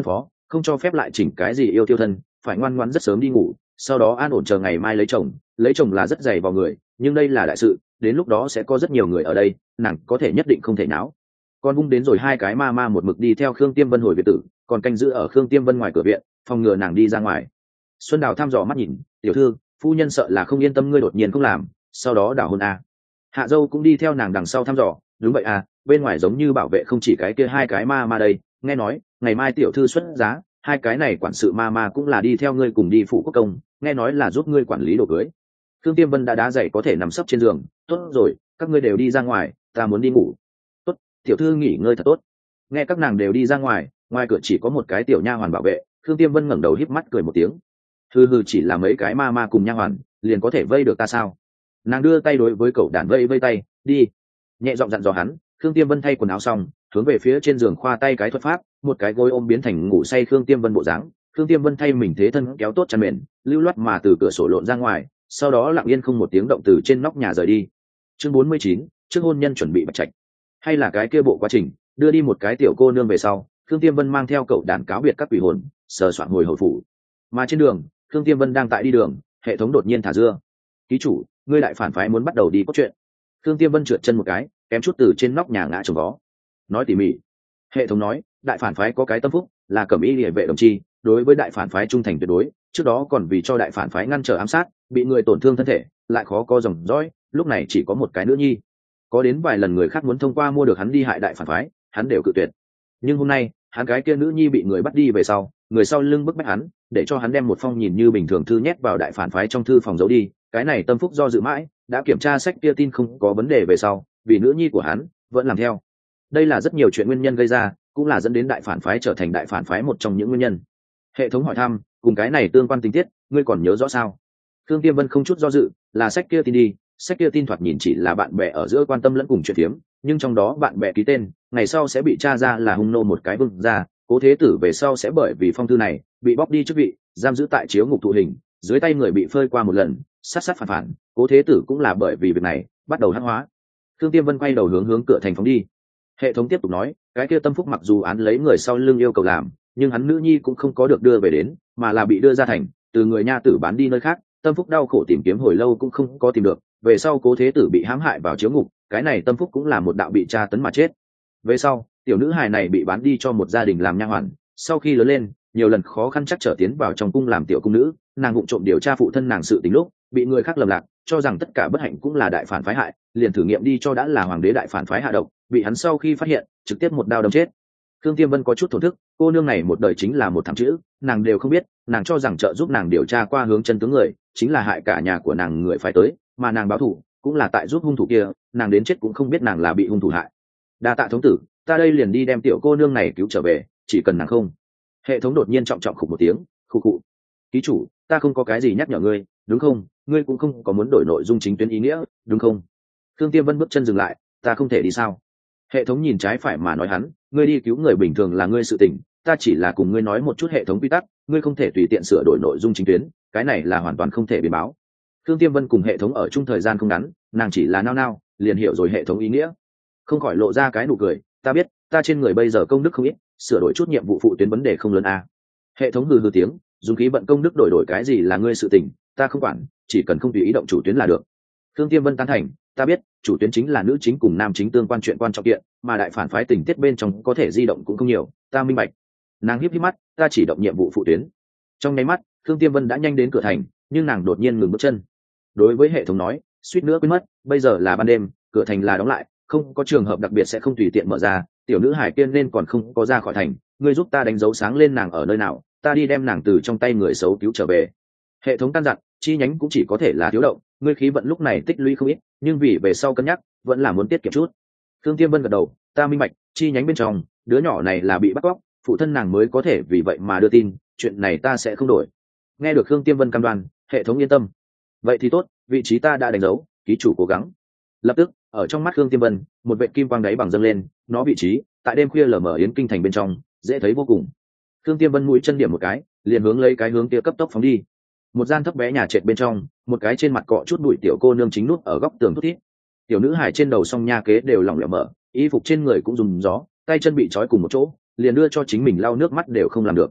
A: không cho phép lại chỉnh cái gì yêu tiêu thân, phải ngoan ngoãn rất sớm đi ngủ, sau đó an ổn chờ ngày mai lấy chồng là rất dày vào người, nhưng đây là đại sự, đến lúc đó sẽ có rất nhiều người ở đây, nàng có thể nhất định không thể náo. Con vung đến rồi hai cái ma ma một mực đi theo Khương Tiêm Vân hồi viện tử, còn canh giữ ở Khương Tiêm Vân ngoài cửa viện, phòng ngừa nàng đi ra ngoài. Xuân Đào thăm dò mắt nhìn, tiểu thư, phu nhân sợ là không yên tâm ngươi đột nhiên không làm, sau đó đảo hôn Hạ Dâu cũng đi theo nàng đằng sau thăm dò, đúng vậy bên ngoài giống như bảo vệ không chỉ cái kia hai cái ma ma đây, nghe nói ngày mai tiểu thư xuất giá, hai cái này quản sự ma ma cũng là đi theo ngươi cùng đi phủ quốc công, nghe nói là giúp ngươi quản lý đồ cưới. Khương Tiêm Vân đã đá dậy có thể nằm sấp trên giường, tốt rồi, các ngươi đều đi ra ngoài, ta muốn đi ngủ. Tốt, tiểu thư nghỉ ngơi thật tốt. Nghe các nàng đều đi ra ngoài, ngoài cửa chỉ có một cái tiểu nha hoàn bảo vệ. Khương Tiêm Vân ngẩng đầu híp mắt cười một tiếng, hừ chỉ là mấy cái ma ma cùng nha hoàn liền có thể vây được ta sao? Nàng đưa tay đối với cậu đàn vây tay, đi. Nhẹ giọng dặn dò hắn. Khương Tiêm Vân thay quần áo xong, hướng về phía trên giường khoa tay cái thuật pháp, một cái gối ôm biến thành ngủ say Khương Tiêm Vân bộ dáng. Khương Tiêm Vân thay mình thế thân kéo tốt chăn mền, lưu loát mà từ cửa sổ lộn ra ngoài, sau đó lặng yên không một tiếng động từ trên nóc nhà rời đi. Chương 49, trước hôn nhân chuẩn bị bạch trạch. Hay là cái kia bộ quá trình, đưa đi một cái tiểu cô nương về sau, Khương Tiêm Vân mang theo cậu đàn cáo biệt các quỷ hồn, sờ soạn hồi hồi phủ. Mà trên đường, Khương Tiêm Vân đang tại đi đường, hệ thống đột nhiên thả dưa. Ký chủ, ngươi đại phản phái muốn bắt đầu đi cốt truyện. Khương Tiêm Vân trượt chân một cái, kém chút từ trên nóc nhà ngã trồng vó. Nói tỉ mỉ. Hệ thống nói, đại phản phái có cái tâm phúc, là cẩm y liề vệ đồng chi, đối với đại phản phái trung thành tuyệt đối, trước đó còn vì cho đại phản phái ngăn trở ám sát, bị người tổn thương thân thể, lại khó có dòng dõi, lúc này chỉ có một cái nữ nhi. Có đến vài lần người khác muốn thông qua mua được hắn đi hại đại phản phái, hắn đều cự tuyệt. Nhưng hôm nay, hắn cái kia nữ nhi bị người bắt đi về sau, người sau lưng bức bách hắn, để cho hắn đem một phong nhìn như bình thường thư nhét vào đại phản phái trong thư phòng giấu đi. Cái này tâm phúc do dự mãi, đã kiểm tra sách kia tin không có vấn đề về sau, vì nữ nhi của hắn vẫn làm theo. Đây là rất nhiều chuyện nguyên nhân gây ra, cũng là dẫn đến đại phản phái trở thành đại phản phái một trong những nguyên nhân. Hệ thống hỏi thăm, cùng cái này tương quan tình tiết, ngươi còn nhớ rõ sao? Khương Tiêm Vân không chút do dự, là sách kia tin đi. Sách kia tin thoạt nhìn chỉ là bạn bè ở giữa quan tâm lẫn cùng chuyện phiếm, nhưng trong đó bạn bè ký tên, ngày sau sẽ bị tra ra là hung nô một cái vương gia, Cố Thế Tử về sau sẽ bởi vì phong thư này bị bóc đi chức vị, giam giữ tại chiếu ngục thụ hình, dưới tay người bị phơi qua một lần, sát phản. Cố Thế Tử cũng là bởi vì việc này bắt đầu hắc hóa. Khương Tiêm Vân quay đầu hướng cửa thành phóng đi. Hệ thống tiếp tục nói, cái kia tâm phúc mặc dù án lấy người sau lưng yêu cầu làm, nhưng hắn nữ nhi cũng không có được đưa về đến, mà là bị đưa ra thành, từ người nha tử bán đi nơi khác. Tâm phúc đau khổ tìm kiếm hồi lâu cũng không có tìm được, về sau Cố Thế Tử bị hãm hại vào chiếu ngục, cái này tâm phúc cũng là một đạo bị tra tấn mà chết. Về sau tiểu nữ hài này bị bán đi cho một gia đình làm nha hoàn, sau khi lớn lên nhiều lần khó khăn chắc trở tiến vào trong cung làm tiểu cung nữ, nàng vụng trộm điều tra phụ thân nàng sự tình lúc bị người khác lầm lạc, cho rằng tất cả bất hạnh cũng là đại phản phái hại, liền thử nghiệm đi cho đã là hoàng đế đại phản phái hạ độc, bị hắn sau khi phát hiện trực tiếp một đao đâm chết. Khương Tiêm Vân có chút thổn thức, cô nương này một đời chính là một thằng chữ, nàng đều không biết, nàng cho rằng trợ giúp nàng điều tra qua hướng chân tướng người chính là hại cả nhà của nàng người phải tới, mà nàng báo thù cũng là tại giúp hung thủ kia, nàng đến chết cũng không biết nàng là bị hung thủ hại. Đa tạ thống tử, ta đây liền đi đem tiểu cô nương này cứu trở về, chỉ cần nàng không. Hệ thống đột nhiên trọng khục một tiếng, khụ. Ký chủ, ta không có cái gì nhắc nhở ngươi, đúng không? Ngươi cũng không có muốn đổi nội dung chính tuyến ý nghĩa, đúng không? Khương Tiêm Vân bước chân dừng lại, ta không thể đi sao? Hệ thống nhìn trái phải mà nói hắn, ngươi đi cứu người bình thường là ngươi sự tình, ta chỉ là cùng ngươi nói một chút hệ thống quy tắc, ngươi không thể tùy tiện sửa đổi nội dung chính tuyến, cái này là hoàn toàn không thể biến báo. Khương Tiêm Vân cùng hệ thống ở chung thời gian không ngắn, nàng chỉ là nao liền hiểu rồi hệ thống ý nghĩa, không khỏi lộ ra cái nụ cười, ta biết, ta trên người bây giờ công đức không ít, sửa đổi chút nhiệm vụ phụ tuyến vấn đề không lớn Hệ thống hừ tiếng, dùng khí vận công đức đổi cái gì là ngươi sự tình, ta không quản, chỉ cần không tùy ý động chủ tuyến là được. Khương Tiêm Vân tán thành, ta biết, chủ tuyến chính là nữ chính cùng nam chính tương quan chuyện quan trọng kiện, mà đại phản phái tình tiết bên trong có thể di động cũng không nhiều, ta minh bạch. Nàng híp mắt, ta chỉ động nhiệm vụ phụ tuyến. Trong nháy mắt, Khương Tiêm Vân đã nhanh đến cửa thành, nhưng nàng đột nhiên ngừng bước chân. Đối với hệ thống nói, suýt nữa quên mất, bây giờ là ban đêm, cửa thành là đóng lại, không có trường hợp đặc biệt sẽ không tùy tiện mở ra, tiểu nữ hải tiên nên còn không có ra khỏi thành, ngươi giúp ta đánh dấu sáng lên nàng ở nơi nào, ta đi đem nàng từ trong tay người xấu cứu trở về. Hệ thống căn dặn, chi nhánh cũng chỉ có thể là thiếu động, ngươi khí vận lúc này tích lũy không ít, nhưng vì về sau cân nhắc, vẫn là muốn tiết kiệm chút. Khương Tiêm Vân gật đầu, ta minh bạch, chi nhánh bên trong, đứa nhỏ này là bị bắt cóc, phụ thân nàng mới có thể vì vậy mà đưa tin, chuyện này ta sẽ không đổi. Nghe được Khương Tiêm Vân cam đoan, hệ thống yên tâm. Vậy thì tốt, vị trí ta đã đánh dấu, ký chủ cố gắng. Lập tức, ở trong mắt Khương Tiêm Vân, một vệt kim quang đáy bằng dâng lên, nó vị trí tại đêm khuya lờ mờ yến kinh thành bên trong, dễ thấy vô cùng. Khương Tiêm Vân mũi chân điểm một cái, liền hướng lấy cái hướng kia cấp tốc phóng đi. Một gian thấp bé nhà trệt bên trong, một cái trên mặt cọ chút bụi tiểu cô nương chính nút ở góc tường thút thít. Tiểu nữ hải trên đầu song nha kế đều lỏng lẻo mở, y phục trên người cũng dùng gió, tay chân bị trói cùng một chỗ, liền đưa cho chính mình lau nước mắt đều không làm được.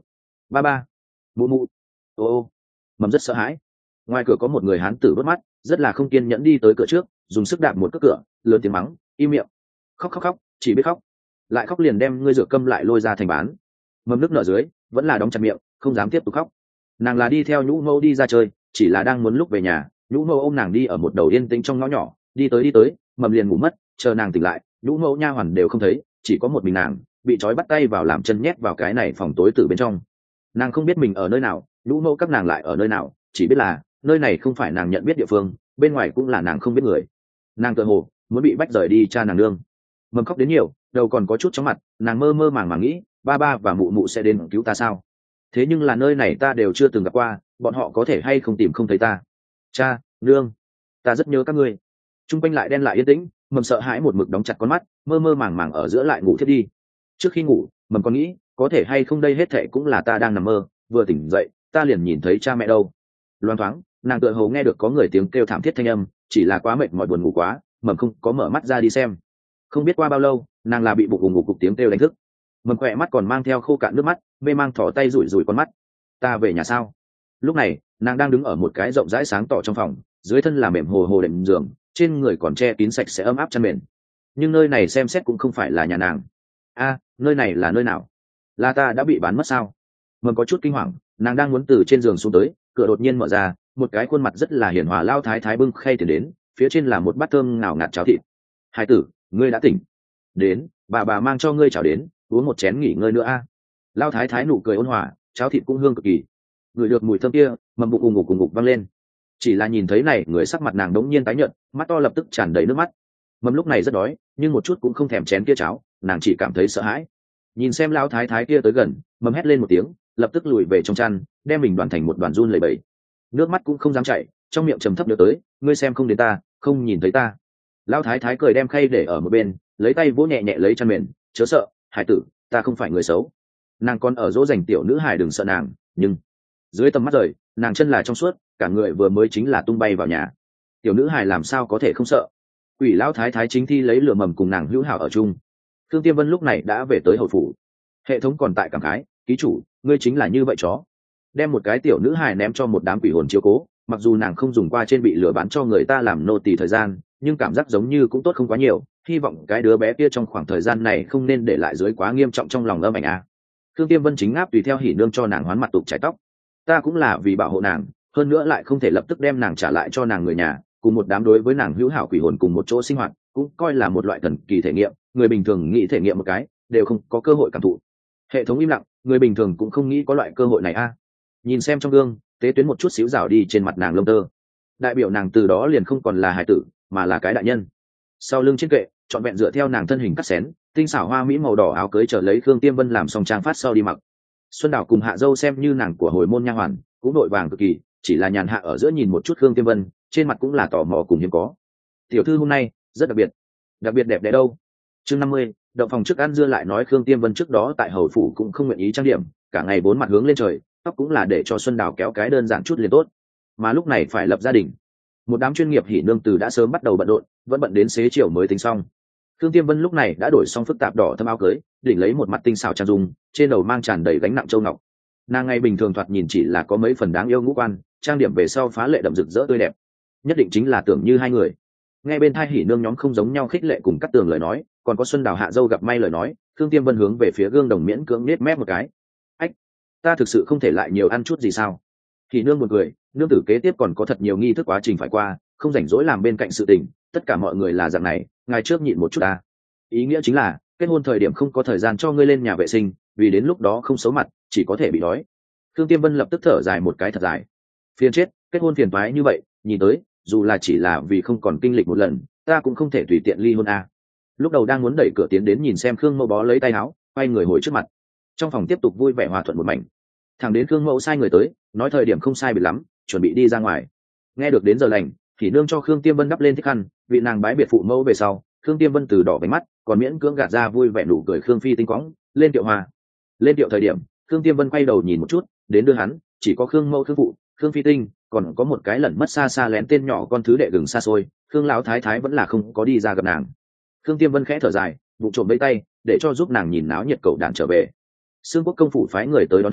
A: Ba ba, mụ mụ, ô ô. Mầm rất sợ hãi. Ngoài cửa có một người hán tử đốt mắt, rất là không kiên nhẫn đi tới cửa trước, dùng sức đạp một cước cửa, lớn tiếng mắng, im miệng, khóc khóc khóc, chỉ biết khóc, lại khóc liền đem ngươi rửa câm lại lôi ra thành bán. Mầm nước nở dưới, vẫn là đóng chặt miệng, không dám tiếp tục khóc. Nàng là đi theo nhũ mẫu đi ra chơi, chỉ là đang muốn lúc về nhà, nhũ mẫu ôm nàng đi ở một đầu yên tĩnh trong ngõ nhỏ, đi tới, mầm liền ngủ mất, chờ nàng tỉnh lại, nhũ mẫu nha hoàn đều không thấy, chỉ có một mình nàng bị trói bắt tay vào làm chân nhét vào cái này phòng tối từ bên trong. Nàng không biết mình ở nơi nào, nhũ mẫu các nàng lại ở nơi nào, chỉ biết là nơi này không phải nàng nhận biết địa phương, bên ngoài cũng là nàng không biết người. Nàng tựa hồ muốn bị bách rời đi cha nàng nương. Mầm khóc đến nhiều, đầu còn có chút chóng mặt, nàng mơ mơ màng màng nghĩ ba ba và mụ mụ sẽ đến cứu ta sao? Thế nhưng là nơi này ta đều chưa từng gặp qua, bọn họ có thể hay không tìm không thấy ta? Cha, nương, ta rất nhớ các ngươi. Trung quanh lại đen lại yên tĩnh, mầm sợ hãi một mực đóng chặt con mắt, mơ mơ màng màng ở giữa lại ngủ thiết đi. Trước khi ngủ, mầm còn nghĩ có thể hay không đây hết thệ cũng là ta đang nằm mơ, vừa tỉnh dậy ta liền nhìn thấy cha mẹ đâu. Loan thoáng nàng tựa hồ nghe được có người tiếng kêu thảm thiết thanh âm, chỉ là quá mệt mỏi buồn ngủ quá, mầm không có mở mắt ra đi xem. Không biết qua bao lâu, nàng là bị bụng ngủ cục tiếng kêu đánh thức. Mầm khỏe mắt còn mang theo khô cạn nước mắt, mê mang thỏ tay rủi rủi con mắt. Ta về nhà sao? Lúc này nàng đang đứng ở một cái rộng rãi sáng tỏ trong phòng, dưới thân là mềm hồ hồ đệm giường, trên người còn che kín sạch sẽ ấm áp chăn mền. Nhưng nơi này xem xét cũng không phải là nhà nàng. A, nơi này là nơi nào? Là ta đã bị bán mất sao? Mầm có chút kinh hoàng, nàng đang muốn từ trên giường xuống tới, cửa đột nhiên mở ra, một cái khuôn mặt rất là hiền hòa lao thái thái bưng khay tiền đến, phía trên là một bát thơm ngào ngạt cháo thịt. Hai tử, ngươi đã tỉnh. Đến, bà mang cho ngươi cháo đến, uống một chén nghỉ ngơi nữa a. Lao thái thái nụ cười ôn hòa, cháo thịt cũng hương cực kỳ. Ngửi được mùi thơm kia, mầm bụng ùng ục vang lên. Chỉ là nhìn thấy này, người sắc mặt nàng đống nhiên tái nhợt, mắt to lập tức tràn đầy nước mắt. Mầm lúc này rất đói, nhưng một chút cũng không thèm chén kia cháo, nàng chỉ cảm thấy sợ hãi. Nhìn xem lao thái thái kia tới gần, mầm hét lên một tiếng, lập tức lùi về trong chăn, đem mình đoàn thành một đoàn run lẩy bẩy. Nước mắt cũng không dám chảy, trong miệng trầm thấp nhớ tới, ngươi xem không đến ta, không nhìn thấy ta. Lao thái thái cười đem khay để ở một bên, lấy tay vỗ nhẹ nhẹ lấy chăn mền, chớ sợ, hải tử, ta không phải người xấu. Nàng còn ở dỗ dành tiểu nữ hải đừng sợ nàng, nhưng dưới tầm mắt rời, nàng chân là trong suốt, cả người vừa mới chính là tung bay vào nhà. Tiểu nữ hải làm sao có thể không sợ? Quỷ lão thái thái chính thi lấy lửa mầm cùng nàng hữu hảo ở chung. Thương Tiêm Vân lúc này đã về tới hậu phủ, hệ thống còn tại cảm khái, ký chủ, ngươi chính là như vậy chó. Đem một cái tiểu nữ hài ném cho một đám quỷ hồn chiếu cố, mặc dù nàng không dùng qua trên bị lừa bán cho người ta làm nô tỳ thời gian, nhưng cảm giác giống như cũng tốt không quá nhiều, hy vọng cái đứa bé kia trong khoảng thời gian này không nên để lại dưới quá nghiêm trọng trong lòng âm ảnh a. Thương Tiêm Vân chính ngáp tùy theo hỉ nương cho nàng hoán mặt tục chải tóc. Ta cũng là vì bảo hộ nàng, hơn nữa lại không thể lập tức đem nàng trả lại cho nàng người nhà, cùng một đám đối với nàng hữu hảo quỷ hồn cùng một chỗ sinh hoạt, cũng coi là một loại thần kỳ thể nghiệm, người bình thường nghĩ thể nghiệm một cái, đều không có cơ hội cảm thụ. Hệ thống im lặng, người bình thường cũng không nghĩ có loại cơ hội này a. Nhìn xem trong gương, tế tuyến một chút xíu rào đi trên mặt nàng lông tơ, đại biểu nàng từ đó liền không còn là hài tử, mà là cái đại nhân. Sau lưng trên kệ, trọn vẹn dựa theo nàng thân hình cắt xén, tinh xảo hoa mỹ màu đỏ áo cưới chờ lấy Khương Tiêm Vân làm xong trang phát sau đi mặc. Xuân Đào cùng Hạ Dâu xem như nàng của hồi môn nha hoàn, cũng đội vàng cực kỳ, chỉ là nhàn hạ ở giữa nhìn một chút Khương Tiêm Vân, trên mặt cũng là tò mò cùng hiếm có. Tiểu thư hôm nay rất đặc biệt đẹp đẽ đâu. Chương 50, động phòng trước ăn dưa lại nói Khương Tiêm Vân trước đó tại hầu phủ cũng không nguyện ý trang điểm, cả ngày bốn mặt hướng lên trời, tóc cũng là để cho Xuân Đào kéo cái đơn giản chút liền tốt. Mà lúc này phải lập gia đình, một đám chuyên nghiệp hỉ nương từ đã sớm bắt đầu bận rộn, vẫn bận đến xế chiều mới tính xong. Khương Tiêm Vân lúc này đã đổi xong phức tạp đỏ thâm áo cưới, đỉnh lấy một mặt tinh xảo trang dung, trên đầu mang tràn đầy gánh nặng châu ngọc. Nàng ngày bình thường thoạt nhìn chỉ là có mấy phần đáng yêu ngũ quan, trang điểm về sau phá lệ đậm rực rỡ tươi đẹp, nhất định chính là tưởng như hai người. Ngay bên thai hỉ nương nhóm không giống nhau khích lệ cùng cắt tường lời nói, còn có Xuân Đào Hạ Dâu gặp may lời nói, Khương Tiêm Vân hướng về phía gương đồng miễn cưỡng nết mép một cái. Ách, ta thực sự không thể lại nhiều ăn chút gì sao? Hỉ nương một người, nương tử kế tiếp còn có thật nhiều nghi thức quá trình phải qua, không rảnh rỗi làm bên cạnh sự tình, tất cả mọi người là dạng này, ngày trước nhịn một chút ta. Ý nghĩa chính là kết hôn thời điểm không có thời gian cho ngươi lên nhà vệ sinh, vì đến lúc đó không xấu mặt, chỉ có thể bị đói. Khương Tiêm Vân lập tức thở dài một cái thật dài. Phiền chết, kết hôn phiền toái như vậy, nhìn tới, dù là chỉ là vì không còn kinh lịch một lần, ta cũng không thể tùy tiện ly hôn a. Lúc đầu đang muốn đẩy cửa tiến đến nhìn xem Khương Mẫu bó lấy tay áo, quay người hồi trước mặt. Trong phòng tiếp tục vui vẻ hòa thuận một mảnh. Thẳng đến Khương Mẫu sai người tới, nói thời điểm không sai biệt lắm, chuẩn bị đi ra ngoài. Nghe được đến giờ lành, thì nương cho Khương Tiêm Vân đắp lên thích khăn, vị nàng bái biệt phụ mẫu về sau, Khương Tiêm Vân từ đỏ váy mắt, còn miễn cưỡng gạt ra vui vẻ nụ cười Khương Phi tinh quõng, lên tiệu hòa. Lên tiệu thời điểm, Khương Tiêm Vân quay đầu nhìn một chút, đến đưa hắn, chỉ có Khương Mẫu Khương phụ, Khương Phi tinh, còn có một cái lẩn mất xa xa lén tên nhỏ con thứ đệ gừng xa xôi, Khương lão thái thái vẫn là không có đi ra gặp nàng. Khương Tiêm Vân khẽ thở dài, vụ trộm lấy tay để cho giúp nàng nhìn náo nhiệt cậu đàn trở về. Sương Quốc công phủ phái người tới đón thân,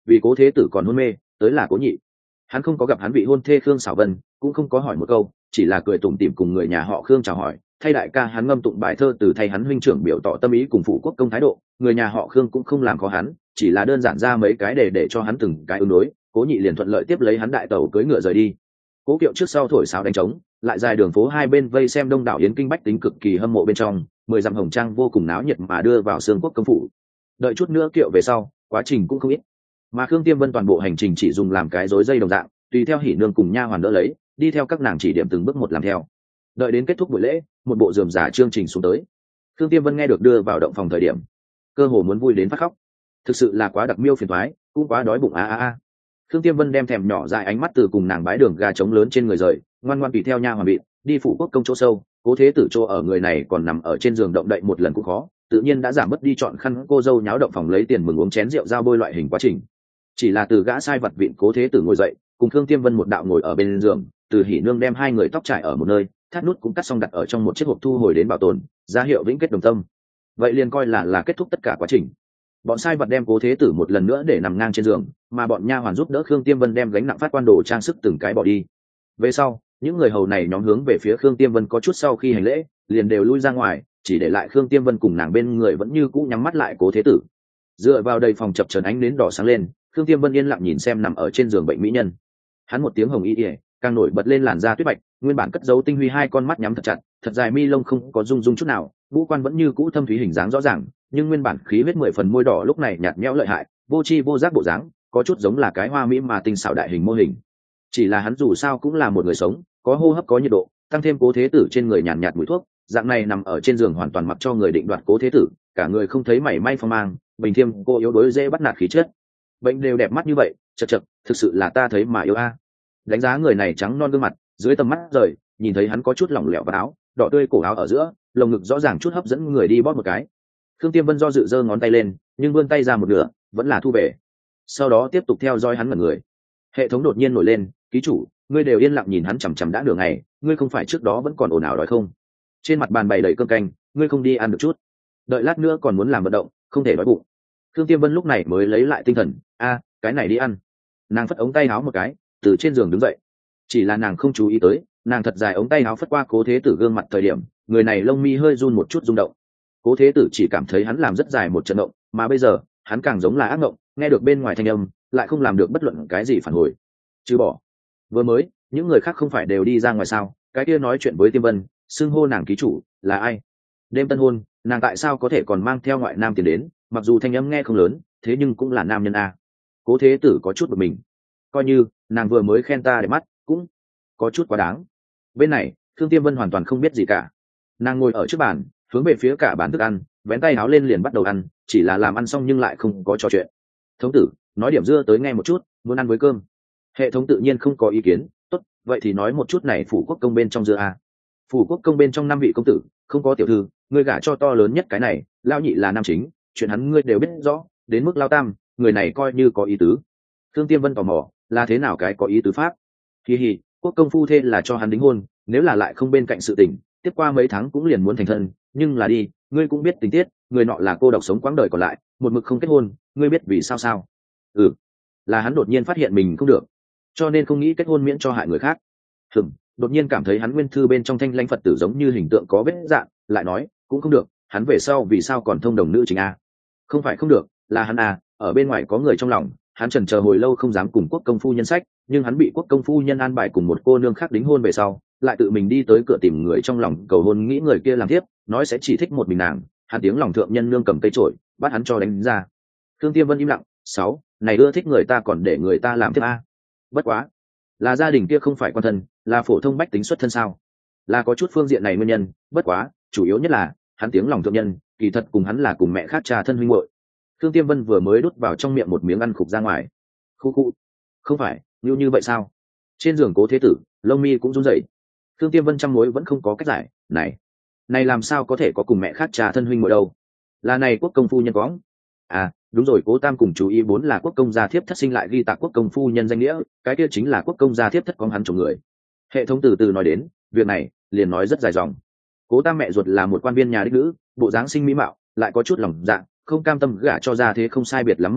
A: vì cố thế tử còn hôn mê tới là cố nhị. Hắn không có gặp hắn vị hôn thê Khương Sảo Vân, cũng không có hỏi một câu, chỉ là cười tủm tỉm cùng người nhà họ Khương chào hỏi, thay đại ca hắn ngâm tụng bài thơ từ thay hắn huynh trưởng biểu tỏ tâm ý cùng phụ quốc công thái độ. Người nhà họ Khương cũng không làm khó hắn, chỉ là đơn giản ra mấy cái để cho hắn từng cái ứng đối. Cố nhị liền thuận lợi tiếp lấy hắn đại tàu cưỡi ngựa rời đi. Cố Kiệu trước sau thổi sáo đánh trống, lại dài đường phố hai bên vây xem đông đảo yến kinh bách tính cực kỳ hâm mộ bên trong, 10 dặm hồng trang vô cùng náo nhiệt mà đưa vào Sương Quốc công phủ. Đợi chút nữa Kiệu về sau, quá trình cũng không ít. Mà Khương Tiêm Vân toàn bộ hành trình chỉ dùng làm cái rối dây đồng dạng, tùy theo hỉ nương cùng nha hoàn đỡ lấy, đi theo các nàng chỉ điểm từng bước một làm theo. Đợi đến kết thúc buổi lễ, một bộ rườm rà chương trình xuống tới. Khương Tiêm Vân nghe được đưa vào động phòng thời điểm, cơ hồ muốn vui đến phát khóc. Thực sự là quá đặc miêu phiền toái, cũng quá đói bụng a. Khương Tiêm Vân đem thèm nhỏ dại ánh mắt từ cùng nàng bái đường gà trống lớn trên người rời, ngoan ngoan tùy theo nha hoàn bịt, đi phủ quốc công chỗ sâu. Cố thế tử chỗ ở người này còn nằm ở trên giường động đậy một lần cũng khó, tự nhiên đã giảm mất đi chọn khăn cô dâu nháo động phòng lấy tiền mừng uống chén rượu giao bôi loại hình quá trình. Chỉ là từ gã sai vật vịn cố thế tử ngồi dậy, cùng Khương Tiêm Vân một đạo ngồi ở bên giường, từ hỉ nương đem hai người tóc trải ở một nơi, thắt nút cũng cắt xong đặt ở trong một chiếc hộp thu hồi đến bảo tồn, ra hiệu vĩnh kết đồng tâm. Vậy liền coi là kết thúc tất cả quá trình. Bọn sai vật đem cố thế tử một lần nữa để nằm ngang trên giường, mà bọn nha hoàn giúp đỡ Khương Tiêm Vân đem gánh nặng phát quan đồ trang sức từng cái bỏ đi. Về sau, những người hầu này nhóm hướng về phía Khương Tiêm Vân có chút sau khi hành lễ, liền đều lui ra ngoài, chỉ để lại Khương Tiêm Vân cùng nàng bên người vẫn như cũ nhắm mắt lại cố thế tử. Dựa vào đầy phòng chập chờn ánh nến đỏ sáng lên, Khương Tiêm Vân yên lặng nhìn xem nằm ở trên giường bệnh mỹ nhân. Hắn một tiếng hồng y ỉa, càng nổi bật lên làn da tuyết bạch, nguyên bản cất giấu tinh huy hai con mắt nhắm thật chặt, thật dài mi lông không có rung rung chút nào, ngũ quan vẫn như cũ thâm thúy hình dáng rõ ràng, nhưng nguyên bản khí huyết 10 phần môi đỏ lúc này nhạt nhẽo lợi hại, vô tri vô giác bộ dáng, có chút giống là cái hoa mỹ mà tinh xảo đại hình mô hình. Chỉ là hắn dù sao cũng là một người sống, có hô hấp có nhiệt độ, tăng thêm cố thế tử trên người nhàn nhạt mùi thuốc, dạng này nằm ở trên giường hoàn toàn mặc cho người định đoạt cố thế tử, cả người không thấy mảy may phong mang, bình thiêm cô yếu đuối dễ bắt nạt khí chất. Bệnh đều đẹp mắt như vậy, chật chật, thực sự là ta thấy mà yêu a. Đánh giá người này trắng non gương mặt, dưới tầm mắt rời, nhìn thấy hắn có chút lỏng lẻo vào áo, đỏ tươi cổ áo ở giữa, lồng ngực rõ ràng chút hấp dẫn người đi bóp một cái. Khương Tiêm Vân do dự giơ ngón tay lên, nhưng vươn tay ra một nửa, vẫn là thu về. Sau đó tiếp tục theo dõi hắn mọi người. Hệ thống đột nhiên nổi lên, ký chủ, ngươi đều yên lặng nhìn hắn chằm chằm đã nửa ngày, ngươi không phải trước đó vẫn còn ồn ào đói không? Trên mặt bàn bày đầy cơm canh, ngươi không đi ăn được chút? Đợi lát nữa còn muốn làm vận động, không thể đói bụng. Khương Tiêm Vân lúc này mới lấy lại tinh thần, cái này đi ăn. Nàng phất ống tay áo một cái, từ trên giường đứng dậy. Chỉ là nàng không chú ý tới, nàng thật dài ống tay áo phất qua cố thế tử gương mặt thời điểm, người này lông mi hơi run một chút rung động. Cố thế tử chỉ cảm thấy hắn làm rất dài một trận động, mà bây giờ hắn càng giống là ác động, nghe được bên ngoài thanh âm, lại không làm được bất luận cái gì phản hồi. Chứ bỏ vừa mới, những người khác không phải đều đi ra ngoài sao? Cái kia nói chuyện với Tiêm Vân, xưng hô nàng ký chủ là ai? Đêm tân hôn, nàng tại sao có thể còn mang theo ngoại nam tiền đến? Mặc dù thanh âm nghe không lớn, thế nhưng cũng là nam nhân a. Cố thế tử có chút bực mình, coi như nàng vừa mới khen ta để mắt, cũng có chút quá đáng. Bên này, Thương Tiêm Vân hoàn toàn không biết gì cả. Nàng ngồi ở trước bàn, hướng về phía cả bàn thức ăn, vén tay áo lên liền bắt đầu ăn, chỉ là làm ăn xong nhưng lại không có trò chuyện. Thống tử, nói điểm dưa tới nghe một chút, muốn ăn với cơm. Hệ thống tự nhiên không có ý kiến, tốt, vậy thì nói một chút này phủ quốc công bên trong dưa a. Phủ quốc công bên trong 5 vị công tử, không có tiểu thư, ngươi gả cho to lớn nhất cái này, lao nhị là nam chính, chuyện hắn ngươi đều biết rõ, đến mức lao tam, người này coi như có ý tứ. Thương Tiêm Vân tò mò, là thế nào cái có ý tứ pháp? Hi hi, quốc công phu thê là cho hắn đính hôn, nếu là lại không bên cạnh sự tình, tiếp qua mấy tháng cũng liền muốn thành thân, nhưng là đi, ngươi cũng biết tình tiết, người nọ là cô độc sống quãng đời còn lại, một mực không kết hôn, ngươi biết vì sao sao? Là hắn đột nhiên phát hiện mình không được, cho nên không nghĩ kết hôn miễn cho hại người khác. Đột nhiên cảm thấy hắn nguyên thư bên trong thanh lãnh Phật tử giống như hình tượng có vết dạng, lại nói, cũng không được, hắn về sau vì sao còn thông đồng nữ chính a? Không phải không được, là hắn ở bên ngoài có người trong lòng, hắn chần chờ hồi lâu không dám cùng quốc công phu nhân sách, nhưng hắn bị quốc công phu nhân an bài cùng một cô nương khác đính hôn về sau, lại tự mình đi tới cửa tìm người trong lòng cầu hôn, nghĩ người kia làm tiếp, nói sẽ chỉ thích một mình nàng, hắn tiếng lòng thượng nhân nương cầm cây trổi, bắt hắn cho đánh ra. Thương Tiêm Vân im lặng. 6, này ưa thích người ta còn để người ta làm tiếp a? Bất quá, là gia đình kia không phải quan thân, là phổ thông bách tính xuất thân sao? Là có chút phương diện này nguyên nhân, bất quá, chủ yếu nhất là hắn tiếng lòng thượng nhân, kỳ thật cùng hắn là cùng mẹ khác cha thân huynh muội. Thương Tiêm Vân vừa mới đút vào trong miệng một miếng ăn khục ra ngoài. Khu, không phải, như vậy sao? Trên giường Cố thế tử, lông mi cũng run rẩy. Thương Tiêm Vân trăm mối vẫn không có cách giải, này làm sao có thể có cùng mẹ khác cha thân huynh muội đâu? Là này quốc công phu nhân có. Đúng rồi, Cố Tam cùng chú ý 4 là quốc công gia thiếp thất sinh lại ghi tạc quốc công phu nhân danh nghĩa, cái kia chính là quốc công gia thiếp thất con hắn chồng người. Hệ thống từ từ nói đến, việc này liền nói rất dài dòng. Cố Tam mẹ ruột là một quan viên nhà đích nữ, bộ dáng sinh mỹ mạo, lại có chút lòng dạ, không cam tâm gả cho gia thế không sai biệt lắm môn hộ,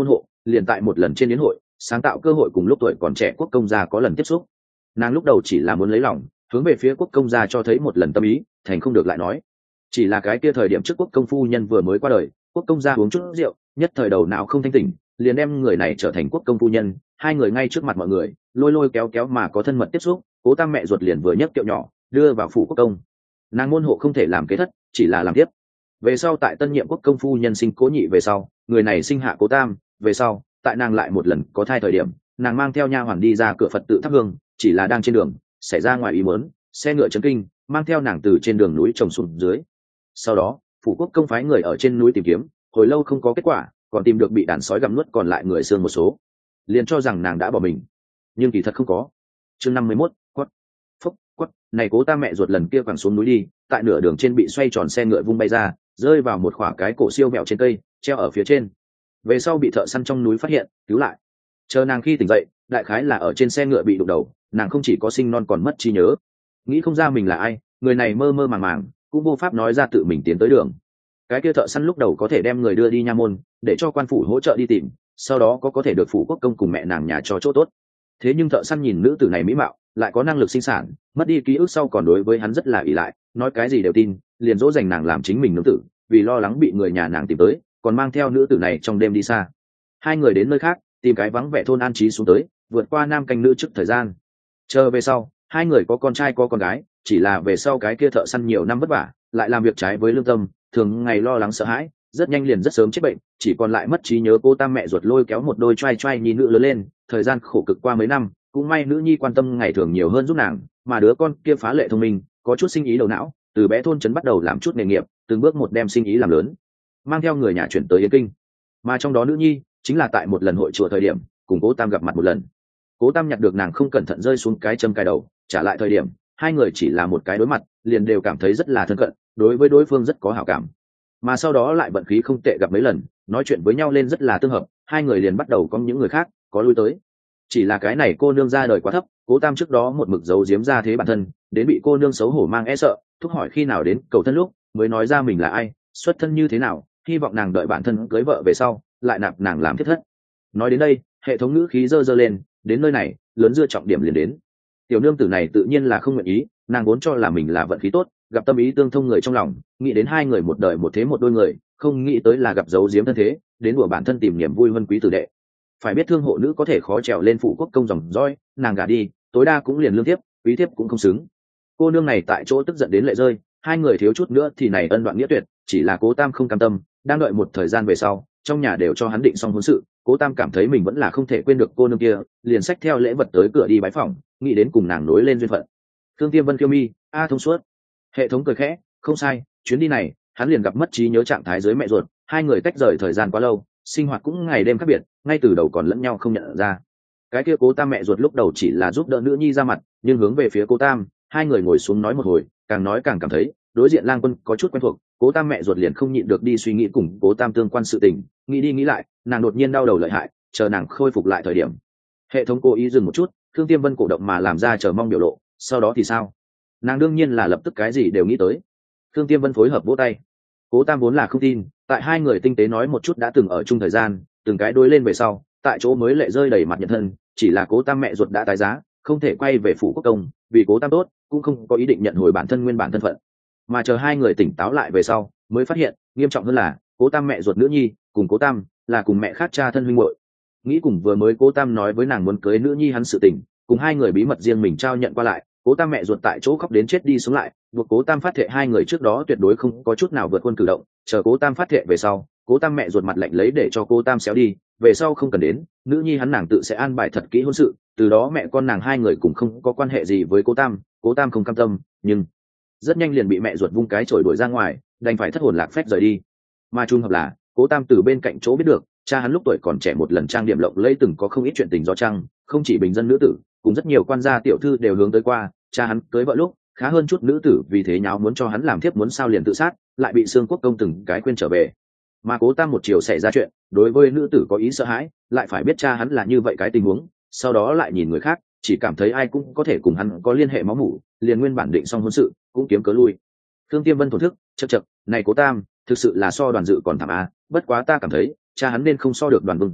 A: liền tại một lần trên yến hội sáng tạo cơ hội cùng lúc tuổi còn trẻ quốc công gia có lần tiếp xúc. Nàng lúc đầu chỉ là muốn lấy lòng, hướng về phía quốc công gia cho thấy một lần tâm ý, thành không được lại nói. Chỉ là cái kia thời điểm trước quốc công phu nhân vừa mới qua đời, quốc công gia uống chút rượu, nhất thời đầu não không thanh tỉnh, liền đem người này trở thành quốc công phu nhân. Hai người ngay trước mặt mọi người lôi lôi kéo kéo mà có thân mật tiếp xúc, Cố Tam mẹ ruột liền vừa nhấc kiệu nhỏ đưa vào phủ quốc công. Nàng môn hộ không thể làm kế thất, chỉ là làm tiếp. Về sau tại tân nhiệm quốc công phu nhân sinh Cố Nhị về sau, người này sinh hạ Cố Tam. Về sau tại nàng lại một lần có thai thời điểm, nàng mang theo nha hoàn đi ra cửa Phật tự thắp hương, chỉ là đang trên đường xảy ra ngoài ý muốn, xe ngựa chấn kinh, mang theo nàng từ trên đường núi trồng xuống dưới. Sau đó phủ quốc công phái người ở trên núi tìm kiếm, hồi lâu không có kết quả, còn tìm được bị đàn sói gặm nuốt còn lại người xương một số, liền cho rằng nàng đã bỏ mình, nhưng kỳ thật không có. Chương 51, quất phúc quất này Cố Tam mẹ ruột lần kia quẳng xuống núi đi, tại nửa đường trên bị xoay tròn xe ngựa vung bay ra, rơi vào một khỏa cái cổ siêu mẹo trên cây treo ở phía trên. Về sau bị thợ săn trong núi phát hiện cứu lại, chờ nàng khi tỉnh dậy, đại khái là ở trên xe ngựa bị đụng đầu, nàng không chỉ có sinh non còn mất trí nhớ, nghĩ không ra mình là ai, người này mơ mơ màng màng, cũng vô pháp nói ra tự mình tiến tới đường. Cái kia thợ săn lúc đầu có thể đem người đưa đi nha môn, để cho quan phủ hỗ trợ đi tìm, sau đó có thể được phủ quốc công cùng mẹ nàng nhà cho chỗ tốt. Thế nhưng thợ săn nhìn nữ tử này mỹ mạo, lại có năng lực sinh sản, mất đi ký ức sau còn đối với hắn rất là ỷ lại, nói cái gì đều tin, liền dỗ dành nàng làm chính mình nương tử, vì lo lắng bị người nhà nàng tìm tới, còn mang theo nữ tử này trong đêm đi xa. Hai người đến nơi khác tìm cái vắng vẻ thôn an trí xuống tới, vượt qua nam canh nữ trước thời gian. Chờ về sau hai người có con trai có con gái, chỉ là về sau cái kia thợ săn nhiều năm vất vả, lại làm việc trái với lương tâm, thường ngày lo lắng sợ hãi, rất nhanh liền rất sớm chết bệnh, chỉ còn lại mất trí nhớ. Cô Tam mẹ ruột lôi kéo một đôi trai trai nhi nữ lớn lên, thời gian khổ cực qua mấy năm, cũng may nữ nhi quan tâm ngày thường nhiều hơn giúp nàng, mà đứa con kia phá lệ thông minh, có chút sinh ý đầu não, từ bé thôn trấn bắt đầu làm chút nghề nghiệp, từng bước một đem sinh ý làm lớn, mang theo người nhà chuyển tới Yên Kinh. Mà trong đó nữ nhi chính là tại một lần hội chùa thời điểm cùng Cố Tam gặp mặt một lần. Cố Tam nhặt được nàng không cẩn thận rơi xuống cái châm cài đầu, trả lại thời điểm hai người chỉ là một cái đối mặt, liền đều cảm thấy rất là thân cận, đối với đối phương rất có hảo cảm. Mà sau đó lại vận khí không tệ gặp mấy lần, nói chuyện với nhau lên rất là tương hợp, hai người liền bắt đầu có những người khác có lui tới. Chỉ là cái này cô nương ra đời quá thấp, Cố Tam trước đó một mực giấu giếm ra thế bản thân, đến bị cô nương xấu hổ mang e sợ, thúc hỏi khi nào đến cầu thân lúc mới nói ra mình là ai, xuất thân như thế nào, hy vọng nàng đợi bản thân cưới vợ về sau lại nạp nàng làm thiết thất. Nói đến đây hệ thống ngữ khí dơ lên, đến nơi này lớn dưa trọng điểm liền đến. Tiểu nương tử này tự nhiên là không nguyện ý, nàng vốn cho là mình là vận khí tốt, gặp tâm ý tương thông người trong lòng, nghĩ đến hai người một đời một thế một đôi người, không nghĩ tới là gặp giấu giếm thân thế, đến đùa bản thân tìm niềm vui vân quý tử đệ. Phải biết thương hộ nữ có thể khó trèo lên phụ quốc công dòng roi, nàng gả đi tối đa cũng liền lương thiếp, quý thiếp cũng không xứng. Cô nương này tại chỗ tức giận đến lệ rơi, hai người thiếu chút nữa thì này ân đoạn nghĩa tuyệt, chỉ là Cố Tam không cam tâm, đang đợi một thời gian về sau, trong nhà đều cho hắn định xong hôn sự, Cố Tam cảm thấy mình vẫn là không thể quên được cô nương kia, liền xách theo lễ vật tới cửa đi bái phỏng, nghĩ đến cùng nàng nối lên duyên phận. Thương Tiêm Vân kiêu mi, thông suốt. Hệ thống cười khẽ, không sai, chuyến đi này hắn liền gặp mất trí nhớ trạng thái dưới mẹ ruột, hai người tách rời thời gian quá lâu, sinh hoạt cũng ngày đêm khác biệt, ngay từ đầu còn lẫn nhau không nhận ra. Cái kia Cố Tam mẹ ruột lúc đầu chỉ là giúp đỡ nữ nhi ra mặt, nhưng hướng về phía Cố Tam, hai người ngồi xuống nói một hồi, càng nói càng cảm thấy đối diện Lang Quân có chút quen thuộc. Cố Tam mẹ ruột liền không nhịn được đi suy nghĩ cùng Cố Tam tương quan sự tình, nghĩ đi nghĩ lại, nàng đột nhiên đau đầu lợi hại, chờ nàng khôi phục lại thời điểm. Hệ thống cố ý dừng một chút, Thương Tiêm Vân cổ động mà làm ra chờ mong biểu lộ, sau đó thì sao? Nàng đương nhiên là lập tức cái gì đều nghĩ tới. Thương Tiêm Vân phối hợp vỗ tay. Cố Tam vốn là không tin, tại hai người tinh tế nói một chút đã từng ở chung thời gian, từng cái đối lên về sau, tại chỗ mới lệ rơi đầy mặt nhận thân, chỉ là Cố Tam mẹ ruột đã tái giá, không thể quay về phủ quốc công, vì Cố Tam tốt, cũng không có ý định nhận hồi bản thân nguyên bản thân phận. Mà chờ hai người tỉnh táo lại về sau, mới phát hiện, nghiêm trọng hơn là, Cố Tam mẹ ruột nữ nhi, cùng Cố Tam là cùng mẹ khác cha thân huynh muội. Nghĩ cùng vừa mới Cố Tam nói với nàng muốn cưới nữ nhi hắn sự tình, cùng hai người bí mật riêng mình trao nhận qua lại, Cố Tam mẹ ruột tại chỗ khóc đến chết đi sống lại, buộc Cố Tam phát thệ hai người trước đó tuyệt đối không có chút nào vượt quân cử động, chờ Cố Tam phát thệ về sau, Cố Tam mẹ ruột mặt lạnh lấy để cho Cố Tam xéo đi, về sau không cần đến, nữ nhi hắn nàng tự sẽ an bài thật kỹ hôn sự, từ đó mẹ con nàng hai người cũng không có quan hệ gì với Cố Tam không cam tâm, nhưng rất nhanh liền bị mẹ ruột vung cái chổi đuổi ra ngoài, đành phải thất hồn lạc phách rời đi. Mà chung hợp là Cố Tam từ bên cạnh chỗ biết được, cha hắn lúc tuổi còn trẻ một lần trang điểm lộng lẫy từng có không ít chuyện tình do trăng, không chỉ bình dân nữ tử, cũng rất nhiều quan gia tiểu thư đều hướng tới qua, cha hắn cưới vợ lúc khá hơn chút nữ tử vì thế nháo muốn cho hắn làm thiếp muốn sao liền tự sát, lại bị Sương Quốc công từng cái khuyên trở về. Mà Cố Tam một chiều xảy ra chuyện, đối với nữ tử có ý sợ hãi, lại phải biết cha hắn là như vậy cái tình huống, sau đó lại nhìn người khác, chỉ cảm thấy ai cũng có thể cùng hắn có liên hệ máu mủ, liền nguyên bản định xong hôn sự cũng kiếm cớ lui. Thương Tiêm Vân thổn thức, chậc, này Cố Tam thực sự là so Đoàn Dự còn thảm á, bất quá ta cảm thấy cha hắn nên không so được Đoàn Vương gia,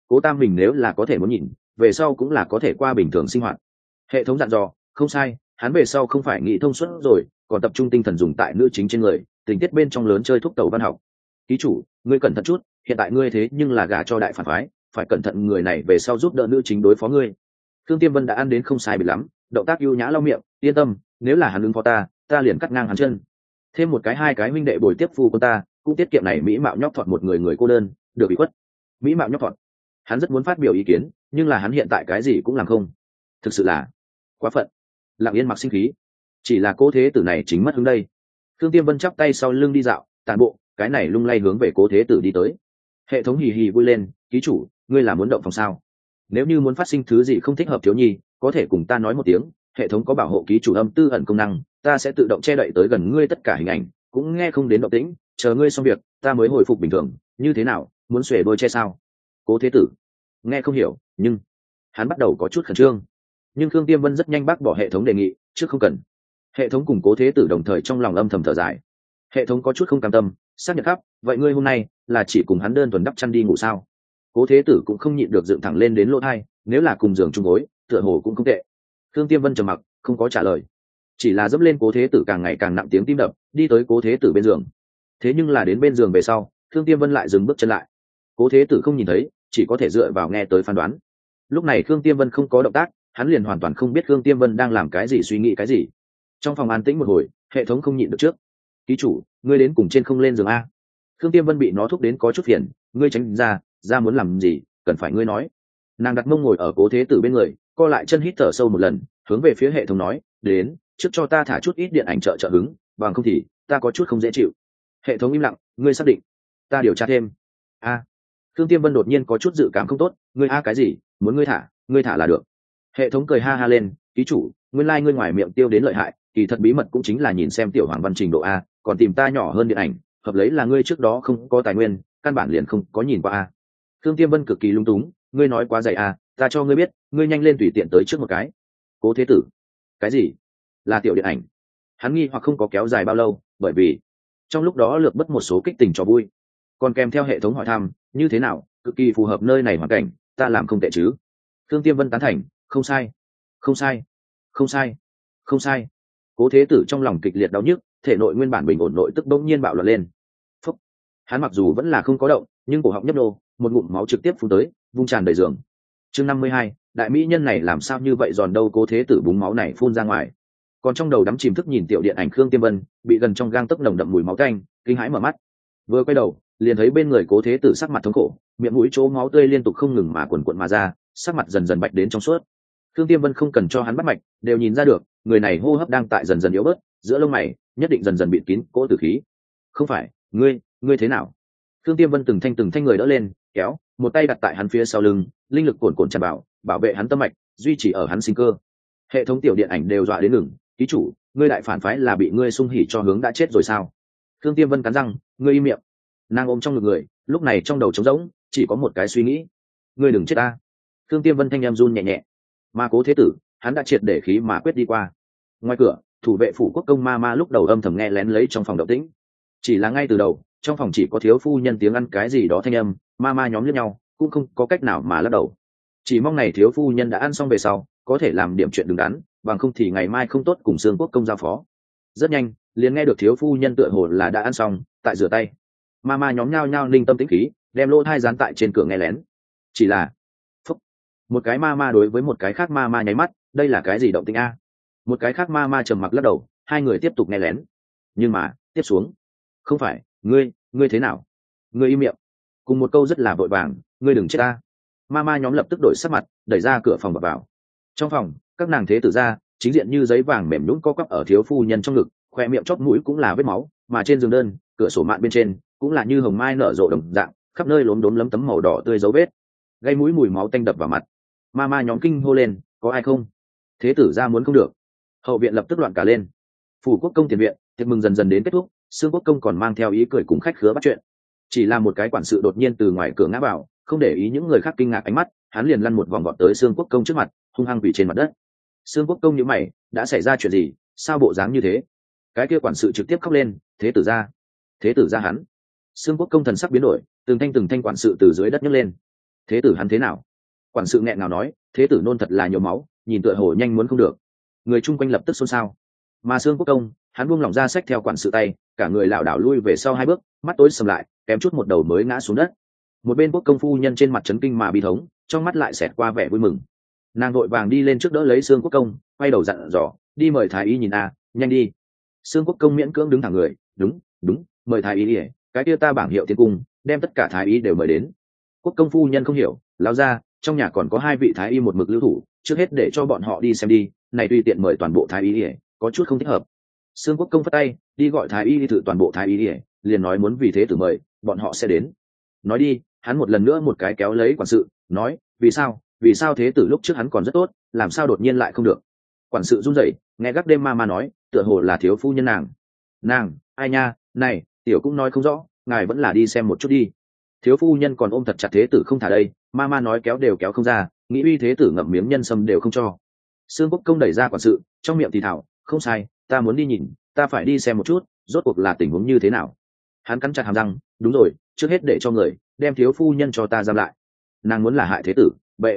A: Cố Tam mình nếu là có thể muốn nhìn, về sau cũng là có thể qua bình thường sinh hoạt. Hệ thống dặn dò, không sai, hắn về sau không phải nghĩ thông suốt rồi, còn tập trung tinh thần dùng tại nữ chính trên người, tình tiết bên trong lớn chơi thúc tẩu văn học. Ký chủ, ngươi cẩn thận chút, hiện tại ngươi thế nhưng là gả cho đại phản phái, phải cẩn thận người này về sau giúp đỡ nữ chính đối phó ngươi. Thương Tiêm Vân đã ăn đến không sai biệt lắm, động tác ưu nhã lau miệng, yên tâm, nếu là hắn ứng phó ta liền cắt ngang hắn chân. Thêm một cái hai cái huynh đệ bồi tiếp phu quân ta, cũng tiết kiệm này mỹ mạo nhóc thọt một người cô đơn, được bị khuất. Mỹ mạo nhóc thọt. Hắn rất muốn phát biểu ý kiến, nhưng là hắn hiện tại cái gì cũng làm không. Thực sự là quá phận. Lặng Yên mặc sinh khí, chỉ là Cố Thế Tử này chính mất hứng đây. Thương Tiêm Vân chắp tay sau lưng đi dạo, tàn bộ, cái này lung lay hướng về Cố Thế Tử đi tới. Hệ thống hì hì vui lên, ký chủ, ngươi là muốn động phòng sao? Nếu như muốn phát sinh thứ gì không thích hợp thiếu nhi, có thể cùng ta nói một tiếng, hệ thống có bảo hộ ký chủ âm tư ẩn công năng, ta sẽ tự động che đậy tới gần ngươi tất cả hình ảnh, cũng nghe không đến động tĩnh, chờ ngươi xong việc ta mới hồi phục bình thường. Như thế nào, muốn xuề đôi che sao? Cố Thế Tử nghe không hiểu, nhưng hắn bắt đầu có chút khẩn trương. Nhưng Khương Tiêm Vân rất nhanh bác bỏ hệ thống đề nghị, trước không cần. Hệ thống cùng Cố Thế Tử đồng thời trong lòng âm thầm thở dài. Hệ thống có chút không cam tâm, xác nhận khắp, vậy ngươi hôm nay là chỉ cùng hắn đơn thuần đắp chăn đi ngủ sao? Cố Thế Tử cũng không nhịn được dựng thẳng lên đến lỗ tai, nếu là cùng giường chung gối, tựa hồ cũng không tệ. Khương Tiêm Vân trầm mặc, không có trả lời, chỉ là dẫm lên Cố Thế Tử càng ngày càng nặng tiếng tim đập, đi tới Cố Thế Tử bên giường. Thế nhưng là đến bên giường về sau, Khương Tiêm Vân lại dừng bước chân lại. Cố Thế Tử không nhìn thấy, chỉ có thể dựa vào nghe tới phán đoán. Lúc này Khương Tiêm Vân không có động tác, hắn liền hoàn toàn không biết Khương Tiêm Vân đang làm cái gì, suy nghĩ cái gì. Trong phòng an tĩnh một hồi, hệ thống không nhịn được trước, ký chủ, ngươi đến cùng trên không lên giường a? Khương Tiêm Vân bị nó thúc đến có chút phiền, ngươi tránh ra muốn làm gì, cần phải ngươi nói. Nàng đặt mông ngồi ở Cố Thế Tử bên người, co lại chân hít thở sâu một lần, hướng về phía hệ thống nói, đến, trước cho ta thả chút ít điện ảnh trợ hứng, bằng không thì ta có chút không dễ chịu. Hệ thống im lặng, ngươi xác định? Ta điều tra thêm. A. Khương Tiêm Vân đột nhiên có chút dự cảm không tốt, ngươi cái gì, muốn ngươi thả là được. Hệ thống cười ha ha lên, ký chủ, nguyên lai ngươi ngoài miệng tiêu đến lợi hại, kỳ thật bí mật cũng chính là nhìn xem tiểu hoàng văn trình độ a, còn tìm ta nhỏ hơn điện ảnh, hợp lấy là ngươi trước đó không có tài nguyên, căn bản liền không có nhìn qua a. Khương Tiêm Vân cực kỳ lung túng, ngươi nói quá dày a, ta cho ngươi biết, ngươi nhanh lên tùy tiện tới trước một cái. Cố Thế Tử, cái gì? Là tiểu điện ảnh? Hắn nghi hoặc không có kéo dài bao lâu, bởi vì trong lúc đó lược bất một số kích tình cho vui, còn kèm theo hệ thống hỏi thăm, như thế nào, cực kỳ phù hợp nơi này hoàn cảnh, ta làm không tệ chứ? Khương Tiêm Vân tán thành, không sai, không sai, không sai, không sai. Cố Thế Tử trong lòng kịch liệt đau nhức, thể nội nguyên bản bình ổn nội tức bỗng nhiên bạo loạn lên. Phúc. Hắn mặc dù vẫn là không có động, nhưng cổ họng nhấp nô, một ngụm máu trực tiếp phun tới, vung tràn đầy giường. Chương 52, đại mỹ nhân này làm sao như vậy giòn đâu? Cố Thế Tử búng máu này phun ra ngoài, còn trong đầu đắm chìm thức nhìn tiểu điện ảnh Khương Tiêm Vân, bị gần trong gang tấc nồng đậm mùi máu tanh, kinh hãi mở mắt. Vừa quay đầu, liền thấy bên người Cố Thế Tử sắc mặt thống khổ, miệng mũi chỗ máu tươi liên tục không ngừng mà quần quật mà ra, sắc mặt dần dần bạch đến trong suốt. Khương Tiêm Vân không cần cho hắn bắt mạch, đều nhìn ra được, người này hô hấp đang tại dần dần yếu bớt, giữa lông mày nhất định dần dần bịt kín cỗ tử khí. Không phải, ngươi thế nào? Khương Tiêm Vân từng thanh người đỡ lên, kéo, một tay đặt tại hắn phía sau lưng, linh lực cuồn tràn bảo vệ hắn tâm mạch, duy trì ở hắn sinh cơ. Hệ thống tiểu điện ảnh đều dọa đến ngừng, ký chủ, ngươi đại phản phái là bị ngươi xung hỉ cho hướng đã chết rồi sao? Khương Tiêm Vân cắn răng, ngươi im miệng. Nàng ôm trong ngực người, lúc này trong đầu trống rỗng, chỉ có một cái suy nghĩ, ngươi đừng chết ta. Khương Tiêm Vân thanh em run nhẹ nhẹ. Mà Cố Thế Tử, hắn đã triệt để khí mà quyết đi qua. Ngoài cửa, thủ vệ phủ quốc công ma lúc đầu âm thầm nghe lén lấy trong phòng động tĩnh. Chỉ là ngay từ đầu, trong phòng chỉ có thiếu phu nhân tiếng ăn cái gì đó thanh âm, ma nhóm liếc nhau, cũng không có cách nào mà lắc đầu. Chỉ mong này thiếu phu nhân đã ăn xong về sau, có thể làm điểm chuyện đứng đắn, bằng không thì ngày mai không tốt cùng Sương quốc công giao phó. Rất nhanh, liền nghe được thiếu phu nhân tựa hồ là đã ăn xong, tại rửa tay. Ma nhóm nhao nhao ninh tâm tĩnh khí, đem lỗ thai dán tại trên cửa nghe lén. Chỉ là một cái ma đối với một cái khác ma nháy mắt, đây là cái gì động tĩnh a? Một cái khác ma trầm mặc lắc đầu, hai người tiếp tục nghe lén. Nhưng mà tiếp xuống, không phải, ngươi thế nào? Ngươi im miệng. Cùng một câu rất là vội vàng, ngươi đừng chết ta. Ma nhóm lập tức đổi sắc mặt, đẩy ra cửa phòng vào. Trong phòng, các nàng thế tử ra, chính diện như giấy vàng mềm nhũn co quắp ở thiếu phu nhân trong ngực, khoe miệng chóp mũi cũng là vết máu, mà trên giường đơn, cửa sổ mạn bên trên cũng là như hồng mai nở rộ đồng dạng, khắp nơi lốm đốm lấm tấm màu đỏ tươi dấu vết, gây mũi mùi máu tanh đập vào mặt. Ma nhóm kinh hô lên, có ai không? Thế tử ra muốn không được. Hậu viện lập tức loạn cả lên. Phủ quốc công tiền viện, tiệc mừng dần dần đến kết thúc, Sương quốc công còn mang theo ý cười cùng khách khứa bắt chuyện. Chỉ là một cái quản sự đột nhiên từ ngoài cửa ngã vào, không để ý những người khác kinh ngạc ánh mắt, hắn liền lăn một vòng vọt tới Sương quốc công trước mặt, hung hăng quỳ trên mặt đất. Sương quốc công nhíu mày, đã xảy ra chuyện gì, sao bộ dáng như thế? Cái kia quản sự trực tiếp khóc lên, thế tử ra hắn. Sương quốc công thần sắc biến đổi, từng thanh quản sự từ dưới đất nhấc lên. Thế tử hắn thế nào? Quản sự nghẹn ngào nói, thế tử nôn thật là nhiều máu, nhìn tựa hồ nhanh muốn không được. Người chung quanh lập tức xôn xao. Mà Sương Quốc Công, hắn buông lỏng ra xách theo quản sự tay, cả người lảo đảo lui về sau 2 bước, mắt tối sầm lại, kém chút một đầu mới ngã xuống đất. Một bên Quốc công phu nhân trên mặt chấn kinh mà bi thống, trong mắt lại xẹt qua vẻ vui mừng. Nàng vội vàng đi lên trước đỡ lấy Sương Quốc Công, quay đầu dặn dò, đi mời thái y nhìn nhanh đi. Sương Quốc Công miễn cưỡng đứng thẳng người, đúng đúng, mời thái y đi, cái kia ta bảng hiệu tiến cung, đem tất cả thái y đều mời đến. Quốc công phu nhân không hiểu, lão ra, trong nhà còn có 2 vị thái y một mực lưu thủ, trước hết để cho bọn họ đi xem đi, này tùy tiện mời toàn bộ thái y, có chút không thích hợp. Sương Quốc Công phất tay, đi gọi thái y đi thử toàn bộ thái y, liền nói muốn vì thế tử mời, bọn họ sẽ đến. Nói đi, hắn một lần nữa một cái kéo lấy quản sự, nói, vì sao thế tử lúc trước hắn còn rất tốt, làm sao đột nhiên lại không được? Quản sự run rẩy, nghe gác đêm ma nói, tựa hồ là thiếu phu nhân nàng, ai nha, này, tiểu cũng nói không rõ, ngài vẫn là đi xem một chút đi. Thiếu phu nhân còn ôm thật chặt thế tử không thả đây, ma nói kéo đều kéo không ra, nghĩ uy thế tử ngậm miếng nhân sâm đều không cho. Sương Quốc Công đẩy ra quản sự, trong miệng thì thảo, không sai, ta muốn đi nhìn, ta phải đi xem một chút, rốt cuộc là tình huống như thế nào. Hắn cắn chặt hàm răng, đúng rồi, trước hết để cho người đem thiếu phu nhân cho ta giam lại. Nàng muốn là hại thế tử, bệ,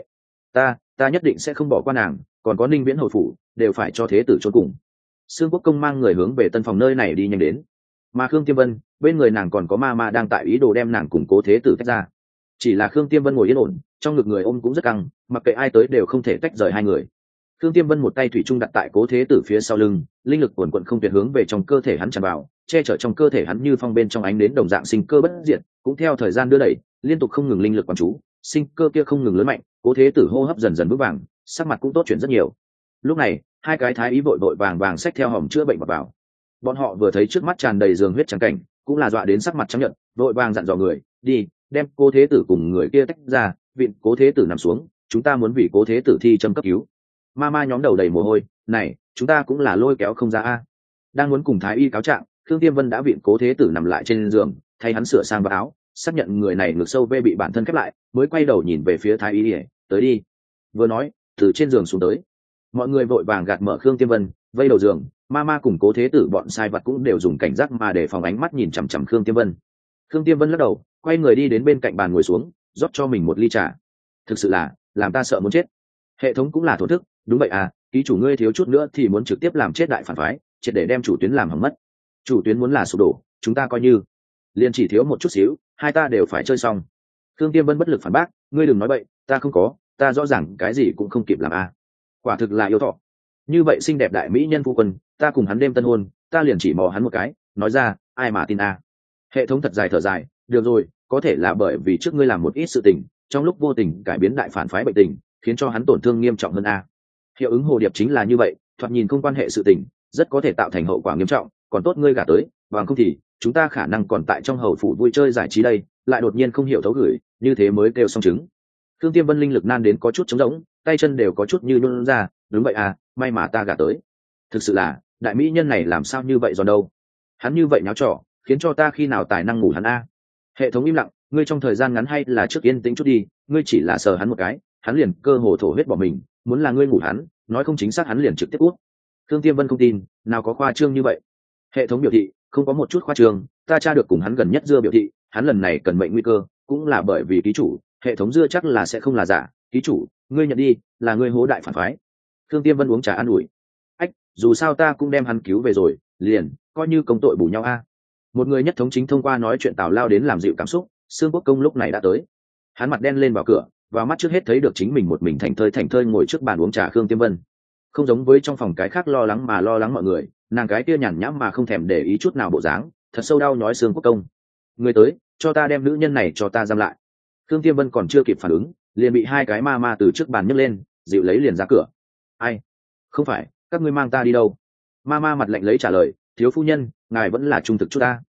A: ta nhất định sẽ không bỏ qua nàng, còn có Ninh Viễn hầu phủ, đều phải cho thế tử chôn cùng. Sương Quốc Công mang người hướng về tân phòng nơi này đi nhanh đến, mà Khương Tiêm Vân bên người nàng còn có ma đang tại ý đồ đem nàng củng cố thế tử tách ra. Chỉ là Khương Tiêm Vân ngồi yên ổn, trong ngực người ôm cũng rất căng, mặc kệ ai tới đều không thể tách rời 2 người. Khương Tiêm Vân một tay thủy chung đặt tại cố thế tử phía sau lưng, linh lực cuồn cuộn không tuyệt hướng về trong cơ thể hắn tràn vào, che chở trong cơ thể hắn như phong bên trong ánh đến đồng dạng sinh cơ bất diệt, cũng theo thời gian đưa đẩy, liên tục không ngừng linh lực quán chú, sinh cơ kia không ngừng lớn mạnh, cố thế tử hô hấp dần dần vững vàng, sắc mặt cũng tốt chuyển rất nhiều. Lúc này, 2 cái thái ý vội vàng xách theo hòm chữa bệnh vào. Bọn họ vừa thấy trước mắt tràn đầy giường huyết trắng cảnh, cũng là dọa đến sắc mặt trắng nhợt, vội vàng dặn dò người, đi, đem cố thế tử cùng người kia tách ra, vịn cố thế tử nằm xuống, chúng ta muốn vì cố thế tử thi châm cấp cứu. Ma nhóm đầu đầy mồ hôi, này, chúng ta cũng là lôi kéo không ra a. Đang muốn cùng thái y cáo trạng, Khương Tiêm Vân đã vịn cố thế tử nằm lại trên giường, thay hắn sửa sang vào áo, xác nhận người này ngực sâu vê bị bản thân khép lại, mới quay đầu nhìn về phía thái y, tới đi. Vừa nói, từ trên giường xuống tới. Mọi người vội vàng gạt mở Khương Tiêm Vân, vây đầu giường, ma cùng cố thế tử bọn sai vật cũng đều dùng cảnh giác mà để phòng ánh mắt nhìn chằm chằm Khương Tiêm Vân. Khương Tiêm Vân lắc đầu, quay người đi đến bên cạnh bàn ngồi xuống, rót cho mình một ly trà. Thực sự là làm ta sợ muốn chết. Hệ thống cũng là thổ thức, đúng vậy à, ký chủ ngươi thiếu chút nữa thì muốn trực tiếp làm chết đại phản phái, triệt để đem chủ tuyến làm hỏng mất. Chủ tuyến muốn là sụp đổ, chúng ta coi như liền chỉ thiếu một chút xíu, 2 ta đều phải chơi xong. Khương Tiêm Vân bất lực phản bác, ngươi đừng nói bậy, ta không có, ta rõ ràng cái gì cũng không kịp làm a. Quả thực là yêu thọ. Như vậy xinh đẹp đại mỹ nhân phu quân, ta cùng hắn đêm tân hôn, ta liền chỉ mò hắn một cái, nói ra, ai mà tin a. Hệ thống thật dài thở dài, được rồi, có thể là bởi vì trước ngươi làm một ít sự tình, trong lúc vô tình cải biến đại phản phái bệnh tình, khiến cho hắn tổn thương nghiêm trọng hơn a. Hiệu ứng hồ điệp chính là như vậy, thoạt nhìn không quan hệ sự tình, rất có thể tạo thành hậu quả nghiêm trọng, còn tốt ngươi gả tới, bằng không thì chúng ta khả năng còn tại trong hầu phủ vui chơi giải trí đây, lại đột nhiên không hiểu thấu gửi, như thế mới kêu xong chứng. Thương Tiêm Vân linh lực nan đến có chút trống rỗng, tay chân đều có chút như nhún ra, đúng vậy à, may mà ta gả tới. Thực sự là, đại mỹ nhân này làm sao như vậy giòn đâu? Hắn như vậy nháo trò, khiến cho ta khi nào tài năng ngủ hắn a. Hệ thống im lặng, ngươi trong thời gian ngắn hay là trước yên tĩnh chút đi, ngươi chỉ là sờ hắn một cái, hắn liền cơ hồ thổ huyết bỏ mình, muốn là ngươi ngủ hắn, nói không chính xác hắn liền trực tiếp cút. Thương Tiêm Vân không tin, nào có khoa trương như vậy. Hệ thống biểu thị, không có một chút khoa trương, ta tra được cùng hắn gần nhất dưa biểu thị, hắn lần này cần mệnh nguy cơ, cũng là bởi vì ký chủ, hệ thống dưa chắc là sẽ không là giả, ký chủ, ngươi nhận đi, là ngươi hố đại phản phái. Thương Tiêm Vân uống trà an ủi, ách, dù sao ta cũng đem hắn cứu về rồi, liền coi như công tội bù nhau a. Một người nhất thống chính thông qua nói chuyện tào lao đến làm dịu cảm xúc, Sương Quốc Công lúc này đã tới. Hắn mặt đen lên vào cửa, vào mắt trước hết thấy được chính mình một mình thành thơi ngồi trước bàn uống trà. Khương Tiêm Vân không giống với trong phòng cái khác lo lắng mọi người, nàng cái kia nhàn nhãm mà không thèm để ý chút nào bộ dáng, thật sâu đau nhói Sương Quốc Công. Người tới, cho ta đem nữ nhân này cho ta giam lại. Khương Tiêm Vân còn chưa kịp phản ứng, liền bị 2 cái ma từ trước bàn nhấc lên, dịu lấy liền ra cửa. Ai? Không phải, các ngươi mang ta đi đâu? Ma mặt lạnh lấy trả lời, thiếu phu nhân, ngài vẫn là trung thực chút ta.